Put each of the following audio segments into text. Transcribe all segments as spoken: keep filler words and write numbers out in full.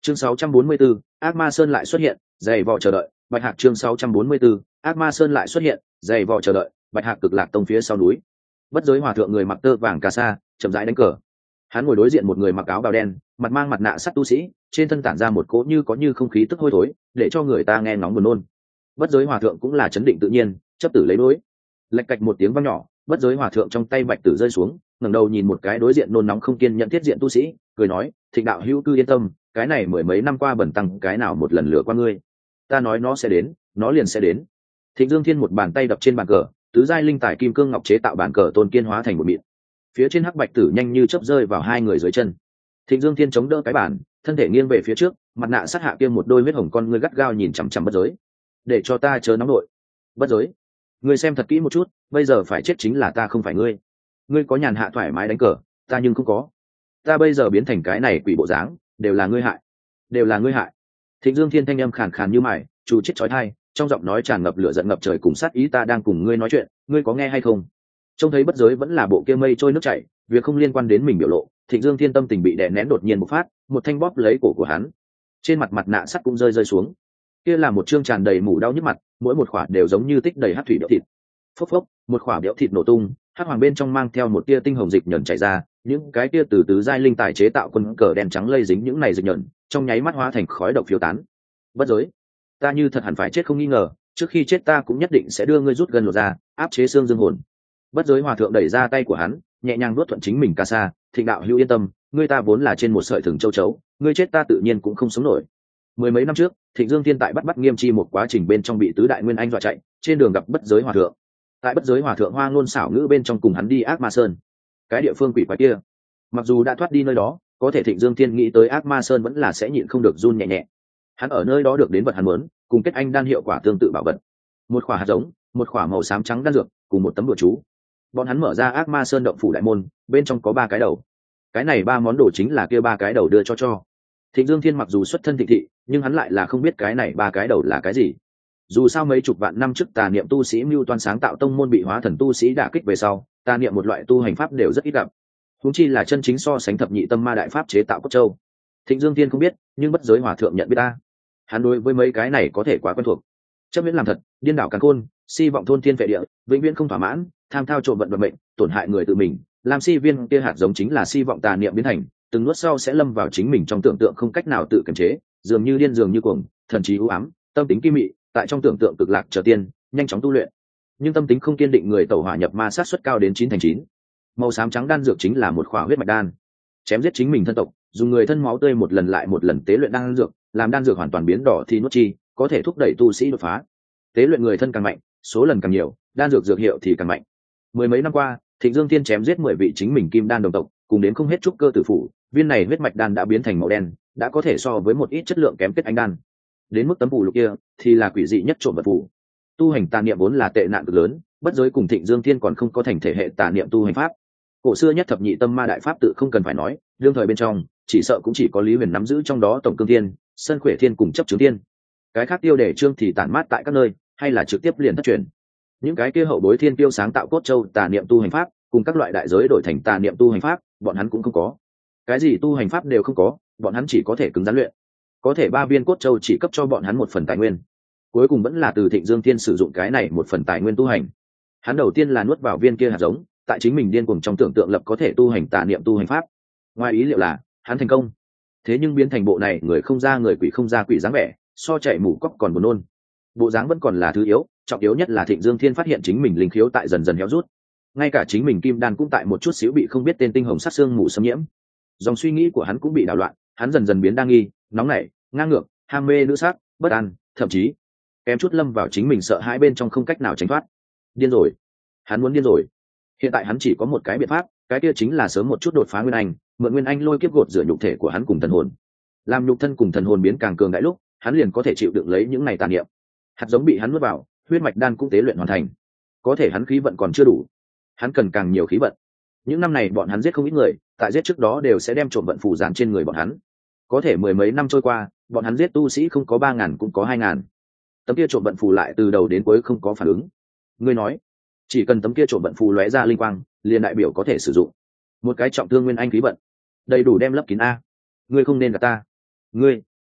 Chương sáu trăm bốn mươi 644, ác ma sơn lại xuất hiện, dày vò chờ đợi. Bạch Hạc chương sáu trăm bốn mươi 644, ác ma sơn lại xuất hiện, dày vò chờ đợi. Bạch Hạc Cực Lạc Tông phía sau núi. Bất giới hòa thượng người mặc tơ vàng cà sa, chậm rãi đánh cờ. Hắn ngồi đối diện một người mặc áo bào đen, mặt mang mặt nạ sắt tu sĩ, trên thân tản ra một cỗ như có như không khí tức hôi thối, để cho người ta nghe ngóng buồn nôn. Bất giới hòa thượng cũng là chấn định tự nhiên, chấp tử lấy đối. Lạch cạch một tiếng vang nhỏ, bất giới hòa thượng trong tay bạch tử rơi xuống, ngẩng đầu nhìn một cái đối diện nôn nóng không kiên nhận thiết diện tu sĩ, cười nói: "Thịnh đạo hữu cư yên tâm, cái này mười mấy năm qua bẩn tăng cái nào một lần lửa qua ngươi. Ta nói nó sẽ đến, nó liền sẽ đến." Thịnh Dương Thiên một bàn tay đập trên bàn cờ, tứ giai linh tài kim cương ngọc chế tạo bàn cờ tôn kiên hóa thành một mịn. Phía trên hắc bạch tử nhanh như chớp rơi vào hai người dưới chân. Thịnh Dương Thiên chống đỡ cái bàn, thân thể nghiêng về phía trước, mặt nạ sát hạ kia một đôi huyết hồng con ngươi gắt gao nhìn chằm chằm bất giới. "Để cho ta chớ nóng nội." "Bất giới, ngươi xem thật kỹ một chút, bây giờ phải chết chính là ta không phải ngươi. Ngươi có nhàn hạ thoải mái đánh cờ, ta nhưng không có. Ta bây giờ biến thành cái này quỷ bộ dáng, đều là ngươi hại, đều là ngươi hại." Thịnh Dương Thiên thanh âm khàn khàn như mày, trù chết chói tai, trong giọng nói tràn ngập lửa giận ngập trời cùng sát ý: "Ta đang cùng ngươi nói chuyện, ngươi có nghe hay không?" Trông thấy bất giới vẫn là bộ kia mây trôi nước chảy, việc không liên quan đến mình biểu lộ, Thịnh Dương Thiên tâm tình bị đè nén đột nhiên bộc phát, một thanh bóp lấy cổ của hắn. Trên mặt mặt nạ sắt cũng rơi rơi xuống. Kia là một trương tràn đầy mủ đau nhức mặt, mỗi một khỏa đều giống như tích đầy hắc thủy đẽo thịt. Phốc phốc, một khỏa đẽo thịt nổ tung, hắc hoàng bên trong mang theo một tia tinh hồng dịch nhẫn chảy ra, những cái tia từ tứ giai linh tài chế tạo quân cờ đen trắng lây dính những này dịch nhẫn, trong nháy mắt hóa thành khói độc phiêu tán. "Bất giới, ta như thật hẳn phải chết không nghi ngờ, trước khi chết ta cũng nhất định sẽ đưa ngươi rút gần lột ra, áp chế xương dương hồn." Bất giới hòa thượng đẩy ra tay của hắn, nhẹ nhàng vuốt thuận chính mình ca sa: "Thịnh đạo hữu yên tâm, ngươi ta vốn là trên một sợi thừng châu chấu, ngươi chết ta tự nhiên cũng không sống nổi." Mười mấy năm trước, Thịnh Dương Thiên tại bắt bắt nghiêm chi một quá trình bên trong bị tứ đại nguyên anh dọa chạy, trên đường gặp bất giới hòa thượng. Tại bất giới hòa thượng hoa ngôn xảo ngữ bên trong cùng hắn đi ác ma sơn, cái địa phương quỷ quái kia. Mặc dù đã thoát đi nơi đó, có thể Thịnh Dương Thiên nghĩ tới ác ma sơn vẫn là sẽ nhịn không được run nhẹ nhẹ. Hắn ở nơi đó được đến vật hắn muốn, cùng kết anh đan hiệu quả tương tự bảo vật, một khỏa hạt giống, một khỏa màu xám trắng đan dược, cùng một tấm bùa chú. Bọn hắn mở ra ác ma sơn động phủ đại môn, bên trong có ba cái đầu. Cái này ba món đồ chính là kia ba cái đầu đưa cho cho. Thịnh Dương Thiên mặc dù xuất thân thịnh thị, nhưng hắn lại là không biết cái này ba cái đầu là cái gì. Dù sao mấy chục vạn năm trước tà niệm tu sĩ mưu toan sáng tạo tông môn bị hóa thần tu sĩ đả kích về sau, tà niệm một loại tu hành pháp đều rất ít gặp. Huống chi là chân chính so sánh thập nhị tâm ma đại pháp chế tạo cốt châu. Thịnh Dương Thiên không biết, nhưng bất giới hòa thượng nhận biết ta. Hắn đối với mấy cái này có thể quá quen thuộc. Chấp miễn làm thật, điên đảo càn khôn, si vọng thôn thiên vệ địa, vĩnh viễn không thỏa mãn, tham thao trộm vận vận mệnh, tổn hại người tự mình, làm si viên kia hạt giống chính là si vọng tà niệm biến thành, từng nuốt sau sẽ lâm vào chính mình trong tưởng tượng không cách nào tự kiềm chế, dường như điên dường như cuồng, thần trí u ám, tâm tính kim mị, tại trong tưởng tượng cực lạc trở tiên, nhanh chóng tu luyện. Nhưng tâm tính không kiên định người tẩu hỏa nhập ma sát suất cao đến chín thành chín. Màu xám trắng đan dược chính là một khỏa huyết mạch đan. Chém giết chính mình thân tộc, dùng người thân máu tươi một lần lại một lần tế luyện đan dược, làm đan dược hoàn toàn biến đỏ thì nuốt chi, có thể thúc đẩy tu sĩ đột phá. Tế luyện người thân càng mạnh, số lần càng nhiều, đan dược dược hiệu thì càng mạnh. Mười mấy năm qua, Thịnh Dương Thiên chém giết mười vị chính mình kim đan đồng tộc, cùng đến không hết trúc cơ tử phủ, viên này huyết mạch đan đã biến thành màu đen, đã có thể so với một ít chất lượng kém kết anh đan. Đến mức tấm phù lục kia, thì là quỷ dị nhất trộm vật phù. Tu hành tà niệm vốn là tệ nạn cực lớn, bất giới cùng Thịnh Dương Thiên còn không có thành thể hệ tà niệm tu hành pháp. Cổ xưa nhất thập nhị tâm ma đại pháp tự không cần phải nói, đương thời bên trong, chỉ sợ cũng chỉ có Lý Huyền nắm giữ trong đó tổng cương thiên, sân khỏe thiên cùng chấp chứng thiên. Cái khác tiêu để trương thì tản mát tại các nơi, hay là trực tiếp liền thất truyền. Những cái kia hậu bối thiên tiêu sáng tạo cốt châu tà niệm tu hành pháp, cùng các loại đại giới đổi thành tà niệm tu hành pháp, bọn hắn cũng không có. Cái gì tu hành pháp đều không có, bọn hắn chỉ có thể cứng rắn luyện. Có thể ba viên cốt châu chỉ cấp cho bọn hắn một phần tài nguyên. Cuối cùng vẫn là từ Thịnh Dương Thiên sử dụng cái này một phần tài nguyên tu hành. Hắn đầu tiên là nuốt vào viên kia hạt giống, tại chính mình điên cuồng trong tưởng tượng lập có thể tu hành tà niệm tu hành pháp. Ngoài ý liệu là, hắn thành công. Thế nhưng biến thành bộ này người không ra người quỷ không ra quỷ dáng vẻ, so chạy mù cóc còn buồn nôn. Bộ dáng vẫn còn là thứ yếu, trọng yếu nhất là Thịnh Dương Thiên phát hiện chính mình linh khiếu tại dần dần héo rút. Ngay cả chính mình kim đan cũng tại một chút xíu bị không biết tên tinh hồng sát xương mù xâm nhiễm. Dòng suy nghĩ của hắn cũng bị đảo loạn, hắn dần dần biến đa nghi, nóng nảy, ngang ngược, ham mê nữ sắc, bất an, thậm chí kém chút lâm vào chính mình sợ hãi bên trong không cách nào tránh thoát. Điên rồi, hắn muốn điên rồi. Hiện tại hắn chỉ có một cái biện pháp, cái kia chính là sớm một chút đột phá nguyên anh, mượn nguyên anh lôi kiếp gột rửa nhục thể của hắn cùng thần hồn. Làm nhục thân cùng thần hồn biến càng cường đại lúc, hắn liền có thể chịu đựng lấy những này tàn niệm. Hạt giống bị hắn nuốt vào, huyết mạch đan cũng tế luyện hoàn thành. Có thể hắn khí vận còn chưa đủ, hắn cần càng nhiều khí vận. Những năm này bọn hắn giết không ít người, tại giết trước đó đều sẽ đem trộm vận phù dán trên người bọn hắn. Có thể mười mấy năm trôi qua, bọn hắn giết tu sĩ không có ba ngàn cũng có hai ngàn. Tấm kia trộm vận phù lại từ đầu đến cuối không có phản ứng. Ngươi nói, chỉ cần tấm kia trộm vận phù lóe ra linh quang, liền đại biểu có thể sử dụng. Một cái trọng thương nguyên anh khí vận, đầy đủ đem lấp kín a. Ngươi không nên gạt ta. Ngươi,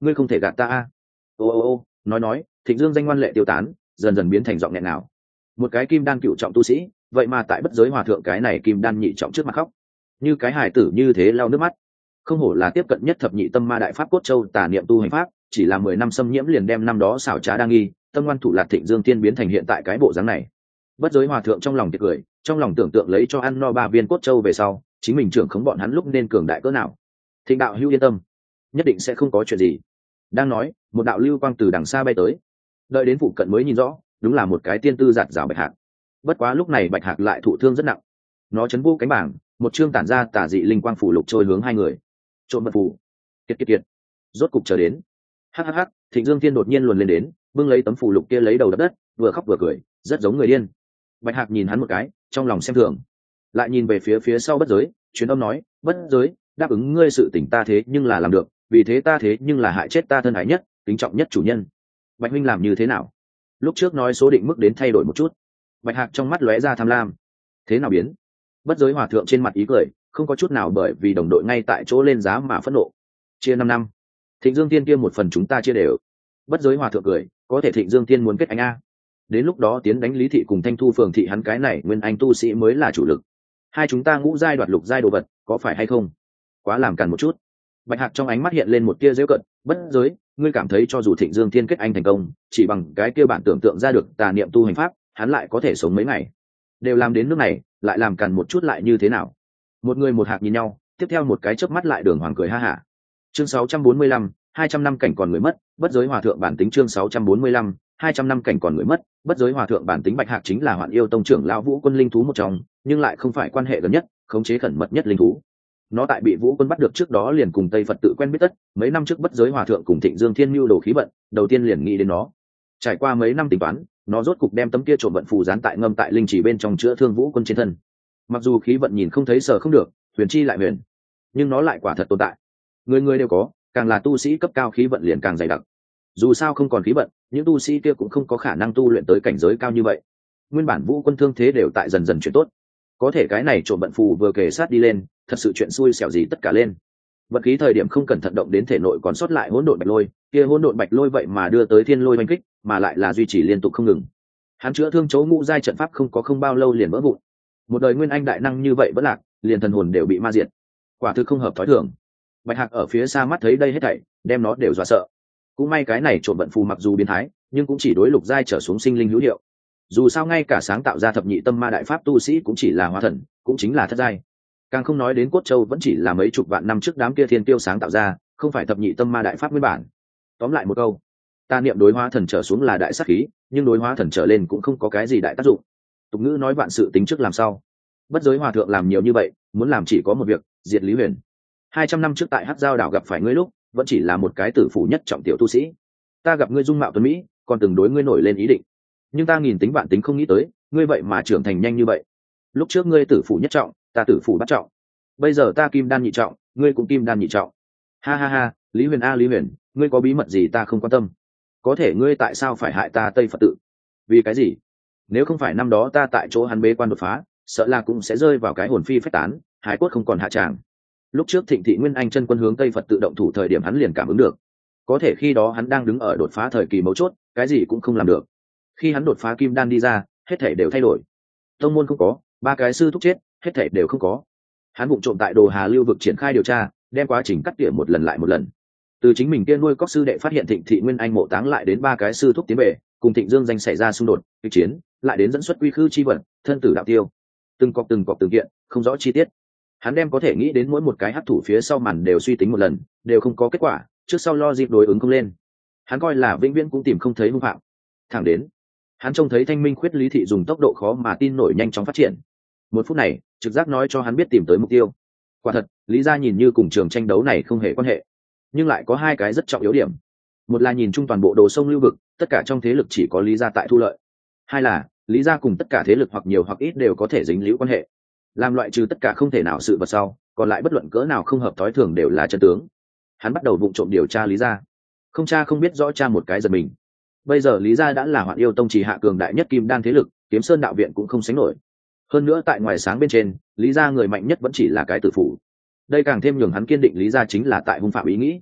ngươi không thể gạt ta a. Ô ô ô, nói nói, Thịnh Dương danh ngoan lệ tiêu tán, dần dần biến thành giọng nghẹn nào. Một cái kim đan cựu trọng tu sĩ, vậy mà tại bất giới hòa thượng cái này kim đan nhị trọng trước mặt khóc, như cái hài tử như thế lau nước mắt. Không hổ là tiếp cận nhất thập nhị tâm ma đại pháp cốt châu tà niệm tu hành pháp, chỉ là mười năm xâm nhiễm liền đem năm đó xảo trá đa nghi, tâm ngoan thủ lạt Thịnh Dương tiên biến thành hiện tại cái bộ dáng này. Bất giới hòa thượng trong lòng tiệc cười, trong lòng tưởng tượng lấy cho ăn no ba viên cốt châu về sau, chính mình trưởng khống bọn hắn lúc nên cường đại cỡ nào. Thịnh đạo hữu yên tâm, nhất định sẽ không có chuyện gì. Đang nói, một đạo lưu quang từ đằng xa bay tới, đợi đến phụ cận mới nhìn rõ, đúng là một cái tiên tư giạt rào bạch hạc. Bất quá lúc này bạch hạc lại thụ thương rất nặng, nó chấn vô cánh bảng, một chương tản ra tả dị linh quang phủ lục trôi hướng hai người. Trộm vật phủ, kiệt kiệt kiệt, rốt cục chờ đến. Hắc hắc hắc, Thịnh Dương Thiên đột nhiên luồn lên đến, bưng lấy tấm phủ lục kia lấy đầu đập đất, vừa khóc vừa cười, rất giống người điên. Bạch hạc nhìn hắn một cái, trong lòng xem thường, lại nhìn về phía phía sau bất giới, truyền âm nói, bất giới, đáp ứng ngươi sự tình ta thế nhưng là làm được, vì thế ta thế nhưng là hại chết ta thân ái nhất, kính trọng nhất chủ nhân. Bạch huynh làm như thế nào? Lúc trước nói số định mức đến thay đổi một chút. Bạch hạc trong mắt lóe ra tham lam. Thế nào biến? Bất giới hòa thượng trên mặt ý cười, không có chút nào bởi vì đồng đội ngay tại chỗ lên giá mà phẫn nộ. Chia năm năm, Thịnh Dương Tiên kia một phần chúng ta chia đều. Bất giới hòa thượng cười, có thể Thịnh Dương Tiên muốn kết anh a. Đến lúc đó tiến đánh Lý thị cùng Thanh Thu phường thị hắn cái này nguyên anh tu sĩ mới là chủ lực. Hai chúng ta ngũ giai đoạt lục giai đồ vật, có phải hay không? Quá làm càn một chút. Bạch hạc trong ánh mắt hiện lên một tia giễu cận, bất giới, ngươi cảm thấy cho dù Thịnh Dương Thiên kết anh thành công, chỉ bằng cái kia bản tưởng tượng ra được tà niệm tu hành pháp, hắn lại có thể sống mấy ngày. Đều làm đến nước này, lại làm càn một chút lại như thế nào? Một người một hạc nhìn nhau, tiếp theo một cái chớp mắt lại đường hoàng cười ha hả. Chương sáu trăm bốn mươi lăm, hai trăm năm cảnh còn người mất, bất giới hòa thượng bản tính chương sáu trăm bốn mươi lăm, hai trăm năm cảnh còn người mất, bất giới hòa thượng bản tính Bạch hạc chính là Hoạn Yêu tông trưởng lão Vũ Quân linh thú một trong, nhưng lại không phải quan hệ gần nhất, khống chế khẩn mật nhất linh thú. Nó tại bị Vũ Quân bắt được trước đó liền cùng Tây Phật tự quen biết tất, mấy năm trước bất giới hòa thượng cùng Thịnh Dương Thiên Nưu đồ khí vận, đầu tiên liền nghĩ đến nó. Trải qua mấy năm tính toán, nó rốt cục đem tấm kia trộm vận phù dán tại ngâm tại linh chỉ bên trong chữa thương Vũ Quân trên thân. Mặc dù khí vận nhìn không thấy sờ không được, huyền chi lại huyền, nhưng nó lại quả thật tồn tại. Người người đều có, càng là tu sĩ cấp cao khí vận liền càng dày đặc. Dù sao không còn khí vận, những tu sĩ kia cũng không có khả năng tu luyện tới cảnh giới cao như vậy. Nguyên bản Vũ Quân thương thế đều tại dần dần chuyển tốt, có thể cái này trộm vận phù vừa kề sát đi lên, thật sự chuyện xui xẻo gì tất cả lên. Vận khí thời điểm không cẩn thận động đến thể nội còn sót lại hỗn độn bạch lôi, kia hỗn độn bạch lôi vậy mà đưa tới thiên lôi oanh kích, mà lại là duy trì liên tục không ngừng. Hắn chữa thương chỗ ngũ giai trận pháp không có không bao lâu liền vỡ vụn. Một đời nguyên anh đại năng như vậy vẫn lạc, liền thần hồn đều bị ma diệt. Quả thực không hợp thói thường. Bạch hạc ở phía xa mắt thấy đây hết thảy, đem nó đều dọa sợ. Cũng may cái này trộm vận phù mặc dù biến thái, nhưng cũng chỉ đối lục giai trở xuống sinh linh hữu hiệu. Dù sao ngay cả sáng tạo ra thập nhị tâm ma đại pháp tu sĩ cũng chỉ là hóa thần, cũng chính là thất giai. Càng không nói đến cốt châu vẫn chỉ là mấy chục vạn năm trước đám kia thiên tiêu sáng tạo ra, không phải thập nhị tâm ma đại pháp nguyên bản. Tóm lại một câu, ta niệm đối hóa thần trở xuống là đại sát khí, nhưng đối hóa thần trở lên cũng không có cái gì đại tác dụng. Tục ngữ nói vạn sự tính trước làm sau. Bất giới hòa thượng làm nhiều như vậy, muốn làm chỉ có một việc, diệt Lý Huyền. Hai trăm năm trước tại Hắc Giao đảo gặp phải ngươi lúc, vẫn chỉ là một cái tử phủ nhất trọng tiểu tu sĩ. Ta gặp ngươi dung mạo tuấn mỹ, còn từng đối ngươi nổi lên ý định. Nhưng ta nghìn tính vạn tính không nghĩ tới, ngươi vậy mà trưởng thành nhanh như vậy. Lúc trước ngươi tử phủ nhất trọng, ta tử phủ bắt trọng. Bây giờ ta kim đan nhị trọng, ngươi cũng kim đan nhị trọng. Ha ha ha, Lý Huyền a Lý Huyền, ngươi có bí mật gì ta không quan tâm. Có thể ngươi tại sao phải hại ta Tây Phật tự? Vì cái gì? Nếu không phải năm đó ta tại chỗ hắn bế quan đột phá, sợ là cũng sẽ rơi vào cái hồn phi phách tán, hải cốt không còn hạ tràng. Lúc trước Thịnh Thị Nguyên Anh chân quân hướng Tây Phật tự động thủ thời điểm hắn liền cảm ứng được. Có thể khi đó hắn đang đứng ở đột phá thời kỳ mấu chốt, cái gì cũng không làm được. Khi hắn đột phá kim đan đi ra, hết thảy đều thay đổi. Tông môn không có, ba cái sư thúc chết, hết thảy đều không có. Hắn vụng trộm tại Đồ Hà lưu vực triển khai điều tra, đem quá trình cắt tỉa một lần lại một lần. Từ chính mình kia nuôi cóc sư đệ phát hiện Thịnh Thị Nguyên Anh mộ táng lại đến ba cái sư thúc tiến về, cùng Thịnh Dương danh xảy ra xung đột, kịch chiến, lại đến dẫn xuất quy khư chi vận, thân tử đạo tiêu. Từng cọc từng cọc từng kiện, không rõ chi tiết. Hắn đem có thể nghĩ đến mỗi một cái hắc thủ phía sau màn đều suy tính một lần, đều không có kết quả, trước sau lo dịp đối ứng không lên. Hắn coi là vĩnh viễn cũng tìm không thấy hung phạm. Thẳng đến, hắn trông thấy Thanh Minh Khuyết Lý Thị dùng tốc độ khó mà tin nổi nhanh chóng phát triển. Một phút này, trực giác nói cho hắn biết tìm tới mục tiêu. Quả thật, Lý gia nhìn như cùng trường tranh đấu này không hề quan hệ, nhưng lại có hai cái rất trọng yếu điểm. Một là nhìn chung toàn bộ Đồ Sông lưu vực, tất cả trong thế lực chỉ có Lý gia tại thu lợi. Hai là, Lý gia cùng tất cả thế lực hoặc nhiều hoặc ít đều có thể dính líu quan hệ. Làm loại trừ tất cả không thể nào sự vật sau, còn lại bất luận cỡ nào không hợp thói thường đều là chân tướng. Hắn bắt đầu vụng trộm điều tra Lý gia. Không cha không biết rõ cha một cái giật mình. Bây giờ Lý gia đã là Hoạn Yêu tông chỉ hạ cường đại nhất kim đan thế lực, Kiếm Sơn đạo viện cũng không sánh nổi. Hơn nữa tại ngoài sáng bên trên, Lý gia người mạnh nhất vẫn chỉ là cái tử phủ. Đây càng thêm nhường hắn kiên định Lý gia chính là tại hung phạm ý nghĩ.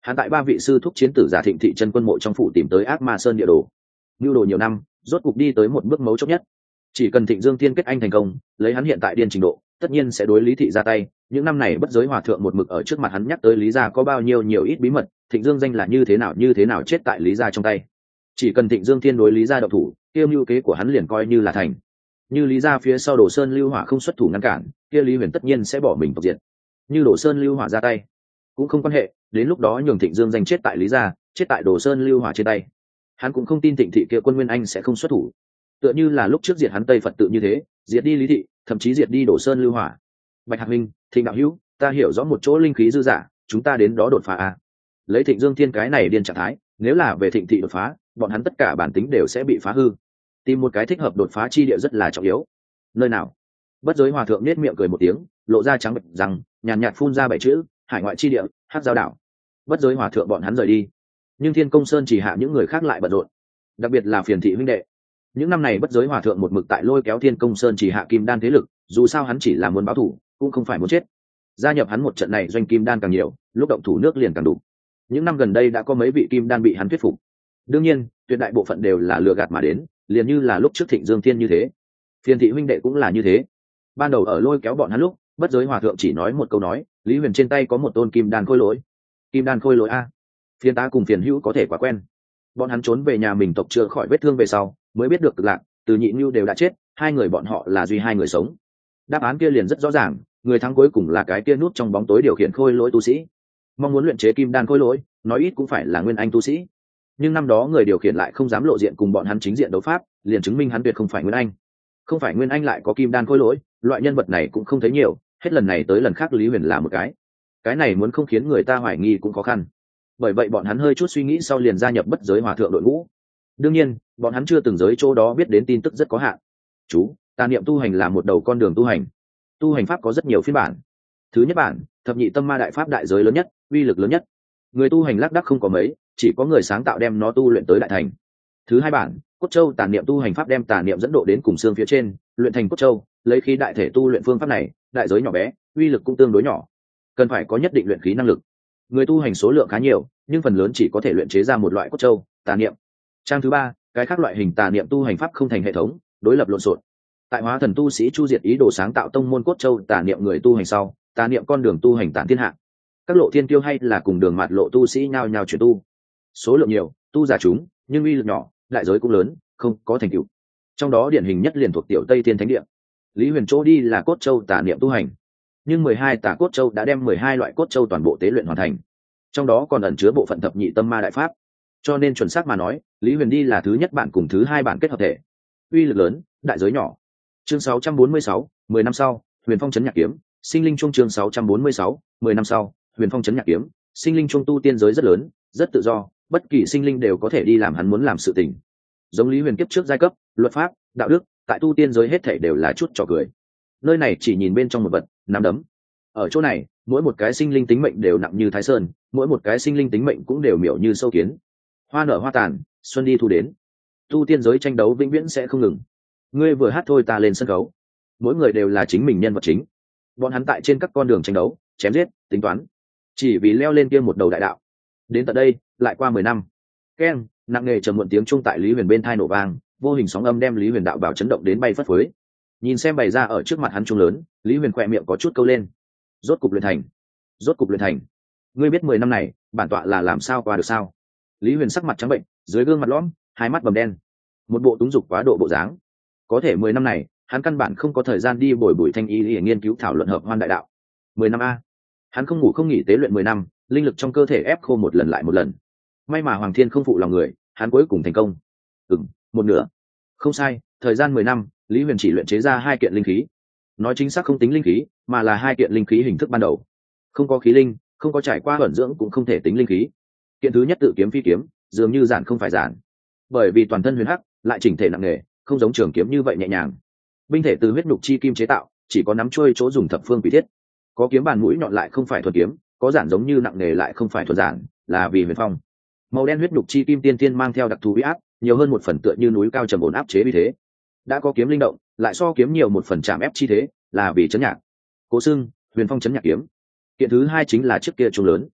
Hắn tại ba vị sư thúc chiến tử giả Thịnh Thị chân quân mộ trong phủ tìm tới Ác Ma Sơn địa đồ. Nưu đồ nhiều năm, rốt cục đi tới một bước mấu chốt nhất. Chỉ cần Thịnh Dương Tiên kết anh thành công, lấy hắn hiện tại điên trình độ, tất nhiên sẽ đối Lý Thị ra tay. Những năm này bất giới hòa thượng một mực ở trước mặt hắn nhắc tới Lý gia có bao nhiêu nhiều ít bí mật, Thịnh Dương danh là như thế nào như thế nào chết tại Lý gia trong tay. Chỉ cần Thịnh Dương Tiên đối Lý gia động thủ, kia mưu kế của hắn liền coi như là thành. Như Lý gia phía sau Đồ Sơn Lưu Hỏa không xuất thủ ngăn cản, kia Lý Huyền tất nhiên sẽ bỏ mình tộc diệt. Như Đồ Sơn Lưu Hỏa ra tay, cũng không quan hệ, đến lúc đó nhường Thịnh Dương danh chết tại Lý gia, chết tại Đồ Sơn Lưu Hỏa trên tay. Hắn cũng không tin Thịnh Thị kia quân Nguyên Anh sẽ không xuất thủ. Tựa như là lúc trước diệt hắn Tây Phật tự như thế, diệt đi Lý Thị, thậm chí diệt đi Đồ Sơn Lưu Hỏa. Bạch Hạc Minh, Thịnh đạo hữu, ta hiểu rõ một chỗ linh khí dư giả, chúng ta đến đó đột phá à? Lấy Thịnh Dương Thiên cái này điên trạng thái, nếu là về Thịnh Thị đột phá, bọn hắn tất cả bản tính đều sẽ bị phá hư. Tìm một cái thích hợp đột phá chi địa rất là trọng yếu. Nơi nào? Bất giới hòa thượng nết miệng cười một tiếng, lộ ra trắng bệch răng, nhàn nhạt phun ra bảy chữ: hải ngoại chi địa, Hắc Giao đảo. Bất giới hòa thượng bọn hắn rời đi, nhưng Thiên Công Sơn chỉ hạ những người khác lại bận rộn, đặc biệt là Phiền Thị huynh đệ. Những năm này bất giới hòa thượng một mực tại lôi kéo Thiên Công Sơn chỉ hạ kim đan thế lực, dù sao hắn chỉ là muốn báo thù, cũng không phải muốn chết. Gia nhập hắn một trận này doanh kim đan càng nhiều, lúc động thủ nước liền càng đủ. Những năm gần đây đã có mấy vị kim đan bị hắn thuyết phục. Đương nhiên, tuyệt đại bộ phận đều là lừa gạt mà đến, liền như là lúc trước Thịnh Dương Thiên như thế. Phiền Thị huynh đệ cũng là như thế. Ban đầu ở lôi kéo bọn hắn lúc, bất giới hòa thượng chỉ nói một câu nói: Lý Huyền trên tay có một tôn kim đan khôi lỗi. Kim đan khôi lỗi a? Phiền ta cùng phiền hữu có thể quá quen. Bọn hắn trốn về nhà mình tộc chữa khỏi vết thương về sau, mới biết được Cực Lạc, Từ Nhị Nưu đều đã chết, hai người bọn họ là duy hai người sống. Đáp án kia liền rất rõ ràng, người thắng cuối cùng là cái kia nút trong bóng tối điều khiển khôi lỗi tu sĩ. Mong muốn luyện chế kim đan khôi lỗi, nói ít cũng phải là nguyên anh tu sĩ. Nhưng năm đó người điều khiển lại không dám lộ diện cùng bọn hắn chính diện đấu pháp, liền chứng minh hắn tuyệt không phải nguyên anh. Không phải nguyên anh lại có kim đan khôi lỗi, loại nhân vật này cũng không thấy nhiều, hết lần này tới lần khác Lý Huyền là một cái. Cái này muốn không khiến người ta hoài nghi cũng khó khăn. Bởi vậy bọn hắn hơi chút suy nghĩ sau liền gia nhập bất giới hòa thượng đội ngũ. Đương nhiên, bọn hắn chưa từng giới chỗ đó biết đến tin tức rất có hạn. Chú, tà niệm tu hành là một đầu con đường tu hành. Tu hành pháp có rất nhiều phiên bản. Thứ nhất bản, thập nhị tâm ma đại pháp đại giới lớn nhất, uy lực lớn nhất. Người tu hành lác đác không có mấy, chỉ có người sáng tạo đem nó tu luyện tới đại thành. Thứ hai bản, cốt châu tà niệm tu hành pháp đem tà niệm dẫn độ đến cùng xương phía trên, luyện thành cốt châu, lấy khí đại thể tu luyện phương pháp này, đại giới nhỏ bé, uy lực cũng tương đối nhỏ. Cần phải có nhất định luyện khí năng lực. Người tu hành số lượng khá nhiều, nhưng phần lớn chỉ có thể luyện chế ra một loại cốt châu, tà niệm. Trang thứ ba, cái khác loại hình tà niệm tu hành pháp không thành hệ thống, đối lập lộn xộn. Tại Hóa Thần tu sĩ chu diệt ý đồ sáng tạo tông môn cốt châu tà niệm người tu hành sau, tà niệm con đường tu hành tản thiên hạ. Các lộ thiên tiêu hay là cùng đường mạt lộ tu sĩ nhao nhao chuyển tu. Số lượng nhiều, tu giả chúng, nhưng uy lực nhỏ, đại giới cũng lớn, không có thành tựu. Trong đó điển hình nhất liền thuộc Tiểu Tây Thiên Thánh Địa. Lý Huyền chỗ đi là cốt châu tà niệm tu hành, nhưng mười hai tà cốt châu đã đem mười hai loại cốt châu toàn bộ tế luyện hoàn thành. Trong đó còn ẩn chứa bộ phận thập nhị tâm ma đại pháp. Cho nên chuẩn xác mà nói, Lý Huyền đi là thứ nhất bản cùng thứ hai bản kết hợp thể. Uy lực lớn, đại giới nhỏ. Chương sáu trăm bốn mươi sáu, mười năm sau, Huyền Phong trấn nhạc kiếm, sinh linh trung chương sáu trăm bốn mươi sáu, mười năm sau, Huyền Phong trấn nhạc kiếm, sinh linh trung tu tiên giới rất lớn, rất tự do, bất kỳ sinh linh đều có thể đi làm hắn muốn làm sự tình. Giống Lý Huyền kiếp trước giai cấp, luật pháp, đạo đức, tại tu tiên giới hết thảy đều là chút trò cười. Nơi này chỉ nhìn bên trong một vật, nắm đấm. Ở chỗ này, mỗi một cái sinh linh tính mệnh đều nặng như Thái Sơn, mỗi một cái sinh linh tính mệnh cũng đều miểu như sâu kiến. Hoa nở hoa tàn, xuân đi thu đến. Tu tiên giới tranh đấu vĩnh viễn sẽ không ngừng. Ngươi vừa hát thôi ta lên sân khấu. Mỗi người đều là chính mình nhân vật chính. Bọn hắn tại trên các con đường tranh đấu, chém giết, tính toán, chỉ vì leo lên kia một đầu đại đạo. Đến tận đây, lại qua mười năm. Keng, nặng nề trầm muộn tiếng trung tại Lý Huyền bên thai nổ vang, vô hình sóng âm đem Lý Huyền đạo bảo chấn động đến bay phất phới. Nhìn xem bày ra ở trước mặt hắn trung lớn, Lý Huyền khỏe miệng có chút câu lên. Rốt cục luyện thành, rốt cục luyện thành. Ngươi biết mười năm này, bản tọa là làm sao qua được sao? Lý Huyền sắc mặt trắng bệnh, dưới gương mặt lõm, hai mắt bầm đen, một bộ túng dục quá độ bộ dáng. Có thể mười năm này, hắn căn bản không có thời gian đi bồi bồi thanh ý để nghiên cứu thảo luận hợp hoan đại đạo. Mười năm a, hắn không ngủ không nghỉ tế luyện mười năm, linh lực trong cơ thể ép khô một lần lại một lần. May mà Hoàng Thiên không phụ lòng người, hắn cuối cùng thành công. Ừm, một nửa. Không sai, thời gian mười năm, Lý Huyền chỉ luyện chế ra hai kiện linh khí. Nói chính xác không tính linh khí, mà là hai kiện linh khí hình thức ban đầu. Không có khí linh, không có trải qua ẩn dưỡng cũng không thể tính linh khí. Kiện thứ nhất tự kiếm phi kiếm, dường như giản không phải giản, bởi vì toàn thân huyền hắc, lại chỉnh thể nặng nề, không giống trường kiếm như vậy nhẹ nhàng. Binh thể từ huyết nhục chi kim chế tạo, chỉ có nắm trôi chỗ dùng thập phương quỷ thiết. Có kiếm bàn mũi nhọn lại không phải thuần kiếm, có giản giống như nặng nề lại không phải thuần giản, là vì huyền phong. Màu đen huyết nhục chi kim tiên tiên mang theo đặc thù uy áp, nhiều hơn một phần tựa như núi cao trầm ổn áp chế vì thế. Đã có kiếm linh động, lại so kiếm nhiều một phần chạm ép chi thế, là vì chấn nhạc. Cố xưng huyền phong chấn nhạc kiếm. Kiện thứ hai chính là chiếc kia trung lớn.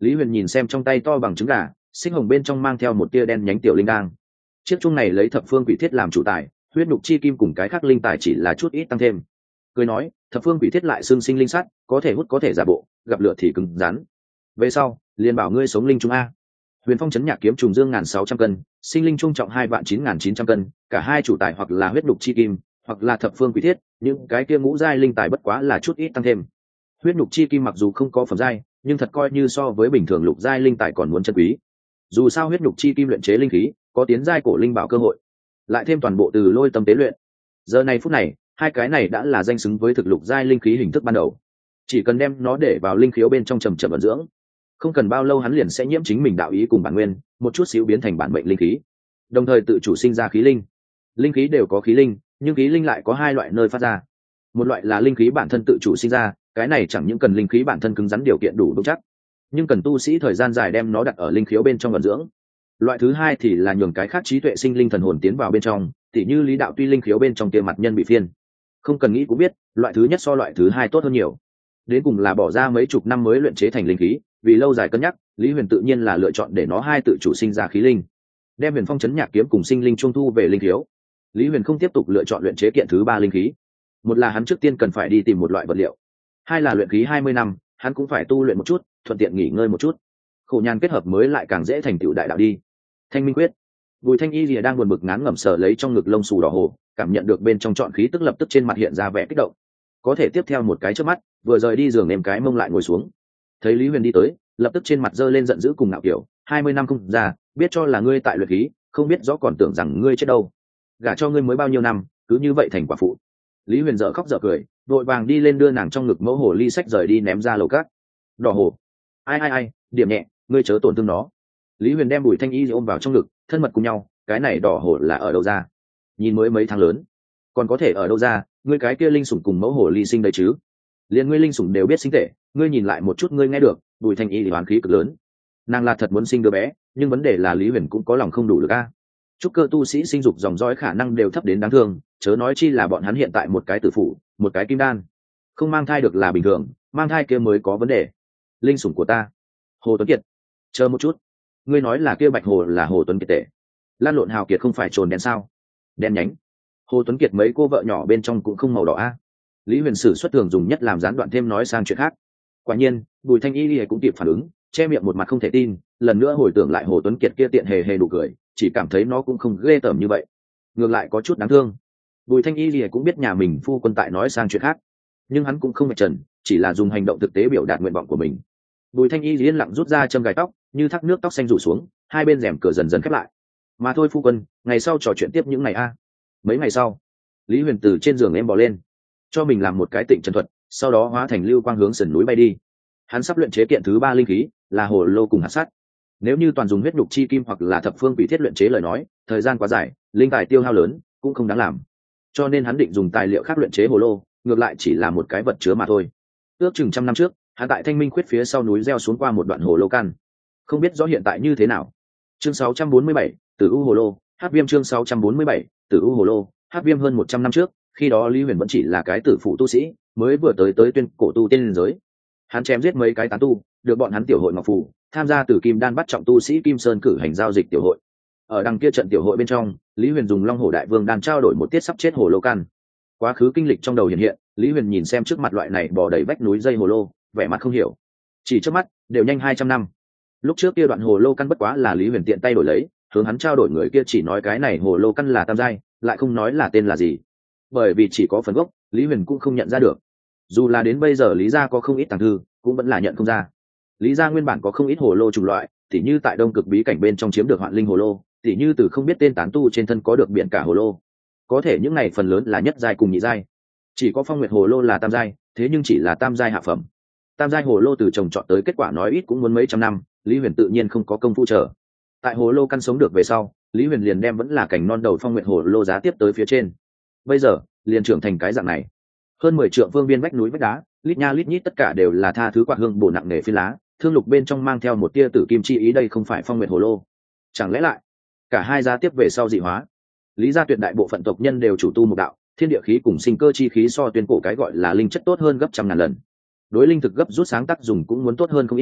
Lý Huyền nhìn xem trong tay to bằng trứng gà, xích hồng bên trong mang theo một tia đen nhánh tiểu linh đang. Chiếc chung này lấy thập phương quỷ thiết làm chủ tài, huyết nhục chi kim cùng cái khác linh tài chỉ là chút ít tăng thêm. Cười nói, thập phương quỷ thiết lại xương sinh linh sắt, có thể hút có thể giả bộ, gặp lửa thì cứng rắn. Về sau, liền bảo ngươi sống linh trung a. Huyền Phong chấn nhạc kiếm trùng dương ngàn sáu trăm cân, sinh linh trung trọng hai vạn chín ngàn chín trăm cân, cả hai chủ tài hoặc là huyết nhục chi kim, hoặc là thập phương quỷ thiết, những cái kia ngũ giai linh tài bất quá là chút ít tăng thêm. Huyết nhục chi kim mặc dù không có phẩm giai, nhưng thật coi như so với bình thường lục giai linh tài còn muốn chân quý. Dù sao huyết nhục chi kim luyện chế linh khí, có tiến giai cổ linh bảo cơ hội, lại thêm toàn bộ từ lôi tâm tế luyện. Giờ này phút này, hai cái này đã là danh xứng với thực lục giai linh khí hình thức ban đầu. Chỉ cần đem nó để vào linh khiếu bên trong trầm trầm ẩn dưỡng, không cần bao lâu hắn liền sẽ nhiễm chính mình đạo ý cùng bản nguyên, một chút xíu biến thành bản mệnh linh khí, đồng thời tự chủ sinh ra khí linh. Linh khí đều có khí linh, nhưng khí linh lại có hai loại nơi phát ra. Một loại là linh khí bản thân tự chủ sinh ra, cái này chẳng những cần linh khí bản thân cứng rắn điều kiện đủ vững chắc, nhưng cần tu sĩ thời gian dài đem nó đặt ở linh khiếu bên trong ẩn dưỡng. Loại thứ hai thì là nhường cái khác trí tuệ sinh linh thần hồn tiến vào bên trong, tỉ như lý đạo tuy linh khiếu bên trong kia mặt nhân bị phiên. Không cần nghĩ cũng biết, loại thứ nhất so loại thứ hai tốt hơn nhiều. Đến cùng là bỏ ra mấy chục năm mới luyện chế thành linh khí, vì lâu dài cân nhắc, Lý Huyền tự nhiên là lựa chọn để nó hai tự chủ sinh ra khí linh, đem Huyền Phong chấn nhạc kiếm cùng sinh linh trung thu về linh khiếu. Lý Huyền không tiếp tục lựa chọn luyện chế kiện thứ ba linh khí. Một là hắn trước tiên cần phải đi tìm một loại vật liệu, hai là luyện khí hai mươi năm, hắn cũng phải tu luyện một chút, thuận tiện nghỉ ngơi một chút. Khổ nhàn kết hợp mới lại càng dễ thành tựu đại đạo đi. Thanh minh quyết. Bùi Thanh Y lìa đang buồn bực ngán ngẩm sở lấy trong ngực lông xù đỏ hồ, cảm nhận được bên trong trọn khí tức lập tức trên mặt hiện ra vẻ kích động. Có thể tiếp theo một cái chớp mắt, vừa rời đi giường ném cái mông lại ngồi xuống. Thấy Lý Huyền đi tới, lập tức trên mặt giơ lên giận dữ cùng ngạo kiểu, hai mươi năm không ra, biết cho là ngươi tại luyện khí, không biết rõ còn tưởng rằng ngươi chết đâu. Gả cho ngươi mới bao nhiêu năm, cứ như vậy thành quả phụ. Lý Huyền dở khóc dở cười, vội vàng đi lên đưa nàng trong ngực mẫu hồ ly sách rời đi ném ra lầu cát. Đỏ hồ, ai ai ai, điểm nhẹ, ngươi chớ tổn thương nó. Lý Huyền đem Bùi Thanh Y ôm vào trong ngực, thân mật cùng nhau. Cái này đỏ hồ là ở đâu ra? Nhìn mới mấy tháng lớn, còn có thể ở đâu ra? Ngươi cái kia linh sủng cùng mẫu hồ ly sinh đấy chứ? Liên ngươi linh sủng đều biết sinh tệ, ngươi nhìn lại một chút ngươi nghe được. Bùi Thanh Y thì oán khí cực lớn. Nàng là thật muốn sinh đứa bé, nhưng vấn đề là Lý Huyền cũng có lòng không đủ được a. Chúc cơ tu sĩ sinh dục dòng dõi khả năng đều thấp đến đáng thương, chớ nói chi là bọn hắn hiện tại một cái tử phụ, một cái kim đan, không mang thai được là bình thường, mang thai kia mới có vấn đề. Linh sủng của ta, Hồ Tuấn Kiệt. Chờ một chút, ngươi nói là kia bạch hồ là Hồ Tuấn Kiệt tệ? Lan lộn hào kiệt không phải trồn đen sao? Đen nhánh. Hồ Tuấn Kiệt mấy cô vợ nhỏ bên trong cũng không màu đỏ a. Lý Huyền sử xuất thường dùng nhất làm gián đoạn thêm nói sang chuyện khác. Quả nhiên, Bùi Thanh Y cũng kịp phản ứng, che miệng một mặt không thể tin, lần nữa hồi tưởng lại Hồ Tuấn Kiệt kia tiện hề hề nụ cười, chỉ cảm thấy nó cũng không ghê tởm như vậy, ngược lại có chút đáng thương. Bùi Thanh Y cũng biết nhà mình phu quân tại nói sang chuyện khác, nhưng hắn cũng không mệt trần, chỉ là dùng hành động thực tế biểu đạt nguyện vọng của mình. Bùi Thanh Y yên lặng rút ra châm gài tóc, như thác nước tóc xanh rủ xuống, hai bên rèm cửa dần dần khép lại. Mà thôi phu quân, ngày sau trò chuyện tiếp những ngày a. Mấy ngày sau, Lý Huyền từ trên giường em bò lên, cho mình làm một cái tịnh trần thuật, sau đó hóa thành lưu quang hướng sườn núi bay đi. Hắn sắp luyện chế kiện thứ ba linh khí, là hồ lô cùng hạt sắt. Nếu như toàn dùng huyết nhục chi kim hoặc là thập phương quỷ thiết luyện chế lời nói, thời gian quá dài, linh tài tiêu hao lớn, cũng không đáng làm. Cho nên hắn định dùng tài liệu khác luyện chế hồ lô, ngược lại chỉ là một cái vật chứa mà thôi. Ước chừng trăm năm trước, hắn tại Thanh Minh Khuyết phía sau núi gieo xuống qua một đoạn hồ lô căn, không biết rõ hiện tại như thế nào. Chương sáu trăm bốn mươi bảy, Tử U hồ lô, Hát Viêm chương sáu trăm bốn mươi bảy, Tử U hồ lô, Hát Viêm hơn một trăm năm trước, khi đó Lý Huyền vẫn chỉ là cái tử phụ tu sĩ, mới vừa tới tới tuyên cổ tu tiên giới. Hắn chém giết mấy cái tán tu, được bọn hắn tiểu hội ngọc phù, tham gia Tử Kim Đan bắt trọng tu sĩ Kim Sơn cử hành giao dịch tiểu hội. Ở đằng kia trận tiểu hội bên trong, Lý Huyền dùng Long Hổ Đại Vương đan trao đổi một tiết sắp chết hồ lô căn. Quá khứ kinh lịch trong đầu hiện hiện, Lý Huyền nhìn xem trước mặt loại này bò đầy vách núi dây hồ lô, vẻ mặt không hiểu. Chỉ trước mắt, đều nhanh hai trăm năm. Lúc trước kia đoạn hồ lô căn bất quá là Lý Huyền tiện tay đổi lấy, hướng hắn trao đổi người kia chỉ nói cái này hồ lô căn là tam giai, lại không nói là tên là gì. Bởi vì chỉ có phần gốc, Lý Huyền cũng không nhận ra được. Dù là đến bây giờ Lý gia có không ít tàng thư, cũng vẫn là nhận không ra. Lý gia nguyên bản có không ít hồ lô chủng loại, tỉ như tại Đông Cực bí cảnh bên trong chiếm được Hoạn Linh hồ lô, tỉ như từ không biết tên tán tu trên thân có được biển cả hồ lô. Có thể những này phần lớn là nhất giai cùng nhị giai. Chỉ có Phong Nguyệt hồ lô là tam giai, thế nhưng chỉ là tam giai hạ phẩm. Tam giai hồ lô từ trồng trọt tới kết quả nói ít cũng muốn mấy trăm năm, Lý Huyền tự nhiên không có công phu chờ. Tại hồ lô căn sống được về sau, Lý Huyền liền đem vẫn là cảnh non đầu Phong Nguyệt hồ lô giá tiếp tới phía trên. Bây giờ, liền trưởng thành cái dạng này. Hơn mười trượng vương biên vách núi vách đá, lít nha lít nhít tất cả đều là tha thứ quạt hương bổ nặng nề phi lá, thương lục bên trong mang theo một tia tử kim chi ý, đây không phải Phong Nguyệt hồ lô. Chẳng lẽ lại cả hai giá tiếp về sau dị hóa? Lý gia tuyệt đại bộ phận tộc nhân đều chủ tu một đạo, thiên địa khí cùng sinh cơ chi khí so tuyên cổ cái gọi là linh chất tốt hơn gấp trăm ngàn lần. Đối linh thực gấp rút sáng tác dùng cũng muốn tốt hơn không ít.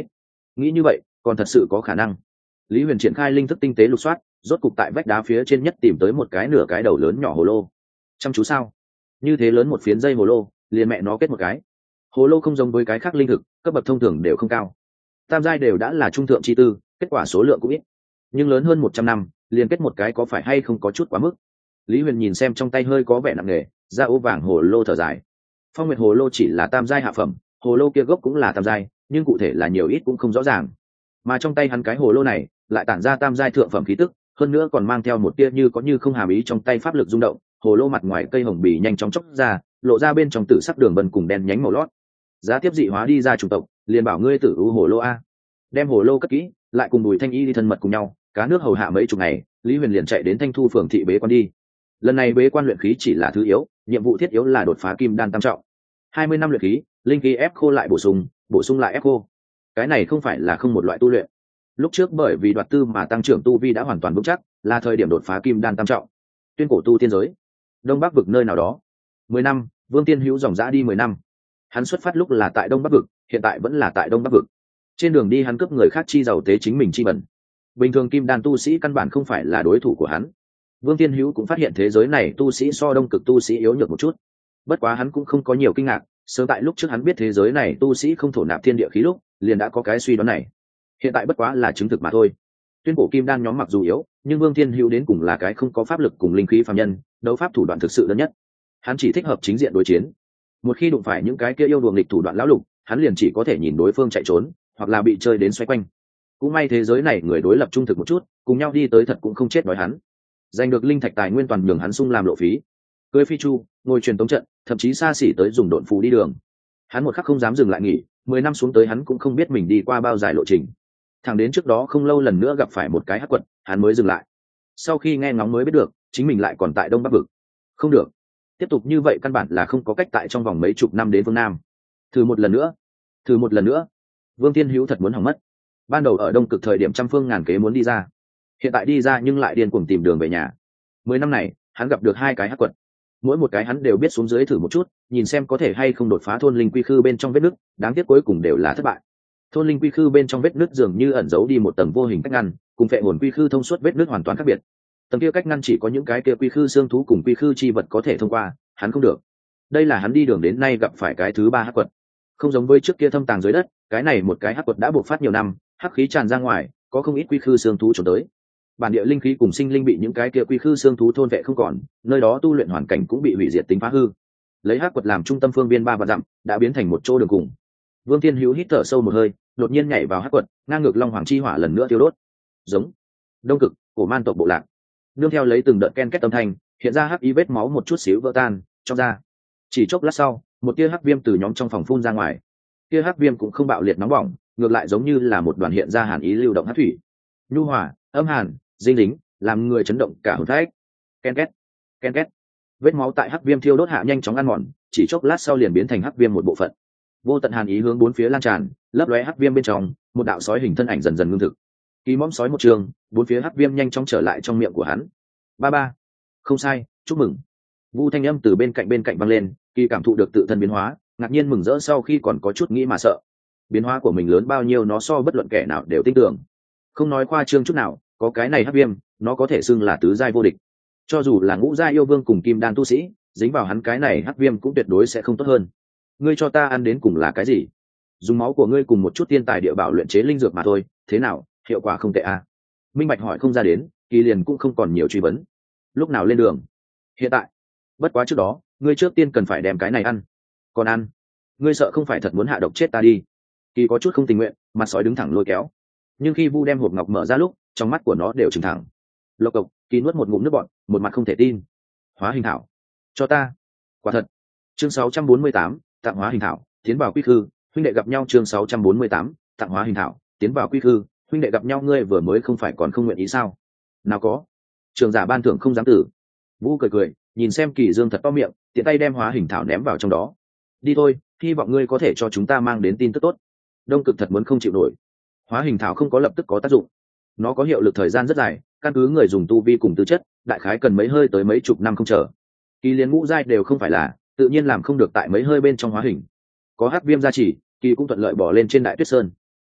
nghĩ như vậy còn thật sự có khả năng. Lý Huyền triển khai linh thức tinh tế lục soát, rốt cục tại vách đá phía trên nhất tìm tới một cái nửa cái đầu lớn nhỏ hồ lô. Chăm chú sao? Như thế lớn một phiến dây hồ lô, liền mẹ nó kết một cái. Hồ lô không giống với cái khác linh thực, cấp bậc thông thường đều không cao. Tam giai đều đã là trung thượng chi tư, kết quả số lượng cũng ít. Nhưng lớn hơn một trăm năm, liền kết một cái có phải hay không có chút quá mức. Lý Huyền nhìn xem trong tay hơi có vẻ nặng nề, da ố vàng hồ lô thở dài. Phong Nguyệt hồ lô chỉ là tam giai hạ phẩm, hồ lô kia gốc cũng là tam giai, nhưng cụ thể là nhiều ít cũng không rõ ràng. Mà trong tay hắn cái hồ lô này, lại tản ra tam giai thượng phẩm khí tức, hơn nữa còn mang theo một tia như có như không hàm ý trong tay pháp lực rung động. Hồ lô mặt ngoài cây hồng bì nhanh chóng chốc ra, lộ ra bên trong tử sắc đường vân cùng đen nhánh màu lót. Giá tiếp dị hóa đi ra chủng tộc, liền bảo ngươi tử u hồ lô a. Đem hồ lô cất kỹ, lại cùng Bùi Thanh Y đi thân mật cùng nhau, cá nước hầu hạ mấy chục ngày, Lý Huyền liền chạy đến Thanh Thu phường thị bế quan đi. Lần này bế quan luyện khí chỉ là thứ yếu, nhiệm vụ thiết yếu là đột phá kim đan tam trọng. hai mươi năm luyện khí, linh khí ép khô lại bổ sung, bổ sung lại ép khô. Cái này không phải là không một loại tu luyện. Lúc trước bởi vì đoạt tư mà tăng trưởng tu vi đã hoàn toàn vững chắc, là thời điểm đột phá kim đan tam trọng. Tuyên cổ tu tiên giới, Đông Bắc vực nơi nào đó. Mười năm, Vương Tiên Hữu dòng dã đi mười năm. Hắn xuất phát lúc là tại Đông Bắc vực, hiện tại vẫn là tại Đông Bắc vực. Trên đường đi hắn cướp người khác chi giàu tế chính mình chi bẩn. Bình thường kim đan tu sĩ căn bản không phải là đối thủ của hắn. Vương Tiên Hữu cũng phát hiện thế giới này tu sĩ so đông cực tu sĩ yếu nhược một chút. Bất quá hắn cũng không có nhiều kinh ngạc, sớm tại lúc trước hắn biết thế giới này tu sĩ không thổ nạp thiên địa khí lúc, liền đã có cái suy đoán này. Hiện tại bất quá là chứng thực mà thôi. Tuyên cổ kim đan nhóm mặc dù yếu, nhưng Vương Tiên Hữu đến cùng là cái không có pháp lực cùng linh khí phàm nhân, đấu pháp thủ đoạn thực sự đơn nhất. Hắn chỉ thích hợp chính diện đối chiến. Một khi đụng phải những cái kia yêu đuồng nghịch thủ đoạn lão lục, hắn liền chỉ có thể nhìn đối phương chạy trốn, hoặc là bị chơi đến xoay quanh. Cũng may thế giới này người đối lập trung thực một chút, cùng nhau đi tới thật cũng không chết đói hắn. Giành được linh thạch tài nguyên toàn nhường hắn sung làm lộ phí. Cưới phi chu, ngồi truyền tống trận, thậm chí xa xỉ tới dùng độn phù đi đường. Hắn một khắc không dám dừng lại nghỉ, mười năm xuống tới hắn cũng không biết mình đi qua bao dài lộ trình. Thẳng đến trước đó không lâu lần nữa gặp phải một cái hắc quật, hắn mới dừng lại. Sau khi nghe ngóng mới biết được, chính mình lại còn tại Đông Bắc vực. Không được, tiếp tục như vậy căn bản là không có cách tại trong vòng mấy chục năm đến phương Nam. Thử một lần nữa, thử một lần nữa. Vương Tiên Hữu thật muốn hỏng mất. Ban đầu ở Đông Cực thời điểm trăm phương ngàn kế muốn đi ra, hiện tại đi ra nhưng lại điên cuồng tìm đường về nhà. Mười năm này, hắn gặp được hai cái hắc quật, mỗi một cái hắn đều biết xuống dưới thử một chút, nhìn xem có thể hay không đột phá thôn linh quy khư bên trong vết nứt, đáng tiếc cuối cùng đều là thất bại. Thôn linh quy khư bên trong vết nứt dường như ẩn giấu đi một tầng vô hình cách ngăn, cùng phệ hồn quy khư thông suốt vết nứt hoàn toàn khác biệt. Tầng kia cách ngăn chỉ có những cái kia quy khư xương thú cùng quy khư chi vật có thể thông qua, hắn không được. Đây là hắn đi đường đến nay gặp phải cái thứ ba hắc quật. Không giống với trước kia thâm tàng dưới đất, cái này một cái hắc quật đã bộc phát nhiều năm, hắc khí tràn ra ngoài, có không ít quy khư xương thú trốn tới. Bản địa linh khí cùng sinh linh bị những cái kia quy khư xương thú thôn vệ không còn, nơi đó tu luyện hoàn cảnh cũng bị hủy diệt tính phá hư. Lấy hắc quật làm trung tâm phương biên ba và dặm, đã biến thành một chỗ đường cùng. Vương Tiên Hữu hít thở sâu một hơi, đột nhiên nhảy vào hắc quật, ngang ngược long hoàng chi hỏa lần nữa tiêu đốt. Giống Đông Cực, cổ man tộc bộ lạc. Nương theo lấy từng đợt ken két âm thanh, hiện ra hắc ý vết máu một chút xíu vỡ tan, trong ra. Chỉ chốc lát sau, một tia hắc viêm từ nhóm trong phòng phun ra ngoài. Tia hắc viêm cũng không bạo liệt nóng bỏng, ngược lại giống như là một đoàn hiện ra hàn ý lưu động hắc thủy. Nhu hòa, âm hàn, dinh lính, làm người chấn động cả hồn phách. Ken két, ken két. Vết máu tại hắc viêm thiêu đốt hạ nhanh chóng ăn mòn, chỉ chốc lát sau liền biến thành hắc viêm một bộ phận. Vô tận hàn ý hướng bốn phía lan tràn, lấp lóe hắc viêm bên trong, một đạo sói hình thân ảnh dần dần ngưng thực. Kỳ mõm sói một trường, bốn phía hắc viêm nhanh chóng trở lại trong miệng của hắn. Ba ba, không sai, chúc mừng. Vu thanh âm từ bên cạnh bên cạnh vang lên, Kỳ cảm thụ được tự thân biến hóa, ngạc nhiên mừng rỡ sau khi còn có chút nghĩ mà sợ. Biến hóa của mình lớn bao nhiêu nó so bất luận kẻ nào đều tin tưởng. Không nói khoa trương chút nào, có cái này hắc viêm, nó có thể xưng là tứ giai vô địch. Cho dù là ngũ giai yêu vương cùng kim đan tu sĩ, dính vào hắn cái này hắc viêm cũng tuyệt đối sẽ không tốt hơn. Ngươi cho ta ăn đến cùng là cái gì? Dùng máu của ngươi cùng một chút tiên tài địa bảo luyện chế linh dược mà thôi, thế nào, hiệu quả không tệ à? Minh Bạch hỏi không ra đến, Kỳ liền cũng không còn nhiều truy vấn. Lúc nào lên đường? Hiện tại. Bất quá trước đó, ngươi trước tiên cần phải đem cái này ăn. Còn ăn? Ngươi sợ không phải thật muốn hạ độc chết ta đi? Kỳ có chút không tình nguyện, mặt sói đứng thẳng lôi kéo. Nhưng khi Vu đem hộp ngọc mở ra lúc, trong mắt của nó đều trừng thẳng. Lộc cộc, Kỳ nuốt một ngụm nước bọt, một mặt không thể tin. Hóa hình thảo, cho ta. Quả thật. Chương sáu trăm bốn mươi tám, tặng hóa hình thảo, tiến vào quy khư, huynh đệ gặp nhau. Chương sáu trăm bốn mươi tám, tặng hóa hình thảo, tiến vào quy khư, huynh đệ gặp nhau. Ngươi vừa mới không phải còn không nguyện ý sao? Nào có. Trường giả ban thưởng không dám tử. Vu cười cười, nhìn xem Kỳ Dương thật to miệng, tiện tay đem hóa hình thảo ném vào trong đó. Đi thôi, hy vọng ngươi có thể cho chúng ta mang đến tin tức tốt. Đông Cực thật muốn không chịu nổi. Hóa hình thảo không có lập tức có tác dụng, nó có hiệu lực thời gian rất dài, căn cứ người dùng tu vi cùng tư chất, đại khái cần mấy hơi tới mấy chục năm không chờ. Kỳ liền ngũ giai đều không phải là, tự nhiên làm không được tại mấy hơi bên trong hóa hình. Có hắc viêm gia trì, Kỳ cũng thuận lợi bỏ lên trên đại tuyết sơn.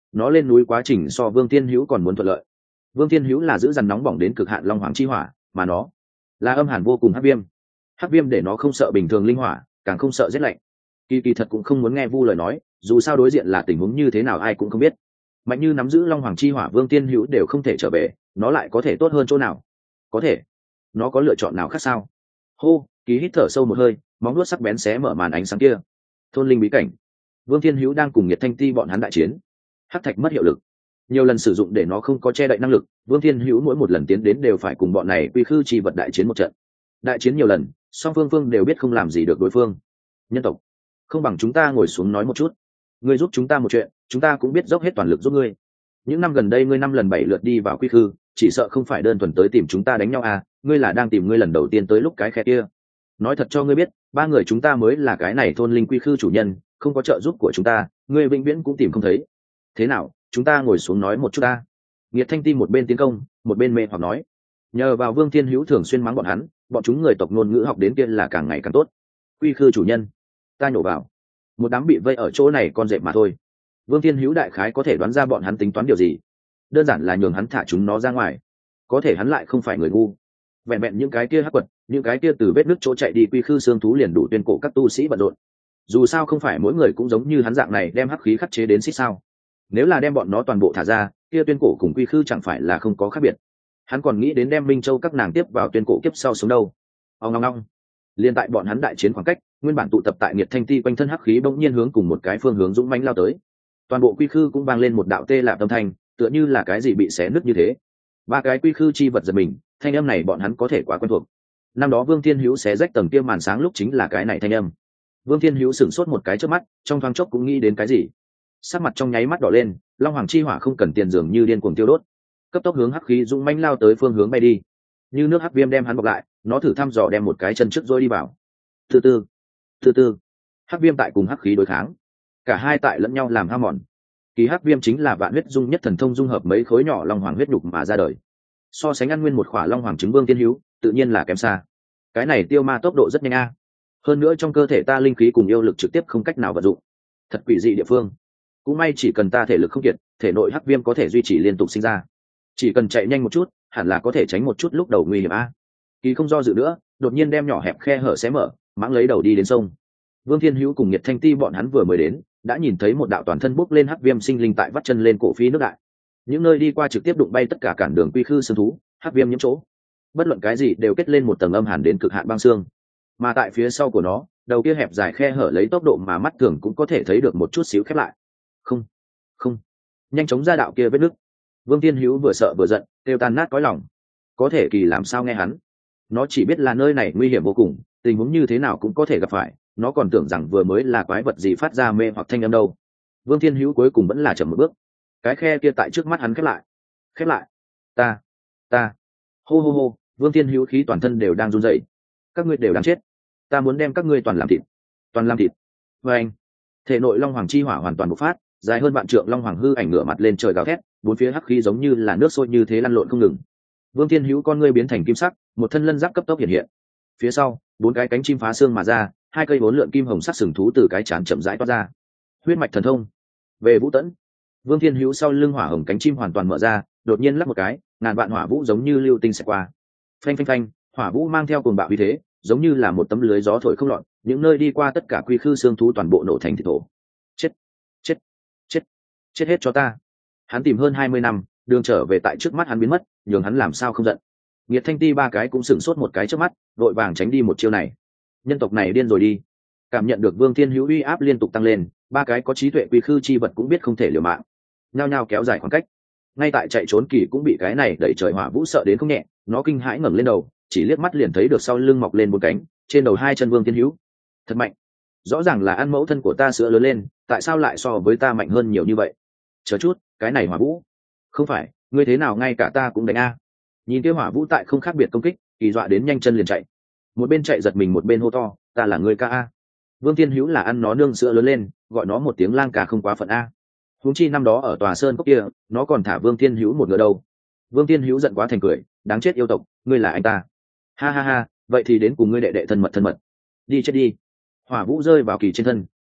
nó lên núi quá trình so Vương Thiên Hữu còn muốn thuận lợi. Vương Thiên Hữu là giữ dằn nóng bỏng đến cực hạn long hoàng chi hỏa, mà nó là âm hàn vô cùng hắc viêm. Hắc viêm để nó không sợ bình thường linh hỏa, càng không sợ rét lạnh. Kỳ kỳ thật cũng không muốn nghe Vu lời nói, dù sao đối diện là tình huống như thế nào ai cũng không biết. Mạnh như nắm giữ long hoàng chi hỏa Vương Thiên Hữu đều không thể trở về, nó lại có thể tốt hơn chỗ nào? Có thể, nó có lựa chọn nào khác sao? Hô, Kỳ hít thở sâu một hơi, móng nuốt sắc bén xé mở màn ánh sáng kia. Thôn linh bí cảnh. Vương Thiên Hữu đang cùng Nhiệt Thanh Ti bọn hắn đại chiến. Hắc thạch mất hiệu lực, nhiều lần sử dụng để nó không có che đậy năng lực. Vương Thiên Hữu mỗi một lần tiến đến đều phải cùng bọn này quy khư chi vật đại chiến một trận. Đại chiến nhiều lần, song phương phương đều biết không làm gì được đối phương. Nhân tộc, không bằng chúng ta ngồi xuống nói một chút. Ngươi giúp chúng ta một chuyện, chúng ta cũng biết dốc hết toàn lực giúp ngươi. Những năm gần đây ngươi năm lần bảy lượt đi vào quy khư, chỉ sợ không phải đơn thuần tới tìm chúng ta đánh nhau à? Ngươi là đang tìm ngươi lần đầu tiên tới lúc cái khe kia. Nói thật cho ngươi biết, ba người chúng ta mới là cái này thôn linh quy khư chủ nhân, không có trợ giúp của chúng ta, ngươi vĩnh viễn cũng tìm không thấy. Thế nào, chúng ta ngồi xuống nói một chút ta. Nghiệt Thanh Ti một bên tiến công, một bên mê hoặc nói. Nhờ vào Vương Thiên Hữu thường xuyên mắng bọn hắn, bọn chúng người tộc ngôn ngữ học đến kia là càng ngày càng tốt. Quy khư chủ nhân, ta nhổ vào. Một đám bị vây ở chỗ này con dẹp mà thôi. Vương Thiên Hữu đại khái có thể đoán ra bọn hắn tính toán điều gì, đơn giản là nhường hắn thả chúng nó ra ngoài. Có thể hắn lại không phải người ngu, vẹn vẹn những cái kia hắc quật, những cái kia từ vết nước chỗ chạy đi quy khư xương thú liền đủ tuyên cổ các tu sĩ bận rộn. Dù sao không phải mỗi người cũng giống như hắn dạng này đem hắc khí khắc chế đến xích sao. Nếu là đem bọn nó toàn bộ thả ra, kia tuyên cổ cùng quy khư chẳng phải là không có khác biệt. Hắn còn nghĩ đến đem Minh Châu các nàng tiếp vào tuyên cổ kiếp sau sống đâu. Ông ngong ngong. Liên tại bọn hắn đại chiến khoảng cách, nguyên bản tụ tập tại Nghiệt Thanh Ti quanh thân hắc khí bỗng nhiên hướng cùng một cái phương hướng dũng mãnh lao tới. Toàn bộ quy khư cũng vang lên một đạo tê lạp âm thanh, tựa như là cái gì bị xé nứt như thế. Ba cái quy khư chi vật giật mình, thanh âm này bọn hắn có thể quá quen thuộc. Năm đó Vương Thiên Hữu xé rách tầng kia màn sáng lúc chính là cái này thanh âm. Vương Thiên Hữu sửng sốt một cái trước mắt, trong thoáng chốc cũng nghĩ đến cái gì. Sắc mặt trong nháy mắt đỏ lên, long hoàng chi hỏa không cần tiền dường như điên cuồng tiêu đốt, cấp tốc hướng hắc khí dũng mãnh lao tới phương hướng bay đi. Như nước hắc viêm đem hắn bọc lại, nó thử thăm dò đem một cái chân trước rồi đi vào. Từ từ, từ từ, hắc viêm tại cùng hắc khí đối kháng, cả hai tại lẫn nhau làm hao mòn. Kỳ hắc viêm chính là vạn huyết dung nhất thần thông dung hợp mấy khối nhỏ long hoàng huyết nhục mà ra đời. So sánh ăn nguyên một khỏa long hoàng trứng Vương Thiên Hữu, tự nhiên là kém xa. Cái này tiêu ma tốc độ rất nhanh a. Hơn nữa trong cơ thể ta linh khí cùng yêu lực trực tiếp không cách nào vận dụng, thật quỷ dị địa phương. Cũng may chỉ cần ta thể lực không kiệt, thể nội hắc viêm có thể duy trì liên tục sinh ra, chỉ cần chạy nhanh một chút, hẳn là có thể tránh một chút lúc đầu nguy hiểm a. Kỳ không do dự nữa, đột nhiên đem nhỏ hẹp khe hở xé mở, mãng lấy đầu đi đến sông. Vương Thiên Hữu cùng Nhiệt Thanh Ti bọn hắn vừa mới đến, đã nhìn thấy một đạo toàn thân bốc lên hắc viêm sinh linh tại vắt chân lên cổ phi nước đại. Những nơi đi qua trực tiếp đụng bay tất cả cản đường quy khư sơn thú, hắc viêm nhiễm chỗ, bất luận cái gì đều kết lên một tầng âm hàn đến cực hạn băng xương. Mà tại phía sau của nó, đầu kia hẹp dài khe hở lấy tốc độ mà mắt thường cũng có thể thấy được một chút xíu khép lại. Không, không, nhanh chóng ra đạo kia vết nứt. Vương Thiên Hữu vừa sợ vừa giận, kêu tan nát cõi lòng. Có thể Kỳ làm sao nghe hắn? Nó chỉ biết là nơi này nguy hiểm vô cùng, tình huống như thế nào cũng có thể gặp phải, nó còn tưởng rằng vừa mới là quái vật gì phát ra mê hoặc thanh âm đâu. Vương Thiên Hữu cuối cùng vẫn là chậm một bước. Cái khe kia tại trước mắt hắn khép lại. Khép lại. Ta, ta. Hô hô hô, Vương Thiên Hữu khí toàn thân đều đang run rẩy. Các ngươi đều đang chết. Ta muốn đem các ngươi toàn làm thịt. Toàn làm thịt. Và anh. Thể nội long hoàng chi hỏa hoàn toàn bộc phát, dài hơn vạn trượng long hoàng hư ảnh ngửa mặt lên trời gào thét, bốn phía hắc khí giống như là nước sôi như thế lăn lộn không ngừng. Vương Thiên Hữu con ngươi biến thành kim sắc, một thân lân giáp cấp tốc hiện hiện. Phía sau, bốn cái cánh chim phá xương mà ra, hai cây bốn lượn kim hồng sắc sừng thú từ cái trán chậm rãi toát ra. Huyết mạch thần thông. Về Vũ Tẫn. Vương Thiên Hữu sau lưng hỏa hồng cánh chim hoàn toàn mở ra, đột nhiên lắc một cái, ngàn vạn hỏa vũ giống như lưu tinh xẹt qua. Phanh phanh phanh, hỏa vũ mang theo cuồng bạo uy thế, giống như là một tấm lưới gió thổi không lọt, những nơi đi qua tất cả quy khư xương thú toàn bộ nổ thành thịt thổ. Chết, chết, chết, chết hết cho ta. Hắn tìm hơn hai mươi năm, đường trở về tại trước mắt hắn biến mất, nhường hắn làm sao không giận. Nghiệt Thanh Ti ba cái cũng sửng sốt một cái trước mắt, vội vàng tránh đi một chiêu này. Nhân tộc này điên rồi đi. Cảm nhận được Vương Thiên Hữu uy áp liên tục tăng lên, ba cái có trí tuệ quy khư chi vật cũng biết không thể liều mạng, nhao nhao kéo dài khoảng cách. Ngay tại chạy trốn Kỳ cũng bị cái này đẩy trời hỏa vũ sợ đến không nhẹ, nó kinh hãi ngẩng lên đầu, chỉ liếc mắt liền thấy được sau lưng mọc lên một cánh, trên đầu hai chân Vương Thiên Hữu. Thật mạnh, rõ ràng là ăn mẫu thân của ta sữa lớn lên, tại sao lại so với ta mạnh hơn nhiều như vậy? Chờ chút, cái này hỏa vũ, không phải, ngươi thế nào ngay cả ta cũng đánh a? Nhìn kia hỏa vũ tại không khác biệt công kích, Kỳ dọa đến nhanh chân liền chạy. Một bên chạy giật mình một bên hô to, ta là người ca a. Vương Thiên Hữu là ăn nó nương sữa lớn lên, gọi nó một tiếng lang ca không quá phận a. Huống chi năm đó ở tòa sơn cốc kia, nó còn thả Vương Thiên Hữu một ngựa đâu. Vương Thiên Hữu giận quá thành cười, đáng chết yêu tộc, ngươi là anh ta. Ha ha ha, vậy thì đến cùng ngươi đệ đệ thân mật thân mật. Đi chết đi. Hỏa vũ rơi vào Kỳ trên thân,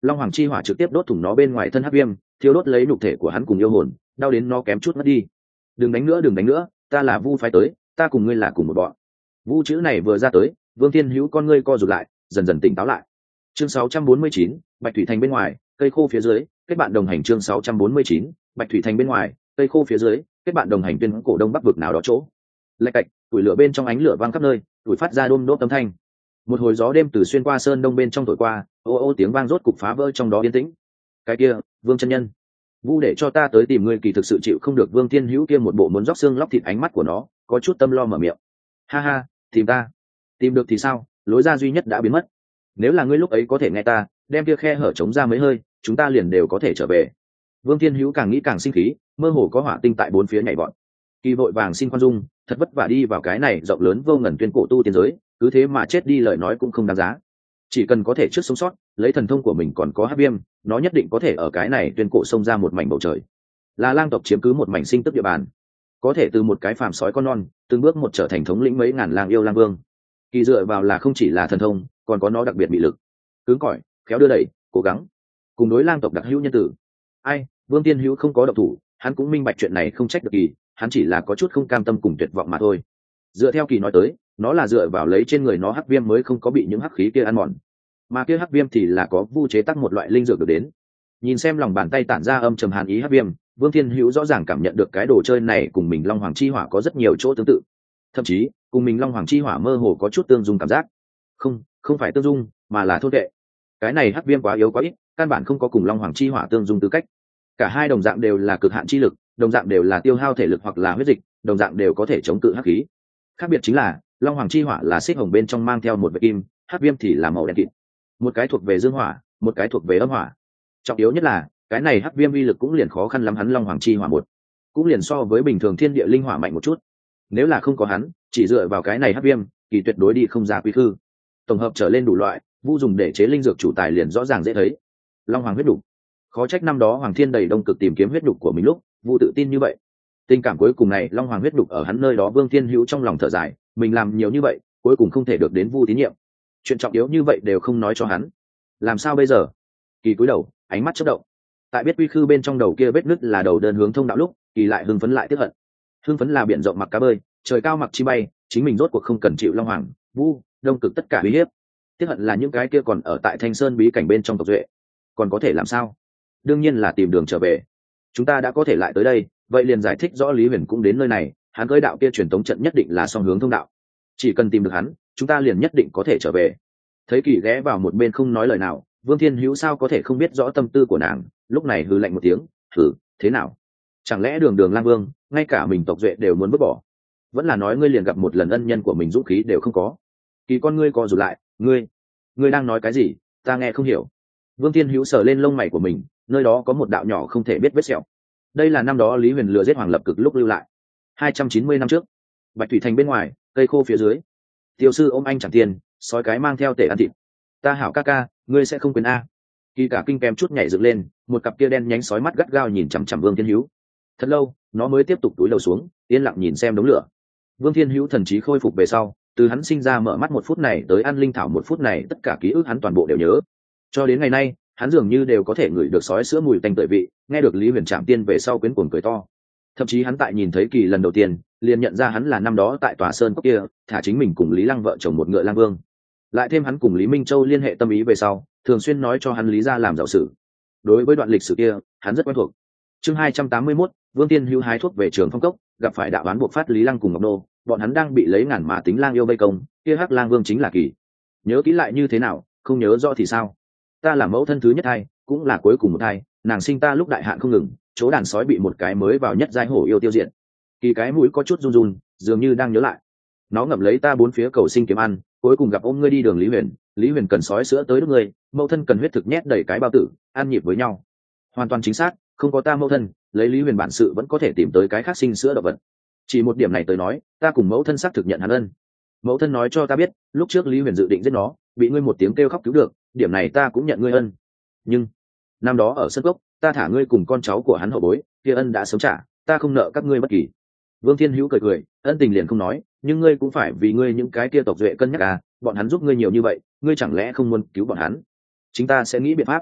Long hoàng chi hỏa trực tiếp đốt thủng nó bên ngoài thân hắc viêm, thiêu đốt lấy nhục thể của hắn cùng yêu hồn, đau đến nó kém chút mất đi. Đừng đánh nữa, đừng đánh nữa, ta là Vu phái tới, ta cùng ngươi là cùng một bọn. Vu chữ này vừa ra tới, Vương Thiên Hữu con ngươi co rụt lại, dần dần tỉnh táo lại. Chương sáu trăm bốn mươi chín, Bạch Thủy Thành bên ngoài, cây khô phía dưới, kết bạn đồng hành. Chương sáu trăm bốn mươi chín, Bạch Thủy Thành bên ngoài, cây khô phía dưới, kết bạn đồng hành tuyên cổ đông bắc vực nào đó chỗ. Lạch cạch, củi lửa bên trong ánh lửa vang khắp nơi, tuổi phát ra đôm đốp âm thanh. Một hồi gió đêm từ xuyên qua sơn đông bên trong thổi qua, ô ô tiếng vang rốt cục phá vỡ trong đó yên tĩnh. Cái kia, Vương chân nhân, Vu để cho ta tới tìm ngươi, kỳ thực sự chịu không được. Vương Thiên Hữu kia một bộ muốn róc xương lóc thịt ánh mắt của nó, có chút tâm lo mở miệng. Ha ha, tìm ta, tìm được thì sao, lối ra duy nhất đã biến mất. Nếu là ngươi lúc ấy có thể nghe ta, đem kia khe hở trống ra mấy hơi, chúng ta liền đều có thể trở về. Vương Thiên Hữu càng nghĩ càng sinh khí, mơ hồ có hỏa tinh tại bốn phía nhảy vọt. Kỳ vội vàng xin khoan dung, thật vất vả đi vào cái này rộng lớn vô ngần tuyên cổ tu tiên giới, cứ thế mà chết đi lời nói cũng không đáng giá. Chỉ cần có thể trước sống sót, lấy thần thông của mình còn có hắc viêm, nó nhất định có thể ở cái này tuyên cổ xông ra một mảnh bầu trời. Là lang tộc chiếm cứ một mảnh sinh tức địa bàn, có thể từ một cái phàm sói con non, từng bước một trở thành thống lĩnh mấy ngàn lang yêu lang vương. Kỳ dựa vào là không chỉ là thần thông, còn có nó đặc biệt bị lực, cứng cỏi, khéo đưa đẩy, cố gắng, cùng đối lang tộc đặc hữu nhân tử. Ai, Vương Tiên Hữu không có động thủ, hắn cũng minh bạch chuyện này không trách được Kỳ, hắn chỉ là có chút không cam tâm cùng tuyệt vọng mà thôi. Dựa theo Kỳ nói tới, nó là dựa vào lấy trên người nó hắc viêm mới không có bị những hắc khí kia ăn mòn, mà kia hắc viêm thì là có Vu chế tác một loại linh dược được đến. Nhìn xem lòng bàn tay tản ra âm trầm hàn ý hắc viêm, Vương Thiên Hữu rõ ràng cảm nhận được cái đồ chơi này cùng mình Long Hoàng chi hỏa có rất nhiều chỗ tương tự, thậm chí cùng mình Long Hoàng chi hỏa mơ hồ có chút tương dung cảm giác. Không, không phải tương dung, mà là thôn vệ. Cái này hắc viêm quá yếu quá ít, căn bản không có cùng Long Hoàng chi hỏa tương dung tư cách. Cả hai đồng dạng đều là cực hạn chi lực, đồng dạng đều là tiêu hao thể lực hoặc là huyết dịch, đồng dạng đều có thể chống cự hắc khí. Khác biệt chính là Long Hoàng chi hỏa là xích hồng bên trong mang theo một vệt kim, hắc viêm thì là màu đen kịt. Một cái thuộc về dương hỏa, một cái thuộc về âm hỏa. Trọng yếu nhất là cái này hắc viêm uy lực cũng liền khó khăn lắm hắn Long Hoàng chi hỏa một, cũng liền so với bình thường thiên địa linh hỏa mạnh một chút. Nếu là không có hắn, chỉ dựa vào cái này hắc viêm, Kỳ tuyệt đối đi không ra quy khư. Tổng hợp trở lên đủ loại, Vu dùng để chế linh dược chủ tài liền rõ ràng dễ thấy. Long Hoàng huyết đục, khó trách năm đó Hoàng Thiên đầy đông cực tìm kiếm huyết đục của mình lúc, Vu tự tin như vậy. Tình cảm cuối cùng này Long Hoàng huyết đục ở hắn nơi đó, Vương Thiên Hữu trong lòng thở dài, mình làm nhiều như vậy, cuối cùng không thể được đến Vu tín nhiệm. Chuyện trọng yếu như vậy đều không nói cho hắn, làm sao bây giờ? Kỳ cúi đầu, ánh mắt chớp động. Tại biết quy khư bên trong đầu kia vết nứt là đầu đơn hướng thông đạo lúc, Kỳ lại hưng phấn lại tiếc hận. Hưng phấn là biển rộng mặc cá bơi, trời cao mặc chi bay, chính mình rốt cuộc không cần chịu Long Hoàng, Vu, đông cực tất cả uy hiếp. Tiếc hận là những cái kia còn ở tại Thanh Sơn bí cảnh bên trong tộc duệ, còn có thể làm sao? Đương nhiên là tìm đường trở về. Chúng ta đã có thể lại tới đây, vậy liền giải thích rõ Lý Huyền cũng đến nơi này, hắn cưỡi đạo kia truyền tống trận nhất định là song hướng thông đạo. Chỉ cần tìm được hắn, chúng ta liền nhất định có thể trở về. Thấy Kỳ ghé vào một bên không nói lời nào, Vương Thiên Hữu sao có thể không biết rõ tâm tư của nàng, lúc này hừ lạnh một tiếng, "Hừ, thế nào? Chẳng lẽ Đường Đường Lang Vương, ngay cả mình tộc duệ đều muốn vứt bỏ? Vẫn là nói ngươi liền gặp một lần ân nhân của mình dũng khí đều không có?" Kỳ con ngươi co rụt lại, "Ngươi, ngươi đang nói cái gì? Ta nghe không hiểu." Vương Thiên Hữu sờ lên lông mày của mình, nơi đó có một đạo nhỏ không thể biết vết sẹo. Đây là năm đó Lý Huyền lừa giết Hoàng Lập Cực lúc lưu lại. hai trăm chín mươi năm trước, Bạch Thủy Thành bên ngoài, cây khô phía dưới. Tiêu sư ôm anh chẳng tiền, sói cái mang theo tể ăn thịt. "Ta hảo ca ca, ngươi sẽ không quên a?" Kỳ cả kinh kèm chút nhảy dựng lên, một cặp kia đen nhánh sói mắt gắt gao nhìn chằm chằm Vương Thiên Hữu. Thật lâu, nó mới tiếp tục túi đầu xuống, yên lặng nhìn xem đống lửa. Vương Thiên Hữu thần trí khôi phục về sau, từ hắn sinh ra mở mắt một phút này tới ăn linh thảo một phút này, tất cả ký ức hắn toàn bộ đều nhớ. Cho đến ngày nay, hắn dường như đều có thể ngửi được sói sữa mùi tanh tưởi vị, nghe được Lý Huyền Trạm Tiên về sau quyến cuồng cười to. Thậm chí hắn tại nhìn thấy Kỳ lần đầu tiên, liền nhận ra hắn là năm đó tại Tòa Sơn Cốc kia, thả chính mình cùng Lý Lăng vợ chồng một ngựa lang vương. Lại thêm hắn cùng Lý Minh Châu liên hệ tâm ý về sau, thường xuyên nói cho hắn Lý gia làm giàu sử. Đối với đoạn lịch sử kia, hắn rất quen thuộc. Chương hai trăm tám mươi mốt, Vương Tiên Hữu hái thuốc về Trường Phong Cốc, gặp phải đạo án buộc phát Lý Lăng cùng Ngọc Nô, bọn hắn đang bị lấy ngàn mã tính lang yêu vây công, kia hắc lang vương chính là Kỳ. Nhớ kỹ lại như thế nào, không nhớ rõ thì sao? Ta là mẫu thân thứ nhất thai, cũng là cuối cùng một thai, nàng sinh ta lúc đại hạn không ngừng, chỗ đàn sói bị một cái mới vào nhất giai hổ yêu tiêu diệt. Kỳ cái mũi có chút run run, dường như đang nhớ lại. Nó ngậm lấy ta bốn phía cầu sinh kiếm ăn, cuối cùng gặp ôm ngươi đi đường Lý Huyền, Lý Huyền cần sói sữa tới đứt ngươi, mẫu thân cần huyết thực nhét đầy cái bao tử, ăn nhịp với nhau. Hoàn toàn chính xác, không có ta mẫu thân, lấy Lý Huyền bản sự vẫn có thể tìm tới cái khác sinh sữa động vật. Chỉ một điểm này tới nói, ta cùng mẫu thân xác thực nhận hắn ân. Mẫu thân nói cho ta biết, lúc trước Lý Huyền dự định giết nó, bị ngươi một tiếng kêu khóc cứu được, điểm này ta cũng nhận ngươi ân. Nhưng năm đó ở sân gốc, ta thả ngươi cùng con cháu của hắn hậu bối, kia ân đã sớm trả, ta không nợ các ngươi bất kỳ. Vương Thiên Hữu cười cười, ân tình liền không nói, nhưng ngươi cũng phải vì ngươi những cái kia tộc duệ cân nhắc à, bọn hắn giúp ngươi nhiều như vậy, ngươi chẳng lẽ không muốn cứu bọn hắn? Chính ta sẽ nghĩ biện pháp.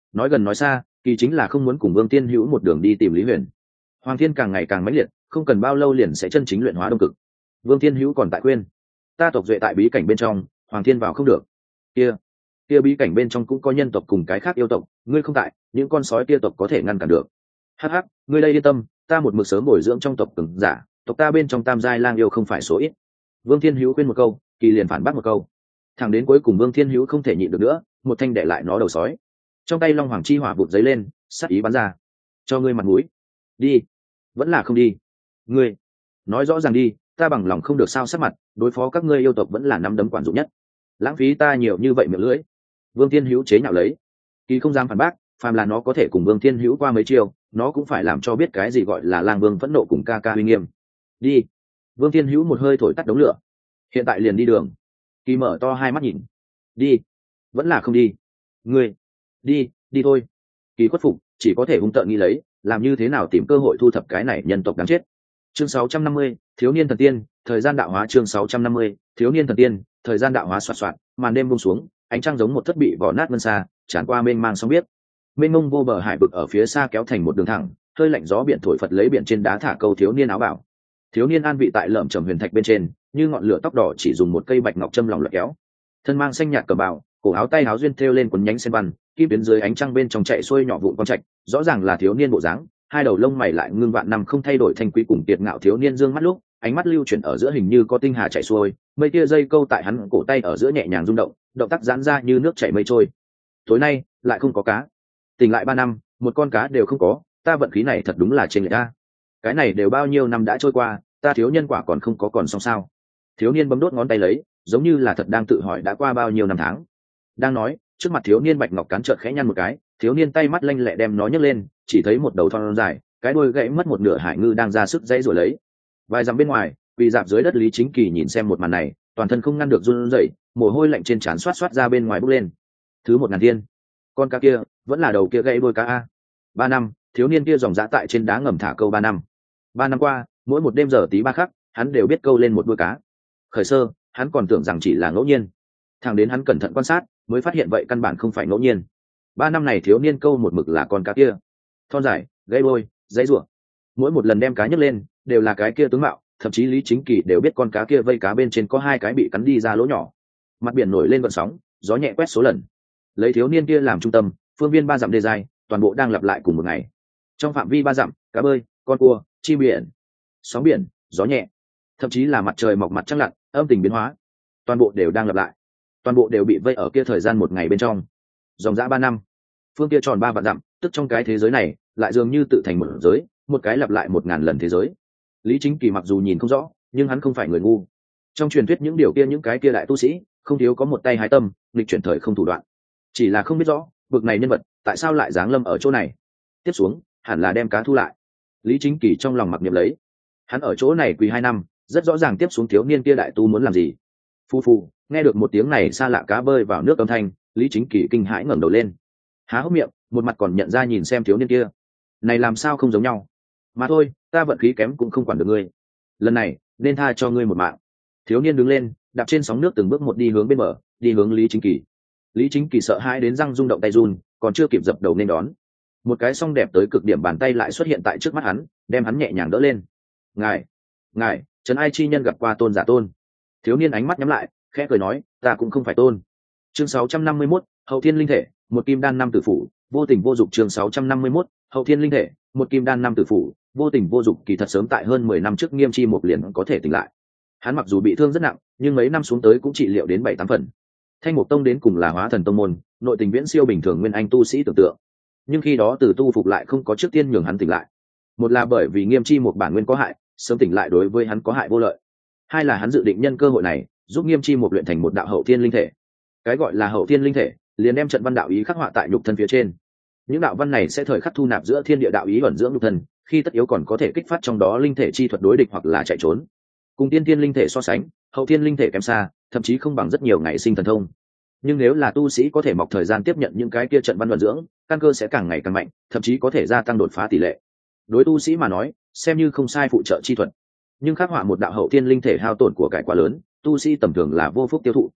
nói gần nói xa, kỳ chính là không muốn cùng Vương Tiên Hữu một đường đi tìm Lý Huyền. Hoàng Thiên càng ngày càng mãnh liệt, không cần bao lâu liền sẽ chân chính luyện hóa đông cực. Vương Tiên Hữu còn tại khuyên, ta tộc duệ tại bí cảnh bên trong, Hoàng Thiên vào không được. Kia, kia bí cảnh bên trong cũng có nhân tộc cùng cái khác yêu tộc, ngươi không tại, những con sói kia tộc có thể ngăn cản được. Hắc hắc, ngươi đây yên tâm, ta một mực sớm bồi dưỡng trong tộc từng giả, tộc ta bên trong tam giai lang yêu không phải số ít. Vương Thiên Hữu khuyên một câu, kỳ liền phản bác một câu. Thẳng đến cuối cùng Vương Thiên Hữu không thể nhịn được nữa, một thanh để lại nó đầu sói. Trong tay Long Hoàng chi hỏa vụt giấy lên, sát ý bắn ra. Cho ngươi mặt mũi, đi. Vẫn là không đi. Ngươi, nói rõ ràng đi, ta bằng lòng không được sao sát mặt, đối phó các ngươi yêu tộc vẫn là nắm đấm quản dụng nhất. Lãng phí ta nhiều như vậy miệng lưỡi. Vương Thiên Hữu chế nhạo lấy. Kỳ không dám phản bác, phàm là nó có thể cùng Vương Thiên Hữu qua mấy chiêu, nó cũng phải làm cho biết cái gì gọi là lang vương phẫn nộ cùng ca ca uy nghiêm. Đi. Vương Thiên Hữu một hơi thổi tắt đống lửa. Hiện tại liền đi đường. Kỳ mở to hai mắt nhìn. Đi. Vẫn là không đi. Ngươi, đi, đi thôi. Kỳ khuất phục, chỉ có thể hung tợn nghĩ lấy, làm như thế nào tìm cơ hội thu thập cái này nhân tộc đáng chết. Chương sáu trăm năm mươi, thiếu niên thần tiên, thời gian đạo hóa. Chương sáu trăm năm mươi, thiếu niên thần tiên, thời gian đạo hóa. Soạt soạt, màn đêm buông xuống, ánh trăng giống một thất bị vỏ nát ngân xa, tràn qua mênh mang sóng biết. Mênh mông vô bờ hải vực ở phía xa kéo thành một đường thẳng, hơi lạnh gió biển thổi phật lấy biển trên đá thả câu thiếu niên áo bảo. Thiếu niên an vị tại lởm chởm huyền thạch bên trên, như ngọn lửa tóc đỏ chỉ dùng một cây bạch ngọc châm lòng lật kéo. Thân mang xanh nhạt cờ bào, cổ áo tay áo duyên thêu lên quấn nhánh sen văn, kim tuyến dưới ánh trăng bên trong chạy xuôi nhỏ vụn con trạch, rõ ràng là thiếu niên bộ dáng. Hai đầu lông mày lại ngưng vạn năm không thay đổi thanh quý cùng tiệt ngạo thiếu niên dương mắt lúc, ánh mắt lưu chuyển ở giữa hình như có tinh hà chạy xuôi, mây tia dây câu tại hắn cổ tay ở giữa nhẹ nhàng rung động, động tác giãn ra như nước chảy mây trôi. Tối nay lại không có cá. Tỉnh lại ba năm, một con cá đều không có, ta vận khí này thật đúng là trên người ta. Cái này đều bao nhiêu năm đã trôi qua, ta thiếu nhân quả còn không có còn xong sao? Thiếu niên bấm đốt ngón tay lấy, giống như là thật đang tự hỏi đã qua bao nhiêu năm tháng. Đang nói, trước mặt thiếu niên bạch ngọc cán trợn khẽ nhăn một cái, thiếu niên tay mắt lanh lẹ đem nó nhấc lên, chỉ thấy một đầu thon dài, cái đuôi gãy mất một nửa hải ngư đang ra sức dãy rồi lấy. Vài dặm bên ngoài, quỳ dạp dưới đất Lý Chính Kỳ nhìn xem một màn này, toàn thân không ngăn được run rẩy, mồ hôi lạnh trên trán xoát xoát ra bên ngoài bốc lên. Thứ một ngàn thiên, con cá kia vẫn là đầu kia gãy đuôi cá a. Ba năm, thiếu niên kia dòng dã tại trên đá ngầm thả câu ba năm. Ba năm qua, mỗi một đêm giờ tí ba khắc, hắn đều biết câu lên một đuôi cá. Khởi sơ, hắn còn tưởng rằng chỉ là ngẫu nhiên. Thằng đến hắn cẩn thận quan sát, mới phát hiện vậy căn bản không phải ngẫu nhiên. Ba năm này thiếu niên câu một mực là con cá kia, thon dài, gãy đuôi, dãy rủa. Mỗi một lần đem cá nhấc lên, đều là cái kia tướng mạo, thậm chí Lý Chính Kỳ đều biết con cá kia vây cá bên trên có hai cái bị cắn đi ra lỗ nhỏ. Mặt biển nổi lên gợn sóng, gió nhẹ quét số lần. Lấy thiếu niên kia làm trung tâm, phương viên ba dặm đê dài, toàn bộ đang lặp lại cùng một ngày. Trong phạm vi ba dặm, cá bơi, con cua, chim biển, sóng biển, gió nhẹ, thậm chí là mặt trời mọc mặt trăng lặn, âm tình biến hóa, toàn bộ đều đang lặp lại. Toàn bộ đều bị vây ở kia thời gian một ngày bên trong. Dòng dã ba năm, phương kia tròn ba vạn dặm, tức trong cái thế giới này lại dường như tự thành một giới, một cái lặp lại một ngàn lần thế giới. Lý Chính Kỳ mặc dù nhìn không rõ, nhưng hắn không phải người ngu. Trong truyền thuyết những điều kia những cái kia đại tu sĩ, không thiếu có một tay hái tâm, nghịch chuyển thời không thủ đoạn. Chỉ là không biết rõ, bực này nhân vật, tại sao lại giáng lâm ở chỗ này. Tiếp xuống, hẳn là đem cá thu lại. Lý Chính Kỳ trong lòng mặc niệm lấy. Hắn ở chỗ này quỳ hai năm, rất rõ ràng tiếp xuống thiếu niên kia đại tu muốn làm gì. Phu phu, nghe được một tiếng này xa lạ cá bơi vào nước âm thanh, Lý Chính Kỳ kinh hãi ngẩng đầu lên, há hốc miệng, một mặt còn nhận ra nhìn xem thiếu niên kia. Này làm sao không giống nhau? Mà thôi, ta vận khí kém cũng không quản được ngươi. Lần này, nên tha cho ngươi một mạng. Thiếu niên đứng lên, đạp trên sóng nước từng bước một đi hướng bên bờ, đi hướng Lý Chính Kỳ. Lý Chính Kỳ sợ hãi đến răng rung động tay run, còn chưa kịp dập đầu nên đón. Một cái song đẹp tới cực điểm bàn tay lại xuất hiện tại trước mắt hắn, đem hắn nhẹ nhàng đỡ lên. Ngài, ngài, trấn ai chi nhân gặp qua tôn giả tôn. Thiếu niên ánh mắt nhắm lại, khẽ cười nói, ta cũng không phải tôn. Chương sáu trăm năm mươi mốt, hậu thiên linh thể, một kim đan năm tử phủ, vô tình vô dục. Chương sáu trăm năm mươi mốt, hậu thiên linh thể, một kim đan năm tử phủ, vô tình vô dục. Kỳ thật sớm tại hơn mười năm trước Nghiêm Chi một liền có thể tỉnh lại. Hắn mặc dù bị thương rất nặng, nhưng mấy năm xuống tới cũng trị liệu đến bảy tám phần. Thanh Mục Tông đến cùng là hóa thần tông môn, nội tình viễn siêu bình thường nguyên anh tu sĩ tưởng tượng. Nhưng khi đó từ tu phục lại không có trước tiên nhường hắn tỉnh lại. Một là bởi vì Nghiêm Chi một bản nguyên có hại, sớm tỉnh lại đối với hắn có hại vô lợi. Hai là hắn dự định nhân cơ hội này, giúp Nghiêm Chi một luyện thành một đạo hậu thiên linh thể. Cái gọi là hậu thiên linh thể, liền đem trận văn đạo ý khắc họa tại nhục thân phía trên. Những đạo văn này sẽ thời khắc thu nạp giữa thiên địa đạo ý ẩn dưỡng nhục thân, khi tất yếu còn có thể kích phát trong đó linh thể chi thuật đối địch hoặc là chạy trốn. Cùng tiên thiên linh thể so sánh, hậu thiên linh thể kém xa, thậm chí không bằng rất nhiều ngày sinh thần thông. Nhưng nếu là tu sĩ có thể mọc thời gian tiếp nhận những cái kia trận văn ẩn dưỡng, căn cơ sẽ càng ngày càng mạnh, thậm chí có thể gia tăng đột phá tỷ lệ. Đối tu sĩ mà nói, xem như không sai phụ trợ chi thuật. Nhưng khắc họa một đạo hậu thiên linh thể hao tổn của cải quá lớn, tu sĩ tầm thường là vô phúc tiêu thụ.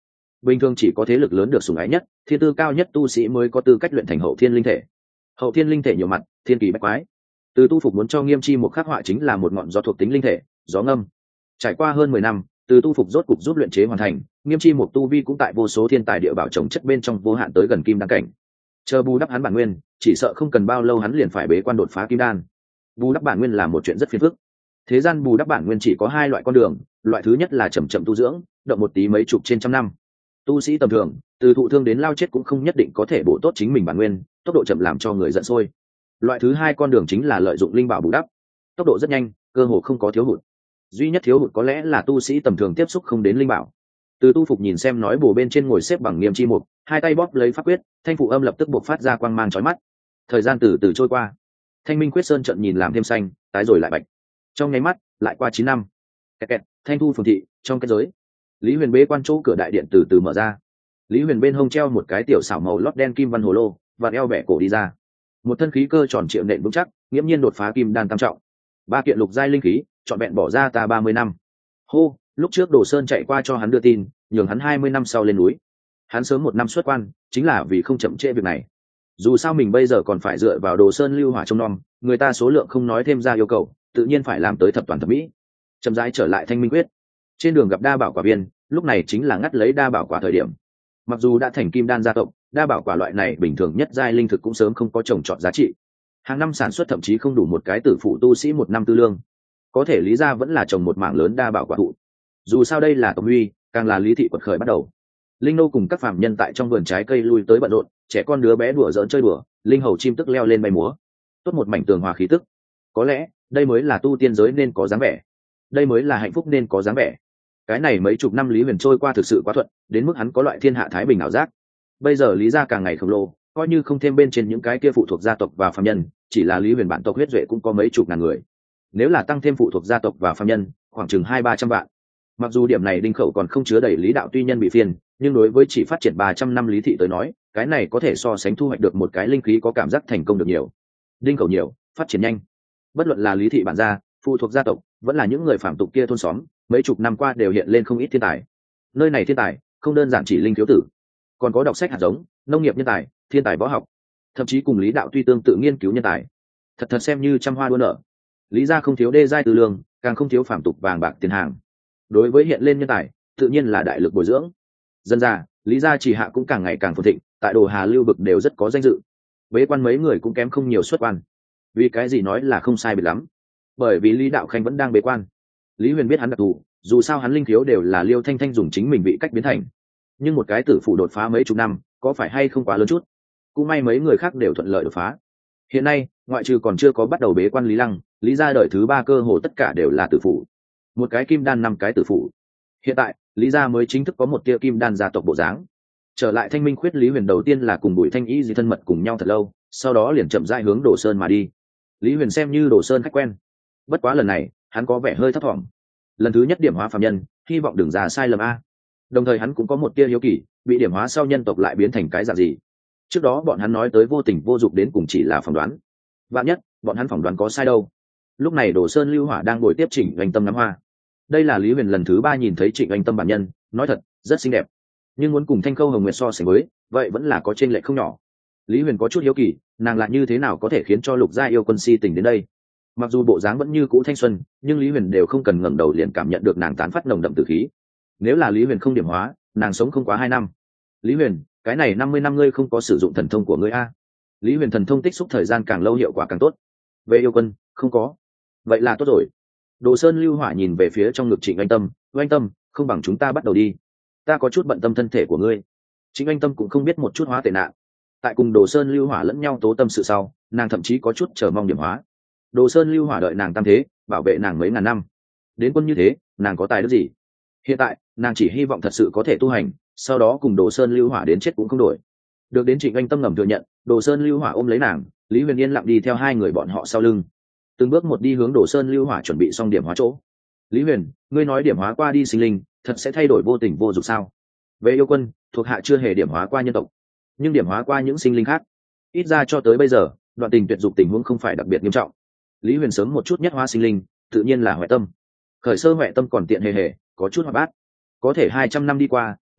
bình thường chỉ có thế lực lớn được sủng ái nhất, thiên tư cao nhất tu sĩ mới có tư cách luyện thành hậu thiên linh thể. Hậu thiên linh thể nhiều mặt, thiên kỳ bách quái. Từ tu phục muốn cho Nghiêm Chi một khắc họa chính là một ngọn gió thuộc tính linh thể, gió ngâm. Trải qua hơn mười năm, từ tu phục rốt cục giúp luyện chế hoàn thành, Nghiêm Chi một tu vi cũng tại vô số thiên tài địa bảo trồng chất bên trong vô hạn tới gần kim đan cảnh. Chờ bù đắp hắn bản nguyên, chỉ sợ không cần bao lâu hắn liền phải bế quan đột phá kim đan. Bù đắp bản nguyên là một chuyện rất phiền phức. Thế gian bù đắp bản nguyên chỉ có hai loại con đường, loại thứ nhất là chậm chậm tu dưỡng, động một tí mấy chục trên trăm năm. Tu sĩ tầm thường, từ thụ thương đến lao chết cũng không nhất định có thể bổ tốt chính mình bản nguyên, tốc độ chậm làm cho người giận sôi. Loại thứ hai con đường chính là lợi dụng linh bảo bù đắp, tốc độ rất nhanh, cơ hồ không có thiếu hụt. Duy nhất thiếu hụt có lẽ là tu sĩ tầm thường tiếp xúc không đến linh bảo. Từ tu phục nhìn xem nói bổ bên trên ngồi xếp bằng Nghiêm Chi Mục, hai tay bóp lấy pháp quyết, thanh phụ âm lập tức bộc phát ra quang mang chói mắt. Thời gian từ từ trôi qua, thanh minh quyết sơn trận nhìn làm thêm xanh, tái rồi lại bạch. Trong nháy mắt lại qua chín năm. Kẹt kẹt, thanh thu phường thị, trong cái giới, Lý Huyền bế quan chỗ cửa đại điện từ từ mở ra. Lý Huyền bên hông treo một cái tiểu xảo màu lót đen kim văn hồ lô, và eo bẻ cổ đi ra. Một thân khí cơ tròn triệu nện vững chắc, nghiễm nhiên đột phá kim đan tam trọng. Ba kiện lục giai linh khí, trọn vẹn bỏ ra ta ba mươi năm. Hô, lúc trước Đồ Sơn chạy qua cho hắn đưa tin, nhường hắn hai mươi năm sau lên núi. Hắn sớm một năm xuất quan, chính là vì không chậm trễ việc này. Dù sao mình bây giờ còn phải dựa vào Đồ Sơn lưu hỏa trông nom, người ta số lượng không nói thêm ra yêu cầu, tự nhiên phải làm tới thập toàn thập mỹ. Chậm rãi trở lại thanh minh quyết. Trên đường gặp đa bảo quả viên, lúc này chính là ngắt lấy đa bảo quả thời điểm. Mặc dù đã thành kim đan gia tộc, đa bảo quả loại này bình thường nhất giai linh thực cũng sớm không có trồng trọt giá trị. Hàng năm sản xuất thậm chí không đủ một cái tử phụ tu sĩ một năm tư lương. Có thể lý ra vẫn là trồng một mảng lớn đa bảo quả thụ. Dù sao đây là tông uy, càng là lý thị quật khởi bắt đầu. Linh nô cùng các phạm nhân tại trong vườn trái cây lui tới bận rộn, trẻ con đứa bé đùa giỡn chơi đùa, linh hầu chim tức leo lên bay múa. Tốt một mảnh tường hòa khí tức. Có lẽ đây mới là tu tiên giới nên có dáng vẻ, đây mới là hạnh phúc nên có dáng vẻ. Cái này mấy chục năm Lý Huyền trôi qua thực sự quá thuận, đến mức hắn có loại thiên hạ thái bình ảo giác. Bây giờ Lý gia càng ngày khổng lồ, coi như không thêm bên trên những cái kia phụ thuộc gia tộc và phàm nhân, chỉ là Lý Huyền bản tộc huyết duệ cũng có mấy chục ngàn người. Nếu là tăng thêm phụ thuộc gia tộc và phàm nhân, khoảng chừng hai ba trăm vạn. Mặc dù điểm này đinh khẩu còn không chứa đầy Lý đạo tuy nhân bị phiền, nhưng đối với chỉ phát triển ba trăm năm Lý thị tới nói, cái này có thể so sánh thu hoạch được một cái linh khí có cảm giác thành công được nhiều. Đinh khẩu nhiều, phát triển nhanh. Bất luận là Lý thị bản gia, phụ thuộc gia tộc, vẫn là những người phạm tục kia thôn xóm, mấy chục năm qua đều hiện lên không ít thiên tài. Nơi này thiên tài không đơn giản chỉ linh thiếu tử, còn có đọc sách hạt giống, nông nghiệp nhân tài, thiên tài võ học, thậm chí cùng Lý đạo tuy tương tự nghiên cứu nhân tài. Thật thật xem như trăm hoa đua nở. Lý gia không thiếu đê giai tư lương, càng không thiếu phạm tục vàng bạc tiền hàng. Đối với hiện lên nhân tài, tự nhiên là đại lực bồi dưỡng. Dân ra, Lý gia chỉ hạ cũng càng ngày càng phồn thịnh, tại Đồ Hà lưu vực đều rất có danh dự. Bế quan mấy người cũng kém không nhiều xuất quan. Vì cái gì nói là không sai biệt lắm? Bởi vì Lý đạo khanh vẫn đang bế quan. Lý Huyền biết hắn đặc thù, dù sao hắn linh thiếu đều là Liêu Thanh Thanh dùng chính mình vị cách biến thành. Nhưng một cái tử phụ đột phá mấy chục năm, có phải hay không quá lớn chút? Cũng may mấy người khác đều thuận lợi đột phá. Hiện nay, ngoại trừ còn chưa có bắt đầu bế quan Lý Lăng, Lý gia đời thứ ba cơ hồ tất cả đều là tử phụ. Một cái kim đan, năm cái tử phụ. Hiện tại, Lý gia mới chính thức có một tia kim đan gia tộc bộ dáng. Trở lại Thanh Minh Khuyết, Lý Huyền đầu tiên là cùng Bùi Thanh Y gì thân mật cùng nhau thật lâu, sau đó liền chậm rãi hướng Đồ Sơn mà đi. Lý Huyền xem như Đồ Sơn khách quen. Bất quá lần này, hắn có vẻ hơi thấp thỏm. Lần thứ nhất điểm hóa phàm nhân, hy vọng đừng ra sai lầm a. Đồng thời hắn cũng có một tia hiếu kỳ, bị điểm hóa sau nhân tộc lại biến thành cái dạng gì. Trước đó bọn hắn nói tới vô tình vô dục đến cùng chỉ là phỏng đoán. Vạn nhất, bọn hắn phỏng đoán có sai đâu. Lúc này Đồ Sơn Lưu Hỏa đang ngồi tiếp Trịnh Oanh Tâm ngắm hoa. Đây là Lý Huyền lần thứ ba nhìn thấy Trịnh Oanh Tâm bản nhân, nói thật, rất xinh đẹp. Nhưng muốn cùng Thanh Khâu Hồng Nguyệt so sánh với, vậy vẫn là có chênh lệch không nhỏ. Lý Huyền có chút hiếu kỳ, nàng lại như thế nào có thể khiến cho Lục gia yêu quân si tình đến đây. Mặc dù bộ dáng vẫn như cũ thanh xuân, nhưng Lý Huyền đều không cần ngẩng đầu liền cảm nhận được nàng tán phát nồng đậm tử khí. Nếu là Lý Huyền không điểm hóa, nàng sống không quá hai năm. Lý Huyền, cái này năm mươi năm ngươi không có sử dụng thần thông của ngươi a? Lý Huyền thần thông tích xúc thời gian càng lâu hiệu quả càng tốt. Về yêu quân, không có. Vậy là tốt rồi. Đồ Sơn Lưu Hỏa nhìn về phía trong ngực Trịnh Oanh Tâm, Oanh Tâm, không bằng chúng ta bắt đầu đi. Ta có chút bận tâm thân thể của ngươi. Trịnh Oanh Tâm cũng không biết một chút hóa tệ nạn. Tại cùng Đồ Sơn Lưu Hỏa lẫn nhau tố tâm sự sau, nàng thậm chí có chút chờ mong điểm hóa. Đồ Sơn Lưu Hỏa đợi nàng tam thế, bảo vệ nàng mấy ngàn năm. Đến quân như thế, nàng có tài đức gì? Hiện tại, nàng chỉ hy vọng thật sự có thể tu hành, sau đó cùng Đồ Sơn Lưu Hỏa đến chết cũng không đổi. Được đến Trịnh Oanh Tâm ngầm thừa nhận, Đồ Sơn Lưu Hỏa ôm lấy nàng, Lý Huyền yên lặng đi theo hai người bọn họ sau lưng. Từng bước một đi hướng Đồ Sơn Lưu Hỏa chuẩn bị xong điểm hóa chỗ. Lý Huyền, ngươi nói điểm hóa qua đi sinh linh, thật sẽ thay đổi vô tình vô dục sao? Về yêu quân, thuộc hạ chưa hề điểm hóa qua nhân tộc, nhưng điểm hóa qua những sinh linh khác. Ít ra cho tới bây giờ, đoạn tình tuyệt dục tình huống không phải đặc biệt nghiêm trọng. Lý Huyền sớm một chút nhất hóa sinh linh, tự nhiên là Huệ Tâm. Khởi sơ Huệ Tâm còn tiện hề hề, có chút hoạt bát. Có thể hai trăm năm đi qua,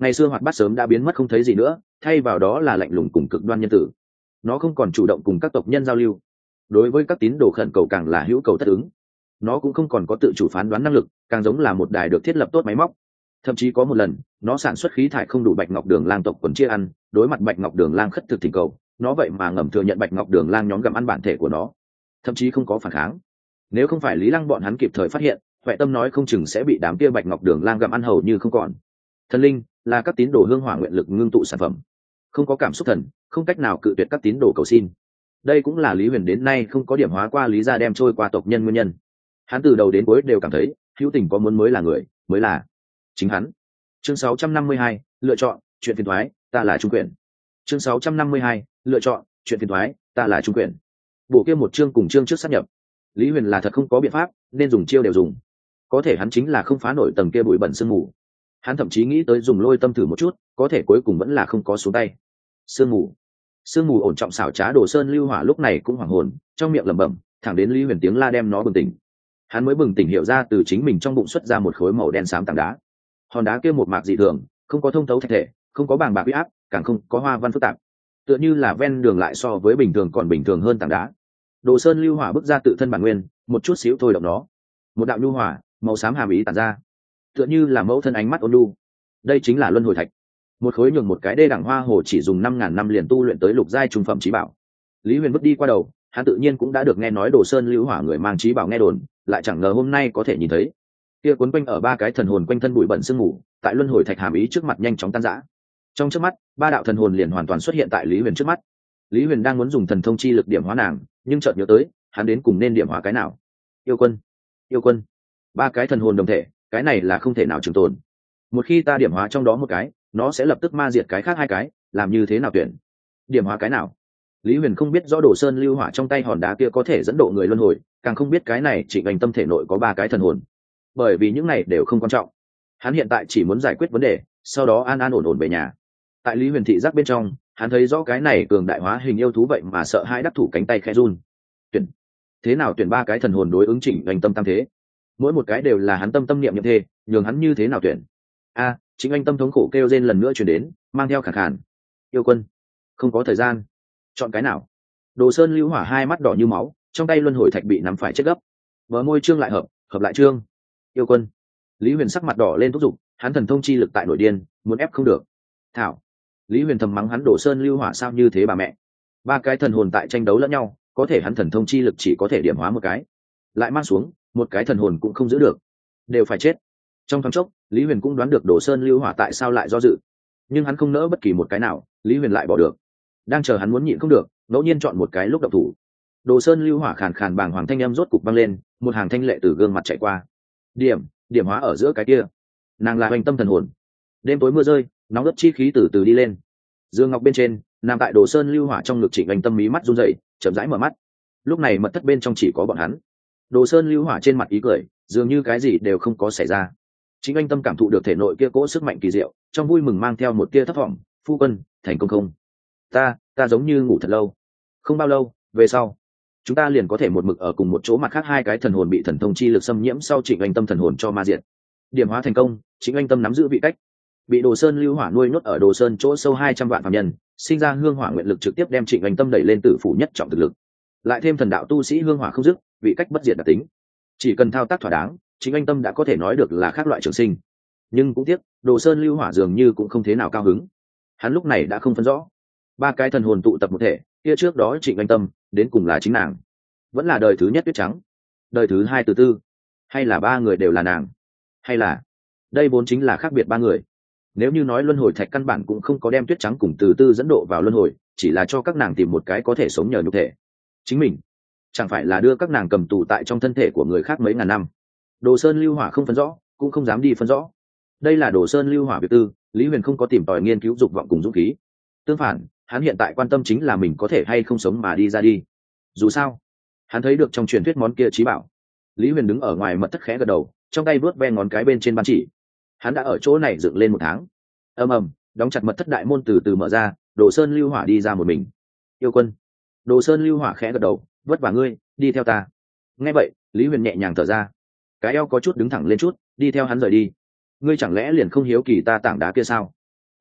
ngày xưa hoạt bát sớm đã biến mất không thấy gì nữa, thay vào đó là lạnh lùng cùng cực đoan nhân tử. Nó không còn chủ động cùng các tộc nhân giao lưu, đối với các tín đồ khẩn cầu càng là hữu cầu tất ứng. Nó cũng không còn có tự chủ phán đoán năng lực, càng giống là một đài được thiết lập tốt máy móc. Thậm chí có một lần, nó sản xuất khí thải không đủ Bạch Ngọc Đường Lang tộc quần chia ăn, đối mặt Bạch Ngọc Đường Lang khất thực thỉnh cầu, nó vậy mà ngầm thừa nhận Bạch Ngọc Đường Lang nhóm gặm ăn bản thể của nó, thậm chí không có phản kháng. Nếu không phải Lý Lăng bọn hắn kịp thời phát hiện, Huệ Tâm nói không chừng sẽ bị đám kia Bạch Ngọc Đường Lang gặm ăn hầu như không còn. Thần linh là các tín đồ hương hỏa nguyện lực ngưng tụ sản phẩm, không có cảm xúc thần, không cách nào cự tuyệt các tín đồ cầu xin. Đây cũng là Lý Huyền đến nay không có điểm hóa qua Lý gia đem trôi qua tộc nhân nguyên nhân. Hắn từ đầu đến cuối đều cảm thấy, hữu tình có muốn mới là người, mới là chính hắn. Chương sáu trăm năm mươi hai, lựa chọn, chuyện phiền toái, ta là trung quyền. Chương sáu trăm năm mươi hai, lựa chọn, chuyện phiền toái, ta là trung quyền. Bộ kia một chương cùng chương trước sát nhập. Lý Huyền là thật không có biện pháp, nên dùng chiêu đều dùng. Có thể hắn chính là không phá nổi tầng kia bụi bẩn sương mù. Hắn thậm chí nghĩ tới dùng lôi tâm thử một chút, có thể cuối cùng vẫn là không có xuống tay. Sương mù, sương mù ổn trọng xảo trá Đồ Sơn Lưu Hỏa lúc này cũng hoảng hồn, trong miệng lẩm bẩm, thẳng đến Lý Huyền tiếng la đem nó bừng tỉnh. Hắn mới bừng tỉnh hiểu ra từ chính mình trong bụng xuất ra một khối màu đen xám tảng đá. Hòn đá kia một mạc dị thường, không có thông thấu thạch thể, không có bàng bạc uy áp, càng không có hoa văn phức tạp, tựa như là ven đường lại so với bình thường còn bình thường hơn tảng đá. Đồ Sơn Lưu Hỏa bước ra tự thân bản nguyên, một chút xíu thôi động nó, một đạo nhu hỏa màu xám hàm ý tản ra, tựa như là mẫu thân ánh mắt ôn nhu. Đây chính là luân hồi thạch, một khối nhường một cái đê đẳng hoa hồ chỉ dùng năm ngàn năm liền tu luyện tới lục giai trung phẩm chí bảo. Lý Huyền bước đi qua đầu, hắn tự nhiên cũng đã được nghe nói Đồ Sơn Lưu Hỏa người mang chí bảo nghe đồn, lại chẳng ngờ hôm nay có thể nhìn thấy. Kia cuốn quanh ở ba cái thần hồn quanh thân bụi bẩn sương mù, tại luân hồi thạch hàm ý trước mặt nhanh chóng tan rã. Trong chớp mắt, ba đạo thần hồn liền hoàn toàn xuất hiện tại Lý Huyền trước mắt. Lý Huyền đang muốn dùng thần thông chi lực điểm hóa nàng, nhưng chợt nhớ tới, hắn đến cùng nên điểm hóa cái nào? Yêu quân, yêu quân. Ba cái thần hồn đồng thể, cái này là không thể nào trường tồn. Một khi ta điểm hóa trong đó một cái, nó sẽ lập tức ma diệt cái khác hai cái, làm như thế nào tuyển? Điểm hóa cái nào? Lý Huyền không biết rõ Đồ Sơn Lưu Hỏa trong tay hòn đá kia có thể dẫn độ người luân hồi, càng không biết cái này Trịnh Anh tâm thể nội có ba cái thần hồn. Bởi vì những này đều không quan trọng. Hắn hiện tại chỉ muốn giải quyết vấn đề, sau đó an an ổn ổn về nhà. Tại Lý Huyền thị giác bên trong, hắn thấy rõ cái này cường đại hóa hình yêu thú vậy mà sợ hãi đắc thủ cánh tay khẽ run. Tuyển thế nào tuyển ba cái thần hồn đối ứng Trịnh Anh tâm tam thế? Mỗi một cái đều là hắn tâm tâm niệm niệm thề, nhường hắn như thế nào tuyển? A, à, Trịnh Anh tâm thống khổ kêu rên lần nữa truyền đến, mang theo khàn khàn. Yêu quân, không có thời gian. Chọn cái nào? Đồ Sơn Lưu Hỏa hai mắt đỏ như máu, trong tay luân hồi thạch bị nắm phải chết gấp. Bờ môi trương lại hợp, hợp lại trương. Yêu quân. Lý Huyền sắc mặt đỏ lên thúc giục, hắn thần thông chi lực tại nội điên, muốn ép không được. Thảo. Lý Huyền thầm mắng hắn Đồ Sơn Lưu Hỏa sao như thế bà mẹ. Ba cái thần hồn tại tranh đấu lẫn nhau, có thể hắn thần thông chi lực chỉ có thể điểm hóa một cái, lại mang xuống, một cái thần hồn cũng không giữ được, đều phải chết. Trong thoáng chốc, Lý Huyền cũng đoán được Đồ Sơn Lưu Hỏa tại sao lại do dự, nhưng hắn không nỡ bất kỳ một cái nào, Lý Huyền lại bỏ được. Đang chờ hắn muốn nhịn không được, ngẫu nhiên chọn một cái lúc động thủ. Đồ Sơn Lưu Hỏa khàn khàn bàng hoàng thanh âm rốt cục vang lên, một hàng thanh lệ từ gương mặt chạy qua. Điểm, điểm hóa ở giữa cái kia. Nàng là hoành tâm thần hồn. Đêm tối mưa rơi, nóng ướt chi khí từ từ đi lên. Dương ngọc bên trên, nằm tại Đồ Sơn Lưu Hỏa trong ngực Trịnh Anh tâm mí mắt run rẩy, chậm rãi mở mắt. Lúc này mật thất bên trong chỉ có bọn hắn. Đồ Sơn Lưu Hỏa trên mặt ý cười, dường như cái gì đều không có xảy ra. Trịnh Anh tâm cảm thụ được thể nội kia cỗ sức mạnh kỳ diệu, trong vui mừng mang theo một tia thất vọng. Phu quân, thành công không? Ta, ta giống như ngủ thật lâu. Không bao lâu, về sau, chúng ta liền có thể một mực ở cùng một chỗ, mặt khác hai cái thần hồn bị thần thông chi lực xâm nhiễm sau Trịnh Anh tâm thần hồn cho ma diệt. Điểm hóa thành công, Trịnh Anh tâm nắm giữ vị cách, bị Đồ Sơn Lưu Hỏa nuôi nhốt ở Đồ Sơn chỗ sâu hai trăm vạn phàm nhân, sinh ra hương hỏa nguyện lực trực tiếp đem Trịnh Anh tâm đẩy lên tử phủ nhất trọng thực lực. Lại thêm thần đạo tu sĩ hương hỏa không dứt, vị cách bất diệt đặc tính, chỉ cần thao tác thỏa đáng, Trịnh Anh tâm đã có thể nói được là khác loại trường sinh. Nhưng cũng tiếc, Đồ Sơn Lưu Hỏa dường như cũng không thế nào cao hứng. Hắn lúc này đã không phân rõ, ba cái thần hồn tụ tập một thể, kia trước đó Trịnh Anh tâm đến cùng là chính nàng, vẫn là đời thứ nhất Tuyết Trắng, đời thứ hai Từ Tư, hay là ba người đều là nàng, hay là đây vốn chính là khác biệt ba người. Nếu như nói luân hồi thạch căn bản cũng không có đem Tuyết Trắng cùng Từ Tư dẫn độ vào luân hồi, chỉ là cho các nàng tìm một cái có thể sống nhờ nhục thể, chính mình chẳng phải là đưa các nàng cầm tù tại trong thân thể của người khác mấy ngàn năm. Đồ Sơn Lưu Hỏa không phân rõ, cũng không dám đi phân rõ. Đây là Đồ Sơn Lưu Hỏa việc tư, Lý Huyền không có tìm tòi nghiên cứu dục vọng cùng dũng khí. Tương phản, hắn hiện tại quan tâm chính là mình có thể hay không sống mà đi ra đi. Dù sao, hắn thấy được trong truyền thuyết món kia trí bảo. Lý Huyền đứng ở ngoài mật thất khẽ gật đầu, trong tay vuốt ve ngón cái bên trên ban chỉ. Hắn đã ở chỗ này dựng lên một tháng. Ầm ầm, đóng chặt mật thất đại môn từ từ mở ra, Đồ Sơn Lưu Hỏa đi ra một mình. Yêu quân. Đồ Sơn Lưu Hỏa khẽ gật đầu, vất vả ngươi, đi theo ta. Nghe vậy, Lý Huyền nhẹ nhàng thở ra, cái eo có chút đứng thẳng lên chút, đi theo hắn rời đi. Ngươi chẳng lẽ liền không hiếu kỳ ta tảng đá kia sao?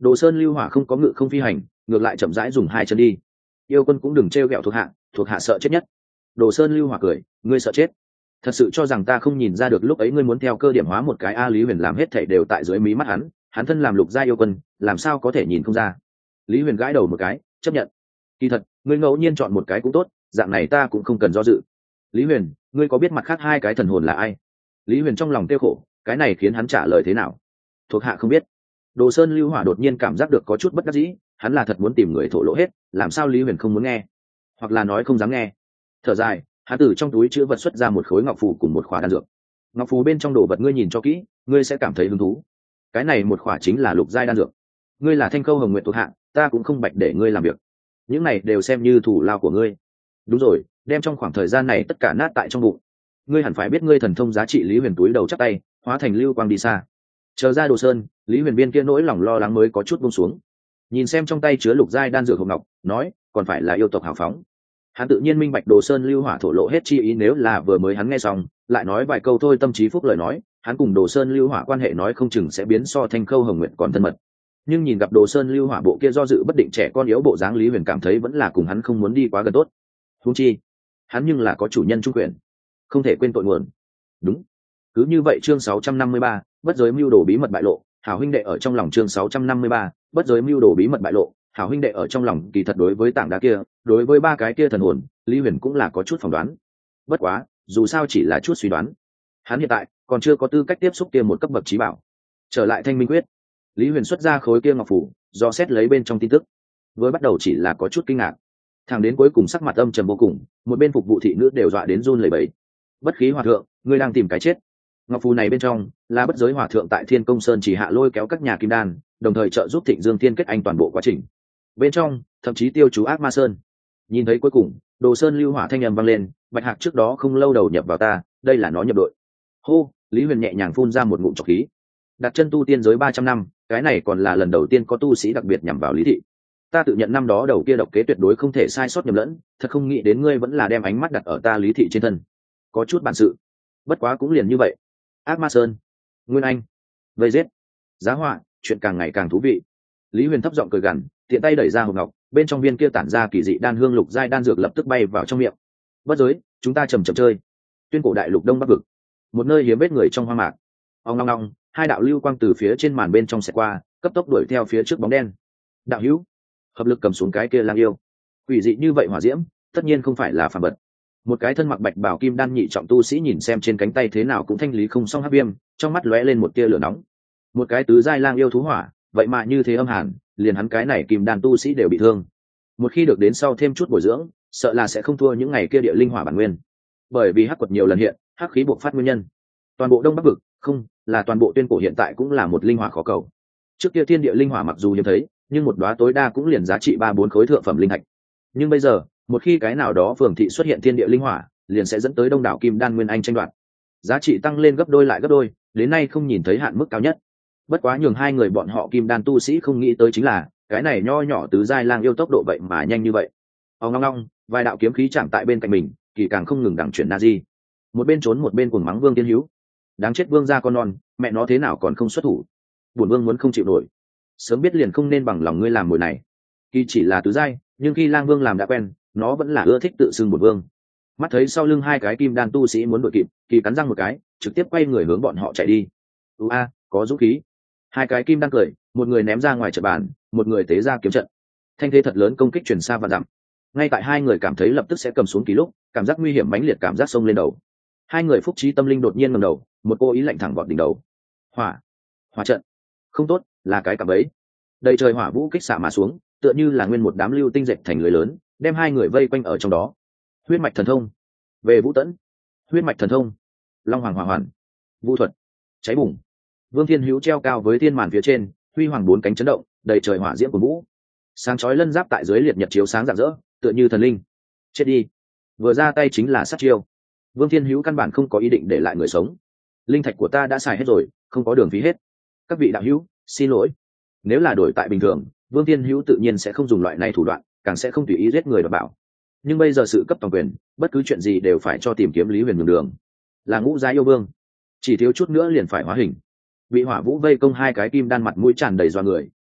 Đồ Sơn Lưu Hỏa không có ngự không phi hành, ngược lại chậm rãi dùng hai chân đi. Yêu Quân cũng đừng trêu ghẹo thuộc hạ, thuộc hạ sợ chết nhất. Đồ Sơn Lưu Hỏa cười, ngươi sợ chết? Thật sự cho rằng ta không nhìn ra được lúc ấy ngươi muốn theo cơ điểm hóa một cái a? Lý Huyền làm hết thảy đều tại dưới mí mắt hắn, hắn thân làm lục gia yêu quân, làm sao có thể nhìn không ra? Lý Huyền gãi đầu một cái, chấp nhận. Kỳ thật, ngươi ngẫu nhiên chọn một cái cũng tốt, dạng này ta cũng không cần do dự. Lý Huyền, ngươi có biết mặt khác hai cái thần hồn là ai? Lý Huyền trong lòng tiêu khổ, cái này khiến hắn trả lời thế nào? Thuộc hạ không biết. Đồ Sơn Lưu Hỏa đột nhiên cảm giác được có chút bất đắc dĩ, hắn là thật muốn tìm người thổ lộ hết, làm sao Lý Huyền không muốn nghe, hoặc là nói không dám nghe. Thở dài, hắn từ trong túi chữ vật xuất ra một khối ngọc phù cùng một khỏa đan dược. Ngọc phù bên trong đồ vật ngươi nhìn cho kỹ, ngươi sẽ cảm thấy hứng thú. Cái này một khỏa chính là lục giai đan dược. Ngươi là Thanh Khâu Hồng Nguyệt thuộc hạ, ta cũng không bạch để ngươi làm việc. Những này đều xem như thủ lao của ngươi. Đúng rồi, đem trong khoảng thời gian này tất cả nát tại trong bụng. Ngươi hẳn phải biết ngươi thần thông giá trị. Lý Huyền túi đầu chắp tay, hóa thành lưu quang đi xa. Chờ ra Đồ Sơn, Lý Huyền Biên kia nỗi lòng lo lắng mới có chút buông xuống. Nhìn xem trong tay chứa lục giai đan dược hồng ngọc, nói, còn phải là yêu tộc hào phóng. Hắn tự nhiên minh bạch Đồ Sơn Lưu Hỏa thổ lộ hết chi ý, nếu là vừa mới hắn nghe xong, lại nói vài câu thôi tâm trí phúc lời nói, hắn cùng Đồ Sơn Lưu Hỏa quan hệ nói không chừng sẽ biến so Thanh Khâu Hồng Nguyệt còn thân mật. Nhưng nhìn gặp Đồ Sơn Lưu Hỏa bộ kia do dự bất định trẻ con yếu bộ dáng, Lý Huyền cảm thấy vẫn là cùng hắn không muốn đi quá gần tốt. Huống chi, hắn nhưng là có chủ nhân trung quyền, không thể quên tội nguồn. Đúng. Cứ như vậy chương sáu trăm năm mươi ba, bất giới mưu đồ bí mật bại lộ, hảo huynh đệ ở trong lòng chương sáu trăm năm mươi ba, bất giới mưu đồ bí mật bại lộ, hảo huynh đệ ở trong lòng. Kỳ thật đối với tảng đá kia, đối với ba cái kia thần hồn, Lý Huyền cũng là có chút phỏng đoán. Bất quá, dù sao chỉ là chút suy đoán. Hắn hiện tại còn chưa có tư cách tiếp xúc kia một cấp bậc trí bảo. Trở lại Thanh Minh Quyết, Lý Huyền xuất ra khối kia ngọc phủ, do xét lấy bên trong tin tức. Với bắt đầu chỉ là có chút kinh ngạc, thẳng đến cuối cùng sắc mặt âm trầm vô cùng, một bên phục vụ thị nữ đều dọa đến run lẩy bẩy. Bất khí hòa thượng, ngươi đang tìm cái chết. Ngọc phù này bên trong là bất giới hòa thượng tại Thiên Công Sơn chỉ hạ lôi kéo các nhà kim đan, đồng thời trợ giúp Thịnh Dương Thiên kết anh toàn bộ quá trình. Bên trong thậm chí tiêu chú Ác Ma Sơn. Nhìn thấy cuối cùng, Đồ Sơn Lưu Hỏa thanh âm vang lên, Bạch Hạc trước đó không lâu đầu nhập vào ta, đây là nó nhập đội. Hô, Lý Huyền nhẹ nhàng phun ra một ngụm trọc khí. Đặt chân tu tiên giới ba trăm năm, cái này còn là lần đầu tiên có tu sĩ đặc biệt nhằm vào Lý thị. Ta tự nhận năm đó đầu kia độc kế tuyệt đối không thể sai sót nhầm lẫn, thật không nghĩ đến ngươi vẫn là đem ánh mắt đặt ở ta Lý thị trên thân. Có chút bản sự. Bất quá cũng liền như vậy. Ác Ma Sơn, Nguyên Anh, vây giết, giá họa, chuyện càng ngày càng thú vị. Lý Huyền thấp giọng cười gằn, tiện tay đẩy ra hộp ngọc, bên trong viên kia tản ra kỳ dị đan hương lục giai đan dược lập tức bay vào trong miệng. Bất giới, chúng ta chầm chậm chơi. Tuyên cổ đại lục đông bắc vực, một nơi hiếm vết người trong hoang mạc. Ong long long, hai đạo lưu quang từ phía trên màn bên trong xẹt qua, cấp tốc đuổi theo phía trước bóng đen. Đạo hữu, hợp lực cầm xuống cái kia lang yêu. Quỷ dị như vậy hỏa diễm, tất nhiên không phải là phàm vật. Một cái thân mặc bạch bào kim đan nhị trọng tu sĩ nhìn xem trên cánh tay thế nào cũng thanh lý không xong hắc viêm, trong mắt lóe lên một tia lửa nóng. Một cái tứ giai lang yêu thú hỏa, vậy mà như thế âm hàn, liền hắn cái này kim đan tu sĩ đều bị thương. Một khi được đến sau thêm chút bồi dưỡng, sợ là sẽ không thua những ngày kia địa linh hỏa bản nguyên. Bởi vì hắc quật nhiều lần hiện, hắc khí buộc phát nguyên nhân. Toàn bộ đông bắc vực, không, là toàn bộ tuyên cổ hiện tại cũng là một linh hỏa khó cầu. Trước kia thiên địa linh hỏa mặc dù hiếm thấy, nhưng một đóa tối đa cũng liền giá trị ba bốn khối thượng phẩm linh thạch. Nhưng bây giờ, một khi cái nào đó phường thị xuất hiện thiên địa linh hỏa, liền sẽ dẫn tới đông đảo kim đan nguyên anh tranh đoạt, giá trị tăng lên gấp đôi lại gấp đôi, đến nay không nhìn thấy hạn mức cao nhất. Bất quá nhường hai người bọn họ kim đan tu sĩ không nghĩ tới chính là, cái này nho nhỏ tứ giai lang yêu tốc độ vậy mà nhanh như vậy. Ong long long, vài đạo kiếm khí chạm tại bên cạnh mình, kỳ càng không ngừng đằng chuyển na di. Một bên trốn một bên cuồng mắng Vương Tiên Hữu, đáng chết Vương gia con non, mẹ nó thế nào còn không xuất thủ? Bổn Vương muốn không chịu nổi, sớm biết liền không nên bằng lòng ngươi làm mồi này. Kỳ chỉ là tứ giai, nhưng khi Lang Vương làm đã quen, nó vẫn là ưa thích tự xưng bổn vương. Mắt thấy sau lưng hai cái kim đan tu sĩ muốn đuổi kịp, Kỳ cắn răng một cái, trực tiếp quay người hướng bọn họ chạy đi. U a, có dũng khí. Hai cái kim đan cười, một người ném ra ngoài trận bàn, một người tế ra kiếm trận. Thanh thế thật lớn công kích truyền xa và dặm. Ngay tại hai người cảm thấy lập tức sẽ cầm xuống Kỳ lúc, cảm giác nguy hiểm mãnh liệt cảm giác xông lên đầu. Hai người phúc trí tâm linh đột nhiên ngẩng đầu, một cô ý lạnh thẳng vọt đỉnh đầu. Hỏa, hỏa trận. Không tốt, là cái cạm bẫy. Đầy trời hỏa vũ kích xạ mà xuống, tựa như là nguyên một đám lưu tinh dệt thành lưới lớn, đem hai người vây quanh ở trong đó. Huyết mạch thần thông, về vũ tẫn. Huyết mạch thần thông, long hoàng hỏa hoàn, vũ thuật, cháy bùng. Vương Thiên Hữu treo cao với thiên màn phía trên, huy hoàng bốn cánh chấn động, đầy trời hỏa diễm của vũ. Sáng chói lân giáp tại dưới liệt nhật chiếu sáng rạng rỡ, tựa như thần linh. Chết đi. Vừa ra tay chính là sát chiêu. Vương Thiên Hữu căn bản không có ý định để lại người sống. Linh thạch của ta đã xài hết rồi, không có đường phí hết. Các vị đạo hữu, xin lỗi. Nếu là đổi tại bình thường, Vương Thiên Hữu tự nhiên sẽ không dùng loại này thủ đoạn, càng sẽ không tùy ý giết người đảm bảo. Nhưng bây giờ sự cấp toàn quyền, bất cứ chuyện gì đều phải cho tìm kiếm Lý Huyền nhường đường. Là ngũ giai yêu vương, chỉ thiếu chút nữa liền phải hóa hình. Bị hỏa vũ vây công hai cái kim đan mặt mũi tràn đầy doa người,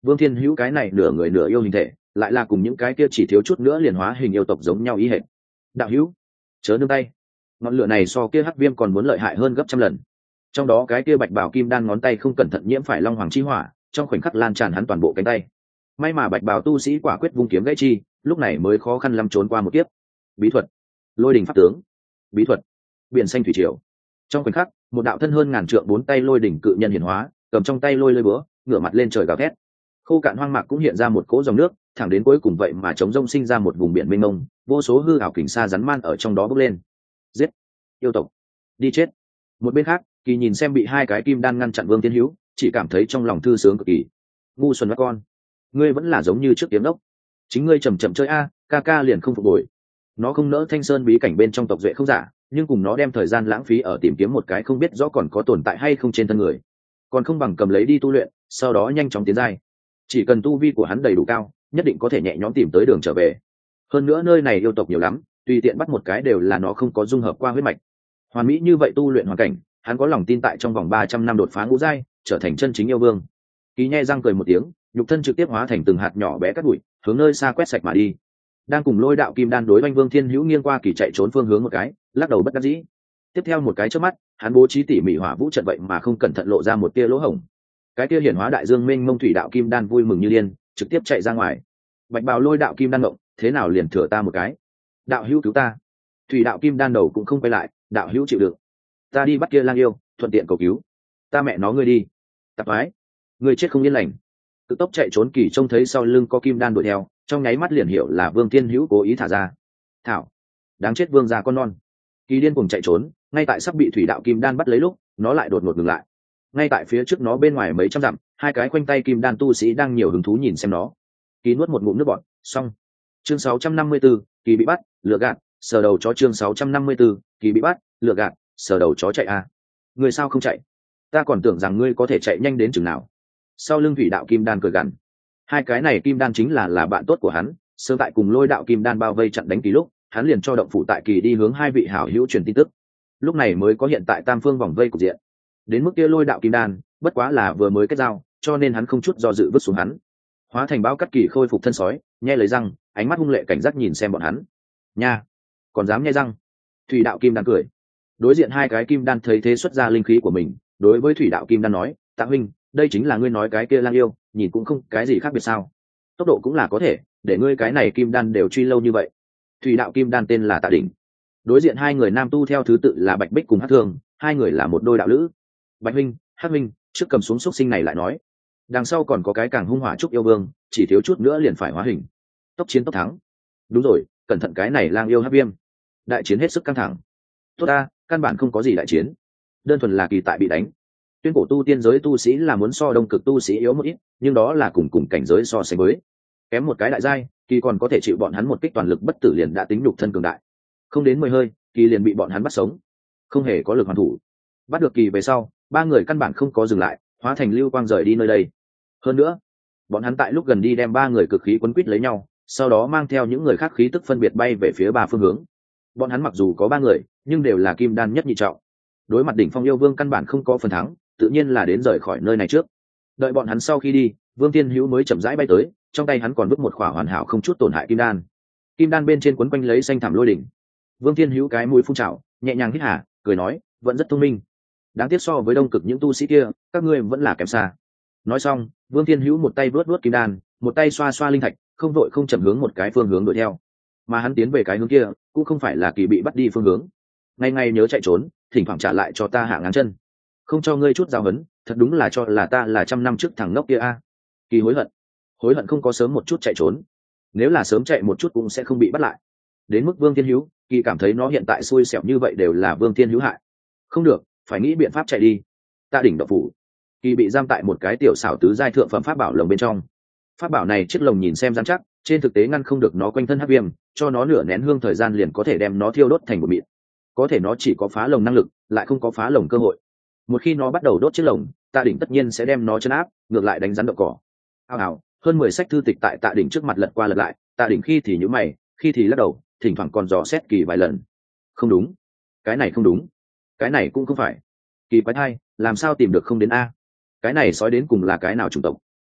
Vương Thiên Hữu cái này nửa người nửa yêu hình thể lại là cùng những cái kia chỉ thiếu chút nữa liền hóa hình yêu tộc giống nhau ý hệ. Đạo hữu, chớ nương tay, ngọn lửa này so kia hắc viêm còn muốn lợi hại hơn gấp trăm lần. Trong đó cái kia bạch bảo kim đan ngón tay không cẩn thận nhiễm phải long hoàng chi hỏa, trong khoảnh khắc lan tràn hắn toàn bộ cánh tay. May mà bạch bào tu sĩ quả quyết vung kiếm gãy chi, lúc này mới khó khăn lắm trốn qua một kiếp. Bí thuật, lôi đỉnh pháp tướng, bí thuật, biển xanh thủy triều. Trong khoảnh khắc, một đạo thân hơn ngàn trượng bốn tay lôi đỉnh cự nhân hiển hóa, cầm trong tay lôi lôi búa, ngửa mặt lên trời gào thét. Khô cạn hoang mạc cũng hiện ra một cỗ dòng nước, thẳng đến cuối cùng vậy mà chống rông sinh ra một vùng biển mênh mông, vô số hư ảo kình sa rắn man ở trong đó bốc lên. Giết, yêu tộc, đi chết. Một bên khác, Kỳ nhìn xem bị hai cái kim đan ngăn chặn Vương Thiên Hữu, chỉ cảm thấy trong lòng thư sướng cực kỳ. Ngu xuẩn các con, ngươi vẫn là giống như trước tiếng đốc, chính ngươi chầm chậm chơi a, ca ca liền không phục hồi. Nó không nỡ Thanh Sơn bí cảnh bên trong tộc duệ không giả, nhưng cùng nó đem thời gian lãng phí ở tìm kiếm một cái không biết rõ còn có tồn tại hay không trên thân người, còn không bằng cầm lấy đi tu luyện, sau đó nhanh chóng tiến giai. Chỉ cần tu vi của hắn đầy đủ cao, nhất định có thể nhẹ nhõm tìm tới đường trở về. Hơn nữa nơi này yêu tộc nhiều lắm, tùy tiện bắt một cái đều là nó không có dung hợp qua huyết mạch. Hoàn mỹ như vậy tu luyện hoàn cảnh, hắn có lòng tin tại trong vòng ba trăm năm đột phá ngũ giai, trở thành chân chính yêu vương. Ký nhe răng cười một tiếng, nhục thân trực tiếp hóa thành từng hạt nhỏ bé cát bụi, hướng nơi xa quét sạch mà đi. Đang cùng lôi đạo kim đan đối oanh Vương Thiên Hữu nghiêng qua Kỳ chạy trốn phương hướng một cái, lắc đầu bất đắc dĩ. Tiếp theo một cái chớp mắt, hắn bố trí tỉ mỉ hỏa vũ trận vậy mà không cẩn thận lộ ra một tia lỗ hổng. Cái tia hiển hóa đại dương mênh mông thủy đạo kim đan vui mừng như điên, trực tiếp chạy ra ngoài. Bạch bào lôi đạo kim đan động, thế nào liền thừa ta một cái. Đạo hữu cứu ta. Thủy đạo kim đan đầu cũng không quay lại, đạo hữu chịu đựng. Ta đi bắt kia lang yêu, thuận tiện cầu cứu. Ta mẹ nó ngươi đi. Tạp ái, ngươi chết không yên lành. Tự tốc chạy trốn Kỳ trông thấy sau lưng có kim đan đuổi theo, trong nháy mắt liền hiểu là Vương Thiên Hữu cố ý thả ra. Thảo, đáng chết vương gia con non. Kỳ điên cùng chạy trốn, ngay tại sắp bị thủy đạo kim đan bắt lấy lúc, nó lại đột ngột ngừng lại. Ngay tại phía trước nó bên ngoài mấy trăm dặm, hai cái khoanh tay kim đan tu sĩ đang nhiều hứng thú nhìn xem nó. Kỳ nuốt một ngụm nước bọt, xong. Chương sáu trăm năm mươi 654, Kỳ bị bắt, lừa gạt, sờ đầu chó. Chương sáu trăm năm mươi 654, Kỳ bị bắt, lừa gạt, sờ đầu chó chạy à? Người sao không chạy? Ta còn tưởng rằng ngươi có thể chạy nhanh đến chừng nào. Sau lưng thủy đạo kim đan cười gằn. Hai cái này kim đan chính là là bạn tốt của hắn, sớm tại cùng lôi đạo kim đan bao vây chặn đánh Kỳ lúc, hắn liền cho động phủ tại Kỳ đi hướng hai vị hảo hữu truyền tin tức. Lúc này mới có hiện tại tam phương vòng vây cục diện. Đến mức kia lôi đạo kim đan, bất quá là vừa mới kết giao, cho nên hắn không chút do dự vứt xuống hắn, hóa thành báo cắt Kỳ khôi phục thân sói, nhe lấy răng, ánh mắt hung lệ cảnh giác nhìn xem bọn hắn. Nha, còn dám nhe răng? Thủy đạo kim đan cười. Đối diện hai cái kim đan thấy thế xuất ra linh khí của mình, đối với thủy đạo kim đan nói, Tạ huynh, đây chính là ngươi nói cái kia lang yêu, nhìn cũng không cái gì khác biệt sao? Tốc độ cũng là có thể, để ngươi cái này kim đan đều truy lâu như vậy. Thủy đạo kim đan tên là Tạ Đỉnh. Đối diện hai người nam tu theo thứ tự là Bạch Bích cùng Hắc Thương, hai người là một đôi đạo lữ. Bạch huynh, Hắc huynh, trước cầm xuống xúc sinh này lại nói. Đằng sau còn có cái càng hung hỏa trúc yêu vương, chỉ thiếu chút nữa liền phải hóa hình. Tốc chiến tốc thắng. Đúng rồi, cẩn thận cái này lang yêu hắc viêm. Đại chiến hết sức căng thẳng. Tốt ta, căn bản không có gì đại chiến, đơn thuần là Kỳ tại bị đánh. Tuyên cổ tu tiên giới tu sĩ là muốn so đông cực tu sĩ yếu một ít, nhưng đó là cùng cùng cảnh giới so sánh với. Kém một cái đại giai, Kỳ còn có thể chịu bọn hắn một kích toàn lực bất tử liền đã tính nhục thân cường đại. Không đến mười hơi, Kỳ liền bị bọn hắn bắt sống, không hề có lực hoàn thủ. Bắt được Kỳ về sau, ba người căn bản không có dừng lại, hóa thành lưu quang rời đi nơi đây. Hơn nữa, bọn hắn tại lúc gần đi đem ba người cực khí quấn quýt lấy nhau, sau đó mang theo những người khác khí tức phân biệt bay về phía ba phương hướng. Bọn hắn mặc dù có ba người, nhưng đều là kim đan nhất nhị trọng. Đối mặt đỉnh phong yêu vương căn bản không có phần thắng, tự nhiên là đến rời khỏi nơi này trước. Đợi bọn hắn sau khi đi, Vương Thiên Hữu mới chậm rãi bay tới, trong tay hắn còn vứt một khỏa hoàn hảo không chút tổn hại kim đan. Kim đan bên trên quấn quanh lấy xanh thảm lôi đỉnh. Vương Thiên Hữu cái mũi phun trào, nhẹ nhàng hít hà, cười nói, vẫn rất thông minh. Đáng tiếc so với đông cực những tu sĩ kia, các ngươi vẫn là kém xa. Nói xong, Vương Thiên Hữu một tay vớt vớt kim đan, một tay xoa xoa linh thạch, không vội không chậm hướng một cái phương hướng đuổi theo. Mà hắn tiến về cái hướng kia, cũng không phải là Kỳ bị bắt đi phương hướng. Ngày ngày nhớ chạy trốn, thỉnh thoảng trả lại cho ta hạ ngang chân. Không cho ngươi chút giao hấn, thật đúng là cho là ta là trăm năm trước thằng ngốc kia a. Kỳ hối hận, hối hận không có sớm một chút chạy trốn. Nếu là sớm chạy một chút cũng sẽ không bị bắt lại. Đến mức Vương Thiên Hữu, Kỳ cảm thấy nó hiện tại xui xẻo như vậy đều là Vương Thiên Hữu hại. Không được, phải nghĩ biện pháp chạy đi. Ta đỉnh động phủ. Kỳ bị giam tại một cái tiểu xảo tứ giai thượng phẩm pháp bảo lồng bên trong. Pháp bảo này chiếc lồng nhìn xem rắn chắc, trên thực tế ngăn không được nó quanh thân hắc viêm, cho nó nửa nén hương thời gian liền có thể đem nó thiêu đốt thành một mịn. Có thể nó chỉ có phá lồng năng lực, lại không có phá lồng cơ hội. Một khi nó bắt đầu đốt chiếc lồng, Tạ Đỉnh tất nhiên sẽ đem nó chấn áp, ngược lại đánh rắn đậu cỏ. Hào hào, hơn mười sách thư tịch tại Tạ Đỉnh trước mặt lật qua lật lại, Tạ Đỉnh khi thì nhíu mày, khi thì lắc đầu, thỉnh thoảng còn dò xét Kỳ vài lần. Không đúng, cái này không đúng, cái này cũng không phải. Kỳ quái thai, làm sao tìm được không đến a? Cái này sói đến cùng là cái nào chủng tộc?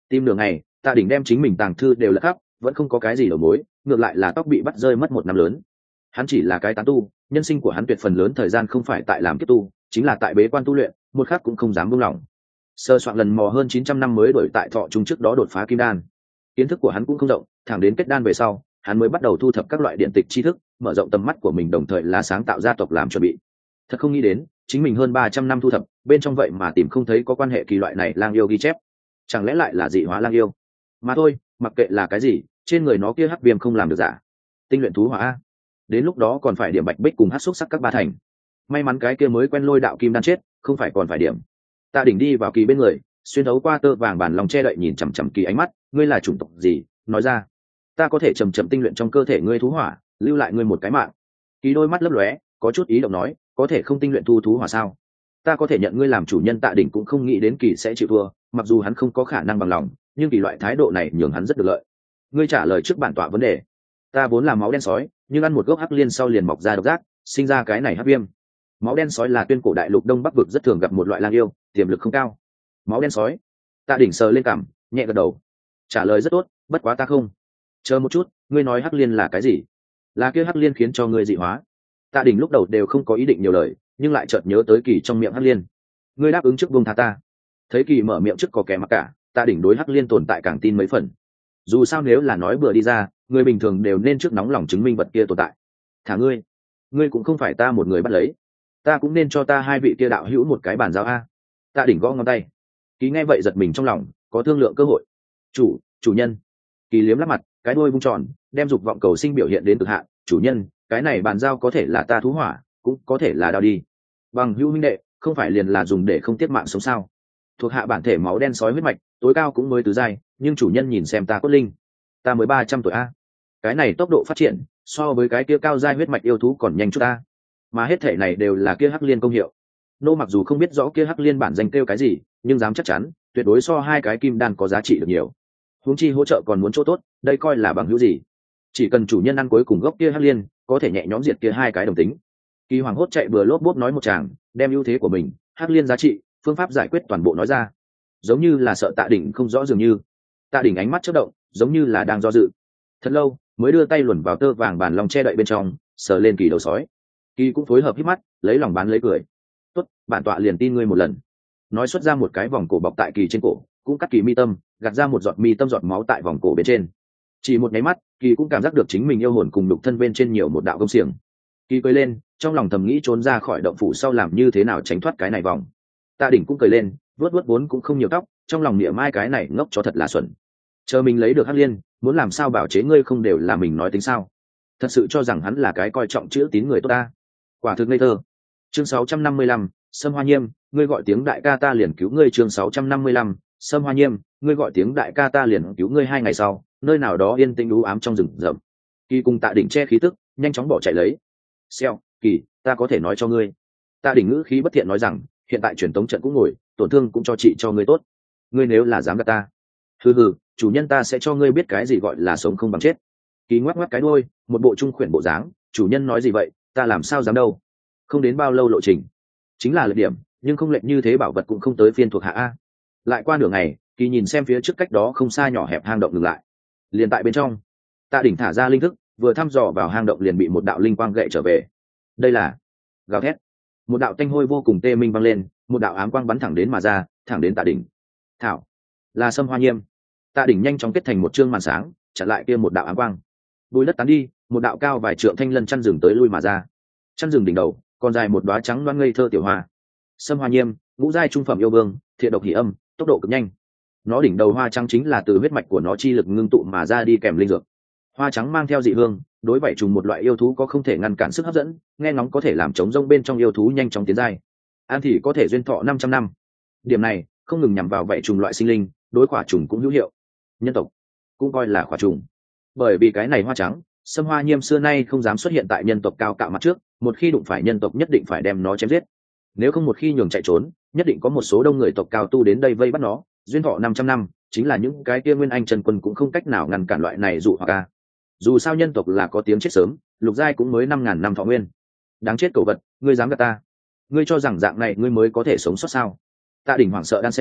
Tim nửa ngày, Tạ Đỉnh đem chính mình tàng thư đều lật khắp, vẫn không có cái gì đầu mối, ngược lại là tóc bị bắt rơi mất một năm lớn. Hắn chỉ là cái tán tu, nhân sinh của hắn tuyệt phần lớn thời gian không phải tại làm kiếp tu, chính là tại bế quan tu luyện, một khắc cũng không dám buông lỏng. Sơ soạn lần mò hơn chín trăm năm mới đổi tại thọ trung trước đó đột phá kim đan. Kiến thức của hắn cũng không rộng, thẳng đến kết đan về sau, hắn mới bắt đầu thu thập các loại điện tịch tri thức, mở rộng tầm mắt của mình, đồng thời là sáng tạo gia tộc làm chuẩn bị. Thật không nghĩ đến, chính mình hơn ba trăm năm thu thập, bên trong vậy mà tìm không thấy có quan hệ kỳ loại này lang yêu ghi chép. Chẳng lẽ lại là dị hóa lang yêu? Mà thôi, mặc kệ là cái gì, trên người nó kia hắc viêm không làm được giả. Tinh luyện thú hỏa a. Đến lúc đó còn phải điểm bạch bích cùng hắc xúc sắc các ba thành. May mắn cái kia mới quen lôi đạo kim đan chết, không phải còn phải điểm. Tạ Đỉnh đi vào Kỳ bên người, xuyên thấu qua tơ vàng bản lòng che đậy nhìn chằm chằm Kỳ ánh mắt, ngươi là chủng tộc gì? Nói ra, ta có thể chậm chậm tinh luyện trong cơ thể ngươi thú hỏa, lưu lại ngươi một cái mạng. Kỳ đôi mắt lấp lóe, có chút ý động nói, có thể không tinh luyện thu thú hỏa sao? Ta có thể nhận ngươi làm chủ nhân. Tạ Đỉnh cũng không nghĩ đến Kỳ sẽ chịu thua, mặc dù hắn không có khả năng bằng lòng, nhưng vì loại thái độ này nhường hắn rất được lợi. Ngươi trả lời trước bản tọa vấn đề. Ta vốn là máu đen sói, nhưng ăn một gốc hắc liên sau liền mọc ra độc giác, sinh ra cái này hắc viêm. Máu đen sói là tuyên cổ đại lục đông bắc vực rất thường gặp một loại lang yêu, tiềm lực không cao. Máu đen sói. Tạ Đỉnh sờ lên cằm, nhẹ gật đầu. Trả lời rất tốt, bất quá ta không. Chờ một chút, ngươi nói hắc liên là cái gì? Là kia hắc liên khiến cho ngươi dị hóa. Tạ Đỉnh lúc đầu đều không có ý định nhiều lời, nhưng lại chợt nhớ tới Kỳ trong miệng hắc liên. Ngươi đáp ứng trước buông tha ta. Thấy Kỳ mở miệng trước có kẻ mặc cả, Tạ Đỉnh đối hắc liên tồn tại càng tin mấy phần. Dù sao nếu là nói bừa đi ra, người bình thường đều nên trước nóng lòng chứng minh vật kia tồn tại. Thả ngươi, ngươi cũng không phải ta một người bắt lấy, ta cũng nên cho ta hai vị kia đạo hữu một cái bàn giao a. Tạ Đỉnh gõ ngón tay. Kỳ nghe vậy giật mình trong lòng, có thương lượng cơ hội. Chủ, chủ nhân. Kỳ liếm lắp mặt, cái đuôi vung tròn, đem dục vọng cầu sinh biểu hiện đến cực hạn. Chủ nhân, cái này bàn giao có thể là ta thú hỏa, cũng có thể là đao đi. Bằng hữu huynh đệ, không phải liền là dùng để không tiếp mạng sống sao? Thuộc hạ bản thể máu đen sói huyết mạch, tối cao cũng mới tứ giai, nhưng chủ nhân nhìn xem ta cốt linh, ta mới ba trăm tuổi a. Cái này tốc độ phát triển so với cái kia cao giai huyết mạch yêu thú còn nhanh chút ta. Mà hết thể này đều là kia hắc liên công hiệu. Nô mặc dù không biết rõ kia hắc liên bản danh kêu cái gì, nhưng dám chắc chắn tuyệt đối so hai cái kim đan có giá trị được nhiều. Huống chi hỗ trợ còn muốn chỗ tốt, đây coi là bằng hữu gì? Chỉ cần chủ nhân ăn cuối cùng gốc kia hắc liên, có thể nhẹ nhõm diệt kia hai cái đồng tính. Kỳ Hoàng hốt chạy bừa lốp bốp nói một tràng, đem ưu thế của mình, hắc liên giá trị, phương pháp giải quyết toàn bộ nói ra, giống như là sợ Tạ Đỉnh không rõ dường như. Tạ Đỉnh ánh mắt chớp động, giống như là đang do dự. Thật lâu mới đưa tay luồn vào tơ vàng bàn lòng che đậy bên trong, sờ lên Kỳ đầu sói. Kỳ cũng phối hợp hít mắt, lấy lòng bán lấy cười. Tốt, bản tọa liền tin ngươi một lần. Nói xuất ra một cái vòng cổ bọc tại Kỳ trên cổ, cũng cắt Kỳ mi tâm, gạt ra một giọt mi tâm giọt máu tại vòng cổ bên trên. Chỉ một nháy mắt, Kỳ cũng cảm giác được chính mình yêu hồn cùng đục thân bên trên nhiều một đạo công xiềng. Kỳ cười lên, trong lòng thầm nghĩ trốn ra khỏi động phủ sau làm như thế nào tránh thoát cái này vòng. Tạ Đỉnh cũng cười lên, vuốt vuốt vốn cũng không nhiều tóc, trong lòng niệm mai cái này ngốc cho thật là xuẩn. Chờ mình lấy được hắc liên, muốn làm sao bảo chế ngươi không đều là mình nói tính sao? Thật sự cho rằng hắn là cái coi trọng chữ tín người tốt ta? Quả thực ngây thơ. Chương sáu trăm năm mươi lăm, Sâm Hoa Nhiêm, ngươi gọi tiếng đại ca ta liền cứu ngươi. Chương sáu trăm năm mươi lăm, Sâm Hoa Nhiêm, ngươi gọi tiếng đại ca ta liền cứu ngươi. Hai ngày sau, nơi nào đó yên tĩnh u ám trong rừng rậm, Kỳ cùng Tạ Đỉnh che khí tức, nhanh chóng bỏ chạy lấy. Xeo, Kỳ, ta có thể nói cho ngươi. Tạ Đỉnh ngữ khí bất thiện nói rằng, hiện tại truyền tống trận cũng ngồi, tổn thương cũng cho chị cho ngươi tốt. Ngươi nếu là dám gạt ta, hừ hừ, chủ nhân ta sẽ cho ngươi biết cái gì gọi là sống không bằng chết. Kỳ ngoắc ngoắc cái đuôi, một bộ trung khuyển bộ dáng, chủ nhân nói gì vậy, ta làm sao dám đâu. Không đến bao lâu lộ trình, chính là lệch điểm, nhưng không lệch như thế bảo vật cũng không tới phiên thuộc hạ a. Lại qua nửa ngày, Kỳ nhìn xem phía trước cách đó không xa nhỏ hẹp hang động ngừng lại. Liền tại bên trong, Tạ Đỉnh thả ra linh thức, vừa thăm dò vào hang động liền bị một đạo linh quang gậy trở về. Đây là gào thét, một đạo tanh hôi vô cùng tê minh văng lên, một đạo ám quang bắn thẳng đến mà ra, thẳng đến Tạ Đỉnh. Thảo, là Sâm Hoa Nhiêm. Tạ Đỉnh nhanh chóng kết thành một chương màn sáng, chặn lại kia một đạo ám quang. Bùi đất tán đi, một đạo cao vài trượng thanh lân chăn rừng tới lui mà ra. Chăn rừng đỉnh đầu còn dài một đóa trắng loáng ngây thơ tiểu hoa. Sâm Hoa Nhiêm, ngũ giai trung phẩm yêu vương, thiện độc hỉ âm, tốc độ cực nhanh. Nó đỉnh đầu hoa trắng chính là từ huyết mạch của nó chi lực ngưng tụ mà ra đi kèm linh dược. Hoa trắng mang theo dị hương, đối vảy trùng một loại yêu thú có không thể ngăn cản sức hấp dẫn, nghe ngóng có thể làm chống rông bên trong yêu thú nhanh chóng tiến giai. An thì có thể duyên thọ năm trăm năm. Điểm này không ngừng nhằm vào vảy trùng loại sinh linh, đối khỏa trùng cũng hữu hiệu. Nhân tộc cũng coi là khỏa trùng. Bởi vì cái này hoa trắng, Sâm Hoa Nhiêm xưa nay không dám xuất hiện tại nhân tộc cao cạo mặt trước, một khi đụng phải nhân tộc nhất định phải đem nó chém giết. Nếu không một khi nhường chạy trốn, nhất định có một số đông người tộc cao tu đến đây vây bắt nó, duyên thọ năm trăm năm, chính là những cái kia nguyên anh chân quân cũng không cách nào ngăn cản loại này dụ hoặc a. Dù sao nhân tộc là có tiếng chết sớm, lục giai cũng mới năm ngàn năm thọ nguyên. Đáng chết cẩu vật, ngươi dám gạt ta? Ngươi cho rằng dạng này ngươi mới có thể sống sót sao? Tạ Đỉnh hoảng sợ đan sen,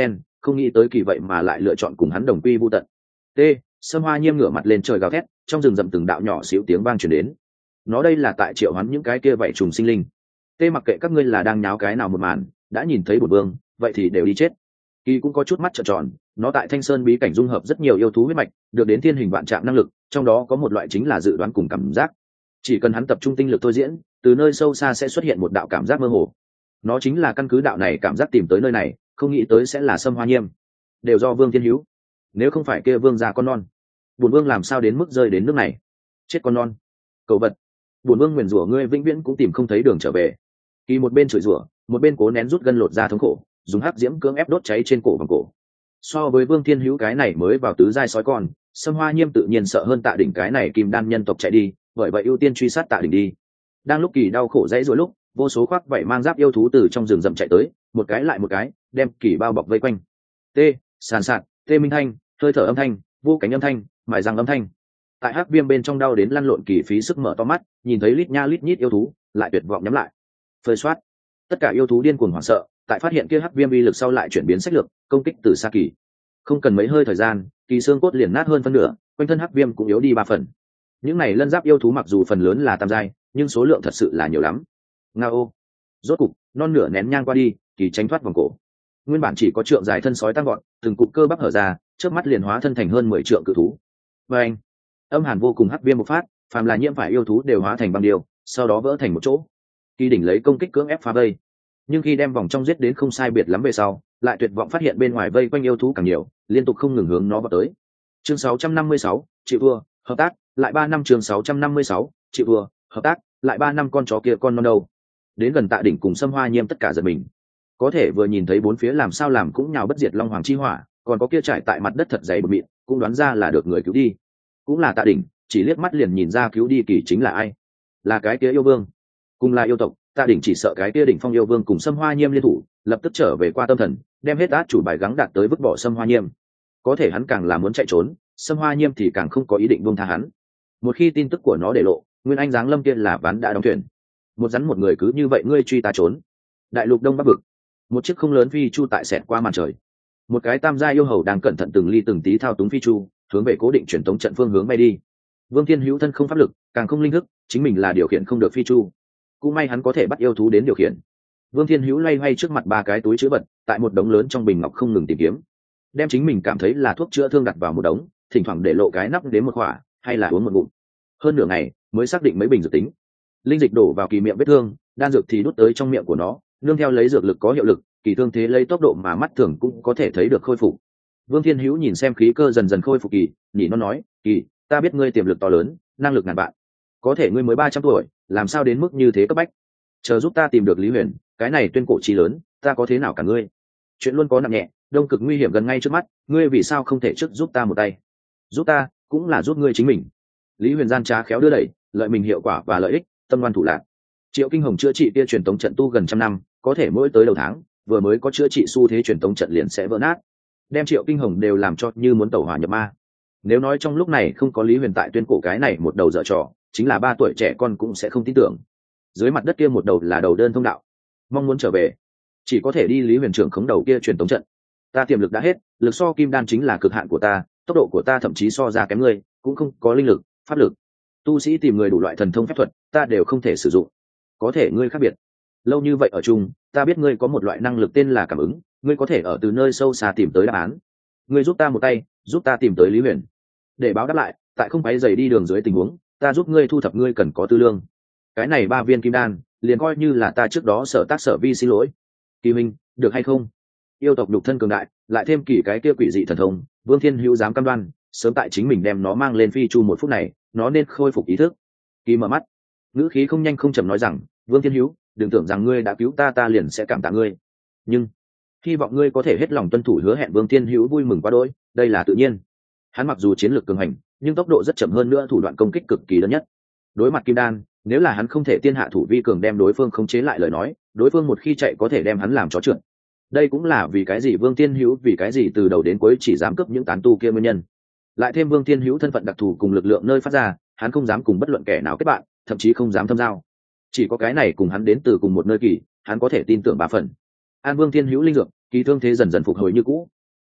không nghĩ tới kỳ vậy mà lại lựa chọn cùng hắn đồng quy vu tận. T. Sâm Hoa Nhiêm ngửa mặt lên trời gào thét, trong rừng rậm từng đạo nhỏ xíu tiếng vang truyền đến. Nó đây là tại triệu hoán những cái kia vậy trùng sinh linh. T. Mặc kệ các ngươi là đang nháo cái nào một màn, đã nhìn thấy bổn vương, vậy thì đều đi chết. Kỳ cũng có chút mắt trợn tròn, nó tại Thanh Sơn bí cảnh dung hợp rất nhiều yêu thú huyết mạch, được đến thiên hình vạn trạng năng lực, trong đó có một loại chính là dự đoán cùng cảm giác. Chỉ cần hắn tập trung tinh lực thôi diễn, từ nơi sâu xa sẽ xuất hiện một đạo cảm giác mơ hồ. Nó chính là căn cứ đạo này cảm giác tìm tới nơi này, không nghĩ tới sẽ là Sâm Hoa Nhiêm. Đều do Vương Thiên Hữu. Nếu không phải kia vương gia con non, bổn vương làm sao đến mức rơi đến nước này? Chết con non, cầu vật, bổn vương nguyền rủa ngươi vĩnh viễn cũng tìm không thấy đường trở về. Kỳ một bên chửi rủa, một bên cố nén rút gân lột ra thống khổ, dùng hắc diễm cưỡng ép đốt cháy trên cổ bằng cổ. So với Vương Thiên Hữu cái này mới vào tứ giai sói con, Sâm Hoa Nhiêm tự nhiên sợ hơn Tạ Đỉnh cái này kim đan nhân tộc chạy đi, bởi vậy ưu tiên truy sát Tạ Đỉnh đi. Đang lúc Kỳ đau khổ dãy rồi lúc, vô số khoác vảy mang giáp yêu thú từ trong rừng rậm chạy tới, một cái lại một cái, đem Kỳ bao bọc vây quanh. T. Sàn sạt, tê minh thanh, hơi thở âm thanh, vô cánh âm thanh, mài răng âm thanh. Tại hắc viêm bên trong đau đến lăn lộn Kỳ phí sức mở to mắt, nhìn thấy lít nha lít nhít yêu thú, lại tuyệt vọng nhắm lại. Phơi soát, tất cả yêu thú điên cuồng hoảng sợ, tại phát hiện kia hắc viêm uy lực sau lại chuyển biến sách lược, công kích từ xa Kỳ. Không cần mấy hơi thời gian, Kỳ xương cốt liền nát hơn phân nửa, quanh thân hắc viêm cũng yếu đi ba phần. Những này lân giáp yêu thú mặc dù phần lớn là tam giai, nhưng số lượng thật sự là nhiều lắm. Ngao, rốt cục non nửa nén nhang qua đi, Kỳ tránh thoát vòng cổ. Nguyên bản chỉ có trượng dài thân sói tăng gọn, từng cục cơ bắp hở ra, trước mắt liền hóa thân thành hơn mười trượng cự thú. Và anh, âm hàn vô cùng hắc viêm một phát, phàm là nhiễm phải yêu thú đều hóa thành băng điêu, sau đó vỡ thành một chỗ. Kỳ đỉnh lấy công kích cưỡng ép phá vây, nhưng khi đem vòng trong giết đến không sai biệt lắm về sau, lại tuyệt vọng phát hiện bên ngoài vây quanh yêu thú càng nhiều, liên tục không ngừng hướng nó vào tới. Chương sáu trăm năm mươi sáu, chịu vua, hợp tác, lại ba năm chương sáu trăm năm mươi sáu, chịu vua, hợp tác, lại ba năm con chó kia con non đâu. Đến gần Tạ Đỉnh cùng Sâm Hoa Nhiêm tất cả giật mình. Có thể vừa nhìn thấy bốn phía làm sao làm cũng nhào bất diệt long hoàng chi hỏa, còn có kia trải tại mặt đất thật dày bột mịn, cũng đoán ra là được người cứu đi. Cũng là Tạ Đỉnh, chỉ liếc mắt liền nhìn ra cứu đi Kỳ chính là ai. Là cái kia yêu vương, cùng là yêu tộc. Tạ Đỉnh chỉ sợ cái kia đỉnh phong yêu vương cùng Sâm Hoa Nhiêm liên thủ, lập tức trở về qua tâm thần, đem hết át chủ bài gắng đạt tới vứt bỏ Sâm Hoa Nhiêm. Có thể hắn càng là muốn chạy trốn, Sâm Hoa Nhiêm thì càng không có ý định buông tha hắn. Một khi tin tức của nó để lộ, Nguyên Anh giáng lâm kia là ván đã đóng thuyền. Một rắn một người cứ như vậy ngươi truy ta trốn. Đại lục Đông Bắc vực, một chiếc không lớn phi chu tại xẹt qua màn trời. Một cái tam gia yêu hầu đang cẩn thận từng ly từng tí thao túng phi chu, hướng về cố định truyền tống trận phương hướng bay đi. Vương Thiên Hữu thân không pháp lực, càng không linh thức, chính mình là điều khiển không được phi chu. Cũng may hắn có thể bắt yêu thú đến điều khiển. Vương Thiên Hữu loay hoay trước mặt ba cái túi chứa vật, tại một đống lớn trong bình ngọc không ngừng tìm kiếm, đem chính mình cảm thấy là thuốc chữa thương đặt vào một đống, thỉnh thoảng để lộ cái nắp đến một khỏa, hay là uống một ngụm. Hơn nửa ngày mới xác định mấy bình dược tính. Linh dịch đổ vào Kỳ miệng vết thương, đan dược thì đút tới trong miệng của nó, nương theo lấy dược lực có hiệu lực, Kỳ thương thế lấy tốc độ mà mắt thường cũng có thể thấy được khôi phục. Vương Thiên Hữu nhìn xem khí cơ dần dần khôi phục Kỳ, nhỉ nó nói, Kỳ, ta biết ngươi tiềm lực to lớn, năng lực ngàn vạn, có thể ngươi mới ba trăm tuổi, làm sao đến mức như thế cấp bách? Chờ giúp ta tìm được Lý Huyền, cái này tuyên cổ chí lớn, ta có thế nào cả ngươi? Chuyện luôn có nặng nhẹ, đông cực nguy hiểm gần ngay trước mắt, ngươi vì sao không thể trước giúp ta một tay? Giúp ta, cũng là giúp ngươi chính mình. Lý Huyền gian trá khéo đưa đẩy, lợi mình hiệu quả và lợi ích, tâm ngoan thủ lạc. Triệu Kinh Hồng chữa trị kia truyền tống trận tu gần trăm năm, có thể mỗi tới đầu tháng, vừa mới có chữa trị xu thế truyền tống trận liền sẽ vỡ nát, đem Triệu Kinh Hồng đều làm cho như muốn tẩu hỏa nhập ma. Nếu nói trong lúc này không có Lý Huyền tại tuyên cổ cái này một đầu dở trò, chính là ba tuổi trẻ con cũng sẽ không tin tưởng. Dưới mặt đất kia một đầu là đầu đơn thông đạo, mong muốn trở về chỉ có thể đi Lý Huyền trưởng khống đầu kia truyền tống trận. Ta tiềm lực đã hết, lực so kim đan chính là cực hạn của ta, tốc độ của ta thậm chí so ra kém ngươi, cũng không có linh lực, pháp lực. Tu sĩ tìm người đủ loại thần thông phép thuật, ta đều không thể sử dụng. Có thể ngươi khác biệt, lâu như vậy ở chung, ta biết ngươi có một loại năng lực tên là cảm ứng, ngươi có thể ở từ nơi sâu xa tìm tới đáp án. Ngươi giúp ta một tay, giúp ta tìm tới Lý Huyền. Để báo đáp lại, tại không phải giày đi đường dưới tình huống, ta giúp ngươi thu thập ngươi cần có tư lương. Cái này ba viên kim đan, liền coi như là ta trước đó sở tác sở vi xin lỗi. Kỳ minh, được hay không? Yêu tộc đục thân cường đại, lại thêm Kỳ cái kia quỷ dị thần thông, Vương Thiên Hữu dám cam đoan, sớm tại chính mình đem nó mang lên phi chu một phút này, nó nên khôi phục ý thức. Kỳ mở mắt, ngữ khí không nhanh không chậm nói rằng, Vương Thiên Hữu, đừng tưởng rằng ngươi đã cứu ta ta liền sẽ cảm tạ ngươi. Nhưng hy vọng ngươi có thể hết lòng tuân thủ hứa hẹn. Vương Thiên Hữu vui mừng quá đỗi, đây là tự nhiên. Hắn mặc dù chiến lược cường hành, nhưng tốc độ rất chậm hơn nữa, thủ đoạn công kích cực kỳ đơn nhất. Đối mặt kim đan, nếu là hắn không thể tiên hạ thủ vi cường đem đối phương khống chế lại lời nói, đối phương một khi chạy có thể đem hắn làm chó trượt. Đây cũng là vì cái gì Vương Thiên Hữu vì cái gì từ đầu đến cuối chỉ dám cướp những tán tu kia nguyên nhân. Lại thêm Vương Thiên Hữu thân phận đặc thù cùng lực lượng nơi phát ra, hắn không dám cùng bất luận kẻ nào kết bạn, thậm chí không dám thâm giao. Chỉ có cái này cùng hắn đến từ cùng một nơi Kỳ, hắn có thể tin tưởng ba phần. An Vương Thiên Hữu linh dược, Kỳ thương thế dần dần phục hồi như cũ.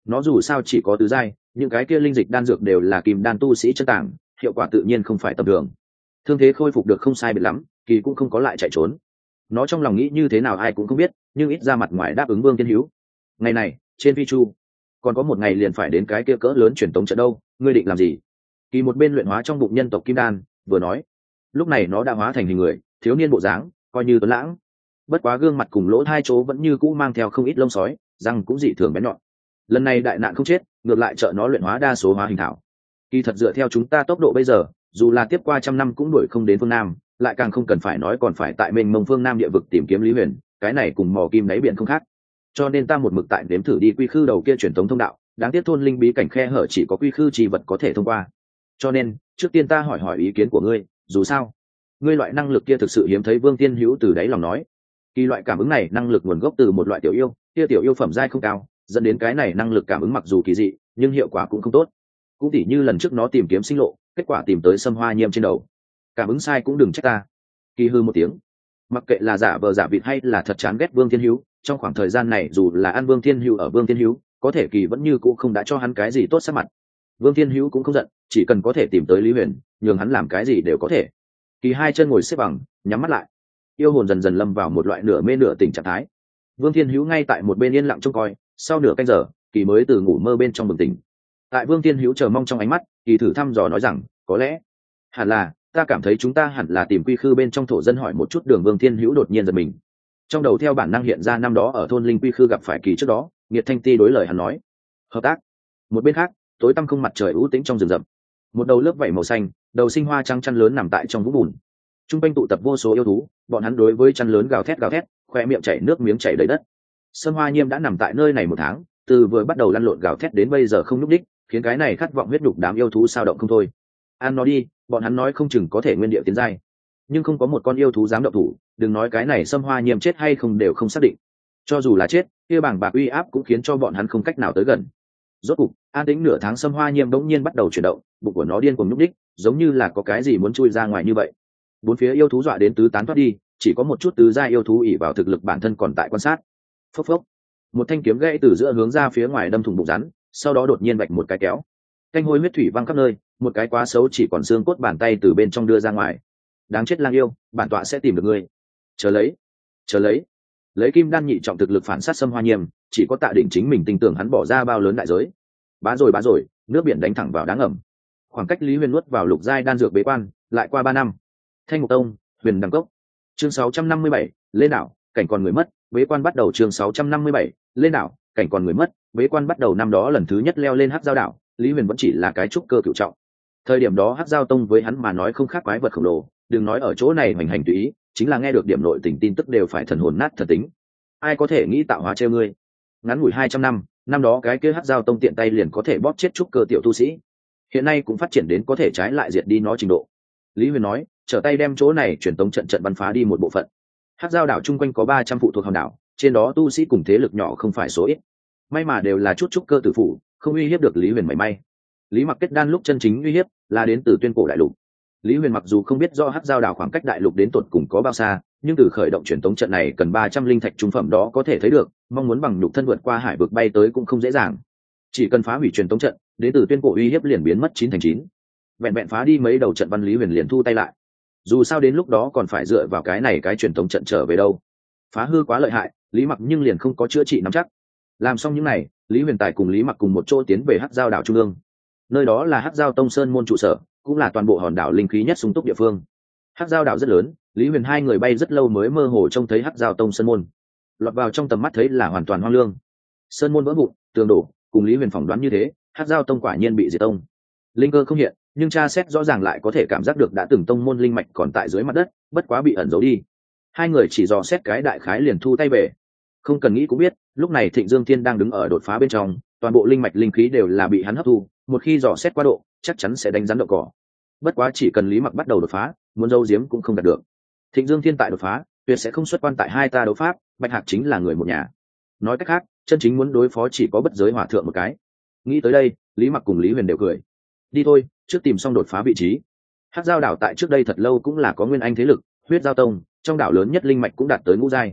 nó dù sao chỉ có tứ giai, những cái kia linh dịch đan dược đều là kim đan tu sĩ chân tảng, hiệu quả tự nhiên không phải tầm thường. Thương thế khôi phục được không sai biệt lắm, Kỳ cũng không có lại chạy trốn. Nó trong lòng nghĩ như thế nào ai cũng không biết, nhưng ít ra mặt ngoài đáp ứng Vương Thiên Hữu. Ngày này, trên Phi Chu, còn có một ngày liền phải đến cái kia cỡ lớn truyền tống trận đâu, ngươi định làm gì? Kỳ một bên luyện hóa trong bụng nhân tộc kim đan, vừa nói. Lúc này nó đã hóa thành hình người, thiếu niên bộ dáng, coi như tuấn lãng. Bất quá gương mặt cùng lỗ hai chỗ vẫn như cũ mang theo không ít lông sói, răng cũng dị thường bén nhọn. Lần này đại nạn không chết, ngược lại trợ nó luyện hóa đa số hóa hình thảo. Kỳ thật dựa theo chúng ta tốc độ bây giờ, dù là tiếp qua trăm năm cũng đuổi không đến phương Nam, lại càng không cần phải nói còn phải tại mênh mông phương Nam địa vực tìm kiếm Lý Huyền, cái này cùng mò kim đáy biển không khác. Cho nên ta một mực tại nếm thử đi quy khư đầu kia truyền thống thông đạo, đáng tiếc thôn linh bí cảnh khe hở chỉ có quy khư chi vật có thể thông qua. Cho nên, trước tiên ta hỏi hỏi ý kiến của ngươi, dù sao, ngươi loại năng lực kia thực sự hiếm thấy. Vương Tiên Hữu từ đáy lòng nói. Kỳ loại cảm ứng này năng lực nguồn gốc từ một loại tiểu yêu, kia tiểu yêu phẩm giai không cao, dẫn đến cái này năng lực cảm ứng mặc dù kỳ dị, nhưng hiệu quả cũng không tốt. Cũng tỉ như lần trước nó tìm kiếm sinh lộ, kết quả tìm tới Sâm Hoa Nhiêm trên đầu. Cảm ứng sai cũng đừng trách ta. Kỳ hư một tiếng. Mặc kệ là giả vờ giả vịt hay là thật chán ghét Vương Thiên Hữu, trong khoảng thời gian này dù là ăn Vương Thiên Hữu ở Vương Thiên Hữu, có thể Kỳ vẫn như cũ không đã cho hắn cái gì tốt sắc mặt. Vương Thiên Hữu cũng không giận, chỉ cần có thể tìm tới Lý Huyền, nhường hắn làm cái gì đều có thể. Kỳ hai chân ngồi xếp bằng, nhắm mắt lại. Yêu hồn dần dần lâm vào một loại nửa mê nửa tỉnh trạng thái. Vương Thiên Hữu ngay tại một bên yên lặng trông coi, sau nửa canh giờ, Kỳ mới từ ngủ mơ bên trong bừng tỉnh. Tại Vương Thiên Hữu chờ mong trong ánh mắt, Kỳ thử thăm dò nói rằng, có lẽ, hẳn là, ta cảm thấy chúng ta hẳn là tìm quy khư bên trong thổ dân hỏi một chút đường. Vương Thiên Hữu đột nhiên giật mình. Trong đầu theo bản năng hiện ra năm đó ở thôn linh quy khư gặp phải Kỳ trước đó, Nghiệt Thanh Ti đối lời hắn nói, hợp tác. Một bên khác, tối tăm không mặt trời ưu tĩnh trong rừng rậm, một đầu lớp vảy màu xanh, đầu sinh hoa trắng chăn lớn nằm tại trong vũng bùn. Trung quanh tụ tập vô số yêu thú, bọn hắn đối với chăn lớn gào thét gào thét, khoe miệng chảy nước miếng chảy đầy đất. Sâm Hoa Nhiêm đã nằm tại nơi này một tháng, từ vừa bắt đầu lăn lộn gào thét đến bây giờ không nhúc đích, khiến cái này khát vọng huyết đục đám yêu thú sao động không thôi. Ăn nó đi, bọn hắn nói không chừng có thể nguyên địa tiến giai, nhưng không có một con yêu thú dám động thủ, đừng nói cái này Sâm Hoa Nhiêm chết hay không đều không xác định. Cho dù là chết, kia bảng bạc uy áp cũng khiến cho bọn hắn không cách nào tới gần. Rốt cục, an tĩnh nửa tháng, Sâm Hoa Nhiêm bỗng nhiên bắt đầu chuyển động, bụng của nó điên cuồng nhúc đích, giống như là có cái gì muốn chui ra ngoài như vậy. Bốn phía yêu thú dọa đến tứ tán thoát đi, chỉ có một chút tứ gia yêu thú ỉ vào thực lực bản thân còn tại quan sát. Phốc phốc, một thanh kiếm gãy từ giữa hướng ra phía ngoài đâm thủng bụng rắn, sau đó đột nhiên vạch một cái kéo, canh hôi huyết thủy văng khắp nơi, một cái quá xấu chỉ còn xương cốt bàn tay từ bên trong đưa ra ngoài. Đáng chết lang yêu, bản tọa sẽ tìm được ngươi. Chờ lấy, chờ lấy, lấy kim đan nhị trọng thực lực phản sát Sâm Hoa Nhiêm, chỉ có Tạ Định chính mình tin tưởng hắn bỏ ra bao lớn đại giới. Bá rồi bá rồi, nước biển đánh thẳng vào đá ngầm. Khoảng cách Lý Huyền nuốt vào lục giai đan dược bế quan, lại qua ba năm. Thanh Ngục Tông, Huyền Đằng Cốc. Chương sáu trăm năm mươi bảy, lên đảo, cảnh còn người mất, bế quan bắt đầu. Chương sáu trăm năm mươi bảy, lên đảo, cảnh còn người mất, bế quan bắt đầu. Năm đó lần thứ nhất leo lên Hắc Giao đảo, Lý Huyền vẫn chỉ là cái trúc cơ cửu trọng. Thời điểm đó Hắc Giao Tông với hắn mà nói không khác quái vật khổng lồ, đừng nói ở chỗ này hoành hành tùy ý, chính là nghe được điểm nội tình tin tức đều phải thần hồn nát thần tính. Ai có thể nghĩ tạo hóa trêu ngươi? Ngắn ngủi hai trăm năm, năm đó cái kia Hắc Giao Tông tiện tay liền có thể bóp chết trúc cơ tiểu tu sĩ, hiện nay cũng phát triển đến có thể trái lại diệt đi nó trình độ. Lý Huyền nói, trở tay đem chỗ này truyền tống trận trận bắn phá đi một bộ phận. Hắc Giao đảo chung quanh có ba trăm phụ thuộc hòn đảo, trên đó tu sĩ cùng thế lực nhỏ không phải số ít. May mà đều là chút trúc cơ tử phụ, không uy hiếp được Lý Huyền mảy may. Lý Mặc kết đan lúc chân chính uy hiếp là đến từ tuyên cổ đại lục. Lý Huyền mặc dù không biết do Hắc Giao đảo khoảng cách đại lục đến tột cùng có bao xa, nhưng từ khởi động truyền tống trận này cần ba trăm linh thạch trung phẩm đó có thể thấy được, mong muốn bằng nhục thân vượt qua hải vực bay tới cũng không dễ dàng. Chỉ cần phá hủy truyền tống trận, đến từ tuyên cổ uy hiếp liền biến mất chín thành chín. Vẹn vẹn phá đi mấy đầu trận văn, Lý Huyền liền thu tay lại. Dù sao đến lúc đó còn phải dựa vào cái này cái truyền tống trận trở về đâu. Phá hư quá lợi hại, Lý Mặc nhưng liền không có chữa trị nắm chắc. Làm xong những này, Lý Huyền tài cùng Lý Mặc cùng một chỗ tiến về Hắc Giao đảo trung ương. Nơi đó là Hắc Giao Tông Sơn môn trụ sở, cũng là toàn bộ hòn đảo linh khí nhất sung túc địa phương. Hắc Giao đảo rất lớn, Lý Huyền hai người bay rất lâu mới mơ hồ trông thấy Hắc Giao Tông Sơn môn. Lọt vào trong tầm mắt thấy là hoàn toàn hoang lương. Sơn môn vỡ vụn, tường đổ, cùng Lý Huyền phỏng đoán như thế, Hắc Giao Tông quả nhiên bị diệt tông. Linh cơ không hiện, nhưng tra xét rõ ràng lại có thể cảm giác được đã từng tông môn linh mạch còn tại dưới mặt đất, bất quá bị ẩn giấu đi. Hai người chỉ dò xét cái đại khái liền thu tay về. Không cần nghĩ cũng biết, lúc này Thịnh Dương Thiên đang đứng ở đột phá bên trong, toàn bộ linh mạch linh khí đều là bị hắn hấp thu, một khi dò xét quá độ, chắc chắn sẽ đánh rắn đậu cỏ. Bất quá chỉ cần Lý Mặc bắt đầu đột phá, muốn giấu giếm cũng không đạt được. Thịnh Dương Thiên tại đột phá, tuyệt sẽ không xuất quan tại hai ta đấu pháp, Bạch Hạc chính là người một nhà. Nói cách khác, chân chính muốn đối phó chỉ có Bất Giới Hòa thượng một cái. Nghĩ tới đây, Lý Mặc cùng Lý Huyền đều cười. Đi thôi, trước tìm xong đột phá vị trí. Hắc Giao đảo tại trước đây thật lâu cũng là có nguyên anh thế lực, Huyết Giao Tông, trong đảo lớn nhất linh mạch cũng đạt tới ngũ giai.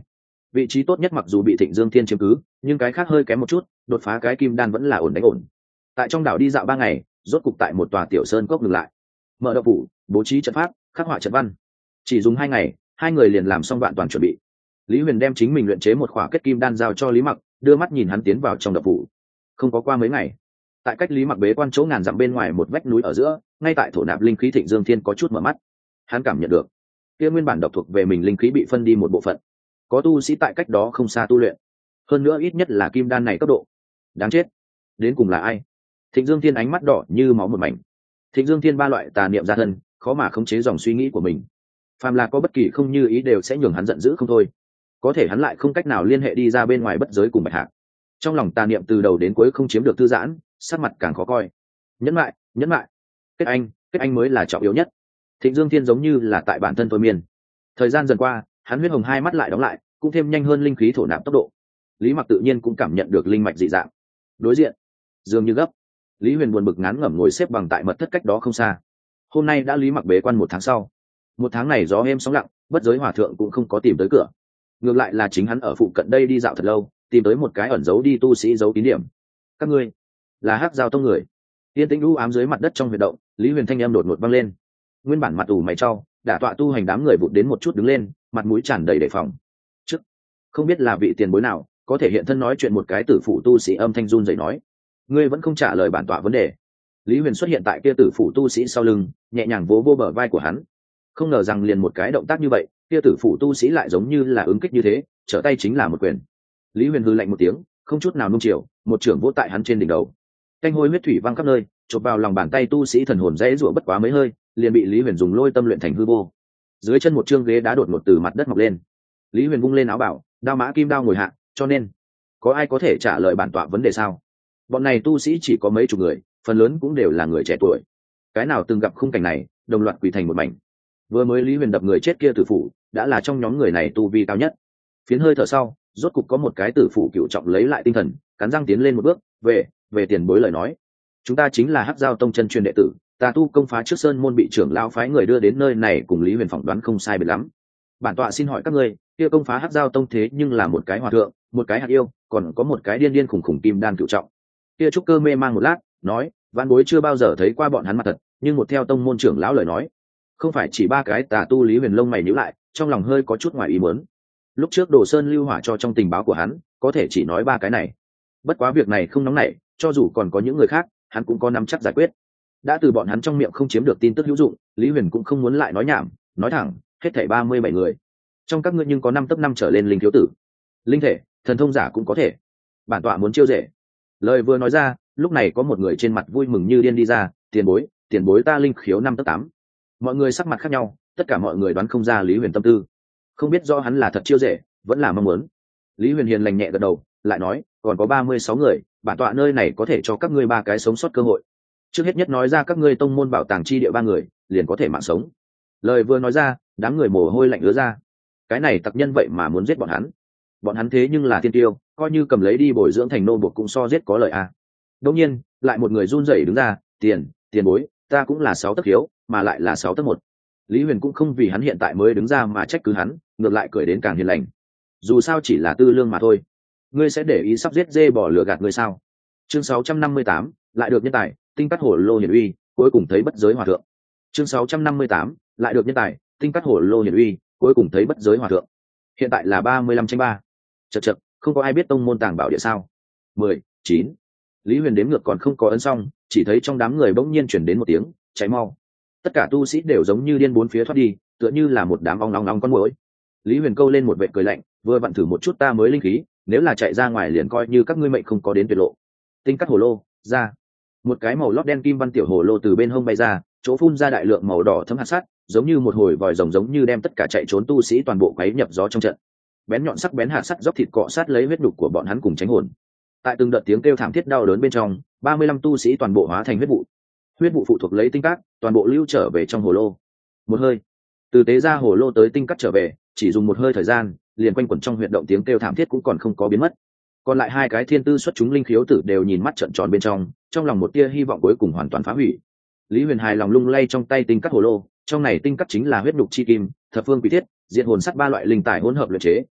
vị trí tốt nhất mặc dù bị Thịnh Dương Thiên chiếm cứ, nhưng cái khác hơi kém một chút, đột phá cái kim đan vẫn là ổn đánh ổn. Tại trong đảo đi dạo ba ngày, rốt cục tại một tòa tiểu sơn cốc ngừng lại. Mở đậu phủ, bố trí trận pháp, khắc họa trận văn. Chỉ dùng hai ngày, hai người liền làm xong đoạn toàn chuẩn bị. Lý Huyền đem chính mình luyện chế một khỏa kết kim đan giao cho Lý Mặc, đưa mắt nhìn hắn tiến vào trong đậu phủ. Không có qua mấy ngày, tại cách Lý Mặc bế quan chỗ ngàn dặm bên ngoài một vách núi ở giữa, ngay tại thổ nạp linh khí Thịnh Dương Thiên có chút mở mắt. Hắn cảm nhận được, kia nguyên bản độc thuộc về mình linh khí bị phân đi một bộ phận. Có tu sĩ tại cách đó không xa tu luyện, hơn nữa ít nhất là kim đan này cấp độ. Đáng chết, đến cùng là ai? Thịnh Dương Thiên ánh mắt đỏ như máu một mảnh. Thịnh Dương Thiên ba loại tà niệm ra thân, khó mà khống chế dòng suy nghĩ của mình. Phàm là có bất kỳ không như ý đều sẽ nhường hắn giận dữ không thôi. Có thể hắn lại không cách nào liên hệ đi ra bên ngoài bất giới cùng Bạch Hạc. Trong lòng tà niệm từ đầu đến cuối không chiếm được thư giãn, sắc mặt càng khó coi. Nhẫn lại, nhẫn lại. Kết anh, kết anh mới là trọng yếu nhất. Thịnh Dương Thiên giống như là tại bản thân thôi miên. Thời gian dần qua, hắn huyết hồng hai mắt lại đóng lại, cũng thêm nhanh hơn linh khí thổ nạp tốc độ. Lý Mặc tự nhiên cũng cảm nhận được linh mạch dị dạng. Đối diện, dường như gấp. Lý Huyền buồn bực ngán ngẩm ngồi xếp bằng tại mật thất cách đó không xa. Hôm nay đã Lý Mặc bế quan một tháng sau. Một tháng này gió êm sóng lặng, bất giới hòa thượng cũng không có tìm tới cửa. Ngược lại là chính hắn ở phụ cận đây đi dạo thật lâu, tìm tới một cái ẩn giấu đi tu sĩ giấu tín điểm. Các ngươi là Hắc Giao tông người? Tiên tĩnh u ám dưới mặt đất trong huyệt động, Lý Huyền thanh em đột ngột vang lên. Nguyên bản mặt ủ mày trao, đả tọa tu hành đám người vụt đến một chút đứng lên, mặt mũi tràn đầy đề phòng. Trước, không biết là vị tiền bối nào, có thể hiện thân nói chuyện một cái tử phụ tu sĩ âm thanh run rẩy nói: ngươi vẫn không trả lời bản tọa vấn đề. Lý Huyền xuất hiện tại kia tử phụ tu sĩ sau lưng, nhẹ nhàng vỗ vô bờ vai của hắn. Không ngờ rằng liền một cái động tác như vậy, kia tử phụ tu sĩ lại giống như là ứng kích như thế, trở tay chính là một quyền. Lý Huyền hừ lạnh một tiếng, không chút nào nung chiều, một trưởng vỗ tại hắn trên đỉnh đầu. Canh hôi huyết thủy văng khắp nơi, chộp vào lòng bàn tay tu sĩ thần hồn dễ rủa bất quá mấy hơi, liền bị Lý Huyền dùng lôi tâm luyện thành hư vô. Dưới chân một chương ghế đá đột ngột từ mặt đất mọc lên. Lý Huyền vung lên áo bảo, đao mã kim đao ngồi hạ, cho nên có ai có thể trả lời bản tọa vấn đề sao? Bọn này tu sĩ chỉ có mấy chục người, phần lớn cũng đều là người trẻ tuổi. Cái nào từng gặp khung cảnh này, đồng loạt quỳ thành một mảnh. Vừa mới Lý Huyền đập người chết kia tử phụ, đã là trong nhóm người này tu vi cao nhất. Phiến hơi thở sau, rốt cục có một cái tử phụ cựu trọng lấy lại tinh thần, cắn răng tiến lên một bước, về, về tiền bối lời nói. Chúng ta chính là Hắc Giao tông chân truyền đệ tử, tà tu công phá trước sơn môn bị trưởng lão phái người đưa đến nơi này cùng Lý Huyền phỏng đoán không sai biệt lắm. Bản tọa xin hỏi các ngươi, kia công phá Hắc Giao tông thế nhưng là một cái hòa thượng, một cái hạt yêu, còn có một cái điên điên khủng khủng kim đan cựu trọng. Kia trúc cơ mê mang một lát, nói, vạn bối chưa bao giờ thấy qua bọn hắn mặt thật, nhưng một theo tông môn trưởng lão lời nói, không phải chỉ ba cái tà tu. Lý Huyền lông mày nhíu lại, trong lòng hơi có chút ngoài ý muốn. Lúc trước Đồ Sơn lưu hỏa cho trong tình báo của hắn, có thể chỉ nói ba cái này. Bất quá việc này không nóng nảy, cho dù còn có những người khác, hắn cũng có nắm chắc giải quyết. Đã từ bọn hắn trong miệng không chiếm được tin tức hữu dụng, Lý Huyền cũng không muốn lại nói nhảm, nói thẳng, hết thảy ba mươi bảy người. Trong các ngươi nhưng có năm tấc năm trở lên linh thiếu tử. Linh thể, thần thông giả cũng có thể. Bản tọa muốn chiêu rể. Lời vừa nói ra, lúc này có một người trên mặt vui mừng như điên đi ra, tiền bối, tiền bối ta linh khiếu năm tấc tám. Mọi người sắc mặt khác nhau, tất cả mọi người đoán không ra Lý Huyền tâm tư. Không biết do hắn là thật chiêu rể, vẫn là mong muốn. Lý Huyền hiền lành nhẹ gật đầu, lại nói, còn có ba mươi sáu người, bản tọa nơi này có thể cho các ngươi ba cái sống sót cơ hội. Trước hết nhất nói ra các ngươi tông môn bảo tàng chi địa ba người, liền có thể mạng sống. Lời vừa nói ra, đám người mồ hôi lạnh ứa ra. Cái này tặc nhân vậy mà muốn giết bọn hắn. Bọn hắn thế nhưng là tiên tiêu, coi như cầm lấy đi bồi dưỡng thành nô buộc cũng so giết có lợi à. Đương nhiên, lại một người run rẩy đứng ra, tiền, tiền bối, ta cũng là sáu tấc hiếu, mà lại là sáu tấc một. Lý Huyền cũng không vì hắn hiện tại mới đứng ra mà trách cứ hắn, ngược lại cười đến càng hiền lành. Dù sao chỉ là tư lương mà thôi. Ngươi sẽ để ý sắp giết dê bỏ lửa gạt ngươi sao? Chương sáu trăm năm mươi tám, lại được nhân tài, tinh cắt hổ lô hiển uy, cuối cùng thấy bất giới hòa thượng. Chương sáu trăm năm mươi tám, lại được nhân tài, tinh cắt hổ lô hiển uy, cuối cùng thấy bất giới hòa thượng. Hiện tại là ba mươi lăm tranh ba. Chậc chậc, không có ai biết tông môn tàng bảo địa sao? mười, chín. Lý Huyền đếm ngược còn không có ấn xong, chỉ thấy trong đám người bỗng nhiên chuyển đến một tiếng, cháy mau. Tất cả tu sĩ đều giống như điên bốn phía thoát đi, tựa như là một đám ong ong ong con muỗi. Lý Huyền câu lên một vệt cười lạnh, vừa vặn thử một chút ta mới linh khí, nếu là chạy ra ngoài liền coi như các ngươi mệnh không có đến tuyệt lộ. Tinh cắt hồ lô ra, một cái màu lót đen kim văn tiểu hồ lô từ bên hông bay ra, chỗ phun ra đại lượng màu đỏ thấm hạt sắt, giống như một hồi vòi rồng, giống như đem tất cả chạy trốn tu sĩ toàn bộ quấy nhập gió trong trận. Bén nhọn sắc bén hạt sắt dốc thịt cọ sát lấy huyết đục của bọn hắn cùng tránh hồn. Tại từng đợt tiếng kêu thảm thiết đau đớn bên trong, ba mươi lăm tu sĩ toàn bộ hóa thành huyết vụ. Huyết vụ phụ thuộc lấy tinh cắt, toàn bộ lưu trở về trong hồ lô. Một hơi, từ tế ra hồ lô tới tinh cắt trở về, chỉ dùng một hơi thời gian, liền quanh quẩn trong huyệt động tiếng kêu thảm thiết cũng còn không có biến mất. Còn lại hai cái thiên tư xuất chúng linh khiếu tử đều nhìn mắt trợn tròn bên trong, trong lòng một tia hy vọng cuối cùng hoàn toàn phá hủy. Lý Huyền hài lòng lung lay trong tay tinh cắt hồ lô, trong này tinh cắt chính là huyết đục chi kim, thập phương quỷ thiết, diệt hồn sắt ba loại linh tài hỗn hợp luyện chế.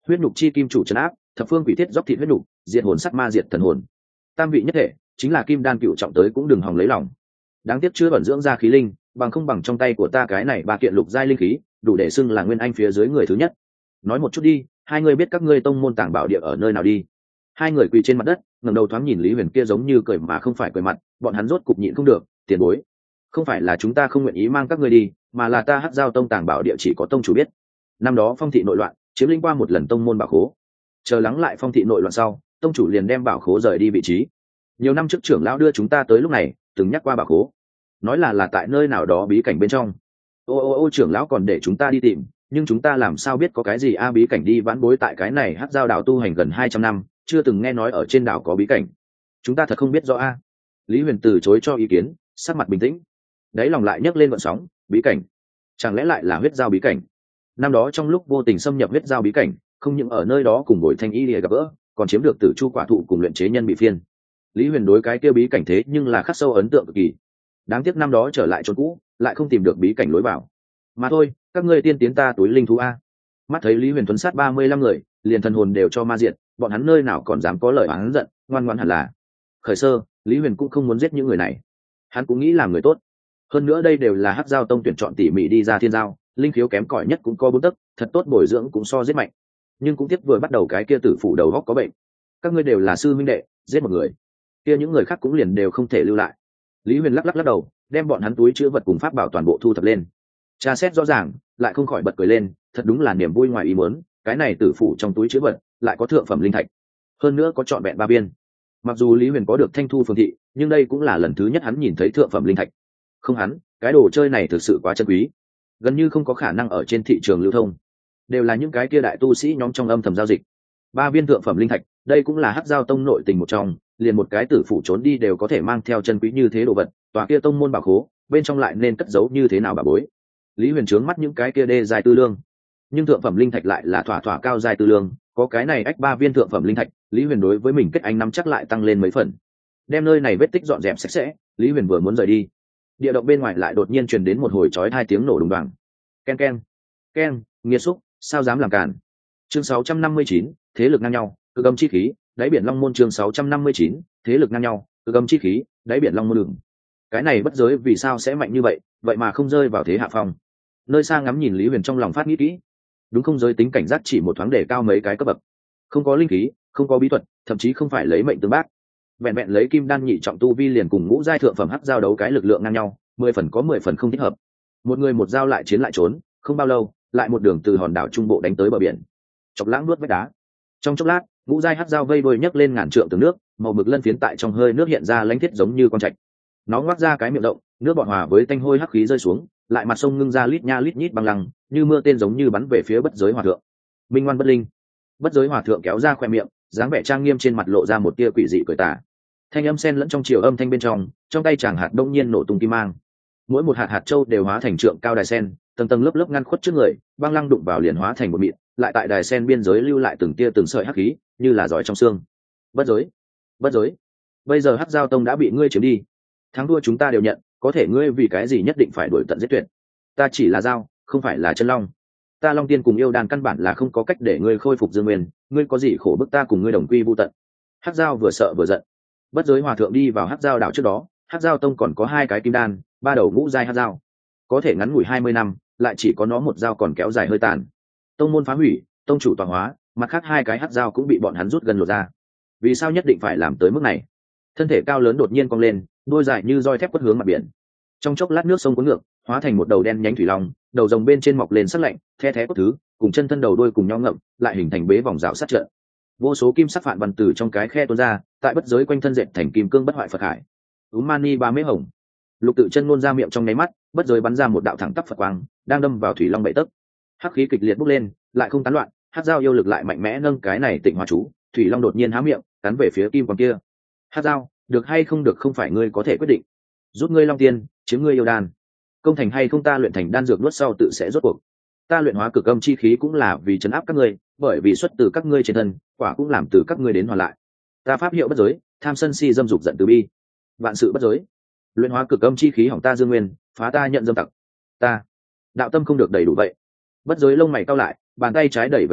huyết nhục chi kim chủ trấn áp, thập phương quỷ thiết dốc thịt huyết nhục, diệt hồn sắc ma diệt thần hồn. Tam vị nhất thể, chính là kim đan cựu trọng tới cũng đừng hòng lấy lòng. Đáng tiếc chưa bẩn dưỡng ra khí linh, bằng không bằng trong tay của ta cái này ba kiện lục giai linh khí, đủ để xưng là nguyên anh phía dưới người thứ nhất. Nói một chút đi, hai người biết các ngươi tông môn tàng bảo địa ở nơi nào đi? Hai người quỳ trên mặt đất, ngẩng đầu thoáng nhìn Lý Huyền kia giống như cười mà không phải cười mặt, bọn hắn rốt cục nhịn không được, tiền bối, không phải là chúng ta không nguyện ý mang các ngươi đi, mà là ta Hắc Giao tông tàng bảo địa chỉ có tông chủ biết. Năm đó phong thị nội loạn, chiếm lĩnh qua một lần tông môn bảo khố, chờ lắng lại phong thị nội loạn sau, tông chủ liền đem bảo khố rời đi vị trí. Nhiều năm trước trưởng lão đưa chúng ta tới lúc này, từng nhắc qua bảo khố, nói là là tại nơi nào đó bí cảnh bên trong. Ô ô ô trưởng lão còn để chúng ta đi tìm, nhưng chúng ta làm sao biết có cái gì a bí cảnh đi vãn bối tại cái này Hắc Giao đảo tu hành gần hai trăm năm, chưa từng nghe nói ở trên đảo có bí cảnh, chúng ta thật không biết rõ a. Lý Huyền từ chối cho ý kiến, sắc mặt bình tĩnh, đáy lòng lại nhấc lên vận sóng. Bí cảnh, chẳng lẽ lại là huyết giao bí cảnh? Năm đó trong lúc vô tình xâm nhập huyết giao bí cảnh, không những ở nơi đó cùng Bội Thanh Y lìa gặp gỡ, còn chiếm được Tử Chu quả thụ cùng luyện chế nhân bị phiên. Lý Huyền đối cái kia bí cảnh thế nhưng là khắc sâu ấn tượng cực kỳ. Đáng tiếc năm đó trở lại chỗ cũ, lại không tìm được bí cảnh lối vào. Mà thôi, các ngươi tiên tiến ta túi linh thú a. Mắt thấy Lý Huyền tuấn sát ba mươi lăm người, liền thần hồn đều cho ma diệt, bọn hắn nơi nào còn dám có lời oán giận, ngoan ngoãn hẳn là. Khởi sơ, Lý Huyền cũng không muốn giết những người này, hắn cũng nghĩ làm người tốt. Hơn nữa đây đều là Hắc Giao tông tuyển chọn tỉ mỉ đi ra thiên giao, linh khiếu kém cỏi nhất cũng có bốn tấc, thật tốt bồi dưỡng cũng so giết mạnh. Nhưng cũng tiếp vừa bắt đầu cái kia tử phụ đầu góc có bệnh. Các ngươi đều là sư huynh đệ, giết một người, kia những người khác cũng liền đều không thể lưu lại. Lý Huyền lắc lắc lắc đầu, đem bọn hắn túi chứa vật cùng pháp bảo toàn bộ thu thập lên. Tra xét rõ ràng, lại không khỏi bật cười lên, thật đúng là niềm vui ngoài ý muốn, cái này tử phụ trong túi chứa vật lại có thượng phẩm linh thạch, hơn nữa có trọn vẹn ba viên. Mặc dù Lý Huyền có được Thanh Thu Phường thị, nhưng đây cũng là lần thứ nhất hắn nhìn thấy thượng phẩm linh thạch. Không hắn, cái đồ chơi này thực sự quá chân quý, gần như không có khả năng ở trên thị trường lưu thông, đều là những cái kia đại tu sĩ nhóm trong âm thầm giao dịch. Ba viên thượng phẩm linh thạch, đây cũng là Hắc Giao tông nội tình một trong, liền một cái tử phụ trốn đi đều có thể mang theo chân quý như thế đồ vật, tòa kia tông môn bảo khố, bên trong lại nên cất giấu như thế nào bà bối. Lý Huyền trướng mắt những cái kia đê dài tư lương, nhưng thượng phẩm linh thạch lại là thỏa thỏa cao dài tư lương, có cái này ách ba viên thượng phẩm linh thạch, Lý Huyền đối với mình kết anh nắm chắc lại tăng lên mấy phần. Đem nơi này vết tích dọn dẹp sạch sẽ, Lý Huyền vừa muốn rời đi, địa động bên ngoài lại đột nhiên truyền đến một hồi chói hai tiếng nổ đùng đoàng. Ken ken ken, nghiệt xúc, sao dám làm cản. Chương sáu trăm năm mươi chín, thế lực ngang nhau, cực âm chi khí, đáy biển long môn. Chương sáu trăm năm mươi chín, thế lực ngang nhau, cực âm chi khí, đáy biển long môn đường. Cái này bất giới vì sao sẽ mạnh như vậy, vậy mà không rơi vào thế hạ phong. Nơi xa ngắm nhìn Lý Huyền trong lòng phát nghĩ kỹ, đúng không, giới tính cảnh giác chỉ một thoáng để cao mấy cái cấp bậc, không có linh khí, không có bí thuật, thậm chí không phải lấy mệnh tương bác, vẹn vẹn lấy kim đan nhị trọng tu vi liền cùng ngũ giai thượng phẩm Hắc Giao đấu cái lực lượng ngang nhau, mười phần có mười phần không thích hợp. Một người một dao lại chiến lại trốn, không bao lâu lại một đường từ hòn đảo trung bộ đánh tới bờ biển, chọc lãng nuốt vách đá. Trong chốc lát, ngũ giai Hắc Giao vây đuôi nhấc lên ngàn trượng từ nước, màu mực lân phiến tại trong hơi nước hiện ra lãnh thiết giống như con trạch. Nó ngoác ra cái miệng rộng, nước bọt hòa với tanh hôi hắc khí rơi xuống, lại mặt sông ngưng ra lít nha lít nhít băng lăng, như mưa tên giống như bắn về phía bất giới hòa thượng. Minh ngoan bất linh. Bất giới hòa thượng kéo ra khoe miệng, dáng vẻ trang nghiêm trên mặt lộ ra một tia quỷ dị cười tà. Thanh âm sen lẫn trong chiều âm thanh bên trong, trong tay chàng hạt đông nhiên nổ tung kim mang. Mỗi một hạt hạt châu đều hóa thành trượng cao đài sen, tầng tầng lớp lớp ngăn khuất trước người, băng lăng đụng vào liền hóa thành một mịn, lại tại đài sen biên giới lưu lại từng tia từng sợi hắc khí, như là giỏi trong xương. Bất giới, bất giới, bây giờ Hắc Giao tông đã bị ngươi chiếm đi, thắng thua chúng ta đều nhận, có thể ngươi vì cái gì nhất định phải đuổi tận giết tuyệt? Ta chỉ là dao, không phải là chân long. Ta Long Tiên cùng yêu đàn căn bản là không có cách để ngươi khôi phục dương nguyên, ngươi có gì khổ bức ta cùng ngươi đồng quy vu tận. Hắc Giao vừa sợ vừa giận. Bất giới hòa thượng đi vào Hắc Giao đảo trước đó, Hắc Giao tông còn có hai cái kim đan, ba đầu ngũ giai Hắc Giao, có thể ngắn ngủi hai mươi năm, lại chỉ có nó một dao còn kéo dài hơi tàn. Tông môn phá hủy, tông chủ tọa hóa, mặt khác hai cái Hắc Giao cũng bị bọn hắn rút gần lột ra. Vì sao nhất định phải làm tới mức này? Thân thể cao lớn đột nhiên cong lên, đôi dài như roi thép quất hướng mặt biển. Trong chốc lát nước sông cuốn ngược, hóa thành một đầu đen nhánh thủy long, đầu rồng bên trên mọc lên sắc lạnh, the thé cốt thứ, cùng chân thân đầu đuôi cùng nhau ngậm, lại hình thành bế vòng rào sát trận. Vô số kim sắc phản văn từ trong cái khe tuôn ra, tại bất giới quanh thân dệt thành kim cương bất hoại Phật hải. Úm mani ba mễ hồng, lục tự chân ngôn ra miệng trong nháy mắt, bất giới bắn ra một đạo thẳng tắp Phật quang, đang đâm vào thủy long bảy tấc. Hắc khí kịch liệt bốc lên, lại không tán loạn, Hắc Giao yêu lực lại mạnh mẽ nâng cái này tịnh hóa chú, thủy long đột nhiên há miệng, cắn về phía kim quang kia. Hắc Giao, được hay không được không phải ngươi có thể quyết định. Rút ngươi Long Tiên, chiếm ngươi yêu đan, công thành hay không ta luyện thành đan dược nuốt sau tự sẽ rốt cuộc. Ta luyện hóa cực âm chi khí cũng là vì trấn áp các ngươi, bởi vì xuất từ các ngươi trên thân, quả cũng làm từ các ngươi đến hoàn lại. Ta pháp hiệu bất giới, tham sân si dâm dục giận từ bi, vạn sự bất giới. Luyện hóa cực âm chi khí hỏng ta dương nguyên, phá ta nhận dâm tặc. Ta đạo tâm không được đầy đủ vậy. Bất giới lông mày cau lại, bàn tay trái đẩy về trước,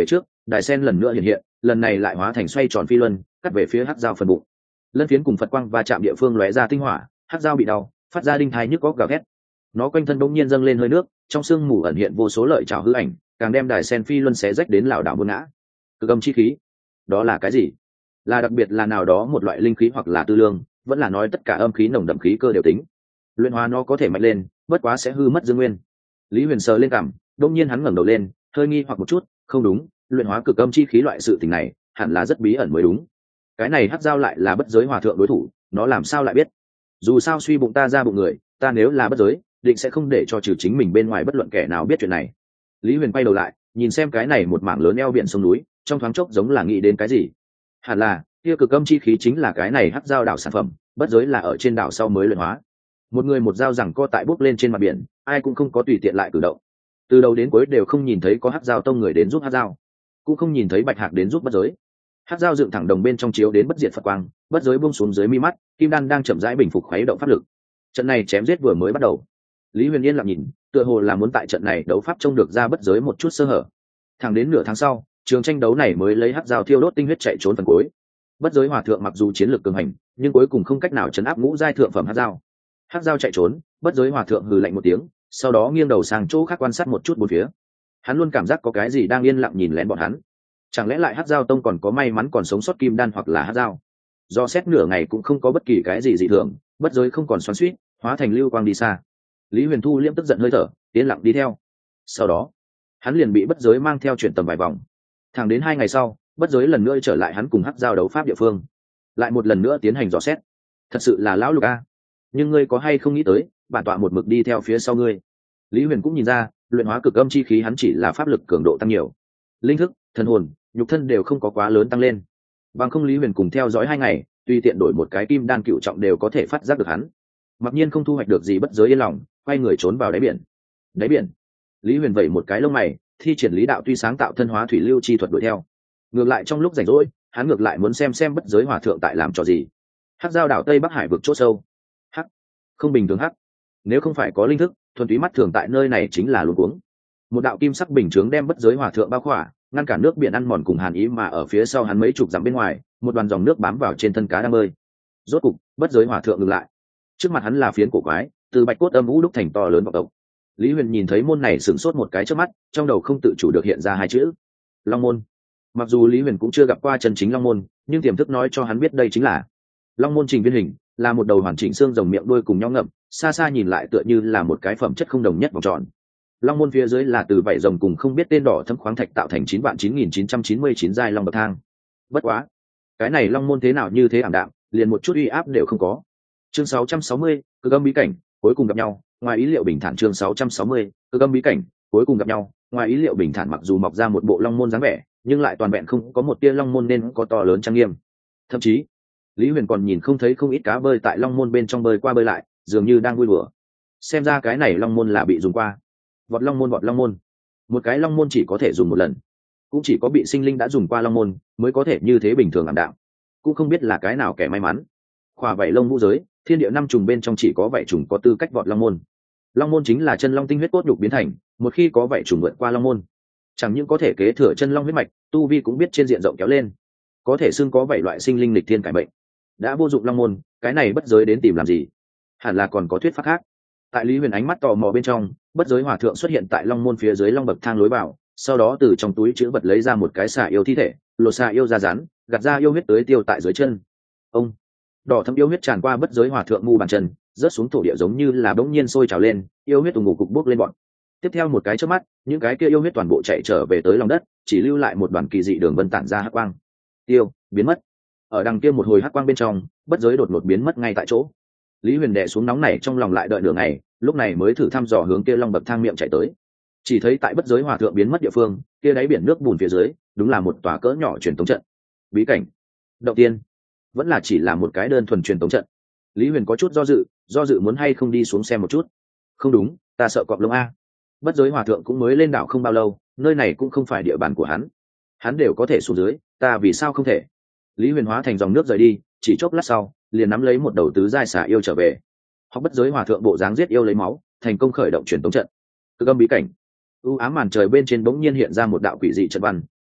đài sen lần nữa hiện hiện, lần này lại hóa thành xoay tròn phi luân, cắt về phía hắc dao phần bụng. Lân phiến cùng Phật quang va chạm địa phương lóe ra tinh hỏa, hắc dao bị đau, phát ra đinh thai nhức góc gào thét. Nó quanh thân bỗng nhiên dâng lên hơi nước, trong sương mù ẩn hiện vô số lợi trảo hư ảnh, càng đem đài sen phi luân xé rách đến lảo đảo buôn ngã. Cực âm chi khí, đó là cái gì? Là đặc biệt là nào đó một loại linh khí hoặc là tư lương, vẫn là nói tất cả âm khí nồng đậm khí cơ đều tính. Luyện hóa nó có thể mạnh lên, bất quá sẽ hư mất dương nguyên. Lý Huyền sờ lên cằm, đột nhiên hắn ngẩng đầu lên, hơi nghi hoặc một chút, không đúng, luyện hóa cực âm chi khí loại sự tình này, hẳn là rất bí ẩn mới đúng. Cái này hắc dao lại là bất giới hòa thượng đối thủ, nó làm sao lại biết? Dù sao suy bụng ta ra bụng người, ta nếu là bất giới, định sẽ không để cho trừ chính mình bên ngoài bất luận kẻ nào biết chuyện này. Lý Huyền quay đầu lại, nhìn xem cái này một mảng lớn eo biển sông núi, trong thoáng chốc giống là nghĩ đến cái gì. Hẳn là, kia cực âm chi khí chính là cái này hắc dao đảo sản phẩm, bất giới là ở trên đảo sau mới luyện hóa. Một người một dao rằng co tại bốc lên trên mặt biển, ai cũng không có tùy tiện lại cử động. Từ đầu đến cuối đều không nhìn thấy có hắc dao tông người đến giúp hắc dao, cũng không nhìn thấy bạch hạc đến giúp bất giới. Hắc dao dựng thẳng đồng bên trong chiếu đến bất diệt Phật quang, bất giới buông xuống dưới mi mắt, kim đan đang chậm rãi bình phục khuấy động pháp lực. Trận này chém giết vừa mới bắt đầu. Lý Huyền Yên lặng nhìn, tựa hồ là muốn tại trận này đấu pháp trông được ra bất giới một chút sơ hở. Thẳng đến nửa tháng sau, trường tranh đấu này mới lấy hắc dao thiêu đốt tinh huyết chạy trốn phần cuối. Bất giới hòa thượng mặc dù chiến lược cường hành, nhưng cuối cùng không cách nào chấn áp ngũ giai thượng phẩm hắc dao. Hắc dao chạy trốn, bất giới hòa thượng hừ lạnh một tiếng, sau đó nghiêng đầu sang chỗ khác quan sát một chút bốn phía. Hắn luôn cảm giác có cái gì đang yên lặng nhìn lén bọn hắn. Chẳng lẽ lại hắc dao tông còn có may mắn còn sống sót kim đan hoặc là hắc dao? Do xét nửa ngày cũng không có bất kỳ cái gì dị thường, bất giới không còn xoắn xuýt, hóa thành lưu quang đi xa. Lý Huyền thu liễm tức giận hơi thở, yên lặng đi theo. Sau đó, hắn liền bị bất giới mang theo chuyển tầm vài vòng. Thẳng đến hai ngày sau, bất giới lần nữa trở lại hắn cùng hắc dao đấu pháp địa phương, lại một lần nữa tiến hành dò xét. Thật sự là lão lục a, nhưng ngươi có hay không nghĩ tới, bản tọa một mực đi theo phía sau ngươi. Lý Huyền cũng nhìn ra, luyện hóa cực âm chi khí hắn chỉ là pháp lực cường độ tăng nhiều, linh thức, thần hồn, nhục thân đều không có quá lớn tăng lên. Bằng không Lý Huyền cùng theo dõi hai ngày, tùy tiện đổi một cái kim đan cựu trọng đều có thể phát giác được hắn. Mặc nhiên không thu hoạch được gì, bất giới yên lòng, quay người trốn vào đáy biển. Đáy biển, Lý Huyền vẩy một cái lông mày, thi triển lý đạo tuy sáng tạo thân hóa thủy lưu chi thuật đuổi theo. Ngược lại trong lúc rảnh rỗi, hắn ngược lại muốn xem xem bất giới hòa thượng tại làm trò gì. Hắc giao đảo Tây Bắc Hải vực chỗ sâu. Hắc, không bình thường hắc. Nếu không phải có linh thức, thuần túy mắt thường tại nơi này chính là luống cuống. Một đạo kim sắc bình chướng đem bất giới hòa thượng bao khỏa, ngăn cản nước biển ăn mòn cùng hàn ý, mà ở phía sau hắn mấy chục dặm bên ngoài, một đoàn dòng nước bám vào trên thân cá đang bơi. Rốt cục, bất giới hòa thượng ngừng lại. Trước mặt hắn là phiến cổ quái, từ bạch cốt âm vũ đúc thành to lớn vọng tộc. Lý Huyền nhìn thấy môn này sửng sốt một cái trước mắt, trong đầu không tự chủ được hiện ra hai chữ: Long môn. Mặc dù Lý Huyền cũng chưa gặp qua chân chính Long môn, nhưng tiềm thức nói cho hắn biết đây chính là Long môn trình viên hình, là một đầu hoàn chỉnh xương rồng miệng đuôi cùng nhau ngậm, xa xa nhìn lại tựa như là một cái phẩm chất không đồng nhất vòng tròn. Long môn phía dưới là từ vảy rồng cùng không biết tên đỏ thâm khoáng thạch tạo thành chín vạn chín nghìn chín trăm chín mươi chín giai long bậc thang. Bất quá, cái này Long môn thế nào như thế ảm đạm, liền một chút uy áp đều không có. Chương sáu trăm sáu mươi, cực âm bí cảnh, cuối cùng gặp nhau, ngoài ý liệu bình thản. Chương sáu trăm sáu mươi, cực âm bí cảnh, cuối cùng gặp nhau, ngoài ý liệu bình thản. Mặc dù mọc ra một bộ long môn dáng vẻ, nhưng lại toàn vẹn không có một tia long môn nên có to lớn trang nghiêm. Thậm chí, Lý Huyền còn nhìn không thấy không ít cá bơi tại long môn bên trong bơi qua bơi lại, dường như đang vui đùa. Xem ra cái này long môn là bị dùng qua. Vọt long môn, vọt long môn. Một cái long môn chỉ có thể dùng một lần, cũng chỉ có bị sinh linh đã dùng qua long môn mới có thể như thế bình thường ảm đạm. Cũng không biết là cái nào kẻ may mắn. Khỏa vảy lông vũ giới, thiên địa năm trùng bên trong chỉ có vảy trùng có tư cách vọt long môn. Long môn chính là chân long tinh huyết cốt nhục biến thành, một khi có vảy trùng vượt qua long môn, chẳng những có thể kế thừa chân long huyết mạch, tu vi cũng biết trên diện rộng kéo lên, có thể xưng có vảy loại sinh linh lịch thiên cải bệnh. Đã vô dụng long môn, cái này bất giới đến tìm làm gì? Hẳn là còn có thuyết pháp khác. Tại Lý Huyền ánh mắt tò mò bên trong, bất giới hòa thượng xuất hiện tại long môn phía dưới long bậc thang lối vào, sau đó từ trong túi chữ vật lấy ra một cái xà yêu thi thể, lột xà yêu ra rán, gạt ra yêu huyết tới tiêu tại dưới chân. Ông, đỏ thâm yêu huyết tràn qua bất giới hòa thượng mu bàn chân, rớt xuống thổ địa giống như là bỗng nhiên sôi trào lên, yêu huyết ù ngục cục bốc lên bọn. Tiếp theo một cái chớp mắt, những cái kia yêu huyết toàn bộ chạy trở về tới lòng đất, chỉ lưu lại một đoàn kỳ dị đường vân tản ra hắc quang. Tiêu, biến mất. Ở đằng kia một hồi hắc quang bên trong, bất giới đột ngột biến mất ngay tại chỗ. Lý Huyền đè xuống nóng này trong lòng, lại đợi nửa ngày, lúc này mới thử thăm dò hướng kia long bậc thang miệng chạy tới. Chỉ thấy tại bất giới hòa thượng biến mất địa phương, kia đáy biển nước bùn phía dưới, đúng là một tòa cỡ nhỏ truyền tống trận. Bí cảnh, động tiên, vẫn là chỉ là một cái đơn thuần truyền tống trận. Lý Huyền có chút do dự, do dự muốn hay không đi xuống xem một chút. Không đúng, ta sợ cọp lông a. Bất giới hòa thượng cũng mới lên đảo không bao lâu, nơi này cũng không phải địa bàn của hắn, hắn đều có thể xuống dưới, ta vì sao không thể? Lý Huyền hóa thành dòng nước rời đi, chỉ chốc lát sau, liền nắm lấy một đầu tứ giai xà yêu trở về. Học bất giới hòa thượng bộ dáng giết yêu lấy máu, thành công khởi động truyền tống trận. Cực âm bí cảnh. U ám màn trời bên trên bỗng nhiên hiện ra một đạo quỷ dị trận văn,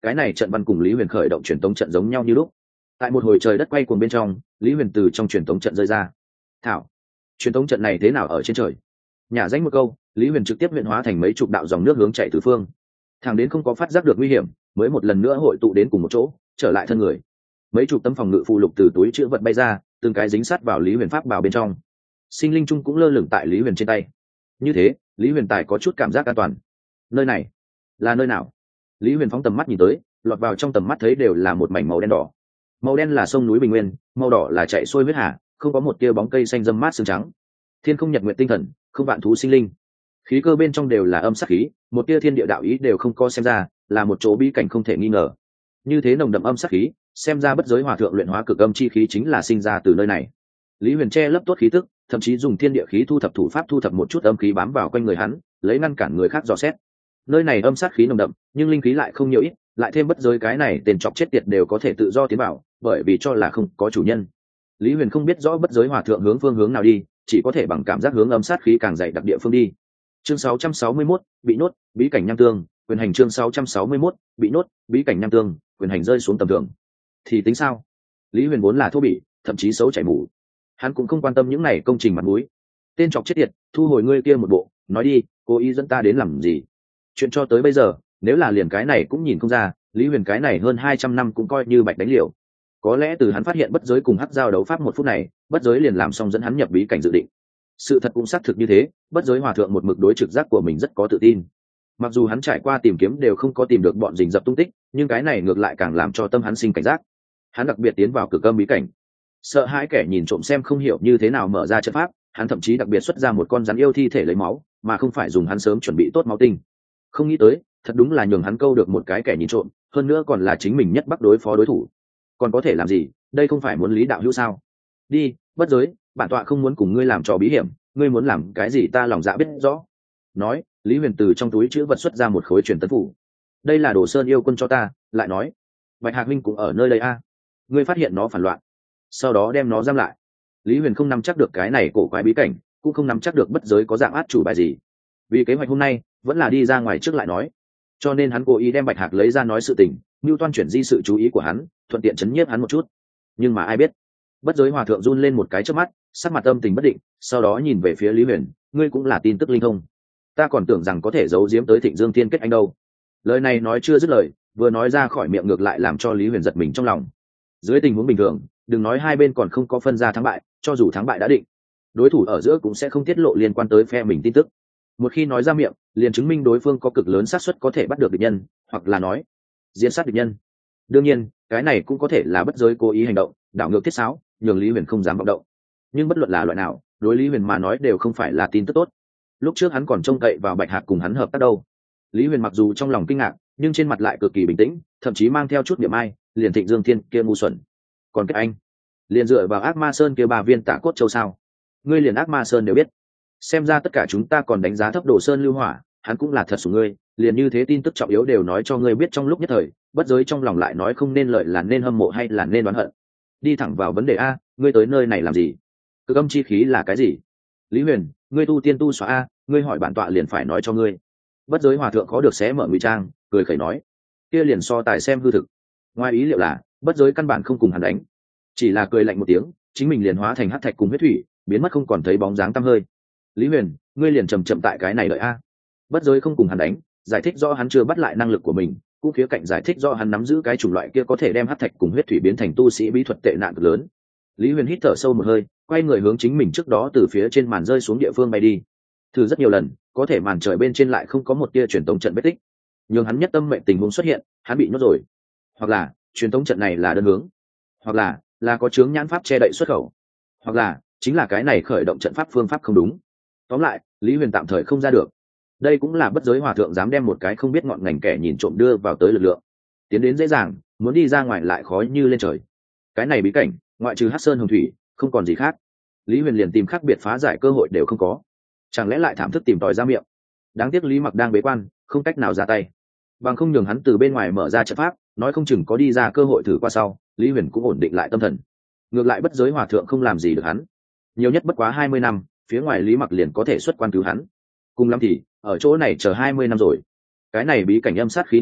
cái này trận văn cùng lý huyền khởi động truyền tống trận giống nhau như lúc. Tại một hồi trời đất quay cuồng bên trong, lý huyền từ trong truyền tống trận rơi ra. Thảo, truyền tống trận này thế nào ở trên trời? Nhả danh một câu, lý huyền trực tiếp luyện hóa thành mấy chục đạo dòng nước hướng chạy tứ phương, thẳng đến không có phát giác được nguy hiểm mới một lần nữa hội tụ đến cùng một chỗ, trở lại thân người. Mấy chục tấm phòng ngự phụ lục từ túi chữ vật bay ra, từng cái dính sát vào lý huyền pháp bảo bên trong. Sinh linh trung cũng lơ lửng tại lý huyền trên tay. Như thế, lý huyền tài có chút cảm giác an toàn. Nơi này là nơi nào? Lý huyền phóng tầm mắt nhìn tới, lọt vào trong tầm mắt thấy đều là một mảnh màu đen đỏ. Màu đen là sông núi bình nguyên, màu đỏ là chạy xuôi huyết hà, không có một tia bóng cây xanh râm mát sương trắng. Thiên không nhật nguyện tinh thần, không vạn thú sinh linh. Khí cơ bên trong đều là âm sắc khí, một tia thiên địa đạo ý đều không có, xem ra là một chỗ bí cảnh không thể nghi ngờ. Như thế nồng đậm âm sắc khí, xem ra bất giới hòa thượng luyện hóa cực âm chi khí chính là sinh ra từ nơi này. Lý huyền che lấp tốt khí tức, thậm chí dùng thiên địa khí thu thập thủ pháp thu thập một chút âm khí bám vào quanh người hắn, lấy ngăn cản người khác dò xét. Nơi này âm sát khí nồng đậm, nhưng linh khí lại không nhiều ít, lại thêm bất giới cái này tên chọc chết tiệt đều có thể tự do tiến vào, bởi vì cho là không có chủ nhân. Lý huyền không biết rõ bất giới hòa thượng hướng phương hướng nào đi, chỉ có thể bằng cảm giác hướng âm sát khí càng dày đặc địa phương đi. Chương sáu trăm sáu mươi mốt, bị nốt, bí cảnh nham tương, quyền hành. Chương sáu trăm sáu mươi mốt, bị nốt, bí cảnh nham tương, quyền hành rơi xuống tầm thường. Thì tính sao? Lý huyền vốn là thô bỉ, thậm chí xấu chảy mù. Hắn cũng không quan tâm những này công trình mặt mũi. Tên chọc chết tiệt, thu hồi ngươi kia một bộ, nói đi, cố ý dẫn ta đến làm gì? Chuyện cho tới bây giờ, nếu là liền cái này cũng nhìn không ra, Lý huyền cái này hơn hai trăm năm cũng coi như bạch đánh liều. Có lẽ từ hắn phát hiện bất giới cùng hắc giao đấu pháp một phút này, bất giới liền làm xong dẫn hắn nhập bí cảnh dự định. Sự thật cũng xác thực như thế, bất giới hòa thượng một mực đối trực giác của mình rất có tự tin. Mặc dù hắn trải qua tìm kiếm đều không có tìm được bọn rình rập tung tích, nhưng cái này ngược lại càng làm cho tâm hắn sinh cảnh giác. Hắn đặc biệt tiến vào cực âm bí cảnh, sợ hãi kẻ nhìn trộm xem không hiểu như thế nào mở ra trận pháp, hắn thậm chí đặc biệt xuất ra một con rắn yêu thi thể lấy máu, mà không phải dùng hắn sớm chuẩn bị tốt máu tinh. Không nghĩ tới, thật đúng là nhường hắn câu được một cái kẻ nhìn trộm, hơn nữa còn là chính mình nhất bắc đối phó đối thủ. Còn có thể làm gì, đây không phải muốn lý đạo hữu sao? Đi, bất giới, bản tọa không muốn cùng ngươi làm trò bí hiểm, ngươi muốn làm cái gì ta lòng dạ biết rõ. Nói, Lý huyền từ trong túi chữ vật xuất ra một khối truyền tấn phủ. Đây là Đồ Sơn yêu quân cho ta. Lại nói, Bạch Hạc Minh cũng ở nơi đây a. Ngươi phát hiện nó phản loạn, sau đó đem nó giam lại. Lý huyền không nắm chắc được cái này cổ quái bí cảnh, cũng không nắm chắc được bất giới có dạng át chủ bài gì. Vì kế hoạch hôm nay vẫn là đi ra ngoài trước lại nói, cho nên hắn cố ý đem Bạch Hạc lấy ra nói sự tình, mưu toan chuyển di sự chú ý của hắn, thuận tiện chấn nhiếp hắn một chút. Nhưng mà ai biết, bất giới hòa thượng run lên một cái trước mắt, sắc mặt âm tình bất định, sau đó nhìn về phía Lý huyền, ngươi cũng là tin tức linh thông, ta còn tưởng rằng có thể giấu giếm tới Thịnh Dương Thiên Kết anh đâu. Lời này nói chưa dứt lời, vừa nói ra khỏi miệng ngược lại làm cho Lý huyền giật mình trong lòng. Dưới tình huống bình thường, đừng nói hai bên còn không có phân ra thắng bại, cho dù thắng bại đã định, đối thủ ở giữa cũng sẽ không tiết lộ liên quan tới phe mình tin tức. Một khi nói ra miệng, liền chứng minh đối phương có cực lớn xác suất có thể bắt được địch nhân, hoặc là nói diễn sát địch nhân. Đương nhiên, cái này cũng có thể là bất giới cố ý hành động, đảo ngược thiết sáo, nhường Lý huyền không dám vọng động. Nhưng bất luận là loại nào, đối Lý huyền mà nói đều không phải là tin tức tốt. Lúc trước hắn còn trông cậy vào Bạch Hạc cùng hắn hợp tác đâu. Lý huyền mặc dù trong lòng kinh ngạc, nhưng trên mặt lại cực kỳ bình tĩnh, thậm chí mang theo chút niệm ai, liền Thịnh Dương Thiên kia ngu xuẩn. Còn Kết anh, liền dựa vào Ác Ma Sơn kia ba viên Tả Cốt Châu sao? Ngươi liền Ác Ma Sơn đều biết. Xem ra tất cả chúng ta còn đánh giá thấp Đồ Sơn Lưu Hỏa, hắn cũng là thật sủng ngươi, liền như thế tin tức trọng yếu đều nói cho ngươi biết trong lúc nhất thời, bất giới trong lòng lại nói không nên lợi là nên hâm mộ hay là nên đoán hận. Đi thẳng vào vấn đề a, ngươi tới nơi này làm gì? Cực âm chi khí là cái gì? Lý huyền, ngươi tu tiên tu xóa a, ngươi hỏi bản tọa liền phải nói cho ngươi. Bất giới hòa thượng khó được xé mở ngụy trang, cười khẩy nói, kia liền so tài xem hư thực. Ngoài ý liệu là, bất giới căn bản không cùng hắn đánh, chỉ là cười lạnh một tiếng, chính mình liền hóa thành hắc thạch cùng huyết thủy, biến mất không còn thấy bóng dáng tăm hơi. Lý huyền, ngươi liền chầm chậm tại cái này đợi a. Bất giới không cùng hắn đánh, giải thích rõ hắn chưa bắt lại năng lực của mình, cũng khía cạnh giải thích rõ hắn nắm giữ cái chủng loại kia có thể đem hắc thạch cùng huyết thủy biến thành tu sĩ bí thuật tệ nạn cực lớn. Lý huyền hít thở sâu một hơi, quay người hướng chính mình trước đó từ phía trên màn rơi xuống địa phương bay đi. Thử rất nhiều lần, có thể màn trời bên trên lại không có một tia truyền tống trận vết tích, nhưng hắn nhất tâm mệnh tình huống xuất hiện, hắn bị nhốt rồi. Hoặc là truyền tống trận này là đơn hướng, hoặc là là có chướng nhãn pháp che đậy xuất khẩu, hoặc là chính là cái này khởi động trận pháp phương pháp không đúng. Tóm lại, Lý huyền tạm thời không ra được. Đây cũng là bất giới hòa thượng dám đem một cái không biết ngọn ngành kẻ nhìn trộm đưa vào tới lực lượng. Tiến đến dễ dàng, muốn đi ra ngoài lại khó như lên trời. Cái này bí cảnh, ngoại trừ Hắc Sơn Hồng Thủy, không còn gì khác. Lý huyền liền tìm khác biệt phá giải cơ hội đều không có, chẳng lẽ lại thảm thức tìm tòi ra miệng. Đáng tiếc Lý Mặc đang bế quan, không cách nào ra tay, bằng không nhường hắn từ bên ngoài mở ra trận pháp, nói không chừng có đi ra cơ hội thử qua sau, Lý huyền cũng ổn định lại tâm thần. Ngược lại bất giới hòa thượng không làm gì được hắn, nhiều nhất bất quá hai mươi năm, phía ngoài Lý Mặc liền có thể xuất quan cứu hắn. Cùng lắm thì ở chỗ này chờ hai mươi năm rồi. Cái này bí cảnh âm sát khí nồng đậm,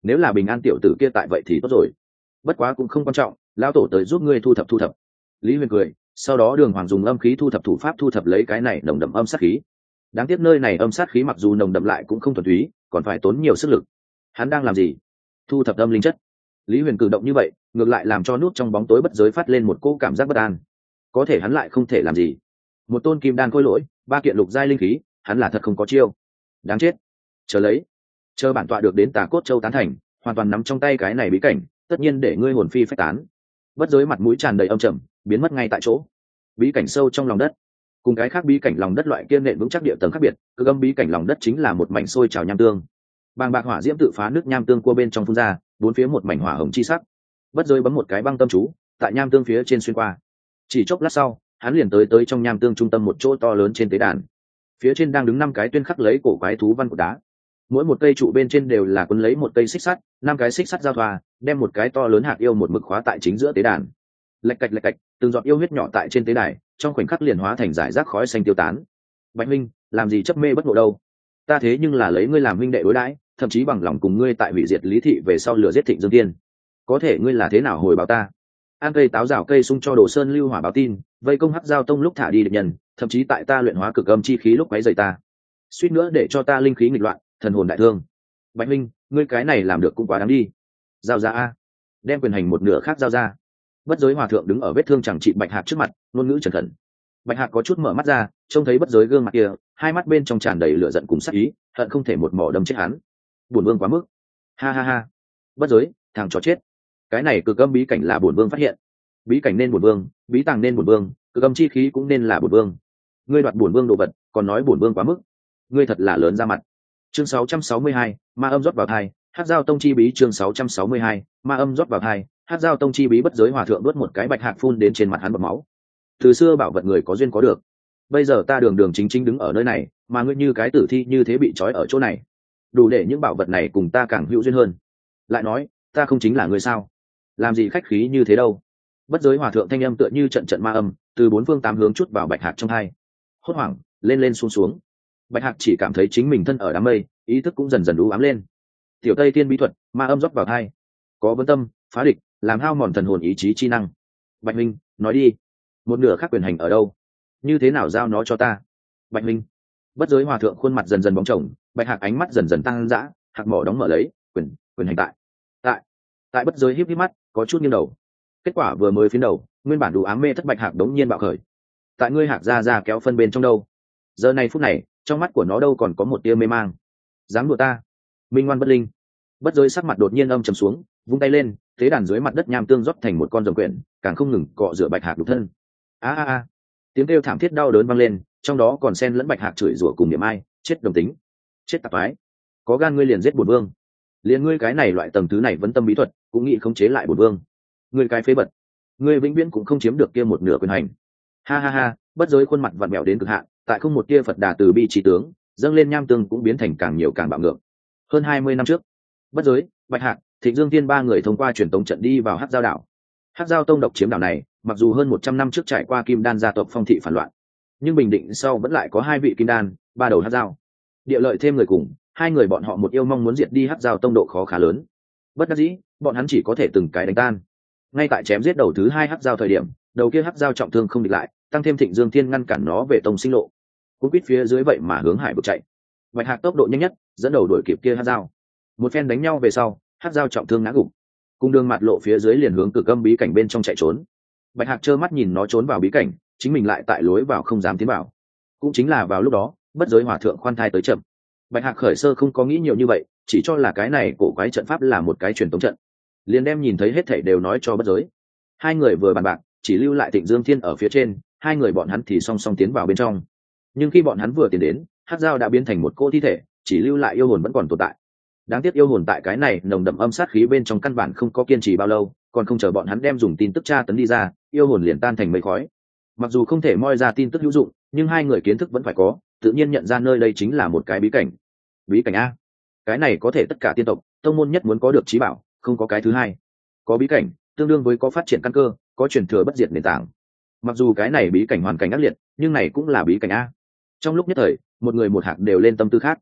nếu là bình an tiểu tử kia tại vậy thì tốt rồi, bất quá cũng không quan trọng, lão tổ tới giúp ngươi thu thập thu thập. Lý Huyền cười, sau đó đường hoàng dùng âm khí thu thập thủ pháp thu thập lấy cái này nồng đậm âm sát khí. Đáng tiếc nơi này âm sát khí mặc dù nồng đậm lại cũng không thuần túy, còn phải tốn nhiều sức lực. Hắn đang làm gì? Thu thập âm linh chất. Lý Huyền cử động như vậy ngược lại làm cho nút trong bóng tối bất giới phát lên một cỗ cảm giác bất an. Có thể hắn lại không thể làm gì. Một tôn kim đan khôi lỗi, ba kiện lục giai linh khí, hắn là thật không có chiêu. Đáng chết. Chờ lấy, chờ bản tọa được đến Tà Cốt Châu tán thành, hoàn toàn nắm trong tay cái này bí cảnh, tất nhiên để ngươi hồn phi phách tán. Bất giới mặt mũi tràn đầy âm trầm, biến mất ngay tại chỗ. Bí cảnh sâu trong lòng đất, cùng cái khác bí cảnh lòng đất loại kia nện vững chắc địa tầng khác biệt, cực âm bí cảnh lòng đất chính là một mảnh sôi trào nham tương. Bàng bạc hỏa diễm tự phá nước nham tương cua bên trong phun ra, bốn phía một mảnh hỏa hồng chi sắc. Bất giới bấm một cái băng tâm chú, tại nham tương phía trên xuyên qua. Chỉ chốc lát sau, hắn liền tới tới trong nham tương trung tâm một chỗ to lớn trên tế đàn. Phía trên đang đứng năm cái tuyên khắc lấy cổ quái thú văn của đá. Mỗi một cây trụ bên trên đều là quấn lấy một cây xích sắt, năm cái xích sắt giao thoa, đem một cái to lớn hạt yêu một mực khóa tại chính giữa tế đàn. Lạch cạch lạch cạch, từng giọt yêu huyết nhỏ tại trên tế đài, trong khoảnh khắc liền hóa thành giải rác khói xanh tiêu tán. Bạch huynh, làm gì chấp mê bất ngộ đâu? Ta thế nhưng là lấy ngươi làm huynh đệ đối đãi, thậm chí bằng lòng cùng ngươi tại hủy diệt Lý thị về sau lửa giết Thịnh Dương Tiên. Có thể ngươi là thế nào hồi báo ta? An cây táo rào cây sung cho Đồ Sơn lưu hỏa báo tin, vây công Hắc Giao Tông lúc thả đi địch nhân, thậm chí tại ta luyện hóa cực âm chi khí lúc quấy rầy ta, suýt nữa để cho ta linh khí nghịch loạn, thần hồn đại thương. Bạch huynh, ngươi cái này làm được cũng quá đáng đi. Giao ra a, đem quyền hành một nửa khác giao ra. Bất giới hòa thượng đứng ở vết thương chẳng trị Bạch Hạc trước mặt, ngôn ngữ trần khẩn. Bạch Hạc có chút mở mắt ra, trông thấy bất giới gương mặt kia, hai mắt bên trong tràn đầy lửa giận cùng sát ý, hận không thể một mỏ đâm chết hắn. Bổn vương quá mức. Ha ha ha. Bất giới, thằng chó chết. Cái này cực âm bí cảnh là bổn vương phát hiện. Bí cảnh nên bổn vương, bí tàng nên bổn vương, cực âm chi khí cũng nên là bổn vương. Ngươi đoạt bổn vương đồ vật, còn nói bổn vương quá mức. Ngươi thật là lớn ra mặt. Chương sáu trăm sáu mươi hai, ma âm rót vào thai, Hắc Giao Tông chi bí. Chương sáu trăm sáu mươi hai, ma âm rót vào thai, Hắc Giao Tông chi bí. Bất giới hòa thượng đuốt một cái Bạch Hạc phun đến trên mặt hắn bọt máu. Từ xưa bảo vật người có duyên có được, bây giờ ta đường đường chính chính đứng ở nơi này, mà ngươi như cái tử thi như thế bị trói ở chỗ này, đủ để những bảo vật này cùng ta càng hữu duyên hơn. Lại nói, ta không chính là ngươi sao? Làm gì khách khí như thế đâu? Bất giới hòa thượng thanh âm tựa như trận trận ma âm, từ bốn phương tám hướng chút vào Bạch Hạc trong hai. Hốt hoảng, lên lên xuống xuống. Bạch Hạc chỉ cảm thấy chính mình thân ở đám mây, ý thức cũng dần dần u ám lên. Tiểu Tây Tiên bí thuật, ma âm rót vào hai, có vấn tâm, phá địch, làm hao mòn thần hồn ý chí chi năng. Bạch minh, nói đi, một nửa khác quyền hành ở đâu? Như thế nào giao nó cho ta? Bạch minh. Bất giới hòa thượng khuôn mặt dần dần bóng chồng, Bạch Hạc ánh mắt dần dần tăng dã, hạc mỏ đóng mở lấy, quyền, quyền hành tại, tại, tại bất giới híp híp mắt, có chút nghiêng đầu. Kết quả vừa mới phiến đầu, nguyên bản đủ ám mê thất Bạch Hạc đống nhiên bạo khởi. Tại ngươi Hạc ra ra kéo phân bên trong đâu? Giờ này phút này, trong mắt của nó đâu còn có một tia mê mang. Dám đùa ta? Minh ngoan bất linh. Bất giới sắc mặt đột nhiên âm trầm xuống, vung tay lên, thế đàn dưới mặt đất nham tương rót thành một con rồng quyển, càng không ngừng cọ rửa Bạch Hạc đục thân. A a a, tiếng kêu thảm thiết đau đớn vang lên, trong đó còn xen lẫn Bạch Hạc chửi rủa cùng niệm ai, chết đồng tính, chết tạp ái, có gan ngươi liền giết bổn vương. Liền ngươi cái này loại tầng thứ này vẫn tâm bí thuật, cũng nghĩ khống chế lại bổn vương. Ngươi cái phế bật, ngươi vĩnh viễn cũng không chiếm được kia một nửa quyền hành. Ha ha ha, bất giới khuôn mặt vặn vẹo đến cực hạn, tại không một tia Phật đà từ bi trí tướng, dâng lên nham tương cũng biến thành càng nhiều càng bạo ngược. Hơn hai mươi năm trước, bất giới, Bạch Hạc, Thịnh Dương Thiên ba người thông qua truyền tống trận đi vào Hắc Giao đảo. Hắc Giao Tông độc chiếm đảo này, mặc dù hơn một trăm năm trước trải qua Kim Đan gia tộc phong thị phản loạn, nhưng bình định sau vẫn lại có hai vị Kim Đan, ba đầu Hắc Giao. Địa lợi thêm người cùng, hai người bọn họ một yêu mong muốn diệt đi Hắc Giao Tông độ khó khá lớn. Bất đắc dĩ, bọn hắn chỉ có thể từng cái đánh tan. Ngay tại chém giết đầu thứ hai Hắc Giao thời điểm, đầu kia Hắc Giao trọng thương không địch lại, tăng thêm Thịnh Dương Thiên ngăn cản nó về tông sinh lộ, cũng quýt phía dưới vậy mà hướng hải vực chạy. Bạch Hạc tốc độ nhanh nhất, dẫn đầu đuổi kịp kia Hắc Giao. Một phen đánh nhau về sau, Hắc Giao trọng thương ngã gục, cùng đường mặt lộ phía dưới liền hướng cực âm bí cảnh bên trong chạy trốn. Bạch Hạc trơ mắt nhìn nó trốn vào bí cảnh, chính mình lại tại lối vào không dám tiến vào. Cũng chính là vào lúc đó, bất giới hòa thượng khoan thai tới chậm. Bạch Hạc khởi sơ không có nghĩ nhiều như vậy, chỉ cho là cái này cổ quái trận pháp là một cái truyền tống trận, liền đem nhìn thấy hết thảy đều nói cho bất giới. Hai người vừa bàn bạc, chỉ lưu lại Thịnh Dương Thiên ở phía trên, hai người bọn hắn thì song song tiến vào bên trong. Nhưng khi bọn hắn vừa tiến đến, Hắc Giao đã biến thành một cô thi thể, chỉ lưu lại yêu hồn vẫn còn tồn tại. Đáng tiếc yêu hồn tại cái này nồng đậm âm sát khí bên trong căn bản không có kiên trì bao lâu, còn không chờ bọn hắn đem dùng tin tức tra tấn đi ra, yêu hồn liền tan thành mây khói. Mặc dù không thể moi ra tin tức hữu dụng, nhưng hai người kiến thức vẫn phải có, tự nhiên nhận ra nơi đây chính là một cái bí cảnh. Bí cảnh a? Cái này có thể tất cả tiên tộc, tông môn nhất muốn có được trí bảo, không có cái thứ hai. Có bí cảnh, tương đương với có phát triển căn cơ, có truyền thừa bất diệt nền tảng. Mặc dù cái này bí cảnh hoàn cảnh ác liệt, nhưng này cũng là bí cảnh a. Trong lúc nhất thời, một người một hạc đều lên tâm tư khác.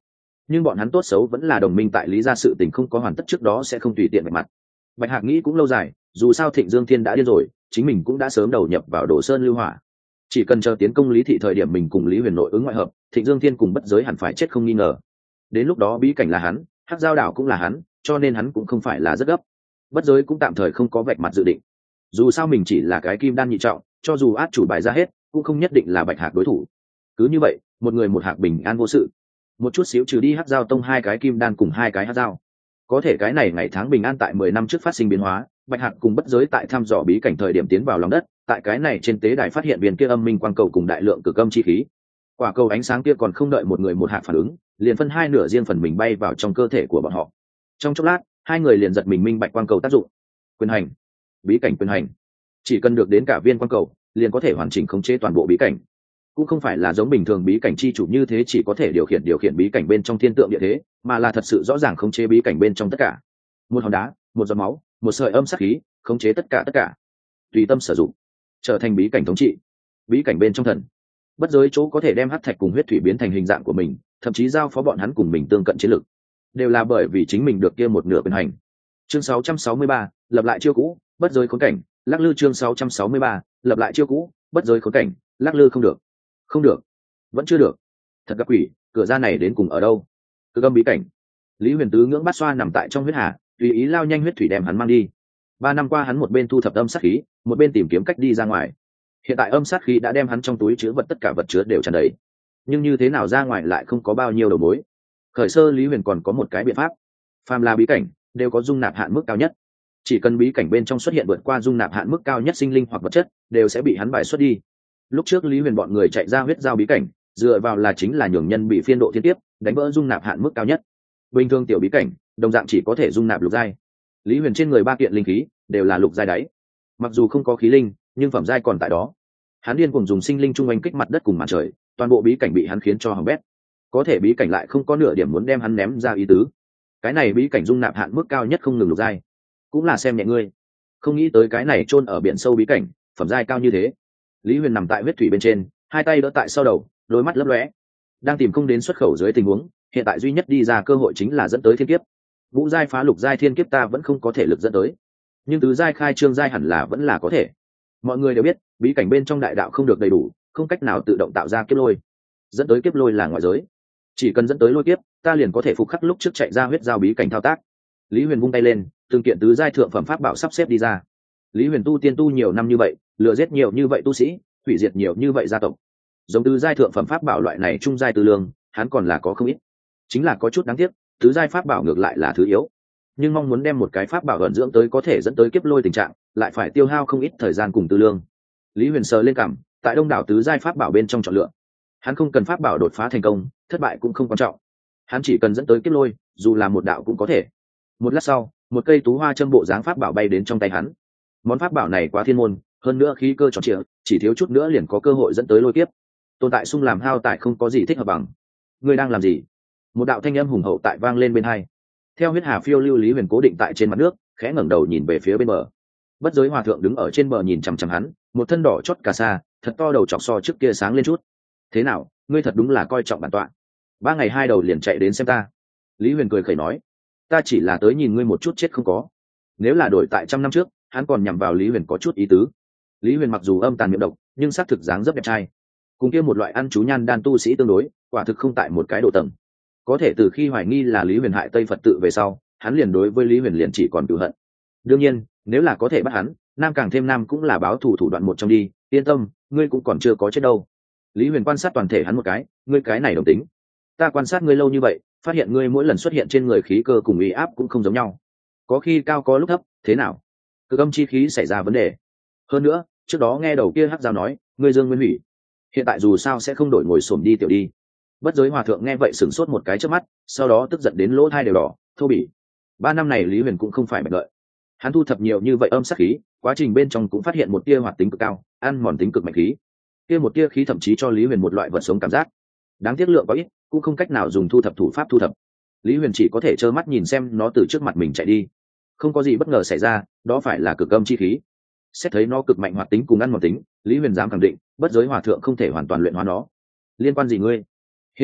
nhưng bọn hắn tốt xấu vẫn là đồng minh, tại lý ra sự tình không có hoàn tất trước đó sẽ không tùy tiện vạch mặt. Bạch Hạc nghĩ cũng lâu dài, dù sao Thịnh Dương Thiên đã điên rồi, chính mình cũng đã sớm đầu nhập vào Đồ Sơn lưu hỏa, chỉ cần chờ tiến công Lý thị thời điểm mình cùng Lý Huyền nội ứng ngoại hợp, Thịnh Dương Thiên cùng bất giới hẳn phải chết không nghi ngờ. Đến lúc đó bí cảnh là hắn, Hắc Giao đảo cũng là hắn, cho nên hắn cũng không phải là rất gấp. Bất giới cũng tạm thời không có vạch mặt dự định, dù sao mình chỉ là cái kim đan nhị trọng, cho dù át chủ bài ra hết cũng không nhất định là Bạch Hạc đối thủ. Cứ như vậy, một người một hạc bình an vô sự, một chút xíu trừ đi Hắc Giao tông hai cái kim đan cùng hai cái Hắc Giao. Có thể cái này ngày tháng bình an tại mười năm trước phát sinh biến hóa. Bạch Hạc cùng bất giới tại thăm dò bí cảnh thời điểm tiến vào lòng đất, tại cái này trên tế đài phát hiện viên kia âm minh quang cầu cùng đại lượng cực âm chi khí. Quả cầu ánh sáng kia còn không đợi một người một hạc phản ứng, liền phân hai nửa riêng phần mình bay vào trong cơ thể của bọn họ. Trong chốc lát, hai người liền giật mình minh bạch quang cầu tác dụng. Quyền hành, bí cảnh quyền hành, chỉ cần được đến cả viên quang cầu, liền có thể hoàn chỉnh khống chế toàn bộ bí cảnh. Cũng không phải là giống bình thường bí cảnh chi chủ như thế chỉ có thể điều khiển điều khiển bí cảnh bên trong thiên tượng địa thế, mà là thật sự rõ ràng khống chế bí cảnh bên trong tất cả. Một hòn đá, một giọt máu, một sợi âm sắc khí, khống chế tất cả tất cả, tùy tâm sử dụng, trở thành bí cảnh thống trị. Bí cảnh bên trong thần, bất giới chỗ có thể đem hắc thạch cùng huyết thủy biến thành hình dạng của mình, thậm chí giao phó bọn hắn cùng mình tương cận chiến lực, đều là bởi vì chính mình được kia một nửa quyền hành. Chương sáu trăm sáu mươi ba, lập lại chiêu cũ, bất giới khốn cảnh, lắc lư. Chương sáu trăm sáu mươi ba, lập lại chiêu cũ, bất giới khốn cảnh, lắc lư. Không được, không được, vẫn chưa được. Thật gặp quỷ, cửa ra này đến cùng ở đâu? Cực âm bí cảnh. Lý Huyền Tứ ngưỡng bát xoa nằm tại trong huyết hà, tùy ý lao nhanh huyết thủy đem hắn mang đi. Ba năm qua hắn một bên thu thập âm sát khí, một bên tìm kiếm cách đi ra ngoài. Hiện tại âm sát khí đã đem hắn trong túi chứa vật tất cả vật chứa đều tràn đầy, nhưng như thế nào ra ngoài lại không có bao nhiêu đầu mối. Khởi sơ Lý Huyền còn có một cái biện pháp. Phàm là bí cảnh đều có dung nạp hạn mức cao nhất, chỉ cần bí cảnh bên trong xuất hiện vượt qua dung nạp hạn mức cao nhất sinh linh hoặc vật chất, đều sẽ bị hắn bài xuất đi. Lúc trước Lý Huyền bọn người chạy ra huyết giao bí cảnh, dựa vào là chính là nhường nhân bị phiên độ thiên tiếp, đánh vỡ dung nạp hạn mức cao nhất. Bình thường tiểu bí cảnh, đồng dạng chỉ có thể dung nạp lục giai. Lý Huyền trên người ba kiện linh khí đều là lục giai đáy, mặc dù không có khí linh, nhưng phẩm giai còn tại đó. Hắn điên cùng dùng sinh linh trung anh kích mặt đất cùng mặt trời, toàn bộ bí cảnh bị hắn khiến cho hỏng bét. Có thể bí cảnh lại không có nửa điểm muốn đem hắn ném ra ý tứ. Cái này bí cảnh dung nạp hạn mức cao nhất không ngừng lục giai, cũng là xem nhẹ ngươi. Không nghĩ tới cái này chôn ở biển sâu bí cảnh, phẩm giai cao như thế. Lý Huyền nằm tại huyết thủy bên trên, hai tay đỡ tại sau đầu, đôi mắt lấp lóe, đang tìm không đến xuất khẩu dưới tình huống, hiện tại duy nhất đi ra cơ hội chính là dẫn tới thiên kiếp. Ngũ giai phá lục giai thiên kiếp ta vẫn không có thể lực dẫn tới, nhưng tứ giai khai trương giai hẳn là vẫn là có thể. Mọi người đều biết, bí cảnh bên trong đại đạo không được đầy đủ, không cách nào tự động tạo ra kiếp lôi. Dẫn tới kiếp lôi là ngoại giới, chỉ cần dẫn tới lôi kiếp, ta liền có thể phục khắc lúc trước chạy ra huyết giao bí cảnh thao tác. Lý Huyền vung tay lên, từng kiện tứ giai thượng phẩm pháp bảo sắp xếp đi ra. Lý Huyền tu tiên tu nhiều năm như vậy, lừa giết nhiều như vậy tu sĩ, hủy diệt nhiều như vậy gia tộc, giống tứ giai thượng phẩm pháp bảo loại này trung giai tư lương, hắn còn là có không ít. Chính là có chút đáng tiếc, tứ giai pháp bảo ngược lại là thứ yếu, nhưng mong muốn đem một cái pháp bảo vận dưỡng tới có thể dẫn tới kiếp lôi tình trạng, lại phải tiêu hao không ít thời gian cùng tư lương. Lý Huyền sờ lên cằm, tại đông đảo tứ giai pháp bảo bên trong chọn lựa. Hắn không cần pháp bảo đột phá thành công, thất bại cũng không quan trọng. Hắn chỉ cần dẫn tới kiếp lôi, dù là một đạo cũng có thể. Một lát sau, một cây tú hoa châm bộ dáng pháp bảo bay đến trong tay hắn. Món pháp bảo này quá thiên môn, hơn nữa khí cơ tròn trịa, chỉ thiếu chút nữa liền có cơ hội dẫn tới lôi kiếp. Tồn tại sung làm hao tại không có gì thích hợp bằng. Ngươi đang làm gì? Một đạo thanh âm hùng hậu tại vang lên bên hai. Theo huyết hà phiêu lưu, Lý Huyền cố định tại trên mặt nước, khẽ ngẩng đầu nhìn về phía bên bờ. Bất giới hòa thượng đứng ở trên bờ nhìn chằm chằm hắn, một thân đỏ chót cà sa, thật to đầu chọc so trước kia sáng lên chút. Thế nào, ngươi thật đúng là coi trọng bản tọa. Ba ngày hai đầu liền chạy đến xem ta. Lý Huyền cười khẩy nói, ta chỉ là tới nhìn ngươi một chút chết không có. Nếu là đổi tại trăm năm trước, hắn còn nhằm vào Lý Huyền có chút ý tứ. Lý Huyền mặc dù âm tàn miệng độc, nhưng xác thực dáng rất đẹp trai, cùng kia một loại ăn chú nhan đan tu sĩ tương đối, quả thực không tại một cái độ tầng. Có thể từ khi hoài nghi là Lý Huyền hại Tây Phật tự về sau, hắn liền đối với Lý Huyền liền chỉ còn cửu hận. Đương nhiên, nếu là có thể bắt hắn, nam càng thêm nam cũng là báo thù thủ đoạn một trong đi, yên tâm, ngươi cũng còn chưa có chết đâu. Lý Huyền quan sát toàn thể hắn một cái, ngươi cái này đồng tính. Ta quan sát ngươi lâu như vậy, phát hiện ngươi mỗi lần xuất hiện trên người khí cơ cùng uy áp cũng không giống nhau, có khi cao có lúc thấp, thế nào? Cực âm chi khí xảy ra vấn đề. Hơn nữa, trước đó nghe đầu kia Hắc Giao nói, ngươi dương nguyên hủy, hiện tại dù sao sẽ không đổi ngồi xổm đi tiểu đi. Bất giới hòa thượng nghe vậy sửng sốt một cái trước mắt, sau đó tức giận đến lỗ thai đều đỏ, thô bỉ. Ba năm này Lý Huyền cũng không phải bạch lợi, hắn thu thập nhiều như vậy âm sắc khí, quá trình bên trong cũng phát hiện một tia hoạt tính cực cao, ăn mòn tính cực mạnh khí. Kia một tia khí thậm chí cho Lý Huyền một loại vật sống cảm giác. Đáng tiếc lượng có ít, cũng không cách nào dùng thu thập thủ pháp thu thập. Lý Huyền chỉ có thể trơ mắt nhìn xem nó từ trước mặt mình chạy đi. Không có gì bất ngờ xảy ra, đó phải là cực âm chi khí. Xét thấy nó cực mạnh hoạt tính cùng ăn mòn tính, Lý Huyền dám khẳng định, bất giới hòa thượng không thể hoàn toàn luyện hóa nó. Liên quan gì ngươi? Hiện tại,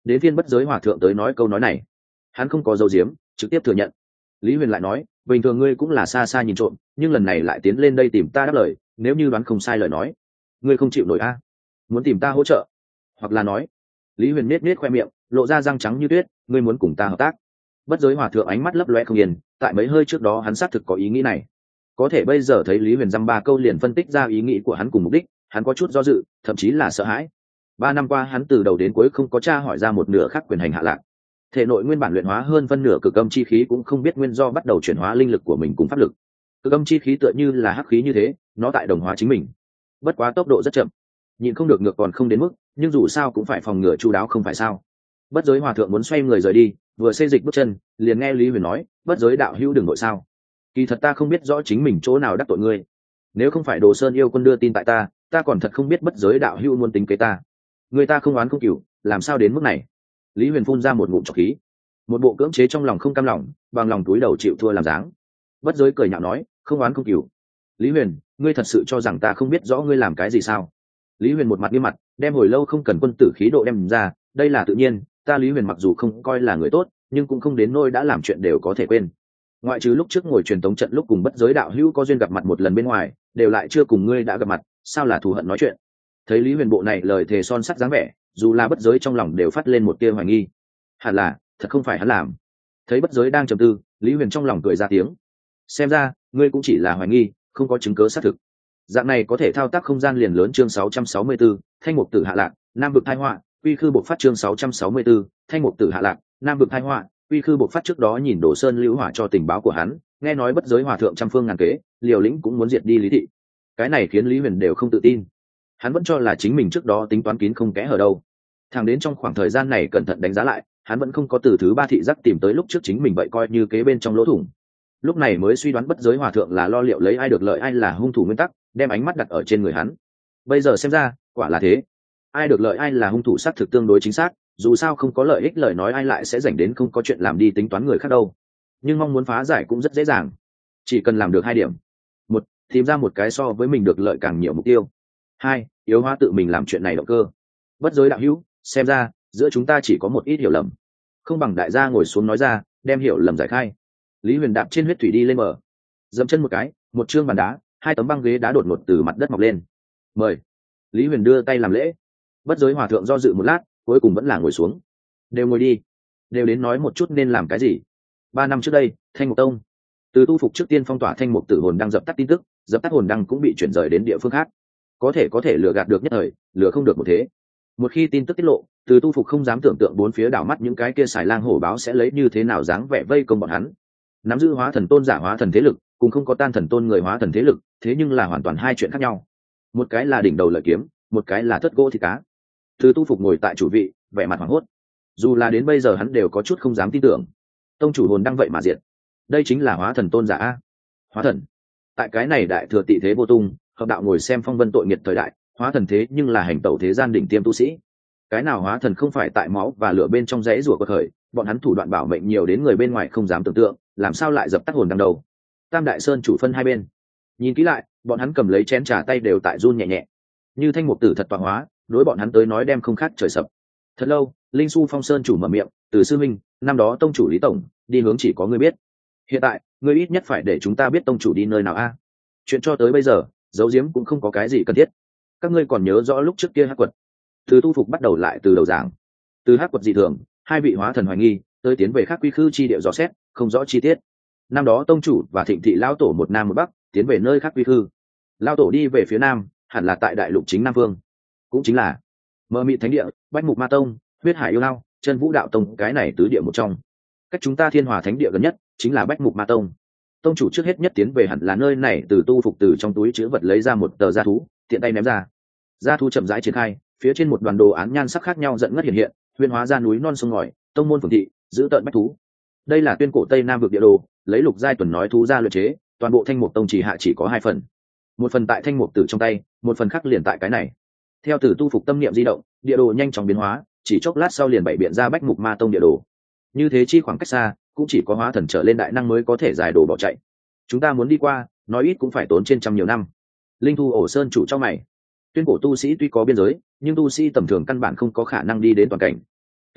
đến phiên bất giới hòa thượng tới nói câu nói này, hắn không có dấu diếm, trực tiếp thừa nhận. Lý Huyền lại nói, bình thường ngươi cũng là xa xa nhìn trộm, nhưng lần này lại tiến lên đây tìm ta đáp lời, nếu như đoán không sai lời nói, ngươi không chịu nổi a, muốn tìm ta hỗ trợ, hoặc là nói. Lý Huyền nết nết khoe miệng, lộ ra răng trắng như tuyết, ngươi muốn cùng ta hợp tác. Bất giới hòa thượng ánh mắt lấp loe không yên, tại mấy hơi trước đó hắn xác thực có ý nghĩ này, có thể bây giờ thấy Lý Huyền dăm ba câu liền phân tích ra ý nghĩ của hắn cùng mục đích, hắn có chút do dự, thậm chí là sợ hãi. Ba năm qua hắn từ đầu đến cuối không có tra hỏi ra một nửa khác quyền hành hạ lạc, thể nội nguyên bản luyện hóa hơn phân nửa cực âm chi khí cũng không biết nguyên do bắt đầu chuyển hóa linh lực của mình cùng pháp lực. Cực âm chi khí tựa như là hắc khí như thế, nó tại đồng hóa chính mình, bất quá tốc độ rất chậm, nhịn không được ngược còn không đến mức, nhưng dù sao cũng phải phòng ngừa chu đáo không phải sao. Bất giới hòa thượng muốn xoay người rời đi, vừa xê dịch bước chân, liền nghe Lý Huyền nói, bất giới đạo hữu đừng nội sao, kỳ thật ta không biết rõ chính mình chỗ nào đắc tội ngươi, nếu không phải Đồ Sơn yêu quân đưa tin tại ta, ta còn thật không biết bất giới đạo hữu muốn tính kế ta, người ta không oán không cửu, làm sao đến mức này. Lý Huyền phun ra một ngụm trọc khí, một bộ cưỡng chế trong lòng không cam lòng, bằng lòng túi đầu chịu thua làm dáng. Bất giới cười nhạo nói, không oán không cửu. Lý Huyền, ngươi thật sự cho rằng ta không biết rõ ngươi làm cái gì sao? Lý Huyền một mặt nghiêm mặt, đem hồi lâu không cần quân tử khí độ đem ra, đây là tự nhiên, ta Lý Huyền mặc dù không coi là người tốt, nhưng cũng không đến nỗi đã làm chuyện đều có thể quên. Ngoại trừ lúc trước ngồi truyền tống trận lúc cùng bất giới đạo hữu có duyên gặp mặt một lần bên ngoài, đều lại chưa cùng ngươi đã gặp mặt, sao là thù hận nói chuyện. Thấy Lý Huyền bộ này lời thề son sắt dáng vẻ, dù là bất giới trong lòng đều phát lên một tia hoài nghi, hẳn là thật không phải hắn làm. Thấy bất giới đang trầm tư, Lý Huyền trong lòng cười ra tiếng, xem ra ngươi cũng chỉ là hoài nghi, không có chứng cứ xác thực. Dạng này có thể thao tác không gian liền lớn. Chương sáu trăm sáu mươi tư, thanh mục tử hạ lạc, nam vực tai họa, uy khư bộc phát. Chương sáu trăm sáu mươi tư, thanh mục tử hạ lạc, nam vực tai họa, uy khư bộc phát. Trước đó nhìn Đồ Sơn lưu hỏa cho tình báo của hắn, nghe nói bất giới hòa thượng trăm phương ngàn kế, liều lĩnh cũng muốn diệt đi Lý thị, cái này khiến Lý Huyền đều không tự tin, hắn vẫn cho là chính mình trước đó tính toán kín không kẽ hở đâu. Thẳng đến trong khoảng thời gian này cẩn thận đánh giá lại, hắn vẫn không có từ thứ ba thị giác tìm tới lúc trước chính mình vậy coi như kế bên trong lỗ thủng. Lúc này mới suy đoán bất giới hòa thượng là lo liệu lấy ai được lợi ai là hung thủ nguyên tắc, đem ánh mắt đặt ở trên người hắn. Bây giờ xem ra quả là thế, ai được lợi ai là hung thủ xác thực tương đối chính xác, dù sao không có lợi ích lời nói ai lại sẽ dành đến không có chuyện làm đi tính toán người khác đâu. Nhưng mong muốn phá giải cũng rất dễ dàng, chỉ cần làm được hai điểm: một, tìm ra một cái so với mình được lợi càng nhiều mục tiêu; hai, yếu hóa tự mình làm chuyện này động cơ. Bất giới đạo hữu, xem ra giữa chúng ta chỉ có một ít hiểu lầm, không bằng đại gia ngồi xuống nói ra, đem hiểu lầm giải khai. Lý Huyền đạp trên huyết thủy đi lên bờ, dẫm chân một cái, một trương bàn đá, hai tấm băng ghế đá đột ngột từ mặt đất mọc lên. Mời. Lý Huyền đưa tay làm lễ. Bất giới hòa thượng do dự một lát, cuối cùng vẫn là ngồi xuống. Đều ngồi đi, đều đến nói một chút nên làm cái gì. Ba năm trước đây, Thanh Mục Tông từ tu phục trước tiên phong tỏa Thanh Mục Tử hồn đăng, dập tắt tin tức, dập tắt hồn đăng cũng bị chuyển rời đến địa phương khác. Có thể có thể lừa gạt được nhất thời, lừa không được một thế. Một khi tin tức tiết lộ, từ tu phục không dám tưởng tượng bốn phía đảo mắt những cái kia xài lang hổ báo sẽ lấy như thế nào dáng vẻ vây công bọn hắn. Nắm giữ hóa thần tôn giả hóa thần thế lực, cùng không có tan thần tôn người hóa thần thế lực, thế nhưng là hoàn toàn hai chuyện khác nhau. Một cái là đỉnh đầu lợi kiếm, một cái là thất gỗ thịt cá. Từ tu phục ngồi tại chủ vị, vẻ mặt hoảng hốt, dù là đến bây giờ hắn đều có chút không dám tin tưởng. Tông chủ hồn đăng vậy mà diệt, đây chính là hóa thần tôn giả a. Hóa thần, tại cái này đại thừa tị thế vô tung, hợp đạo ngồi xem phong vân tội nghiệt thời đại, hóa thần thế nhưng là hành tẩu thế gian đỉnh tiêm tu sĩ. Cái nào hóa thần không phải tại máu và lửa bên trong rẫy rủa quật khởi, bọn hắn thủ đoạn bảo mệnh nhiều đến người bên ngoài không dám tưởng tượng, làm sao lại dập tắt hồn đăng đầu. Tam đại sơn chủ phân hai bên, nhìn kỹ lại, bọn hắn cầm lấy chén trà tay đều tại run nhẹ nhẹ, như thanh mục tử thật tọa hóa, đối bọn hắn tới nói đem không khác trời sập. Thật lâu, linh su phong sơn chủ mở miệng, từ sư minh, năm đó tông chủ Lý tổng đi hướng chỉ có ngươi biết, hiện tại ngươi ít nhất phải để chúng ta biết tông chủ đi nơi nào a. Chuyện cho tới bây giờ giấu giếm cũng không có cái gì cần thiết. Các ngươi còn nhớ rõ lúc trước kia hắc quật? Từ tu phục bắt đầu lại từ đầu giảng. Từ hắc quật dị thường, hai vị hóa thần hoài nghi tới tiến về khắc quy khư chi địa dò xét, không rõ chi tiết. Năm đó tông chủ và thịnh thị lao tổ một nam một bắc tiến về nơi khắc quy khư. Lao tổ đi về phía nam, hẳn là tại đại lục chính nam phương, cũng chính là mơ mị thánh địa, bách mục ma tông, huyết hải yêu lao, chân vũ đạo tông, cái này tứ địa một trong. Cách chúng ta thiên hòa thánh địa gần nhất chính là bách mục ma tông. Tông chủ trước hết nhất tiến về hẳn là nơi này. Từ tu phục từ trong túi chứa vật lấy ra một tờ gia thú, tiện tay ném ra. Gia thú chậm rãi triển khai, phía trên một đoàn đồ án nhan sắc khác nhau giận ngất hiện hiện, huyên hóa ra núi non sông ngòi, tông môn phường thị, giữ tợn bách thú. Đây là tuyên cổ tây nam vực địa đồ, lấy lục giai tuần nói thú ra luyện chế, toàn bộ thanh mục tông chỉ hạ chỉ có hai phần, một phần tại thanh mục tử trong tay, một phần khác liền tại cái này. Theo từ tu phục tâm niệm di động, địa đồ nhanh chóng biến hóa, chỉ chốc lát sau liền bảy biện ra bách mục ma tông địa đồ. Như thế chi khoảng cách xa, cũng chỉ có hóa thần trở lên đại năng mới có thể giải đồ bỏ chạy. Chúng ta muốn đi qua, nói ít cũng phải tốn trên trăm nhiều năm. Linh thu ổ sơn chủ cho mày. Tuyên cổ tu sĩ tuy có biên giới, nhưng tu sĩ tầm thường căn bản không có khả năng đi đến toàn cảnh.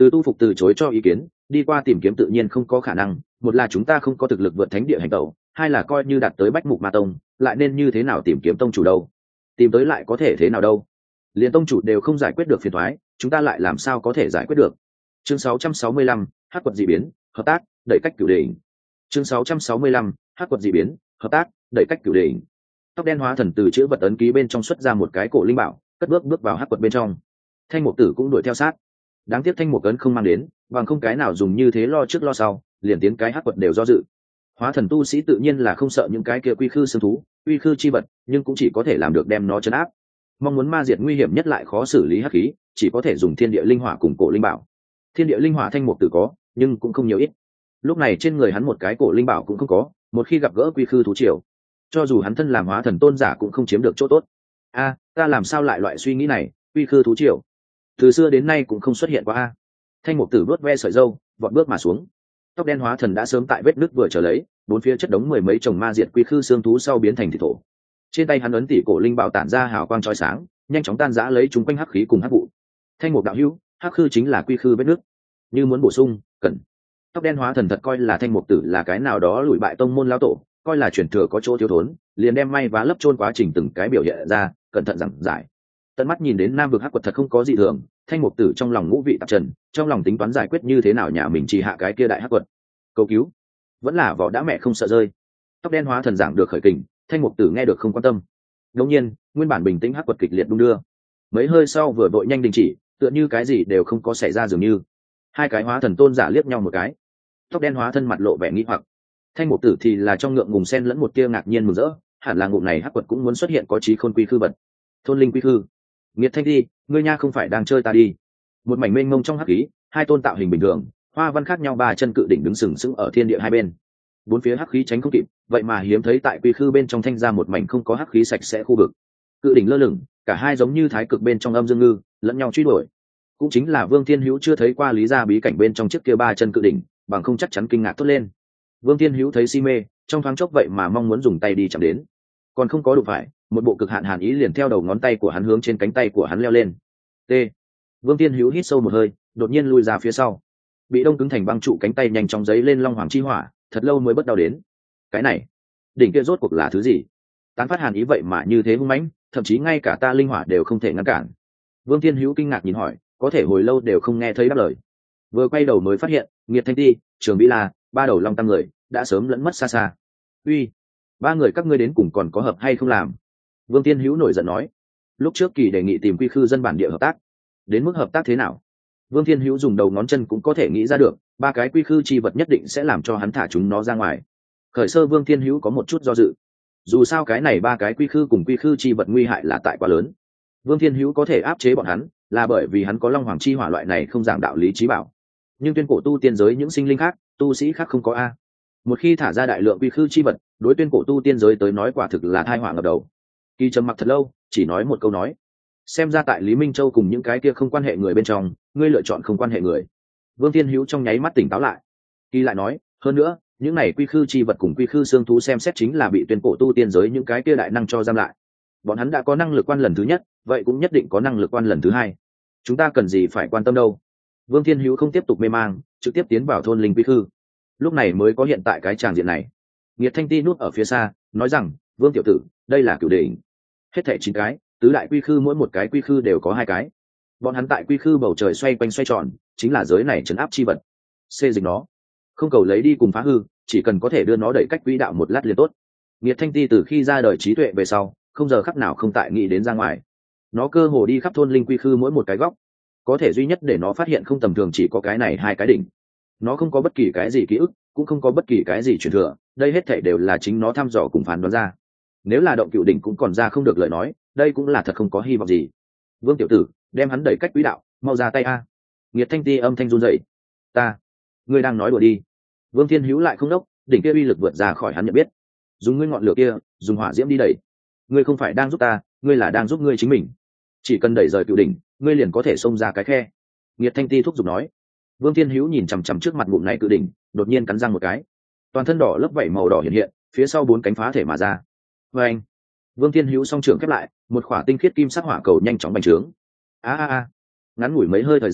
Từ tu phục từ chối cho ý kiến, đi qua tìm kiếm tự nhiên không có khả năng, một là chúng ta không có thực lực vượt thánh địa hành tẩu, hai là coi như đạt tới bách mục ma tông, lại nên như thế nào tìm kiếm tông chủ đâu? Tìm tới lại có thể thế nào đâu? Liên tông chủ đều không giải quyết được phiền toái, chúng ta lại làm sao có thể giải quyết được? Chương sáu trăm sáu mươi lăm, hắc quật dị biến, hợp tác, đẩy cách cửu đỉnh. Chương sáu trăm sáu mươi lăm, hắc quật dị biến, hợp tác, đẩy cách cửu đỉnh. Tóc đen hóa thần từ chữ vật ấn ký bên trong xuất ra một cái cổ linh bảo, cất bước bước vào hắc quật bên trong. Thanh mục tử cũng đuổi theo sát. Đáng tiếc thanh mục ấn không mang đến, bằng không cái nào dùng như thế lo trước lo sau, liền tiến cái hắc quật đều do dự. Hóa thần tu sĩ tự nhiên là không sợ những cái kia quy khư xương thú, quy khư chi vật, nhưng cũng chỉ có thể làm được đem nó trấn áp. Mong muốn ma diệt nguy hiểm nhất lại khó xử lý hắc khí, chỉ có thể dùng thiên địa linh hỏa cùng cổ linh bảo. Thiên địa linh hỏa thanh mục tử có, nhưng cũng không nhiều ít. Lúc này trên người hắn một cái cổ linh bảo cũng không có, một khi gặp gỡ quy khư thú triều, cho dù hắn thân làm hóa thần tôn giả cũng không chiếm được chỗ tốt. A, ta làm sao lại loại suy nghĩ này? Quy khư thú triều từ xưa đến nay cũng không xuất hiện qua a. Thanh mục tử vuốt ve sợi râu, vọt bước mà xuống. Tóc đen hóa thần đã sớm tại vết nứt vừa trở lấy, bốn phía chất đống mười mấy chồng ma diệt quy khư xương thú sau biến thành thịt thổ. Trên tay hắn ấn tỷ cổ linh bảo tản ra hào quang chói sáng, nhanh chóng tan rã lấy chúng quanh hắc khí cùng hắc vụ. Thanh mục đạo hữu, hắc khư chính là quy khư vết nứt, như muốn bổ sung, cần. Tóc đen hóa thần thật coi là thanh mục tử là cái nào đó lùi bại tông môn lão tổ, coi là chuyển thừa có chỗ thiếu thốn, liền đem may vá lấp chôn quá trình từng cái biểu hiện ra, cẩn thận giảng giải. Tận mắt nhìn đến nam vực hắc quật thật không có gì thường, thanh mục tử trong lòng ngũ vị tạp trần, trong lòng tính toán giải quyết như thế nào nhà mình chỉ hạ cái kia đại hắc quật. Cầu cứu, vẫn là vỏ đã mẹ không sợ rơi. Tóc đen hóa thần giảng được khởi kình, thanh mục tử nghe được không quan tâm. Đột nhiên, nguyên bản bình tĩnh hắc quật kịch liệt đung đưa. Mấy hơi sau vừa vội nhanh đình chỉ, tựa như cái gì đều không có xảy ra dường như. Hai cái hóa thần tôn giả liếc nhau một cái. Tóc đen hóa thân mặt lộ vẻ nghi hoặc. Thanh mục tử thì là trong ngượng ngùng xen lẫn một tia ngạc nhiên mừng rỡ, hẳn là ngụm này hắc quật cũng muốn xuất hiện có trí khôn quy khư vật. Thôn linh quy khư. Nghiệt Thanh đi, ngươi nha không phải đang chơi ta đi. Một mảnh mênh mông trong hắc khí, hai tôn tạo hình bình thường, hoa văn khác nhau ba chân cự đỉnh đứng sừng sững ở thiên địa hai bên. Bốn phía hắc khí tránh không kịp, vậy mà hiếm thấy tại quy khư bên trong thanh ra một mảnh không có hắc khí sạch sẽ khu vực. Cự đỉnh lơ lửng, cả hai giống như thái cực bên trong âm dương ngư, lẫn nhau truy đuổi. Cũng chính là Vương Thiên Hữu chưa thấy qua lý gia bí cảnh bên trong chiếc kia ba chân cự đỉnh, bằng không chắc chắn kinh ngạc thốt lên. Vương Thiên Hữu thấy si mê, trong thoáng chốc vậy mà mong muốn dùng tay đi chạm đến, còn không có đụng phải, một bộ cực hạn hàn ý liền theo đầu ngón tay của hắn hướng trên cánh tay của hắn leo lên. T. Vương Thiên Hữu hít sâu một hơi, đột nhiên lùi ra phía sau. Bị đông cứng thành băng trụ cánh tay nhanh chóng giấy lên long hoàng chi hỏa, thật lâu mới bất đau đến. Cái này, đỉnh kia rốt cuộc là thứ gì? Tán phát hàn ý vậy mà như thế hung mãnh, thậm chí ngay cả ta linh hỏa đều không thể ngăn cản. Vương Thiên Hữu kinh ngạc nhìn hỏi, có thể hồi lâu đều không nghe thấy đáp lời. Vừa quay đầu mới phát hiện, Nghiệt Thanh Ti, Trường Vĩ La, ba đầu long tăng người đã sớm lẫn mất xa xa. Uy, ba người các ngươi đến cùng còn có hợp hay không làm? Vương Thiên Hữu nổi giận nói. Lúc trước kỳ đề nghị tìm quy khư dân bản địa hợp tác, đến mức hợp tác thế nào? Vương Thiên Hữu dùng đầu ngón chân cũng có thể nghĩ ra được, ba cái quy khư chi vật nhất định sẽ làm cho hắn thả chúng nó ra ngoài. Khởi sơ Vương Thiên Hữu có một chút do dự. Dù sao cái này ba cái quy khư cùng quy khư chi vật nguy hại là tại quá lớn. Vương Thiên Hữu có thể áp chế bọn hắn, là bởi vì hắn có long hoàng chi hỏa loại này không giảng đạo lý trí bảo. Nhưng tuyên cổ tu tiên giới những sinh linh khác, tu sĩ khác không có a. Một khi thả ra đại lượng quy khư chi vật, đối tuyên cổ tu tiên giới tới nói quả thực là tai họa ngập đầu. Kỳ trầm mặc thật lâu, chỉ nói một câu nói: xem ra tại Lý Minh Châu cùng những cái kia không quan hệ người bên trong, ngươi lựa chọn không quan hệ người. Vương Thiên Hữu trong nháy mắt tỉnh táo lại. Kỳ lại nói, hơn nữa, những này quy khư chi vật cùng quy khư xương thú xem xét chính là bị tuyên cổ tu tiên giới những cái kia đại năng cho giam lại. Bọn hắn đã có năng lực quan lần thứ nhất, vậy cũng nhất định có năng lực quan lần thứ hai. Chúng ta cần gì phải quan tâm đâu? Vương Thiên Hữu không tiếp tục mê mang, trực tiếp tiến vào thôn linh quy khư. Lúc này mới có hiện tại cái tràng diện này. Nghiệt Thanh Ti núp ở phía xa, nói rằng, Vương tiểu tử, đây là cửu đỉnh. Hết thảy chín cái, tứ đại quy khư mỗi một cái quy khư đều có hai cái. Bọn hắn tại quy khư bầu trời xoay quanh xoay tròn, chính là giới này trấn áp chi vật. Xê dịch nó, không cầu lấy đi cùng phá hư, chỉ cần có thể đưa nó đẩy cách quỹ đạo một lát liền tốt. Nghiệt Thanh Ti từ khi ra đời trí tuệ về sau, không giờ khắc nào không tại nghĩ đến ra ngoài. Nó cơ hồ đi khắp thôn linh quy khư mỗi một cái góc, có thể duy nhất để nó phát hiện không tầm thường chỉ có cái này hai cái đỉnh. Nó không có bất kỳ cái gì ký ức, cũng không có bất kỳ cái gì truyền thừa, đây hết thảy đều là chính nó thăm dò cùng phán đoán ra. Nếu là động cựu đỉnh cũng còn ra không được lời nói, đây cũng là thật không có hy vọng gì. Vương tiểu tử, đem hắn đẩy cách quỹ đạo, mau ra tay a. Nghiệt Thanh Ti âm thanh run rẩy. Ta, ngươi đang nói đùa đi. Vương Thiên Hữu lại không đốc, đỉnh kia uy lực vượt ra khỏi hắn nhận biết. Dùng ngươi ngọn lửa kia, dùng hỏa diễm đi đẩy. Ngươi không phải đang giúp ta, ngươi là đang giúp ngươi chính mình. Chỉ cần đẩy rời cựu đỉnh, ngươi liền có thể xông ra cái khe. Nghiệt Thanh Ti thúc giục nói. Vương Thiên Hữu nhìn chằm chằm trước mặt ngụm này cự đỉnh, đột nhiên cắn răng một cái. Toàn thân đỏ lớp vảy màu đỏ hiện hiện, phía sau bốn cánh phá thể mà ra. Và anh, Vương Thiên Hữu song trưởng khép lại, một khỏa tinh khiết kim sắc hỏa cầu nhanh chóng bành trướng. A a a! Ngắn ngủi mấy hơi thời gian,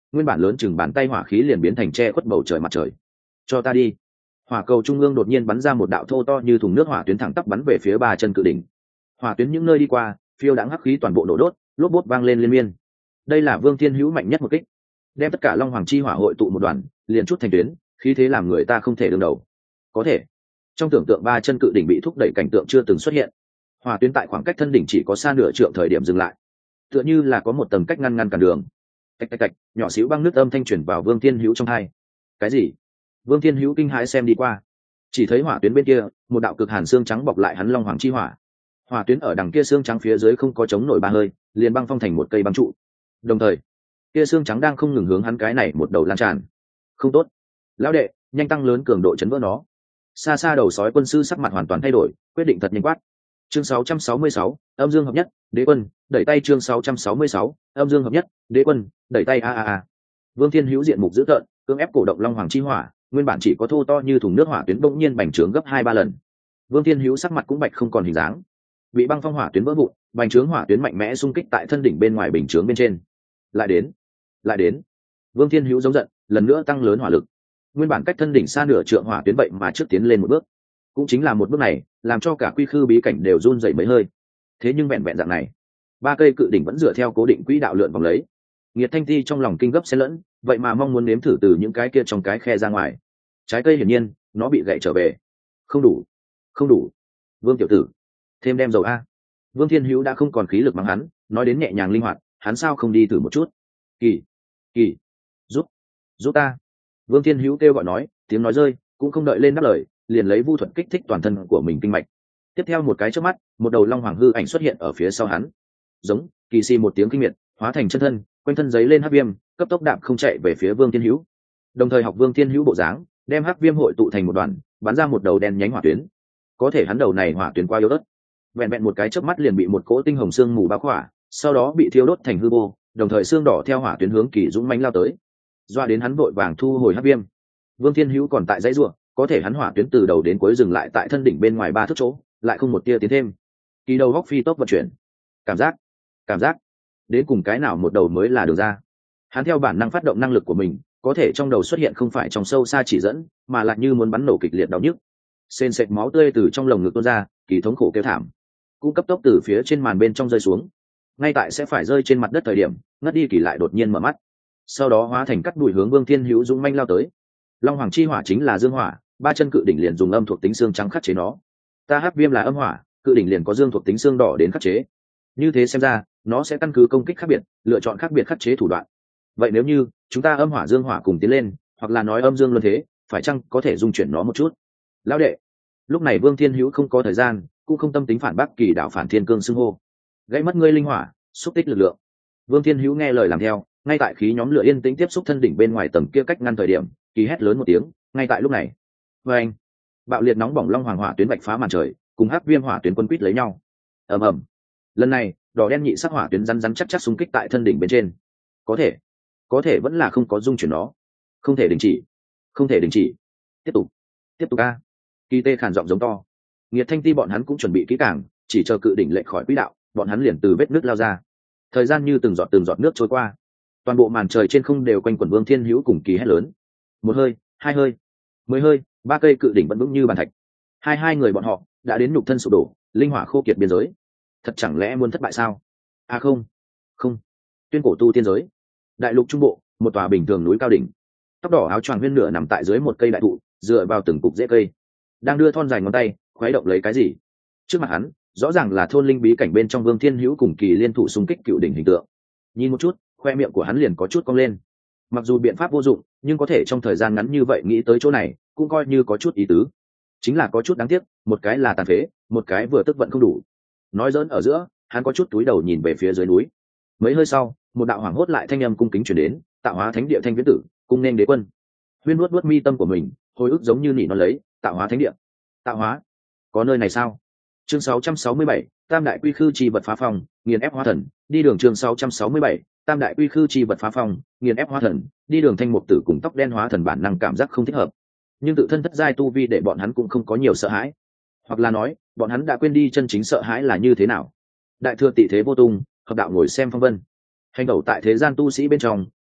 nguyên bản lớn chừng bàn tay hỏa khí liền biến thành che khuất bầu trời mặt trời. Cho ta đi. Hỏa cầu trung ương đột nhiên bắn ra một đạo thô to như thùng nước hỏa tuyến thẳng tắp bắn về phía ba chân cự đỉnh. Hỏa tuyến những nơi đi qua, phiêu đãng hắc khí toàn bộ nổ đốt, lốp bốt vang lên liên miên. Đây là Vương Thiên Hữu mạnh nhất một kích, đem tất cả long hoàng chi hỏa hội tụ một đoàn, liền chút thành tuyến, khí thế làm người ta không thể đương đầu. Có thể, trong tưởng tượng ba chân cự đỉnh bị thúc đẩy cảnh tượng chưa từng xuất hiện. Hỏa tuyến tại khoảng cách thân đỉnh chỉ có xa nửa trượng thời điểm dừng lại, tựa như là có một tầng cách ngăn ngăn cản đường. Tạch tạch tạch, nhỏ xíu băng nước âm thanh truyền vào Vương Thiên Hữu trong tai. Cái gì? Vương Thiên Hữu kinh hãi xem đi qua, chỉ thấy hỏa tuyến bên kia, một đạo cực hàn xương trắng bọc lại hắn long hoàng chi hỏa. Hỏa tuyến ở đằng kia xương trắng phía dưới không có chống nổi ba hơi, liền băng phong thành một cây băng trụ. Đồng thời, kia xương trắng đang không ngừng hướng hắn cái này một đầu lan tràn. Không tốt, lão đệ, nhanh tăng lớn cường độ chấn vỡ nó. Xa xa đầu sói quân sư sắc mặt hoàn toàn thay đổi, quyết định thật nhanh quát. Chương sáu trăm sáu mươi sáu, âm dương hợp nhất, đế quân, đẩy tay chương sáu trăm sáu mươi sáu, âm dương hợp nhất, đế quân, đẩy tay a a a. Vương Thiên Hữu diện mục dữ tợn, cưỡng ép cổ động long hoàng chi hỏa, nguyên bản chỉ có thô to như thùng nước hỏa tuyến bỗng nhiên bành trướng gấp hai ba lần. Vương Thiên Hữu sắc mặt cũng bạch không còn hình dáng, bị băng phong hỏa tuyến vỡ vụn, bành trướng hỏa tuyến mạnh mẽ xung kích tại thân đỉnh bên ngoài bình trướng bên trên. Lại đến, lại đến. Vương Thiên Hữu giống giận, lần nữa tăng lớn hỏa lực. Nguyên bản cách thân đỉnh xa nửa trượng hỏa tuyến vậy mà trước tiến lên một bước. Cũng chính là một bước này, làm cho cả quy khư bí cảnh đều run rẩy mấy hơi. Thế nhưng vẹn vẹn dạng này, ba cây cự đỉnh vẫn dựa theo cố định quỹ đạo lượn vòng lấy. Nghiệt Thanh Ti trong lòng kinh gấp xen lẫn, vậy mà mong muốn nếm thử từ những cái kia trong cái khe ra ngoài. Trái cây hiển nhiên, nó bị gãy trở về. Không đủ, không đủ. Vương tiểu tử, thêm đem dầu a. Vương Thiên Hữu đã không còn khí lực mắng hắn, nói đến nhẹ nhàng linh hoạt, hắn sao không đi thử một chút? Kỳ, kỳ, giúp, giúp ta. Vương Thiên Hữu kêu gọi nói, tiếng nói rơi, cũng không đợi lên đáp lời, liền lấy vu thuật kích thích toàn thân của mình kinh mạch. Tiếp theo một cái chớp mắt, một đầu long hoàng hư ảnh xuất hiện ở phía sau hắn. Giống, kỳ xì một tiếng kinh miệt, hóa thành chân thân, quanh thân giấy lên hắc viêm, cấp tốc đạp không chạy về phía Vương Thiên Hữu. Đồng thời học Vương Thiên Hữu bộ dáng, đem hắc viêm hội tụ thành một đoàn, bắn ra một đầu đen nhánh hỏa tuyến. Có thể hắn đầu này hỏa tuyến quá yếu ớt, vẹn vẹn một cái chớp mắt liền bị một cỗ tinh hồng xương mù bao khỏa, sau đó bị thiêu đốt thành hư vô, đồng thời xương đỏ theo hỏa tuyến hướng Kỳ Dũng mãnh lao tới. Doa đến hắn vội vàng thu hồi hắc viêm. Vương Thiên Hữu còn tại dãy rủa, có thể hắn hỏa tuyến từ đầu đến cuối dừng lại tại thân đỉnh bên ngoài ba thước chỗ, lại không một tia tiến thêm. Kỳ đầu góc phi tốc vận chuyển. Cảm giác, cảm giác, đến cùng cái nào một đầu mới là đường ra. Hắn theo bản năng phát động năng lực của mình, có thể trong đầu xuất hiện không phải trong sâu xa chỉ dẫn, mà lại như muốn bắn nổ kịch liệt đau nhức. Sền sệt máu tươi từ trong lồng ngực tuôn ra, Kỳ thống khổ kêu thảm, cũng cấp tốc từ phía trên màn bên trong rơi xuống. Ngay tại sẽ phải rơi trên mặt đất thời điểm, ngất đi Kỳ lại đột nhiên mở mắt, sau đó hóa thành cắt đùi hướng Vương Thiên Hữu dũng manh lao tới. Long hoàng chi hỏa chính là dương hỏa, ba chân cự đỉnh liền dùng âm thuộc tính xương trắng khắc chế nó. Ta hắc viêm là âm hỏa, cự đỉnh liền có dương thuộc tính xương đỏ đến khắc chế. Như thế xem ra, nó sẽ căn cứ công kích khác biệt, lựa chọn khác biệt khắc chế thủ đoạn. Vậy nếu như chúng ta âm hỏa dương hỏa cùng tiến lên, hoặc là nói âm dương luân thế, phải chăng có thể dung chuyển nó một chút? Lão đệ, lúc này Vương Thiên Hữu không có thời gian, cũng không tâm tính phản bác Kỳ đạo phản thiên cương xưng hô. Gãy mất ngươi linh hỏa, xúc tích lực lượng. Vương Thiên Hữu nghe lời làm theo, ngay tại khí nhóm lửa yên tĩnh tiếp xúc thân đỉnh bên ngoài tầng kia cách ngăn thời điểm, Kỳ hét lớn một tiếng, ngay tại lúc này. Và anh, bạo liệt nóng bỏng long hoàng hỏa tuyến bạch phá màn trời, cùng hắc viêm hỏa tuyến quân quýt lấy nhau. Ầm ầm. Lần này, đỏ đen nhị sắc hỏa tuyến rắn rắn chắc chắc xung kích tại thân đỉnh bên trên. Có thể, có thể vẫn là không có dung chuyển nó. Không thể đình chỉ, không thể đình chỉ. Tiếp tục, tiếp tục a. Kỳ tê khàn giọng giống to. Nghiệt Thanh Ti bọn hắn cũng chuẩn bị kỹ càng, chỉ chờ cự đỉnh lệch khỏi quỹ đạo, bọn hắn liền từ vết nước lao ra. Thời gian như từng giọt từng giọt nước trôi qua, toàn bộ màn trời trên không đều quanh quẩn Vương Thiên Hữu cùng Kỳ hét lớn. Một hơi, hai hơi, mười hơi, ba cây cự đỉnh vẫn vững như bàn thạch. Hai hai người bọn họ đã đến nhục thân sụp đổ, linh hỏa khô kiệt biên giới. Thật chẳng lẽ muốn thất bại sao? À không, không. Tuyên cổ tu tiên giới, đại lục trung bộ, một tòa bình thường núi cao đỉnh. Tóc đỏ áo choàng huyên nửa nằm tại dưới một cây đại thụ, dựa vào từng cục rễ cây, đang đưa thon dài ngón tay khuấy động lấy cái gì. Trước mặt hắn, rõ ràng là thôn linh bí cảnh bên trong Vương Thiên Hữu cùng Kỳ liên thủ xung kích cựu đỉnh hình tượng. Nhìn một chút, khoe miệng của hắn liền có chút cong lên. Mặc dù biện pháp vô dụng, nhưng có thể trong thời gian ngắn như vậy nghĩ tới chỗ này, cũng coi như có chút ý tứ. Chính là có chút đáng tiếc, một cái là tàn phế, một cái vừa tức vận không đủ. Nói giỡn ở giữa, hắn có chút túi đầu nhìn về phía dưới núi. Mấy hơi sau, một đạo hoàng hốt lại thanh âm cung kính truyền đến, tạo hóa thánh địa thanh viễn tử, cung nên đế quân. Huyên nuốt nuốt mi tâm của mình, hồi ức giống như nỉ nó lấy, tạo hóa thánh địa. Tạo hóa? Có nơi này sao? Chương sáu trăm sáu mươi bảy, Tam đại quy khư chi vật phá phòng, nghiền ép hóa thần, đi đường chương sáu trăm sáu mươi bảy, Tam đại quy khư chi vật phá phòng, nghiền ép hóa thần, đi đường thanh mục tử cùng tóc đen hóa thần bản năng cảm giác không thích hợp. Nhưng tự thân thất giai tu vi để bọn hắn cũng không có nhiều sợ hãi. Hoặc là nói, bọn hắn đã quên đi chân chính sợ hãi là như thế nào. Đại thừa tị thế vô tung, hợp đạo ngồi xem phong vân. Hành đầu tại thế gian tu sĩ bên trong,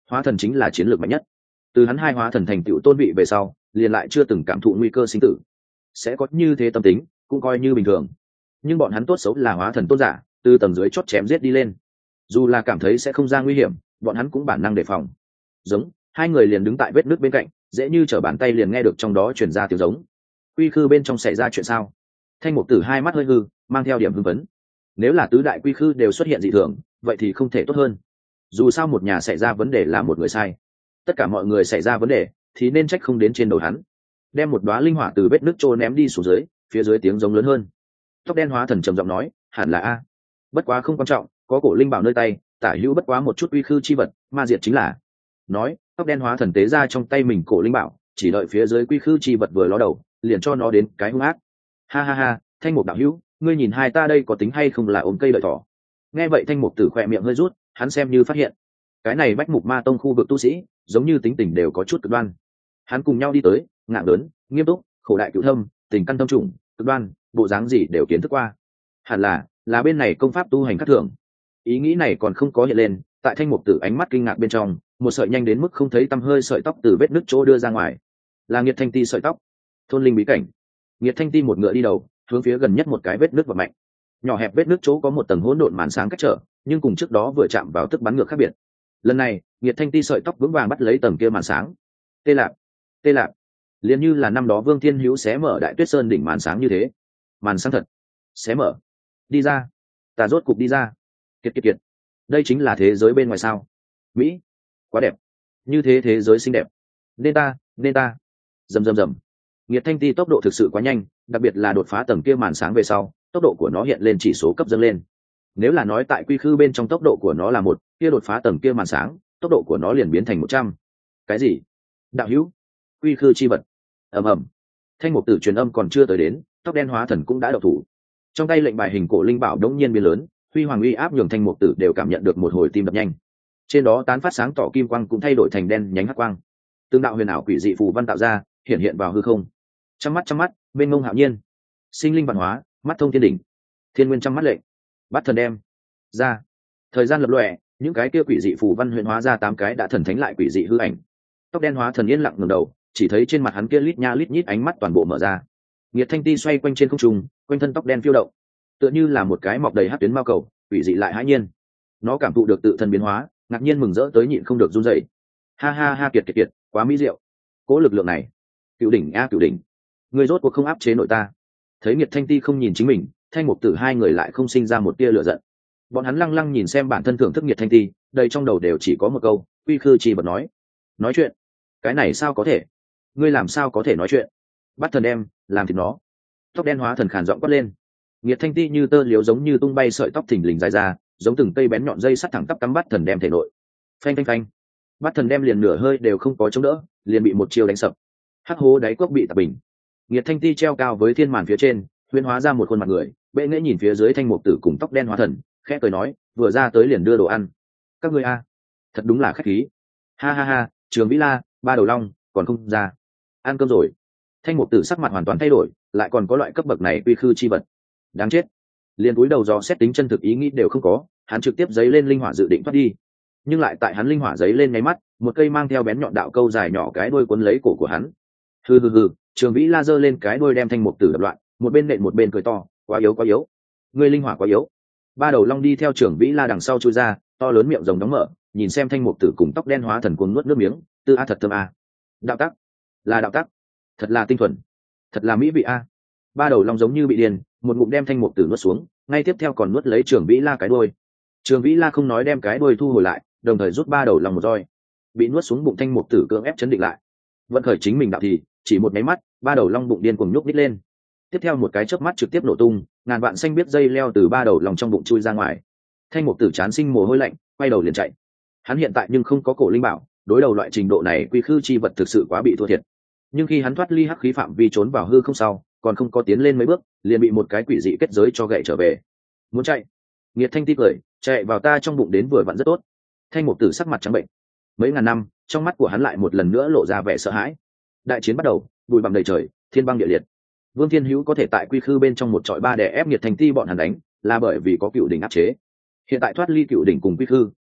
hóa thần chính là chiến lược mạnh nhất. Từ hắn hai hóa thần thành tựu tôn vị về sau, liền lại chưa từng cảm thụ nguy cơ sinh tử. Sẽ có như thế tâm tính, cũng coi như bình thường. Nhưng bọn hắn tốt xấu là hóa thần tôn giả, từ tầng dưới chót chém giết đi lên. Dù là cảm thấy sẽ không ra nguy hiểm, bọn hắn cũng bản năng đề phòng. Giống, hai người liền đứng tại vết nước bên cạnh, dễ như trở bàn tay liền nghe được trong đó truyền ra tiếng giống. Quy khư bên trong xảy ra chuyện sao? Thanh Mục Tử hai mắt hơi hư, mang theo điểm hưng phấn. Nếu là tứ đại quy khư đều xuất hiện dị thường, vậy thì không thể tốt hơn. Dù sao một nhà xảy ra vấn đề là một người sai, tất cả mọi người xảy ra vấn đề thì nên trách không đến trên đầu hắn. Đem một đóa linh hỏa từ vết nước trôi ném đi xuống dưới, phía dưới tiếng giống lớn hơn. Tóc đen hóa thần trầm giọng nói, hẳn là a. Bất quá không quan trọng, có cổ linh bảo nơi tay, tả hữu bất quá một chút uy khư chi vật, ma diệt chính là. Nói, tóc đen hóa thần tế ra trong tay mình cổ linh bảo, chỉ đợi phía dưới quy khư chi vật vừa ló đầu, liền cho nó đến cái hung ác. Ha ha ha, Thanh Mục đạo hữu, ngươi nhìn hai ta đây có tính hay không là ôm cây đợi thỏ. Nghe vậy Thanh Mục Tử khỏe miệng hơi rút, hắn xem như phát hiện, cái này Bách Mục Ma Tông khu vực tu sĩ, giống như tính tình đều có chút cực đoan. Hắn cùng nhau đi tới, ngạng lớn, nghiêm túc, khổ đại cửu thâm, tình căn tâm trùng, cực đoan, bộ dáng gì đều kiến thức qua. Hẳn là, là bên này công pháp tu hành khác thường. Ý nghĩ này còn không có hiện lên, tại Thanh Mục Tử ánh mắt kinh ngạc bên trong, một sợi nhanh đến mức không thấy tăm hơi sợi tóc từ vết nứt chỗ đưa ra ngoài. Là Nghiệt Thanh Ti sợi tóc. Thôn linh bí cảnh. Nghiệt Thanh Ti một ngựa đi đầu, hướng phía gần nhất một cái vết nứt và mạnh. Nhỏ hẹp vết nứt chỗ có một tầng hỗn độn màn sáng cách trở, nhưng cùng trước đó vừa chạm vào tức bắn ngược khác biệt. Lần này, Nghiệt Thanh Ti sợi tóc vững vàng bắt lấy tầng kia màn sáng. Tê lạp, tê lạp, liền như là năm đó Vương Thiên Hữu xé mở Đại Tuyết Sơn đỉnh màn sáng như thế. Màn sáng thật, xé mở, đi ra, ta rốt cục đi ra. Kiệt kiệt kiệt, đây chính là thế giới bên ngoài sao? Mỹ, quá đẹp, như thế thế giới xinh đẹp. Nên ta, nên ta. Rầm rầm rầm. Nghiệt Thanh Ti tốc độ thực sự quá nhanh, đặc biệt là đột phá tầng kia màn sáng về sau, tốc độ của nó hiện lên chỉ số cấp dâng lên. Nếu là nói tại quy khư bên trong tốc độ của nó là một, kia đột phá tầng kia màn sáng, tốc độ của nó liền biến thành một trăm. Cái gì? Đạo hữu, quy khư chi vật. Ầm ầm. Thanh Mục Tử truyền âm còn chưa tới đến, tóc đen hóa thần cũng đã đậu thủ. Trong tay lệnh bài hình cổ linh bảo đống nhiên biến lớn, huy hoàng uy áp nhường Thanh Mục Tử đều cảm nhận được một hồi tim đập nhanh. Trên đó tán phát sáng tỏ kim quang cũng thay đổi thành đen nhánh hắc quang. Tương đạo huyền ảo quỷ dị phù văn tạo ra, hiện hiện vào hư không. Trăm mắt trăm mắt, bên ngông hạo nhiên. Sinh linh văn hóa, mắt thông thiên đỉnh. Thiên nguyên trăm mắt lệnh. Bắt thần đem ra. Thời gian lập lòe, những cái kia quỷ dị phù văn huyền hóa ra tám cái đã thần thánh lại quỷ dị hư ảnh. Tóc đen hóa thần yên lặng ngẩng đầu, chỉ thấy trên mặt hắn kia lít nha lít nhít ánh mắt toàn bộ mở ra. Nghiệt Thanh Ti xoay quanh trên không trung, quanh thân tóc đen phiêu động, tựa như là một cái mọc đầy hắc tuyến mao cầu, quỷ dị lại hãi nhiên. Nó cảm thụ được tự thân biến hóa, ngạc nhiên mừng rỡ tới nhịn không được run rẩy. Ha ha ha, kiệt kiệt kiệt, quá mỹ diệu. Cố lực lượng này, cựu đỉnh a cựu đỉnh, người rốt cuộc không áp chế nổi ta. Thấy Nghiệt Thanh Ti không nhìn chính mình, Thanh Mục Tử hai người lại không sinh ra một tia lửa giận. Bọn hắn lăng lăng nhìn xem bản thân thưởng thức Nghiệt Thanh Ti, đầy trong đầu đều chỉ có một câu, quy khư chi bật nói. Nói chuyện? Cái này sao có thể? Ngươi làm sao có thể nói chuyện? Bắt thần đem, làm thịt nó. Tóc đen hóa thần khàn giọng quát lên. Nghiệt Thanh Ti như tơ liếu giống như tung bay sợi tóc thình lình dài ra, giống từng cây bén nhọn dây sắt thẳng tắp cắm bắt thần đem thể nội. Phanh phanh phanh. Bắt thần đem liền nửa hơi đều không có chống đỡ, liền bị một chiêu đánh sập. Hắc hố đáy cốc bị tạp bình. Nghiệt Thanh Ti treo cao với thiên màn phía trên, huyễn hóa ra một khuôn mặt người, bệ nghễ nhìn phía dưới Thanh Mục Tử cùng tóc đen hóa thần, khẽ cười nói, vừa ra tới liền đưa đồ ăn. Các ngươi a, thật đúng là khách khí. Ha ha ha, Trường Vĩ La, Ba Đầu Long, còn không ra. Ăn cơm rồi. Thanh Mục Tử sắc mặt hoàn toàn thay đổi, lại còn có loại cấp bậc này quy khư chi vật. Đáng chết. Liền cúi đầu dò xét tính chân thực ý nghĩ đều không có, hắn trực tiếp giấy lên linh hỏa dự định thoát đi. Nhưng lại tại hắn linh hỏa giấy lên nháy mắt, một cây mang theo bén nhọn đạo câu dài nhỏ cái đuôi cuốn lấy cổ của hắn. Hừ hừ hừ, Trường Vĩ La giơ lên cái đuôi đem Thanh Mục Tử đập loạn, một bên nện một bên cười to, quá yếu quá yếu. Ngươi linh hỏa quá yếu. Ba Đầu Long đi theo Trường Vĩ La đằng sau chui ra, to lớn miệng rồng đóng mở, nhìn xem Thanh Mục Tử cùng tóc đen hóa thần cuồng nuốt nước miếng, tư a thật thơm a. Đạo tắc, là đạo tắc, thật là tinh thuần, thật là mỹ vị a. Ba Đầu Long giống như bị điên, một ngụm đem Thanh Mục Tử nuốt xuống, ngay tiếp theo còn nuốt lấy Trường Vĩ La cái đuôi. Trường Vĩ La không nói đem cái đuôi thu hồi lại, đồng thời rút Ba Đầu Long một roi, bị nuốt xuống bụng Thanh Mục Tử cưỡng ép chấn định lại. Vận khởi chính mình đạo thì, chỉ một máy mắt, Ba Đầu Long bụng điên cuồng nhúc nhích lên. Tiếp theo một cái chớp mắt trực tiếp nổ tung, ngàn vạn xanh biết dây leo từ Ba Đầu Long trong bụng chui ra ngoài. Thanh Mục Tử chán sinh mồ hôi lạnh, quay đầu liền chạy. Hắn hiện tại nhưng không có cổ linh bảo, đối đầu loại trình độ này quy khư chi vật thực sự quá bị thua thiệt. Nhưng khi hắn thoát ly hắc khí phạm vi trốn vào hư không sau, còn không có tiến lên mấy bước, liền bị một cái quỷ dị kết giới cho gậy trở về. Muốn chạy? Nghiệt Thanh Ti cười, chạy vào ta trong bụng đến vừa vặn rất tốt. Thanh Mục Tử sắc mặt trắng bệnh. Mấy ngàn năm, trong mắt của hắn lại một lần nữa lộ ra vẻ sợ hãi. Đại chiến bắt đầu, bụi bặm đầy trời, thiên băng địa liệt. Vương Thiên Hữu có thể tại quy khư bên trong một trọi ba đè ép Nghiệt Thanh Ti bọn hắn đánh, là bởi vì có cựu đỉnh áp chế. Hiện tại thoát ly cựu đỉnh cùng quy khư,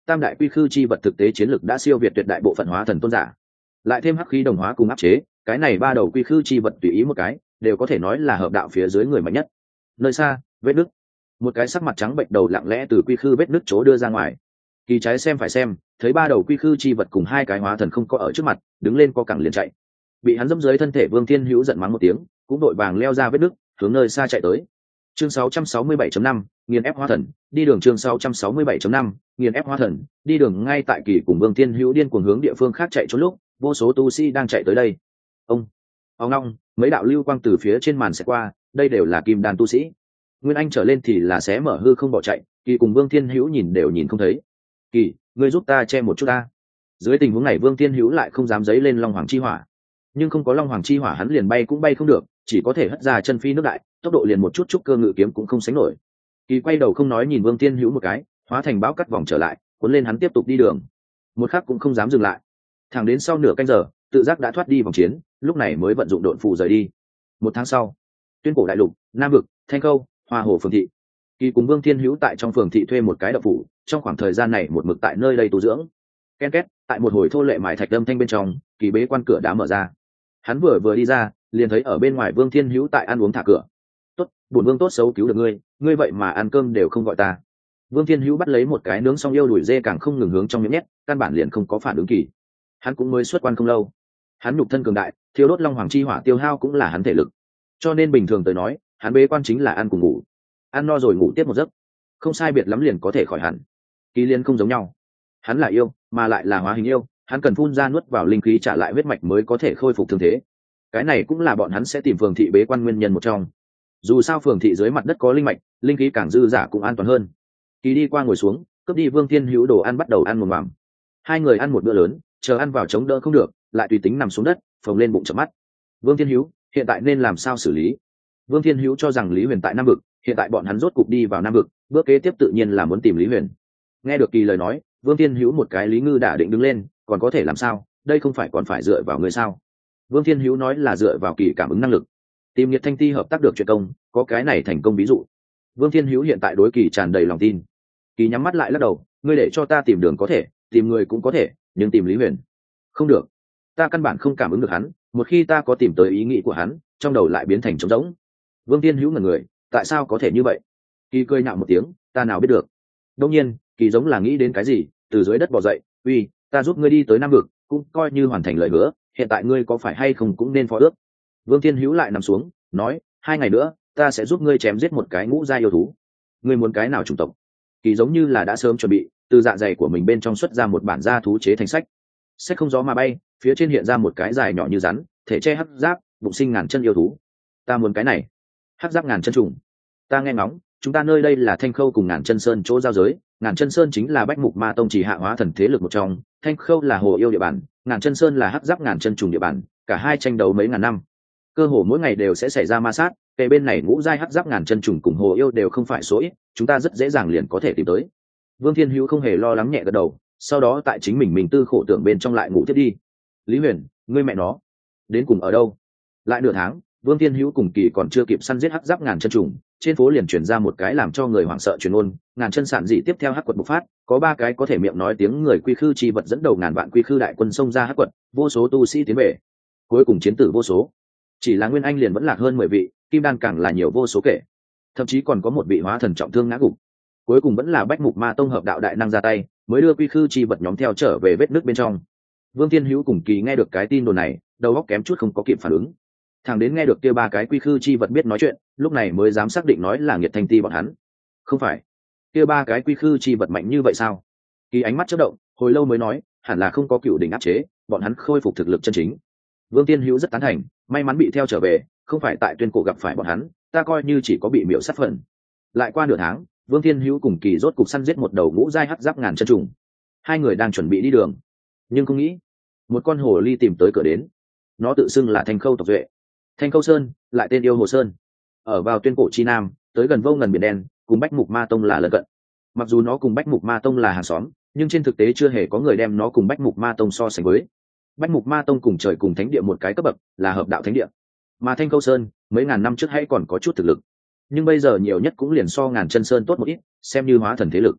tam đại quy khư chi vật thực tế chiến lực đã siêu việt tuyệt đại bộ phận hóa thần tôn giả, lại thêm hắc khí đồng hóa cùng áp chế, cái này ba đầu quy khư chi vật tùy ý một cái đều có thể nói là hợp đạo phía dưới người mạnh nhất. Nơi xa, vết nứt, một cái sắc mặt trắng bệnh đầu lặng lẽ từ quy khư vết nứt chỗ đưa ra ngoài. Kỳ trái xem phải xem, thấy ba đầu quy khư chi vật cùng hai cái hóa thần không có ở trước mặt, đứng lên co cẳng liền chạy. Bị hắn dẫm dưới thân thể Vương Thiên Hữu giận mắng một tiếng, cũng đội vàng leo ra vết nứt, hướng nơi xa chạy tới. Chương sáu sáu mươi bảy chấm năm, nghiền ép hóa thần, đi đường chương sáu sáu mươi bảy chấm năm, nghiền ép hóa thần, đi đường. Ngay tại Kỳ cùng Vương Thiên Hữu điên cuồng hướng địa phương khác chạy trốn lúc, vô số tu sĩ đang chạy tới đây. Ông, ông long, mấy đạo lưu quang từ phía trên màn sẽ qua, đây đều là kim đan tu sĩ. Nguyên Anh trở lên thì là xé mở hư không bỏ chạy, Kỳ cùng Vương Thiên Hữu nhìn đều nhìn không thấy. Kỳ, ngươi giúp ta che một chút ta. Dưới tình huống này Vương Thiên Hữu lại không dám giấy lên Long Hoàng chi hỏa, nhưng không có Long Hoàng chi hỏa hắn liền bay cũng bay không được, chỉ có thể hất ra chân phi nước đại, tốc độ liền một chút chút cơ ngự kiếm cũng không sánh nổi. Kỳ quay đầu không nói nhìn Vương Thiên Hữu một cái, hóa thành bão cắt vòng trở lại, cuốn lên hắn tiếp tục đi đường, một khắc cũng không dám dừng lại. Thẳng đến sau nửa canh giờ, tự giác đã thoát đi vòng chiến, lúc này mới vận dụng độn phù rời đi. Một tháng sau, Tuyên Cổ đại lục, Nam vực, Thanh Khâu, Hoa Hồ phường thị. Kỳ cùng Vương Thiên Hữu tại trong phường thị thuê một cái đậu phủ, trong khoảng thời gian này một mực tại nơi đây tu dưỡng. Ken két, tại một hồi thô lệ mài thạch âm thanh bên trong, Kỳ bế quan cửa đã mở ra. Hắn vừa vừa đi ra, liền thấy ở bên ngoài Vương Thiên Hữu tại ăn uống thả cửa. Tốt, bổn vương tốt xấu cứu được ngươi, ngươi vậy mà ăn cơm đều không gọi ta. Vương Thiên Hữu bắt lấy một cái nướng xong yêu đùi dê càng không ngừng hướng trong miệng nhét, căn bản liền không có phản ứng Kỳ. Hắn cũng mới xuất quan không lâu, hắn nhục thân cường đại, thiêu đốt Long Hoàng chi hỏa tiêu hao cũng là hắn thể lực, cho nên bình thường tới nói, hắn bế quan chính là ăn cùng ngủ, ăn no rồi ngủ tiếp một giấc, không sai biệt lắm liền có thể khỏi hẳn. Kỳ Liên không giống nhau, hắn là yêu, mà lại là hóa hình yêu, hắn cần phun ra nuốt vào linh khí trả lại huyết mạch mới có thể khôi phục thương thế. Cái này cũng là bọn hắn sẽ tìm phường thị bế quan nguyên nhân một trong. Dù sao phường thị dưới mặt đất có linh mạch, linh khí càng dư giả cũng an toàn hơn. Kỳ đi qua ngồi xuống, cướp đi Vương Thiên Hữu đồ ăn bắt đầu ăn một mầm. Hai người ăn một bữa lớn, chờ ăn vào chống đỡ không được, lại tùy tính nằm xuống đất, phồng lên bụng chợp mắt. Vương Thiên Hữu, hiện tại nên làm sao xử lý? Vương Thiên Hữu cho rằng Lý Huyền tại Nam vực, hiện tại bọn hắn rốt cục đi vào Nam vực, bước kế tiếp tự nhiên là muốn tìm Lý Huyền. Nghe được Kỳ lời nói, Vương Thiên Hữu một cái lý ngư đã định đứng lên, còn có thể làm sao? Đây không phải còn phải dựa vào người sao? Vương Thiên Hữu nói là dựa vào Kỳ cảm ứng năng lực, tìm Nhiệt Thanh Ti hợp tác được chuyện công, có cái này thành công ví dụ. Vương Thiên Hữu hiện tại đối Kỳ tràn đầy lòng tin. Kỳ nhắm mắt lại lắc đầu, ngươi để cho ta tìm đường có thể, tìm người cũng có thể, nhưng tìm Lý Huyền không được. Ta căn bản không cảm ứng được hắn, một khi ta có tìm tới ý nghĩ của hắn, trong đầu lại biến thành trống rỗng. Vương Thiên Hữu ngẩn người, tại sao có thể như vậy? Kỳ cười nhạo một tiếng, ta nào biết được. Đông nhiên, Kỳ giống là nghĩ đến cái gì, từ dưới đất bò dậy, uy, ta giúp ngươi đi tới Nam vực, cũng coi như hoàn thành lời hứa, hiện tại ngươi có phải hay không cũng nên phó ước. Vương Thiên Hữu lại nằm xuống, nói, hai ngày nữa, ta sẽ giúp ngươi chém giết một cái ngũ gia yêu thú. Ngươi muốn cái nào chủng tộc? Kỳ giống như là đã sớm chuẩn bị, từ dạ dày của mình bên trong xuất ra một bản gia thú chế thành sách. Sách không gió mà bay, phía trên hiện ra một cái dài nhỏ như rắn, thể che hắc giáp, bụng sinh ngàn chân yêu thú. Ta muốn cái này. Hắc giáp ngàn chân trùng. Ta nghe ngóng, chúng ta nơi đây là Thanh Khâu cùng Ngàn Chân Sơn chỗ giao giới, Ngàn Chân Sơn chính là Bách Mục Ma Tông chỉ hạ hóa thần thế lực một trong, Thanh Khâu là Hồ Yêu địa bàn, Ngàn Chân Sơn là hắc giáp ngàn chân trùng địa bàn, cả hai tranh đấu mấy ngàn năm, cơ hồ mỗi ngày đều sẽ xảy ra ma sát. Kề bên này ngũ giai hắc giáp ngàn chân trùng cùng Hồ Yêu đều không phải số ít, chúng ta rất dễ dàng liền có thể tìm tới. Vương Thiên Hữu không hề lo lắng nhẹ gật đầu, sau đó tại chính mình mình tư khổ tưởng bên trong lại ngủ tiếp đi. Lý Huyền, ngươi mẹ nó, đến cùng ở đâu? Lại nửa tháng, Vương Thiên Hữu cùng Kỳ còn chưa kịp săn giết hắc giáp ngàn chân trùng, trên phố liền truyền ra một cái làm cho người hoảng sợ truyền ngôn, ngàn chân sản dị tiếp theo hắc quật bộc phát, có ba cái có thể miệng nói tiếng người quy khư chi vật dẫn đầu ngàn vạn quy khư đại quân xông ra hắc quật, vô số tu sĩ tiến về, cuối cùng chiến tử vô số. Chỉ là Nguyên Anh liền vẫn lạc hơn mười vị, kim đan càng là nhiều vô số kể, thậm chí còn có một vị hóa thần trọng thương ngã gục. Cuối cùng vẫn là Bách Mục Ma Tông hợp đạo đại năng ra tay, mới đưa quy khư chi vật nhóm theo trở về vết nước bên trong. Vương Thiên Hữu cùng Kỳ nghe được cái tin đồn này, đầu óc kém chút không có kịp phản ứng. Thằng đến nghe được kia ba cái quy khư chi vật biết nói chuyện, lúc này mới dám xác định nói là Nhiệt Thanh Ti bọn hắn. Không phải, kia ba cái quy khư chi vật mạnh như vậy sao? Kỳ ánh mắt chớp động, hồi lâu mới nói, hẳn là không có cựu đỉnh áp chế, bọn hắn khôi phục thực lực chân chính. Vương Thiên Hữu rất tán thành, may mắn bị theo trở về, không phải tại Tuyên Cổ gặp phải bọn hắn, ta coi như chỉ có bị miểu sát phần. Lại qua nửa tháng, Vương Thiên Hữu cùng Kỳ rốt cục săn giết một đầu ngũ giai hắc giáp ngàn chân trùng. Hai người đang chuẩn bị đi đường, nhưng không nghĩ, một con hồ ly tìm tới cửa đến. Nó tự xưng là Thanh Khâu tộc duệ, Thanh Khâu Sơn, lại tên Yêu Hồ Sơn, ở vào Tuyên Cổ chi nam, tới gần vô ngần biển đen, cùng Bách Mục Ma Tông là lân cận. Mặc dù nó cùng Bách Mục Ma Tông là hàng xóm, nhưng trên thực tế chưa hề có người đem nó cùng Bách Mục Ma Tông so sánh với. Bách Mục Ma Tông cùng trời cùng thánh địa một cái cấp bậc, là hợp đạo thánh địa, mà Thanh Khâu Sơn mấy ngàn năm trước hay còn có chút thực lực, nhưng bây giờ nhiều nhất cũng liền so Ngàn Chân Sơn tốt một ít, xem như hóa thần thế lực.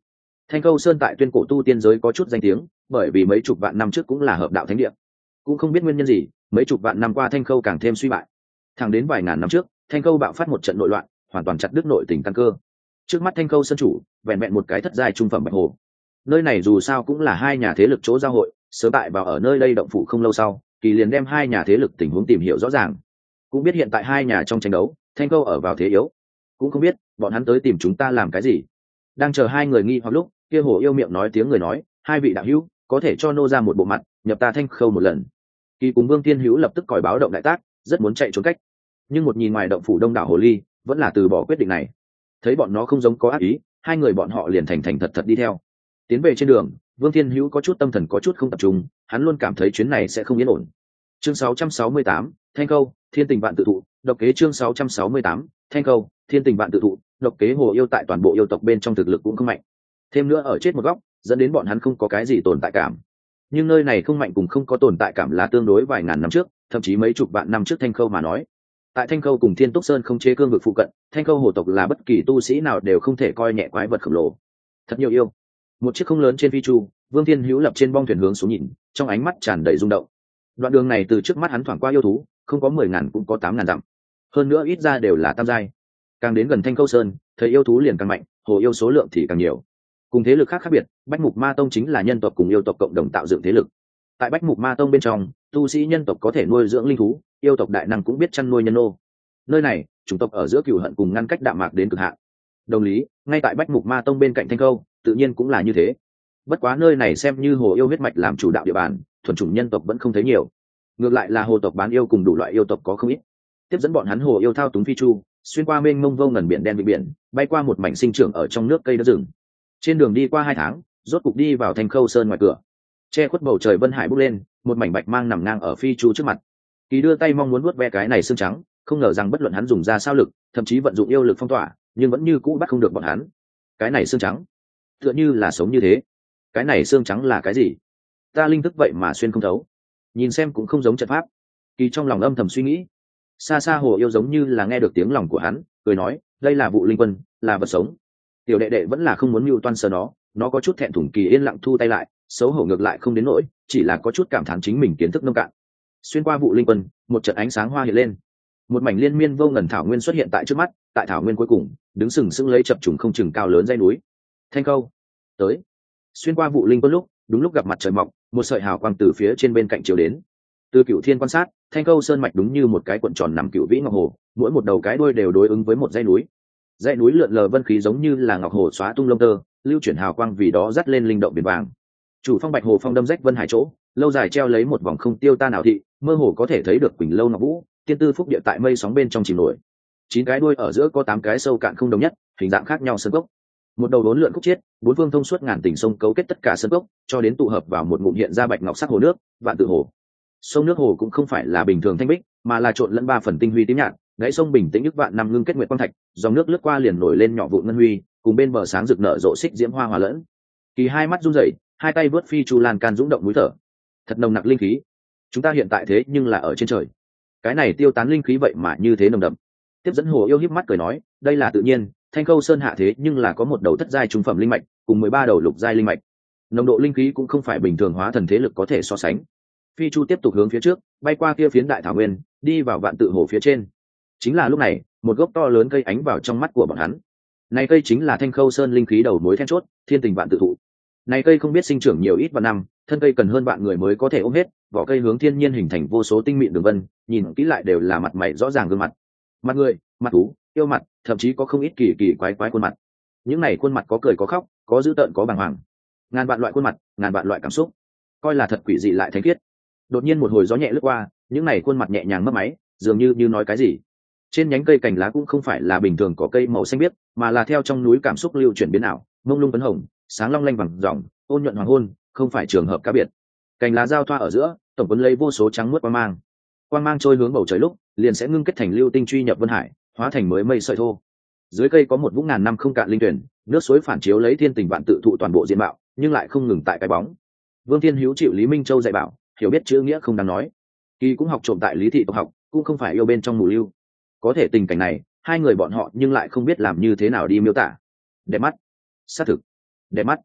Thanh Câu Sơn tại tuyên cổ tu tiên giới có chút danh tiếng, bởi vì mấy chục vạn năm trước cũng là hợp đạo thánh địa. Cũng không biết nguyên nhân gì, mấy chục vạn năm qua Thanh Câu càng thêm suy bại. Thẳng đến vài ngàn năm trước, Thanh Câu bạo phát một trận nội loạn, hoàn toàn chặt đứt nội tình căn cơ. Trước mắt Thanh Câu Sơn chủ, vẹn vẹn một cái thất giai trung phẩm bạch hồ. Nơi này dù sao cũng là hai nhà thế lực chỗ giao hội, sớm tại vào ở nơi đây động phủ không lâu sau, Kỳ liền đem hai nhà thế lực tình huống tìm hiểu rõ ràng. Cũng biết hiện tại hai nhà trong tranh đấu, Thanh Câu ở vào thế yếu. Cũng không biết bọn hắn tới tìm chúng ta làm cái gì. Đang chờ hai người nghi hoặc lúc, kia hồ yêu miệng nói tiếng người nói, hai vị đạo hữu có thể cho nô ra một bộ mặt, nhập ta Thanh Khâu một lần. Kỳ cùng Vương Tiên Hữu lập tức còi báo động đại tác, rất muốn chạy trốn cách, nhưng một nhìn ngoài động phủ đông đảo hồ ly, vẫn là từ bỏ quyết định này. Thấy bọn nó không giống có ác ý, hai người bọn họ liền thành thành thật thật đi theo. Tiến về trên đường, Vương Thiên Hữu có chút tâm thần có chút không tập trung, hắn luôn cảm thấy chuyến này sẽ không yên ổn. Chương sáu trăm sáu mươi tám, Thanh Câu, Thiên Tình Vạn Tự Thụ, độc kế chương sáu trăm sáu mươi tám, Thanh Câu, Thiên Tình Vạn Tự Thụ, độc kế hồ yêu tại toàn bộ yêu tộc bên trong thực lực cũng không mạnh. Thêm nữa ở chết một góc, dẫn đến bọn hắn không có cái gì tồn tại cảm. Nhưng nơi này không mạnh cùng không có tồn tại cảm là tương đối vài ngàn năm trước, thậm chí mấy chục vạn năm trước Thanh Câu mà nói. Tại Thanh Câu cùng Thiên Túc Sơn không chế cương vực phụ cận, Thanh Câu hồ tộc là bất kỳ tu sĩ nào đều không thể coi nhẹ quái vật khổng lồ. Thật nhiều yêu. Một chiếc không lớn trên phi chu, Vương Thiên Hữu lập trên bong thuyền hướng xuống nhìn, trong ánh mắt tràn đầy rung động. Đoạn đường này từ trước mắt hắn thoảng qua yêu thú, không có mười ngàn cũng có tám ngàn dặm. Hơn nữa ít ra đều là tam giai. Càng đến gần Thanh Câu Sơn, thấy yêu thú liền càng mạnh, hồ yêu số lượng thì càng nhiều. Cùng thế lực khác khác biệt, Bách Mục Ma Tông chính là nhân tộc cùng yêu tộc cộng đồng tạo dựng thế lực. Tại Bách Mục Ma Tông bên trong, tu sĩ nhân tộc có thể nuôi dưỡng linh thú, yêu tộc đại năng cũng biết chăn nuôi nhân nô. Nơi này, chủng tộc ở giữa cừu hận cùng ngăn cách đạm mạc đến cực hạn. Đồng lý, ngay tại Bách Mục Ma Tông bên cạnh Thanh Câu, tự nhiên cũng là như thế. Bất quá nơi này xem như hồ yêu huyết mạch làm chủ đạo địa bàn, thuần chủng nhân tộc vẫn không thấy nhiều. Ngược lại là hồ tộc bán yêu cùng đủ loại yêu tộc có không ít. Tiếp dẫn bọn hắn hồ yêu thao túng phi chu, xuyên qua mênh mông vô ngần biển đen vịnh biển, bay qua một mảnh sinh trưởng ở trong nước cây đất rừng. Trên đường đi qua hai tháng, rốt cục đi vào Thanh Khâu Sơn ngoài cửa. Che khuất bầu trời vân hải bốc lên, một mảnh bạch mang nằm ngang ở phi chu trước mặt. Kỳ đưa tay mong muốn vuốt ve cái này xương trắng, không ngờ rằng bất luận hắn dùng ra sao lực, thậm chí vận dụng yêu lực phong tỏa, nhưng vẫn như cũ bắt không được bọn hắn. Cái này xương trắng, tựa như là sống như thế. Cái này xương trắng là cái gì? Ta linh thức vậy mà xuyên không thấu, nhìn xem cũng không giống trận pháp. Kỳ trong lòng âm thầm suy nghĩ. Xa xa hồ yêu giống như là nghe được tiếng lòng của hắn, cười nói, đây là vụ linh quân, là vật sống. Tiểu đệ đệ vẫn là không muốn mưu toan sờ nó, nó có chút thẹn thùng. Kỳ yên lặng thu tay lại, xấu hổ ngược lại không đến nỗi, chỉ là có chút cảm thán chính mình kiến thức nông cạn. Xuyên qua vụ linh quân, một trận ánh sáng hoa hiện lên, một mảnh liên miên vô ngần thảo nguyên xuất hiện tại trước mắt. Tại thảo nguyên cuối cùng, đứng sừng sững lấy chập trùng không chừng cao lớn dãy núi. Thanh Câu tới. Xuyên qua vụ linh quân lúc, đúng lúc gặp mặt trời mọc, một sợi hào quang từ phía trên bên cạnh chiếu đến. Từ Cửu Thiên quan sát, Thanh Câu Sơn mạch đúng như một cái cuộn tròn nằm cựu vĩ ngọc hồ, mỗi một đầu cái đuôi đều đối ứng với một dãy núi. Dãy núi lượn lờ vân khí giống như là ngọc hồ xóa tung lông tơ, lưu chuyển hào quang vì đó dắt lên linh động biển vàng. Chủ phong bạch hồ phong đâm rách vân hải chỗ, lâu dài treo lấy một vòng không tiêu tan ảo thị, mơ hồ có thể thấy được quỳnh lâu ngọc vũ, tiên tư phúc địa tại mây sóng bên trong chìm nổi. Chín cái đuôi ở giữa có tám cái sâu cạn không đồng nhất, hình dạng khác nhau sơn cốc. Một đầu đốn lượn khúc chiết, bốn phương thông suốt ngàn tỉnh sông cấu kết tất cả sơn cốc, cho đến tụ hợp vào một ngụm hiện ra bạch ngọc sắc hồ nước, Vạn Tự Hồ. Sông nước hồ cũng không phải là bình thường thanh bích, mà là trộn lẫn ba phần tinh huy tím nhạt, đáy sông bình tĩnh nước vạn năm ngưng kết nguyệt quang thạch, dòng nước lướt qua liền nổi lên nhỏ vụn ngân huy, cùng bên bờ sáng rực nở rộ xích diễm hoa hòa lẫn. Kỳ hai mắt run rẩy, hai tay vớt phi chu lan can dũng động núi thở. Thật nồng nặc linh khí. Chúng ta hiện tại thế nhưng là ở trên trời. Cái này tiêu tán linh khí vậy mà như thế nồng đậm. Tiếp dẫn hồ yêu híp mắt cười nói, đây là tự nhiên, Thanh Câu Sơn hạ thế nhưng là có một đầu thất giai trung phẩm linh mạch, cùng mười ba đầu lục giai linh mạch. Nồng độ linh khí cũng không phải bình thường hóa thần thế lực có thể so sánh. Phi chu tiếp tục hướng phía trước, bay qua kia phiến đại thảo nguyên, đi vào Vạn Tự Hồ phía trên. Chính là lúc này, một gốc to lớn cây ánh vào trong mắt của bọn hắn. Này cây chính là Thanh Khâu Sơn linh khí đầu mối then chốt, Thiên Tình Vạn Tự Thụ. Này cây không biết sinh trưởng nhiều ít vạn năm, thân cây cần hơn vạn người mới có thể ôm hết, vỏ cây hướng thiên nhiên hình thành vô số tinh mịn đường vân, nhìn kỹ lại đều là mặt mày rõ ràng gương mặt. Mặt người, mặt thú, yêu mặt, thậm chí có không ít kỳ kỳ quái quái khuôn mặt. Những này khuôn mặt có cười có khóc, có dữ tợn có bàng hoàng. Ngàn vạn loại khuôn mặt, ngàn vạn loại cảm xúc, coi là thật quỷ dị lại thánh khiết. Đột nhiên một hồi gió nhẹ lướt qua, những này khuôn mặt nhẹ nhàng mấp máy, dường như như nói cái gì. Trên nhánh cây cành lá cũng không phải là bình thường có cây màu xanh biếc, mà là theo trong núi cảm xúc lưu chuyển biến ảo, mông lung phấn hồng, sáng long lanh vàng ròng, ôn nhuận hoàng hôn, không phải trường hợp cá biệt. Cành lá giao thoa ở giữa, tổng quấn lấy vô số trắng muốt quang mang. Quang mang trôi hướng bầu trời lúc, liền sẽ ngưng kết thành lưu tinh truy nhập vân hải, hóa thành mới mây sợi thô. Dưới cây có một vũng ngàn năm không cạn linh tuyển, nước suối phản chiếu lấy thiên tình vạn tự thụ toàn bộ diện mạo, nhưng lại không ngừng tại cái bóng. Vương Thiên Hữu chịu Lý Minh Châu dạy bảo, hiểu biết chữ nghĩa không đáng nói. Kỳ cũng học trộm tại Lý thị tộc học, cũng không phải yêu bên trong mù lưu. Có thể tình cảnh này, hai người bọn họ nhưng lại không biết làm như thế nào đi miêu tả. Đẹp mắt, xác thực, đẹp mắt.